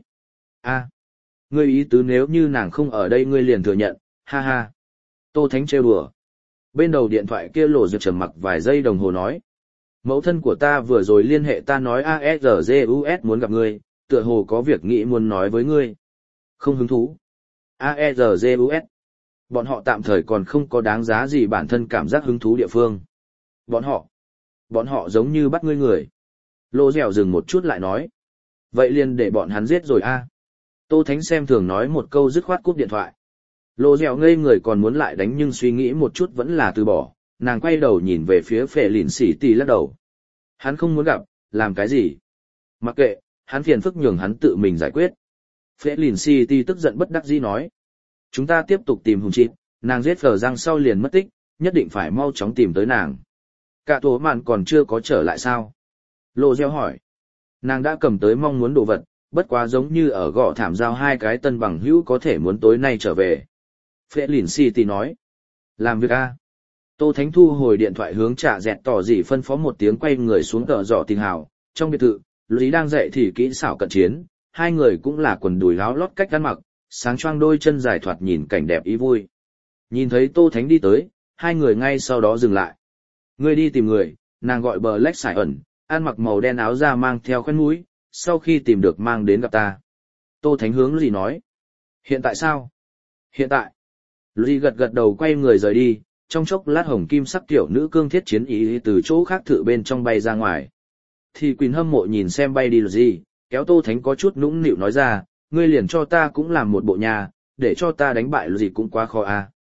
Ngươi ý tứ nếu như nàng không ở đây ngươi liền thừa nhận, ha ha. Tô Thánh trêu đùa. Bên đầu điện thoại kia Lỗ Dẻo trầm mặc vài giây đồng hồ nói. Mẫu thân của ta vừa rồi liên hệ ta nói AERGUS muốn gặp ngươi, tựa hồ có việc nghĩ muốn nói với ngươi. Không hứng thú. AERGUS. Bọn họ tạm thời còn không có đáng giá gì bản thân cảm giác hứng thú địa phương. Bọn họ giống như bắt ngươi người. Lô Dẻo dừng một chút lại nói. Vậy liền để bọn hắn giết rồi a. Tô Thánh xem thường nói một câu dứt khoát cúp điện thoại. Lô Dẻo ngây người còn muốn lại đánh nhưng suy nghĩ một chút vẫn là từ bỏ, nàng quay đầu nhìn về phía Phệ Lìn Xỉ Tì lắc đầu. Hắn không muốn gặp, làm cái gì? Mặc kệ, hắn phiền phức nhường hắn tự mình giải quyết. Phệ Lìn Xỉ Tì tức giận bất đắc dĩ nói. Chúng ta tiếp tục tìm hùng chịt, nàng giết phở răng sau liền mất tích, nhất định phải mau chóng tìm tới nàng. Cả tổ mạn còn chưa có trở lại sao? Lô Dẻo hỏi. Nàng đã cầm tới mong muốn đồ vật, bất quá giống như ở gõ thảm giao hai cái tân bằng hữu có thể muốn tối nay trở về. Phệ Lìn City nói. Làm việc a. Tô Thánh thu hồi điện thoại hướng trả dẹt tỏ gì phân phó một tiếng quay người xuống tờ dò tình hào. Trong biệt thự, Lý đang dạy thì kỹ xảo cận chiến, hai người cũng là quần đùi áo lót cách ăn mặc, sáng choang đôi chân dài thoạt nhìn cảnh đẹp ý vui. Nhìn thấy Tô Thánh đi tới, hai người ngay sau đó dừng lại. Người đi tìm người, nàng gọi Black Sải ẩn, ăn mặc màu đen áo da mang theo khoét mũi, sau khi tìm được mang đến gặp ta. Tô Thánh hướng gì nói? Hiện tại sao? Hiện tại. Lý gật gật đầu quay người rời đi, trong chốc lát hồng kim sắc tiểu nữ cương thiết chiến ý từ chỗ khác thử bên trong bay ra ngoài. Thì Quỳnh hâm mộ nhìn xem bay đi là gì, kéo Tô Thánh có chút nũng nịu nói ra, ngươi liền cho ta cũng làm một bộ nhà, để cho ta đánh bại gì cũng quá khó a.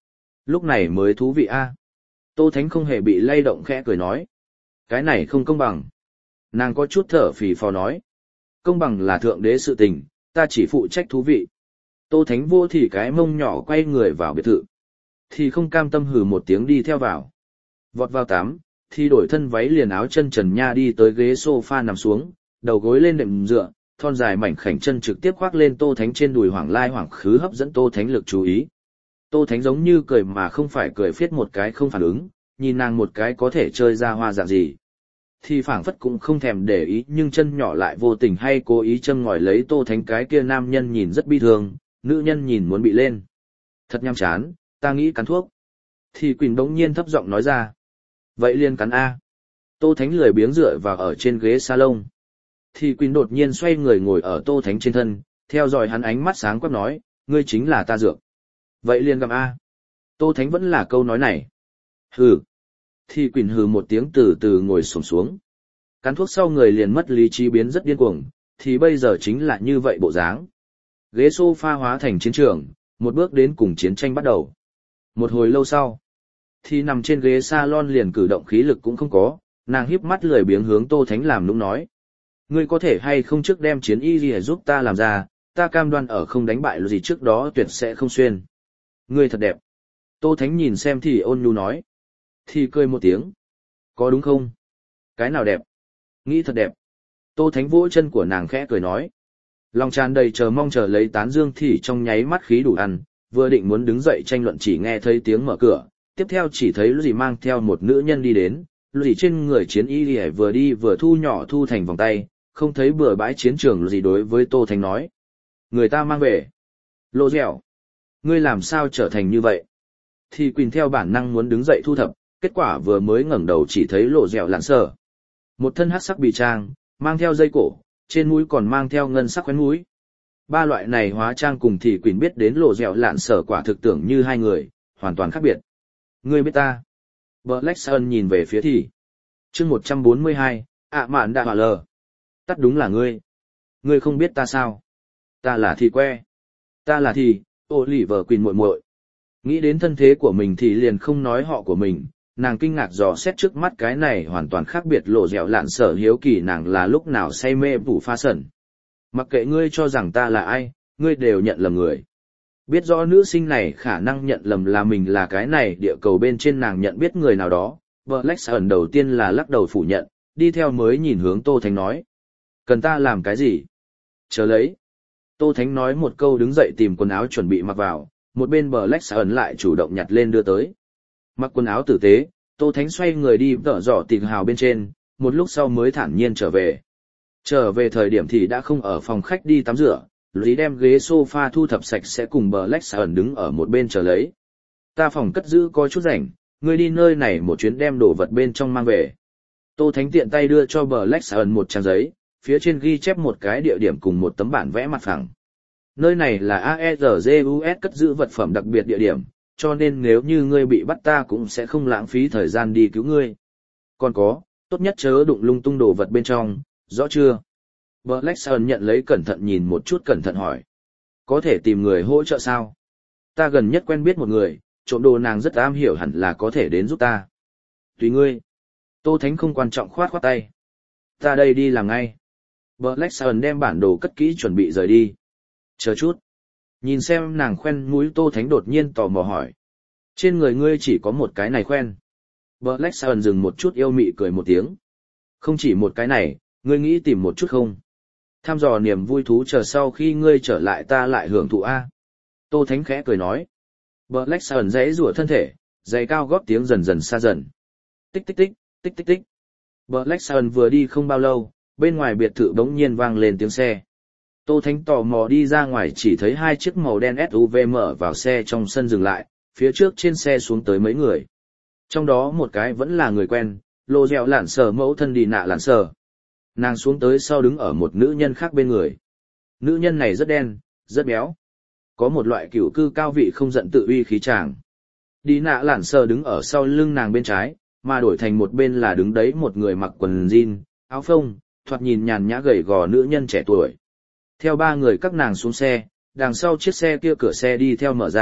Lúc này mới thú vị a. Tô Thánh không hề bị lay động khẽ cười nói. Cái này không công bằng. Nàng có chút thở phì phò nói. Công bằng là thượng đế sự tình, ta chỉ phụ trách thú vị. Tô Thánh vô thì cái mông nhỏ quay người vào biệt thự. Thì không cam tâm hừ một tiếng đi theo vào. Vọt vào tắm, thì đổi thân váy liền áo chân trần nha đi tới ghế sofa nằm xuống, đầu gối lên đệm dựa, thon dài mảnh khảnh chân trực tiếp khoác lên Tô Thánh trên đùi hoảng lai hoảng khứ hấp dẫn Tô Thánh lực chú ý. Tô Thánh giống như cười mà không phải cười phiết một cái không phản ứng, nhìn nàng một cái có thể chơi ra hoa dạng gì. Thì phảng phất cũng không thèm để ý nhưng chân nhỏ lại vô tình hay cố ý châm ngòi lấy Tô Thánh cái kia nam nhân nhìn rất bi thương, nữ nhân nhìn muốn bị lên. Thật nhăm chán, ta nghĩ cắn thuốc. Thì Quỳnh bỗng nhiên thấp giọng nói ra. Vậy liền cắn A. Tô Thánh lười biếng dựa vào ở trên ghế salon. Thì Quỳnh đột nhiên xoay người ngồi ở Tô Thánh trên thân, theo dõi hắn ánh mắt sáng quắc nói, ngươi chính là ta dược. Vậy liền gặp A. Tô Thánh vẫn là câu nói này. Hừ. Thì Quỳnh hừ một tiếng từ từ ngồi xổm xuống. Cắn thuốc sau người liền mất lý trí biến rất điên cuồng, thì bây giờ chính là như vậy bộ dáng. Ghế sofa hóa thành chiến trường, một bước đến cùng chiến tranh bắt đầu. Một hồi lâu sau, thì nằm trên ghế salon liền cử động khí lực cũng không có, nàng híp mắt lười biếng hướng Tô Thánh làm nũng nói. Ngươi có thể hay không trước đem chiến y gì giúp ta làm ra, ta cam đoan ở không đánh bại gì trước đó tuyệt sẽ không xuyên. Ngươi thật đẹp. Tô Thánh nhìn xem thì ôn nhu nói. Thì cười một tiếng. Có đúng không? Cái nào đẹp? Nghĩ thật đẹp. Tô Thánh vỗ chân của nàng khẽ cười nói. Lòng tràn đầy chờ mong chờ lấy tán dương thì trong nháy mắt khí đủ ăn, vừa định muốn đứng dậy tranh luận chỉ nghe thấy tiếng mở cửa, tiếp theo chỉ thấy Lucy mang theo một nữ nhân đi đến, Lucy trên người chiến y lìa vừa đi vừa thu nhỏ thu thành vòng tay, không thấy bừa bãi chiến trường gì đối với Tô Thánh nói. Người ta mang về. Lô dẻo. Ngươi làm sao trở thành như vậy? Thì Quỳnh theo bản năng muốn đứng dậy thu thập, kết quả vừa mới ngẩng đầu chỉ thấy lộ dẻo lạn sở. Một thân hắc sắc bì trang, mang theo dây cổ, trên mũi còn mang theo ngân sắc khoén mũi. Ba loại này hóa trang cùng thì Quỳnh biết đến lộ dẻo lạn sở quả thực tưởng như hai người, hoàn toàn khác biệt. Ngươi biết ta. Black Sun nhìn về phía thì. Chương 142, mạn đạ hòa lờ. Tắt đúng là ngươi. Ngươi không biết ta sao? Ta là thì que. Ta là thì, Oliver Quỳnh muội muội. Nghĩ đến thân thế của mình thì liền không nói họ của mình, nàng kinh ngạc dò xét trước mắt cái này hoàn toàn khác biệt lộ dẻo lạn sở hiếu kỳ nàng là lúc nào say mê bù pha sẩn. Mặc kệ ngươi cho rằng ta là ai, ngươi đều nhận lầm người. Biết rõ nữ sinh này khả năng nhận lầm là mình là cái này địa cầu bên trên nàng nhận biết người nào đó, Black Sun đầu tiên là lắc đầu phủ nhận, đi theo mới nhìn hướng Tô Thánh nói. Cần ta làm cái gì? Chờ lấy. Tô Thánh nói một câu đứng dậy tìm quần áo chuẩn bị mặc vào, một bên Black Sun lại chủ động nhặt lên đưa tới. Mặc quần áo tử tế, Tô Thánh xoay người đi tở dọ tịt hào bên trên, một lúc sau mới thản nhiên trở về. Trở về thời điểm thì đã không ở phòng khách đi tắm rửa, Lý đem ghế sofa thu thập sạch sẽ cùng Black Sun đứng ở một bên chờ lấy. Ta phòng cất giữ có chút rảnh, ngươi đi nơi này một chuyến đem đồ vật bên trong mang về. Tô Thánh tiện tay đưa cho Black Sun một trang giấy, phía trên ghi chép một cái địa điểm cùng một tấm bản vẽ mặt phẳng. Nơi này là AERGUS cất giữ vật phẩm đặc biệt địa điểm, cho nên nếu như ngươi bị bắt ta cũng sẽ không lãng phí thời gian đi cứu ngươi. Còn có, tốt nhất chớ đụng lung tung đồ vật bên trong, rõ chưa? Black Sun nhận lấy cẩn thận nhìn một chút cẩn thận hỏi. Có thể tìm người hỗ trợ sao? Ta gần nhất quen biết một người, trộm đồ nàng rất am hiểu hẳn là có thể đến giúp ta. Tùy ngươi. Tô Thánh không quan trọng khoát khoát tay. Ta đây đi làm ngay. Black Sun đem bản đồ cất kỹ chuẩn bị rời đi. Chờ chút. Nhìn xem nàng khoen mũi Tô Thánh đột nhiên tò mò hỏi. Trên người ngươi chỉ có một cái này khoen. Black Sun dừng một chút yêu mị cười một tiếng. Không chỉ một cái này, ngươi nghĩ tìm một chút không? Tham dò niềm vui thú chờ sau khi ngươi trở lại ta lại hưởng thụ A. Tô Thánh khẽ cười nói. Black Sun giãy giụa thân thể, giày cao gót tiếng dần dần xa dần. Tích tích tích, tích tích tích. Black Sun vừa đi không bao lâu, bên ngoài biệt thự bỗng nhiên vang lên tiếng xe. Tô Thánh tò mò đi ra ngoài chỉ thấy hai chiếc màu đen SUV mở vào xe trong sân dừng lại, phía trước trên xe xuống tới mấy người. Trong đó một cái vẫn là người quen, lộ dẻo lạn sở mẫu thân đi nạ lạn sở. Nàng xuống tới sau đứng ở một nữ nhân khác bên người. Nữ nhân này rất đen, rất béo. Có một loại cửu cư cao vị không giận tự uy khí tràng. Đi nạ lạn sở đứng ở sau lưng nàng bên trái, mà đổi thành một bên là đứng đấy một người mặc quần jean, áo phông, thoạt nhìn nhàn nhã gầy gò nữ nhân trẻ tuổi. Theo ba người các nàng xuống xe, đằng sau chiếc xe kia cửa xe đi theo mở ra,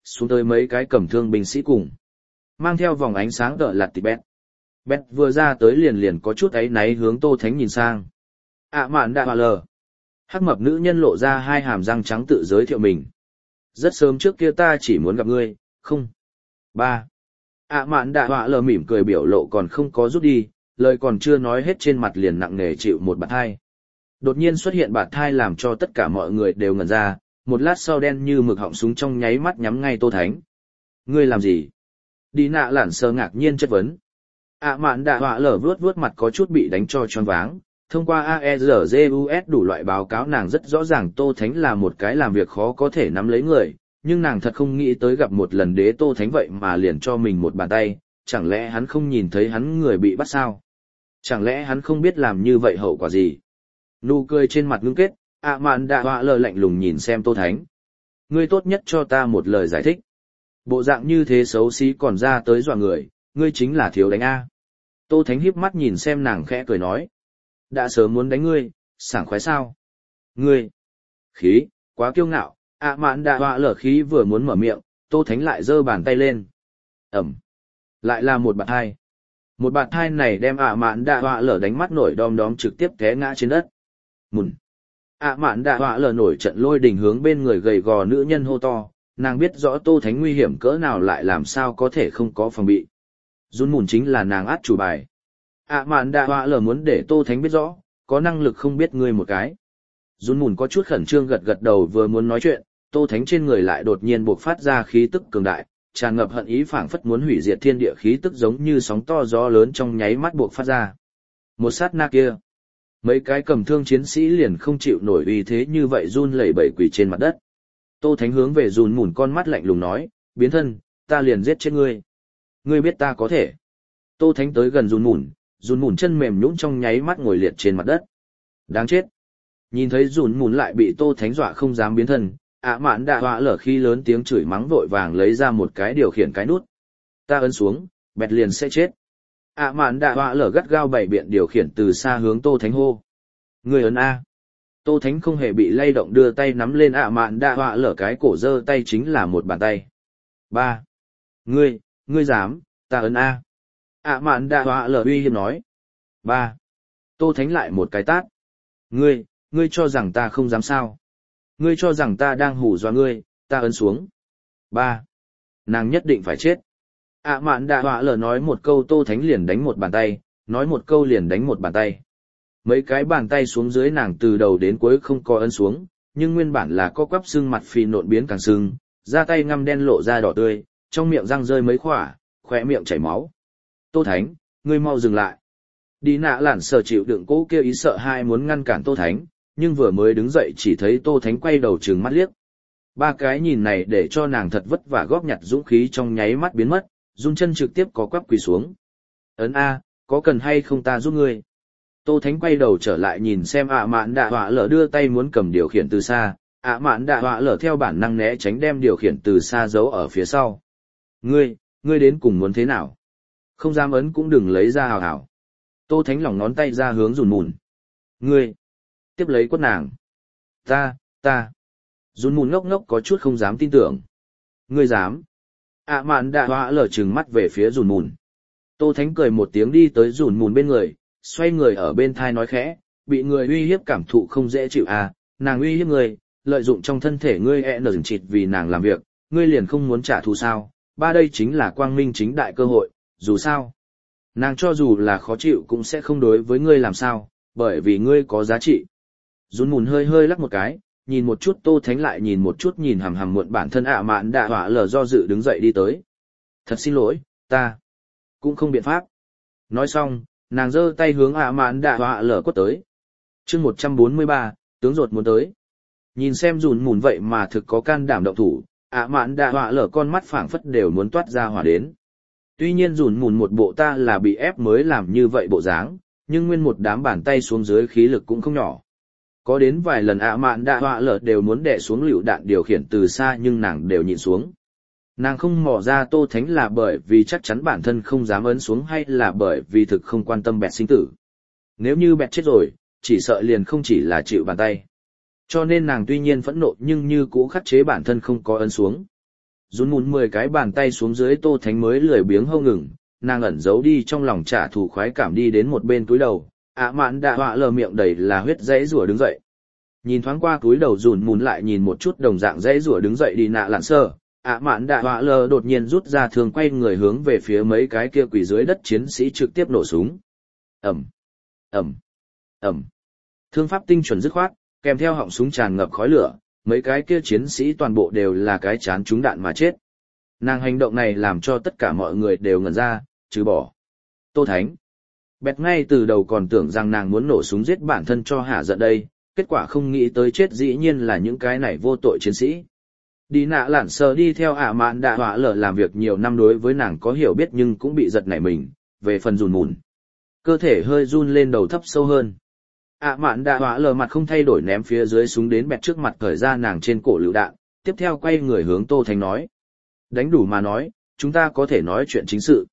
xuống tới mấy cái cầm thương binh sĩ cùng. Mang theo vòng ánh sáng đỡ lạt tì bét. Bét vừa ra tới liền có chút áy náy hướng Tô Thánh nhìn sang. Mạn đạ họa lờ. Hắc mập nữ nhân lộ ra hai hàm răng trắng tự giới thiệu mình. Rất sớm trước kia ta chỉ muốn gặp ngươi, không. 3. Mạn đạ họa lờ mỉm cười biểu lộ còn không có rút đi, lời còn chưa nói hết trên mặt liền nặng nề chịu một bạt thai. Đột nhiên xuất hiện bạt thai làm cho tất cả mọi người đều ngẩn ra, một lát sau đen như mực họng súng trong nháy mắt nhắm ngay Tô Thánh. Ngươi làm gì? Đi nạ lản sờ ngạc nhiên chất vấn. Mạn đạ họa lờ vuốt mặt có chút bị đánh cho choáng váng. Thông qua AERGUS đủ loại báo cáo nàng rất rõ ràng Tô Thánh là một cái làm việc khó có thể nắm lấy người, nhưng nàng thật không nghĩ tới gặp một lần đế Tô Thánh vậy mà liền cho mình một bàn tay, chẳng lẽ hắn không nhìn thấy hắn người bị bắt sao? Chẳng lẽ hắn không biết làm như vậy hậu quả gì? Nụ cười trên mặt ngưng kết, Mạn đạ họa lờ lạnh lùng nhìn xem Tô Thánh. Ngươi tốt nhất cho ta một lời giải thích. Bộ dạng như thế xấu xí còn ra tới dọa người, ngươi chính là thiếu đánh A. Tô Thánh híp mắt nhìn xem nàng khẽ cười nói. Đã sớm muốn đánh ngươi, sảng khoái sao? Ngươi! Khí, quá kiêu ngạo, Mạn đạ họa lờ khí vừa muốn mở miệng, Tô Thánh lại giơ bàn tay lên. Ẩm! Lại là một bạt hai. Một bạt hai này đem Mạn đạ họa lờ đánh mắt nổi đom đóm trực tiếp té ngã trên đất. Mùn! Mạn đạ họa lờ nổi trận lôi đình hướng bên người gầy gò nữ nhân hô to, nàng biết rõ Tô Thánh nguy hiểm cỡ nào lại làm sao có thể không có phòng bị. Run mùn chính là nàng át chủ bài. Mạn đạ họa lờ muốn để Tô Thánh biết rõ, có năng lực không biết ngươi một cái. Run mùn có chút khẩn trương gật đầu vừa muốn nói chuyện, Tô Thánh trên người lại đột nhiên bộc phát ra khí tức cường đại, tràn ngập hận ý phảng phất muốn hủy diệt thiên địa khí tức giống như sóng to gió lớn trong nháy mắt bộc phát ra. Một sát na kia, mấy cái cầm thương chiến sĩ liền không chịu nổi uy thế như vậy run lẩy bẩy quỳ trên mặt đất. Tô Thánh hướng về run mùn con mắt lạnh lùng nói, biến thân, ta liền giết chết ngươi. Ngươi biết ta có thể. Tô Thánh tới gần run mùn chân mềm nhũn trong nháy mắt ngồi liệt trên mặt đất. Đáng chết. Nhìn thấy run mùn lại bị Tô Thánh dọa không dám biến thân, Mạn đạ họa lở khi lớn tiếng chửi mắng vội vàng lấy ra một cái điều khiển cái nút. Ta ấn xuống, bẹt liền sẽ chết. Mạn đạ họa lở gắt gao bày biện điều khiển từ xa hướng Tô Thánh hô. Người ấn A. Tô Thánh không hề bị lay động đưa tay nắm lên Mạn đạ họa lở cái cổ giơ tay chính là một bàn tay. 3. Ngươi dám, ta ấn A. Mạn đạ họa lở uy hiếp nói. 3. Tô Thánh lại một cái tát. Ngươi cho rằng ta không dám sao. Ngươi cho rằng ta đang hù dọa ngươi, ta ấn xuống. 3. Nàng nhất định phải chết. Mạn đạ họa lở nói một câu Tô Thánh liền đánh một bàn tay, nói một câu liền đánh một bàn tay. Mấy cái bàn tay xuống dưới nàng từ đầu đến cuối không có ấn xuống, nhưng nguyên bản là có quắp xương mặt phì nộn biến càng sưng, da tay ngăm đen lộ ra đỏ tươi, trong miệng răng rơi mấy khỏa, khỏe miệng chảy máu. Tô Thánh, ngươi mau dừng lại. Đi nạ lản sở chịu đựng cố kêu ý sợ hai muốn ngăn cản Tô Thánh, nhưng vừa mới đứng dậy chỉ thấy Tô Thánh quay đầu trừng mắt liếc. Ba cái nhìn này để cho nàng thật vất vả góp nhặt dũng khí trong nháy mắt biến mất, run chân trực tiếp có quắp quỳ xuống. Ấn A, có cần hay không ta giúp ngươi? Tô Thánh quay đầu trở lại nhìn xem Mạn đạ họa lở đưa tay muốn cầm điều khiển từ xa, Mạn đạ họa lở theo bản năng né tránh đem điều khiển từ xa giấu ở phía sau. Ngươi đến cùng muốn thế nào? Không dám ấn cũng đừng lấy ra hào hào. Tô Thánh lỏng ngón tay ra hướng run mùn. Ngươi! Tiếp lấy quất nàng. Ta! Run mùn ngốc có chút không dám tin tưởng. Ngươi dám! Mạn đạ họa lở trừng mắt về phía run mùn. Tô Thánh cười một tiếng đi tới run mùn bên người, xoay người ở bên thai nói khẽ, bị người uy hiếp cảm thụ không dễ chịu nàng uy hiếp ngươi, lợi dụng trong thân thể ngươi nở chịt vì nàng làm việc, ngươi liền không muốn trả thù sao, đây chính là quang minh chính đại cơ hội, dù sao. Nàng cho dù là khó chịu cũng sẽ không đối với ngươi làm sao, bởi vì ngươi có giá trị. Run mùn hơi lắc một cái, nhìn một chút Tô Thánh lại nhìn một chút nhìn hằm hằm muộn bản thân Mạn đạ họa lở do dự đứng dậy đi tới. Thật xin lỗi, ta cũng không biện pháp. Nói xong, nàng giơ tay hướng Mạn đạ họa lở quất tới. Chương 143, tướng ruột muốn tới. Nhìn xem run mùn vậy mà thực có can đảm động thủ, Mạn đạ họa lở con mắt phảng phất đều muốn toát ra hỏa đến. Tuy nhiên run mùn một bộ ta là bị ép mới làm như vậy bộ dáng, nhưng nguyên một đám bàn tay xuống dưới khí lực cũng không nhỏ. Có đến vài lần Mạn đạ họa lở đều muốn đè xuống lựu đạn điều khiển từ xa nhưng nàng đều nhịn xuống. Nàng không mò ra Tô Thánh là bởi vì chắc chắn bản thân không dám ấn xuống hay là bởi vì thực không quan tâm bẹt sinh tử. Nếu như bẹt chết rồi, chỉ sợ liền không chỉ là chịu bàn tay. Cho nên nàng tuy nhiên phẫn nộ nhưng như cũ khắc chế bản thân không có ấn xuống. Run mùn 10 cái bàn tay xuống dưới Tô Thánh mới lười biếng hâu ngừng, nàng ẩn giấu đi trong lòng trả thù khoái cảm đi đến một bên túi đầu, ạ mạn đạ họa lờ miệng đầy là huyết dãy rủa đứng dậy. Nhìn thoáng qua túi đầu run mùn lại nhìn một chút đồng dạng dãy rủa đứng dậy đi nạ lạn sơ, ạ mạn đạ họa lờ đột nhiên rút ra thường quay người hướng về phía mấy cái kia quỳ dưới đất chiến sĩ trực tiếp nổ súng. Ẩm, Ẩm, Ẩm. Thương pháp tinh chuẩn dứt khoát, kèm theo họng súng tràn ngập khói lửa, mấy cái kia chiến sĩ toàn bộ đều là cái chán trúng đạn mà chết. Nàng hành động này làm cho tất cả mọi người đều ngẩn ra, trừ bỏ Tô Thánh. Bẹt ngay từ đầu còn tưởng rằng nàng muốn nổ súng giết bản thân cho hả giận đây, kết quả không nghĩ tới chết dĩ nhiên là những cái này vô tội chiến sĩ. Đi nạ lản sờ đi theo ạ mạn đạ họa lở làm việc nhiều năm đối với nàng có hiểu biết nhưng cũng bị giật nảy mình, về phần run mùn. Cơ thể hơi run lên đầu thấp sâu hơn. ạ mạn đạ họa lở mặt không thay đổi ném phía dưới súng đến bẹt trước mặt cởi ra nàng trên cổ lựu đạn, tiếp theo quay người hướng Tô Thánh nói. Đánh đủ mà nói, chúng ta có thể nói chuyện chính sự.